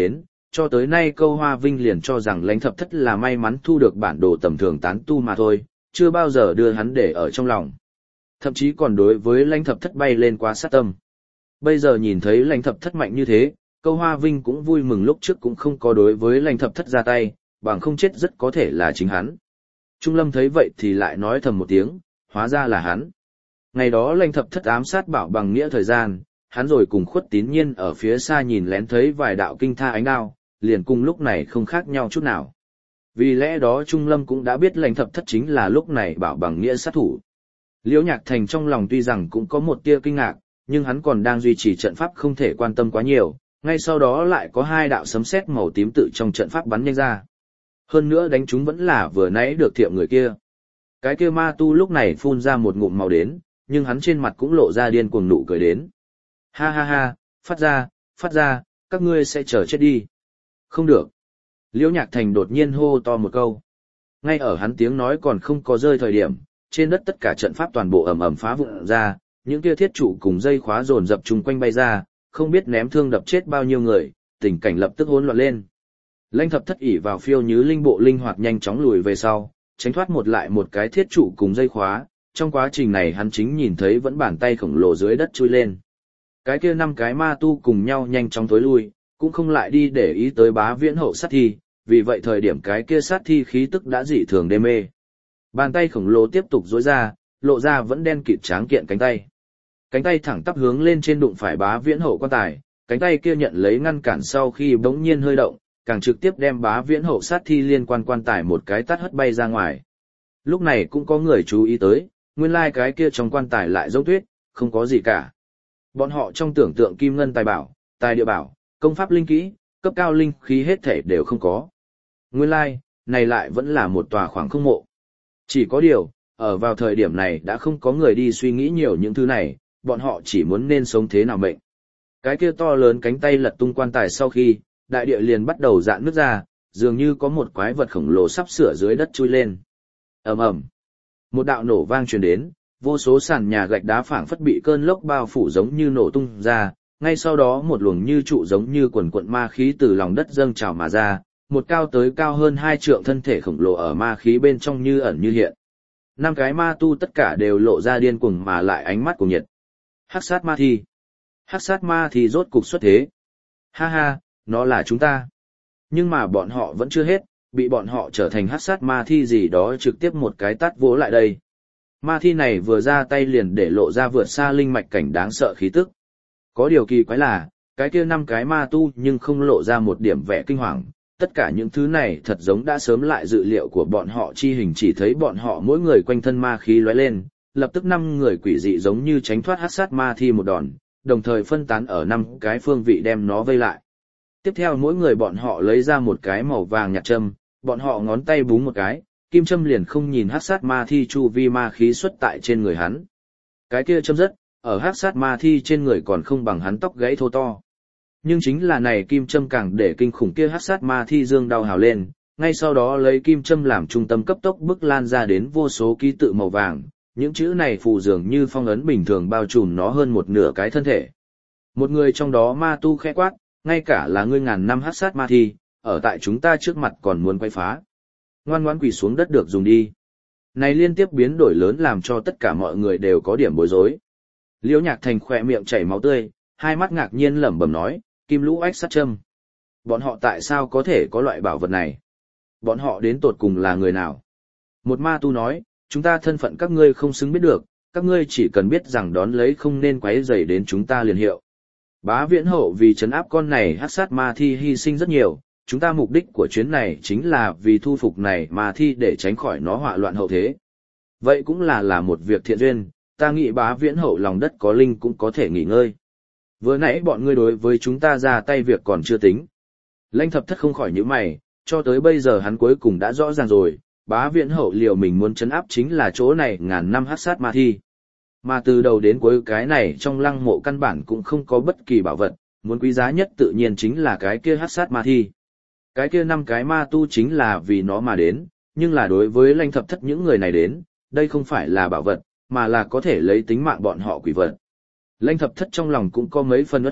cho tới nay Câu Hoa Vinh liền cho rằng Lãnh Thập Thất là may mắn thu được bản đồ tầm thường tán tu mà thôi, chưa bao giờ đưa hắn để ở trong lòng. Thậm chí còn đối với Lãnh Thập Thất bay lên quá sát tâm. Bây giờ nhìn thấy Lãnh Thập Thất mạnh như thế, Câu Hoa Vinh cũng vui mừng lúc trước cũng không có đối với Lãnh Thập Thất ra tay, bằng không chết rất có thể là chính hắn. Trung Lâm thấy vậy thì lại nói thầm một tiếng, hóa ra là hắn. Ngày đó Lãnh Thập Thất ám sát Bảo Bằng Nghĩa thời gian, hắn rồi cùng Khuất Tín Nhiên ở phía xa nhìn lén thấy vài đạo kinh tha ánh đao, liền cùng lúc này không khác nhau chút nào. Vì lẽ đó Trung Lâm cũng đã biết Lãnh Thập Thất chính là lúc này Bảo Bằng Nghĩa sát thủ. Liễu Nhạc Thành trong lòng tuy rằng cũng có một tia kinh ngạc, nhưng hắn còn đang duy trì trận pháp không thể quan tâm quá nhiều, ngay sau đó lại có hai đạo sấm sét màu tím tự trong trận pháp bắn nhanh ra. Hơn nữa đánh chúng vẫn là vừa nãy được thiệm người kia. Cái kia ma tu lúc này phun ra một ngụm màu đến, nhưng hắn trên mặt cũng lộ ra điên cuồng nụ cười đến. Ha ha ha, phát ra, phát ra, các ngươi sẽ chờ chết đi. Không được. Liễu Nhạc Thành đột nhiên hô to một câu. Ngay ở hắn tiếng nói còn không có rơi thời điểm, trên đất tất cả trận pháp toàn bộ ầm ầm phá vụn ra, những kia thiết trụ cùng dây khóa dồn dập chung quanh bay ra, không biết ném thương đập chết bao nhiêu người, tình cảnh lập tức hỗn loạn lên. Lãnh Thập Thất ỷ vào phiêu như linh bộ linh hoạt nhanh chóng lùi về sau, tránh thoát một lại một cái thiết trụ cùng dây khóa, trong quá trình này hắn chính nhìn thấy vẫn bàn tay khổng lồ dưới đất chui lên. Cái kia năm cái ma tu cùng nhau nhanh chóng tối lui, cũng không lại đi để ý tới Bá Viễn Hậu sát thi, vì vậy thời điểm cái kia sát thi khí tức đã dị thường đê mê. Bàn tay khổng lồ tiếp tục duỗi ra, lộ ra vẫn đen kịt tráng kiện cánh tay. Cánh tay thẳng tắp hướng lên trên đụng phải Bá Viễn Hậu quan tài, cánh tay kia nhận lấy ngăn cản sau khi bỗng nhiên hơi động, càng trực tiếp đem Bá Viễn Hậu sát thi liên quan quan tài một cái tát hất bay ra ngoài. Lúc này cũng có người chú ý tới, nguyên lai cái kia trong quan tài lại giống tuyết, không có gì cả. Bọn họ trong tưởng tượng kim ngân tài bảo, tài địa bảo, công pháp linh kỹ, cấp cao linh khí hết thể đều không có. Nguyên lai, này lại vẫn là một tòa khoảng không mộ. Chỉ có điều, ở vào thời điểm này đã không có người đi suy nghĩ nhiều những thứ này, bọn họ chỉ muốn nên sống thế nào mệnh. Cái kia to lớn cánh tay lật tung quan tài sau khi, đại địa liền bắt đầu rạn nứt ra, dường như có một quái vật khổng lồ sắp sửa dưới đất chui lên. Ầm ầm. Một đạo nổ vang truyền đến, vô số sàn nhà gạch đá phảng phất bị cơn lốc bao phủ giống như nổ tung ra, ngay sau đó một luồng như trụ giống như quần quận ma khí từ lòng đất dâng trào mà ra, một cao tới cao hơn hai trượng thân thể khổng lồ ở ma khí bên trong như ẩn như hiện. Năm cái ma tu tất cả đều lộ ra điên cuồng mà lại ánh mắt cuồng nhiệt. Hắc sát ma thi. Hắc sát ma thi rốt cục xuất thế. Ha ha, nó là chúng ta. Nhưng mà bọn họ vẫn chưa hết, bị bọn họ trở thành hắc sát ma thi gì đó trực tiếp một cái tát vỗ lại đây. Ma thi này vừa ra tay liền để lộ ra vượt xa linh mạch cảnh đáng sợ khí tức. Có điều kỳ quái là, cái kia năm cái ma tu nhưng không lộ ra một điểm vẻ kinh hoàng. Tất cả những thứ này thật giống đã sớm lại dự liệu của bọn họ, chi hình chỉ thấy bọn họ mỗi người quanh thân ma khí lóe lên, lập tức năm người quỷ dị giống như tránh thoát hắc sát ma thi một đòn, đồng thời phân tán ở năm cái phương vị đem nó vây lại. Tiếp theo mỗi người bọn họ lấy ra một cái màu vàng nhạt châm, bọn họ ngón tay búng một cái, kim châm liền không nhìn hắc sát ma thi chu vi ma khí xuất tại trên người hắn. Cái kia châm rất, ở hắc sát ma thi trên người còn không bằng hắn tóc gãy thô to. Nhưng chính là này kim châm càng để kinh khủng kia hắc sát ma thi dương đau hào lên, ngay sau đó lấy kim châm làm trung tâm cấp tốc bức lan ra đến vô số ký tự màu vàng, những chữ này phù dường như phong ấn bình thường bao trùm nó hơn một nửa cái thân thể. Một người trong đó ma tu khẽ quát, ngay cả là ngươi ngàn năm hắc sát ma thi, ở tại chúng ta trước mặt còn muốn quay phá. Ngoan ngoãn quỳ xuống đất được dùng đi. Này liên tiếp biến đổi lớn làm cho tất cả mọi người đều có điểm bối rối. Liễu Nhạc Thành khỏe miệng chảy máu tươi, hai mắt ngạc nhiên lẩm bẩm nói, kim lũ ách sát châm. Bọn họ tại sao có thể có loại bảo vật này? Bọn họ đến tột cùng là người nào? Một ma tu nói, chúng ta thân phận các ngươi không xứng biết được, các ngươi chỉ cần biết rằng đón lấy không nên quấy rầy đến chúng ta liền hiệu. Bá Viễn Hậu vì trấn áp con này hắc sát ma thi hy sinh rất nhiều, chúng ta mục đích của chuyến này chính là vì thu phục này ma thi để tránh khỏi nó họa loạn hậu thế. Vậy cũng là là một việc thiện duyên, ta nghĩ Bá Viễn Hậu lòng đất có linh cũng có thể nghỉ ngơi. Vừa nãy bọn ngươi đối với chúng ta ra tay việc còn chưa tính. Lãnh Thập Thất không khỏi nhíu mày, cho tới bây giờ hắn cuối cùng đã rõ ràng rồi, Bá Viễn Hậu liều mình muốn trấn áp chính là chỗ này ngàn năm hắc sát ma thi. Mà từ đầu đến cuối cái này trong lăng mộ căn bản cũng không có bất kỳ bảo vật, muốn quý giá nhất tự nhiên chính là cái kia hắc sát ma thi. Cái kia năm cái ma tu chính là vì nó mà đến, nhưng là đối với Lãnh Thập Thất những người này đến, đây không phải là bảo vật, mà là có thể lấy tính mạng bọn họ quỷ vật. Lãnh Thập Thất trong lòng cũng có mấy phần uất ức,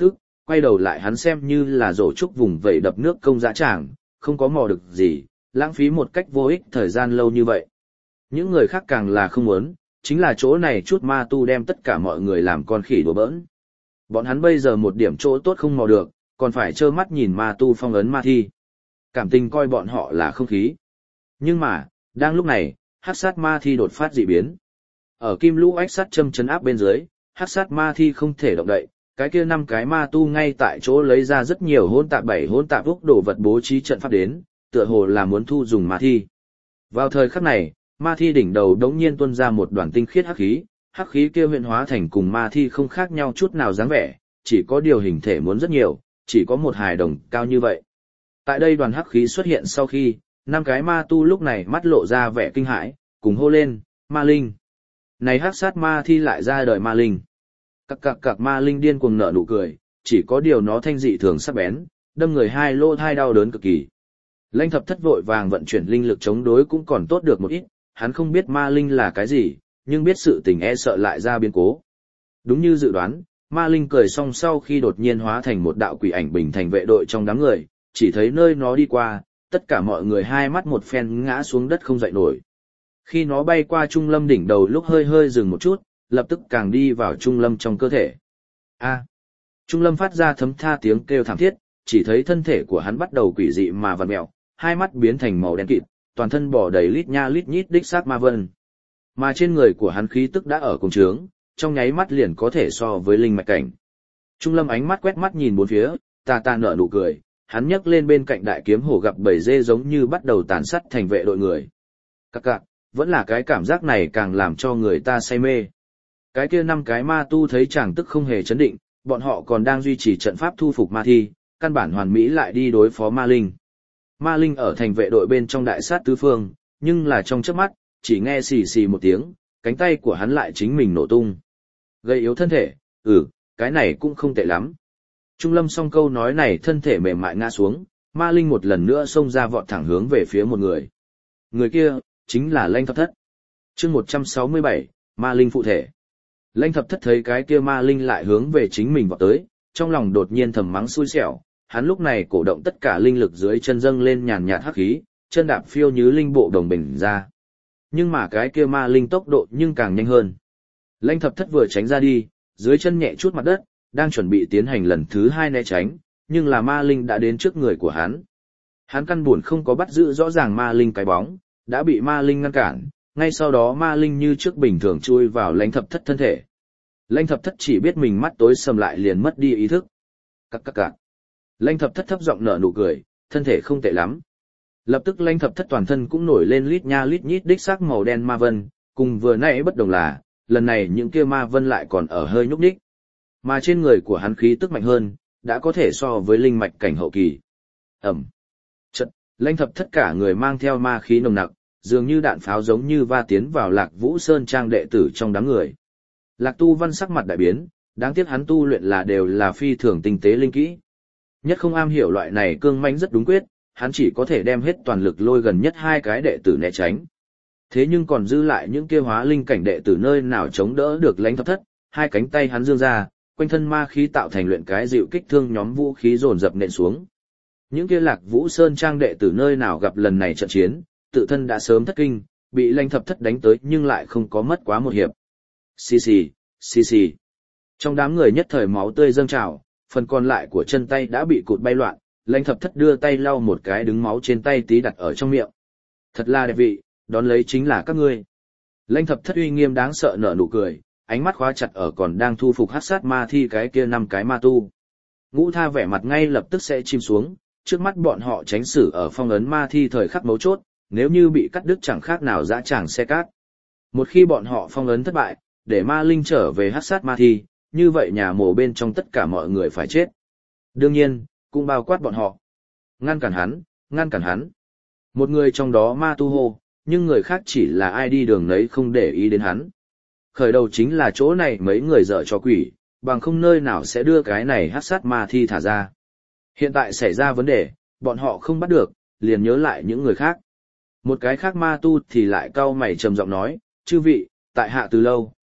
quay đầu lại hắn xem như là rổ trúc vùng vẩy đập nước công dã tràng, không có mò được gì, lãng phí một cách vô ích thời gian lâu như vậy. Những người khác càng là không muốn, chính là chỗ này chút ma tu đem tất cả mọi người làm con khỉ đùa bỡn. Bọn hắn bây giờ một điểm chỗ tốt không mò được, còn phải trơ mắt nhìn ma tu phong ấn ma thi. Cảm tình coi bọn họ là không khí. Nhưng mà, đang lúc này, hắc sát ma thi đột phát dị biến. Ở kim lũ ách sát châm chấn áp bên dưới, hắc sát ma thi không thể động đậy, cái kia năm cái ma tu ngay tại chỗ lấy ra rất nhiều hỗn tạp bảy hỗn tạp úc đồ vật bố trí trận pháp đến, tựa hồ là muốn thu dùng ma thi. Vào thời khắc này, ma thi đỉnh đầu đống nhiên tuôn ra một đoàn tinh khiết hắc khí, hắc khí kia huyện hóa thành cùng ma thi không khác nhau chút nào dáng vẻ, chỉ có điều hình thể muốn rất nhiều, chỉ có một hài đồng cao như vậy. Tại đây đoàn hắc khí xuất hiện sau khi, năm cái ma tu lúc này mắt lộ ra vẻ kinh hãi, cùng hô lên, ma linh. Này hắc sát ma thi lại ra đời ma linh. Các cặc cặc ma linh điên cuồng nở nụ cười, chỉ có điều nó thanh dị thường sắc bén, đâm người hai lô thai đau đớn cực kỳ. Lãnh Thập Thất vội vàng vận chuyển linh lực chống đối cũng còn tốt được một ít, hắn không biết ma linh là cái gì, nhưng biết sự tình e sợ lại ra biến cố. Đúng như dự đoán, ma linh cười xong sau khi đột nhiên hóa thành một đạo quỷ ảnh bình thành vệ đội trong đám người, chỉ thấy nơi nó đi qua, tất cả mọi người hai mắt một phen ngã xuống đất không dậy nổi. Khi nó bay qua Trung Lâm đỉnh đầu lúc hơi hơi dừng một chút, lập tức càng đi vào Trung Lâm trong cơ thể. A. Trung Lâm phát ra thấm tha tiếng kêu thảm thiết, chỉ thấy thân thể của hắn bắt đầu quỷ dị mà vặn mèo, hai mắt biến thành màu đen kịt, toàn thân bò đầy lít nha lít nhít đích xác ma vân. Mà trên người của hắn khí tức đã ở cùng trướng, trong nháy mắt liền có thể so với linh mạch cảnh. Trung Lâm ánh mắt quét mắt nhìn bốn phía, tà tà nở nụ cười, hắn nhấc lên bên cạnh đại kiếm hổ gặp bầy dê giống như bắt đầu tàn sát thành vệ đội người. Các cạc, vẫn là cái cảm giác này càng làm cho người ta say mê. Cái kia năm cái ma tu thấy chàng tức không hề chấn định, bọn họ còn đang duy trì trận pháp thu phục ma thi, căn bản hoàn mỹ lại đi đối phó ma linh. Ma linh ở thành vệ đội bên trong đại sát tứ phương, nhưng là trong chớp mắt, chỉ nghe xì xì một tiếng, cánh tay của hắn lại chính mình nổ tung. Gây yếu thân thể, ừ, cái này cũng không tệ lắm. Trung Lâm song câu nói này thân thể mềm mại ngã xuống, ma linh một lần nữa xông ra vọt thẳng hướng về phía một người. Người kia, chính là Lãnh Thập Thất. chương một trăm sáu mươi bảy, ma linh phụ thể. Lãnh Thập Thất thấy cái kia ma linh lại hướng về chính mình vọt tới, trong lòng đột nhiên thầm mắng xui xẻo, hắn lúc này cổ động tất cả linh lực dưới chân dâng lên nhàn nhạt hắc khí, chân đạp phiêu như linh bộ đồng bình ra. Nhưng mà cái kia ma linh tốc độ nhưng càng nhanh hơn. Lãnh Thập Thất vừa tránh ra đi, dưới chân nhẹ chút mặt đất, đang chuẩn bị tiến hành lần thứ hai né tránh, nhưng là ma linh đã đến trước người của hắn. Hắn căn buồn không có bắt giữ rõ ràng ma linh cái bóng, đã bị ma linh ngăn cản, ngay sau đó ma linh như trước bình thường chui vào Lãnh Thập Thất thân thể. Lãnh Thập Thất chỉ biết mình mắt tối sầm lại liền mất đi ý thức. Cắc cắc cắc. Lãnh Thập Thất thấp giọng nở nụ cười, thân thể không tệ lắm. Lập tức Lãnh Thập Thất toàn thân cũng nổi lên lít nha lít nhít đích xác màu đen ma vân, cùng vừa nãy bất đồng là, lần này những kia ma vân lại còn ở hơi nhúc nhích. Mà trên người của hắn khí tức mạnh hơn, đã có thể so với linh mạch cảnh hậu kỳ. Ẩm. Chật, Lãnh Thập Thất cả người mang theo ma khí nồng nặc, dường như đạn pháo giống như va tiến vào Lạc Vũ Sơn trang đệ tử trong đám người. Lạc Tu Văn sắc mặt đại biến, đáng tiếc hắn tu luyện là đều là phi thường tinh tế linh kỹ. Nhất không am hiểu loại này cương mãnh rất đúng quyết, hắn chỉ có thể đem hết toàn lực lôi gần nhất hai cái đệ tử né tránh. Thế nhưng còn dư lại những kia hóa linh cảnh đệ tử nơi nào chống đỡ được Lãnh Thập Thất, hai cánh tay hắn giương ra, quanh thân ma khí tạo thành luyện cái dịu kích thương nhóm vũ khí dồn dập nện xuống. Những kia Lạc Vũ Sơn trang đệ tử nơi nào gặp lần này trận chiến, tự thân đã sớm thất kinh, bị Lãnh Thập Thất đánh tới nhưng lại không có mất quá một hiệp. Xì xì, xì xì. Trong đám người nhất thời máu tươi dâng trào, phần còn lại của chân tay đã bị cụt bay loạn, Lãnh Thập Thất đưa tay lau một cái đứng máu trên tay tí đặt ở trong miệng. Thật là đẹp vị, đón lấy chính là các ngươi. Lãnh Thập Thất uy nghiêm đáng sợ nở nụ cười, ánh mắt khóa chặt ở còn đang thu phục hắc sát ma thi cái kia năm cái ma tu. Ngũ Tha vẻ mặt ngay lập tức sẽ chìm xuống, trước mắt bọn họ tránh xử ở phong ấn ma thi thời khắc mấu chốt, nếu như bị cắt đứt chẳng khác nào dã tràng xe cát. Một khi bọn họ phong ấn thất bại, để ma linh trở về hắc sát ma thi, như vậy nhà mồ bên trong tất cả mọi người phải chết. Đương nhiên, cũng bao quát bọn họ. Ngăn cản hắn, ngăn cản hắn. Một người trong đó ma tu hô, nhưng người khác chỉ là ai đi đường nấy không để ý đến hắn. Khởi đầu chính là chỗ này mấy người dở cho quỷ, bằng không nơi nào sẽ đưa cái này hắc sát ma thi thả ra. Hiện tại xảy ra vấn đề, bọn họ không bắt được, liền nhớ lại những người khác. Một cái khác ma tu thì lại cau mày trầm giọng nói, chư vị, tại hạ từ lâu,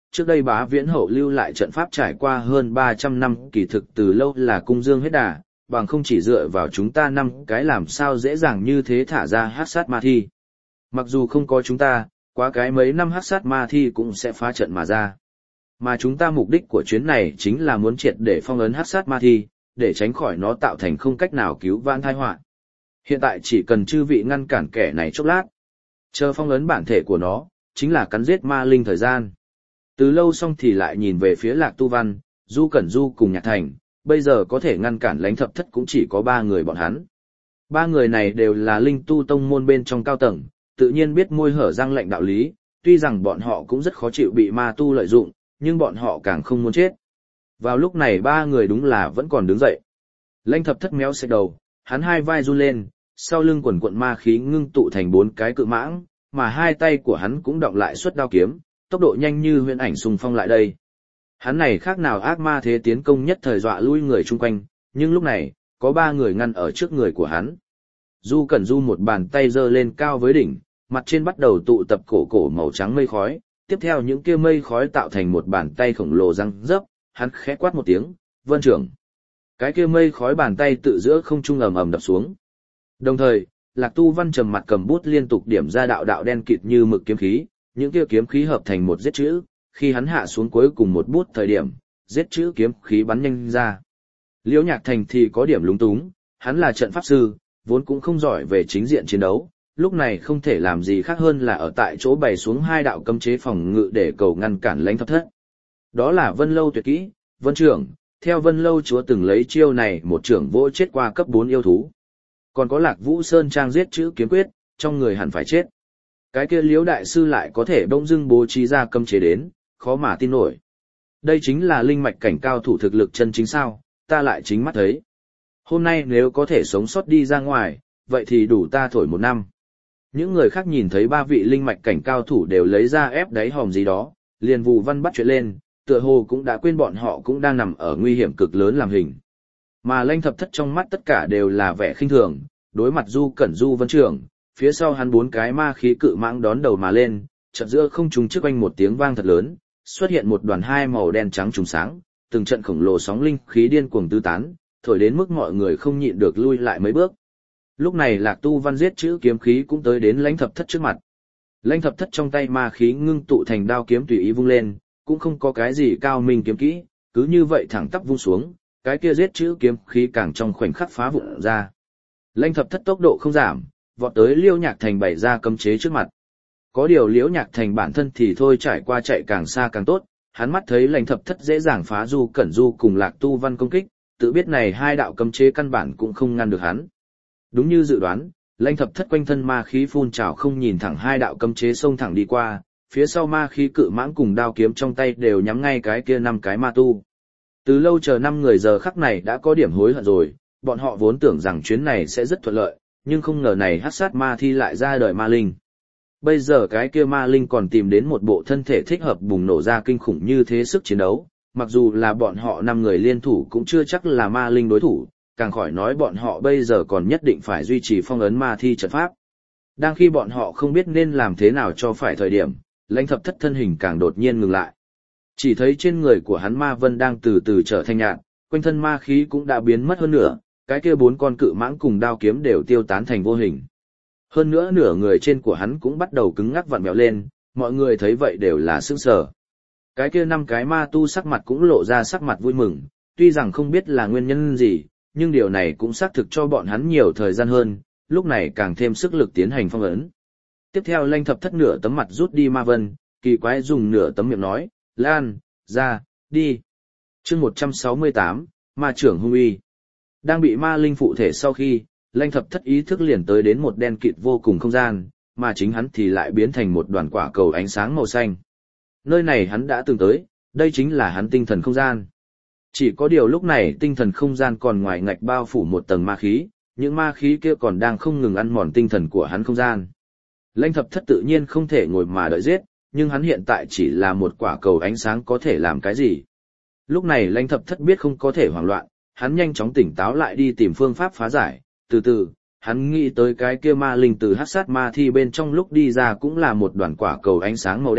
trước đây Bá Viễn Hậu lưu lại trận pháp trải qua hơn ba trăm năm kỳ thực từ lâu là cung dương hết đà, bằng không chỉ dựa vào chúng ta năm cái làm sao dễ dàng như thế thả ra hắc sát ma thi. Mặc dù không có chúng ta, quá cái mấy năm hắc sát ma thi cũng sẽ phá trận mà ra. Mà chúng ta mục đích của chuyến này chính là muốn triệt để phong ấn hắc sát ma thi, để tránh khỏi nó tạo thành không cách nào cứu vãn tai họa. Hiện tại chỉ cần chư vị ngăn cản kẻ này chốc lát, chờ phong ấn bản thể của nó, chính là cắn giết ma linh thời gian. Từ lâu xong thì lại nhìn về phía Lạc Tu Văn, Du Cẩn Du cùng Nhạc Thành, bây giờ có thể ngăn cản Lãnh Thập Thất cũng chỉ có ba người bọn hắn. Ba người này đều là linh tu tông môn bên trong cao tầng, tự nhiên biết môi hở răng lệnh đạo lý, tuy rằng bọn họ cũng rất khó chịu bị ma tu lợi dụng, nhưng bọn họ càng không muốn chết. Vào lúc này ba người đúng là vẫn còn đứng dậy. Lãnh Thập Thất méo xẹt đầu, hắn hai vai run lên, sau lưng quần quận ma khí ngưng tụ thành bốn cái cự mãng, mà hai tay của hắn cũng đọng lại xuất đao kiếm, tốc độ nhanh như huyễn ảnh xung phong lại đây. Hắn này khác nào ác ma thế tiến công nhất thời dọa lui người chung quanh, nhưng lúc này, có ba người ngăn ở trước người của hắn. Du Cẩn Du một bàn tay giơ lên cao với đỉnh, mặt trên bắt đầu tụ tập cổ cổ màu trắng mây khói, tiếp theo những kia mây khói tạo thành một bàn tay khổng lồ răng rớp, hắn khẽ quát một tiếng, "Vân trưởng." Cái kia mây khói bàn tay tự giữa không trung ầm ầm đập xuống. Đồng thời, Lạc Tu Văn trầm mặt cầm bút liên tục điểm ra đạo đạo đen kịt như mực kiếm khí, những kia kiếm khí hợp thành một giết chữ, khi hắn hạ xuống cuối cùng một bút thời điểm, giết chữ kiếm khí bắn nhanh ra. Liễu Nhạc Thành thì có điểm lúng túng, hắn là trận pháp sư, vốn cũng không giỏi về chính diện chiến đấu, lúc này không thể làm gì khác hơn là ở tại chỗ bày xuống hai đạo cấm chế phòng ngự để cầu ngăn cản Lãnh Thập Thất. Đó là Vân Lâu tuyệt kỹ, Vân trưởng, theo Vân Lâu chúa từng lấy chiêu này một trưởng vỗ chết qua cấp bốn yêu thú. Còn có Lạc Vũ Sơn trang giết chữ kiếm quyết, trong người hẳn phải chết. Cái kia Liễu đại sư lại có thể bỗng dưng bố trí ra cấm chế đến, khó mà tin nổi. Đây chính là linh mạch cảnh cao thủ thực lực chân chính sao, ta lại chính mắt thấy. Hôm nay nếu có thể sống sót đi ra ngoài, vậy thì đủ ta thổi một năm. Những người khác nhìn thấy ba vị linh mạch cảnh cao thủ đều lấy ra ép đáy hòm gì đó, liền vù văn bắt chuyện lên, tựa hồ cũng đã quên bọn họ cũng đang nằm ở nguy hiểm cực lớn làm hình. Mà Lãnh Thập Thất trong mắt tất cả đều là vẻ khinh thường, đối mặt Du Cẩn Du Vân trưởng, phía sau hắn bốn cái ma khí cự mãng đón đầu mà lên, chợt giữa không trung trước quanh một tiếng vang thật lớn, xuất hiện một đoàn hai màu đen trắng trùng sáng, từng trận khổng lồ sóng linh khí điên cuồng tứ tán, thổi đến mức mọi người không nhịn được lui lại mấy bước. Lúc này Lạc Tu Văn giết chữ kiếm khí cũng tới đến Lãnh Thập Thất trước mặt. Lãnh Thập Thất trong tay ma khí ngưng tụ thành đao kiếm tùy ý vung lên, cũng không có cái gì cao minh kiếm kỹ, cứ như vậy thẳng tắp vung xuống, cái kia giết chữ kiếm khí càng trong khoảnh khắc phá vụn ra. Lãnh Thập Thất tốc độ không giảm, vọt tới Liễu Nhạc Thành bày ra cấm chế trước mặt. Có điều Liễu Nhạc Thành bản thân thì thôi trải qua chạy càng xa càng tốt, hắn mắt thấy Lãnh Thập Thất dễ dàng phá Du Cẩn Du cùng Lạc Tu Văn công kích, tự biết này hai đạo cấm chế căn bản cũng không ngăn được hắn. Đúng như dự đoán, Lãnh Thập Thất quanh thân ma khí phun trào không nhìn thẳng hai đạo cấm chế xông thẳng đi qua, phía sau ma khí cự mãng cùng đao kiếm trong tay đều nhắm ngay cái kia năm cái ma tu. Từ lâu chờ năm người giờ khắc này đã có điểm hối hận rồi, bọn họ vốn tưởng rằng chuyến này sẽ rất thuận lợi, nhưng không ngờ này hắc sát ma thi lại ra đời ma linh. Bây giờ cái kia ma linh còn tìm đến một bộ thân thể thích hợp bùng nổ ra kinh khủng như thế sức chiến đấu, mặc dù là bọn họ năm người liên thủ cũng chưa chắc là ma linh đối thủ, càng khỏi nói bọn họ bây giờ còn nhất định phải duy trì phong ấn ma thi trận pháp. Đang khi bọn họ không biết nên làm thế nào cho phải thời điểm, Lãnh Thập Thất thân hình càng đột nhiên ngừng lại. Chỉ thấy trên người của hắn ma vân đang từ từ trở thành nhạt, quanh thân ma khí cũng đã biến mất hơn nửa, cái kia bốn con cự mãng cùng đao kiếm đều tiêu tán thành vô hình. Hơn nữa nửa người trên của hắn cũng bắt đầu cứng ngắc vặn vẹo lên, mọi người thấy vậy đều là sững sờ. Cái kia năm cái ma tu sắc mặt cũng lộ ra sắc mặt vui mừng, tuy rằng không biết là nguyên nhân gì, nhưng điều này cũng xác thực cho bọn hắn nhiều thời gian hơn, lúc này càng thêm sức lực tiến hành phong ấn. Tiếp theo Lãnh Thập Thất nửa tấm mặt rút đi ma vân, kỳ quái dùng nửa tấm miệng nói, "Lan, ra, đi." Chương một trăm sáu mươi tám, Ma trưởng hung uy. Đang bị ma linh phụ thể sau khi, Lãnh Thập Thất ý thức liền tới đến một đen kịt vô cùng không gian, mà chính hắn thì lại biến thành một đoàn quả cầu ánh sáng màu xanh. Nơi này hắn đã từng tới, đây chính là hắn tinh thần không gian. Chỉ có điều lúc này tinh thần không gian còn ngoài ngạch bao phủ một tầng ma khí, những ma khí kia còn đang không ngừng ăn mòn tinh thần của hắn không gian. Lãnh Thập Thất tự nhiên không thể ngồi mà đợi giết, nhưng hắn hiện tại chỉ là một quả cầu ánh sáng có thể làm cái gì. Lúc này Lãnh Thập Thất biết không có thể hoảng loạn, hắn nhanh chóng tỉnh táo lại đi tìm phương pháp phá giải, từ từ, hắn nghĩ tới cái kia ma linh từ hắc sát ma thi bên trong lúc đi ra cũng là một đoàn quả cầu ánh sáng màu đen,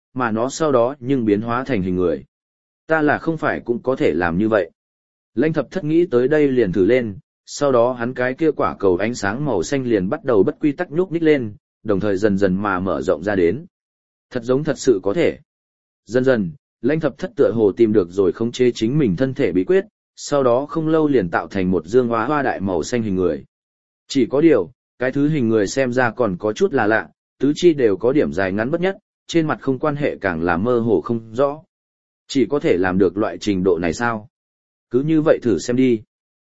mà nó sau đó nhưng biến hóa thành hình người. Ta là không phải cũng có thể làm như vậy. Lãnh thập thất nghĩ tới đây liền thử lên, sau đó hắn cái kia quả cầu ánh sáng màu xanh liền bắt đầu bất quy tắc nhúc nhích lên, đồng thời dần dần mà mở rộng ra đến. Thật giống thật sự có thể. Dần dần, lãnh thập thất tựa hồ tìm được rồi khống chế chính mình thân thể bí quyết, sau đó không lâu liền tạo thành một dương hóa hoa đại màu xanh hình người. Chỉ có điều, cái thứ hình người xem ra còn có chút là lạ, tứ chi đều có điểm dài ngắn bất nhất, trên mặt không quan hệ càng là mơ hồ không rõ. Chỉ có thể làm được loại trình độ này sao? Cứ như vậy thử xem đi.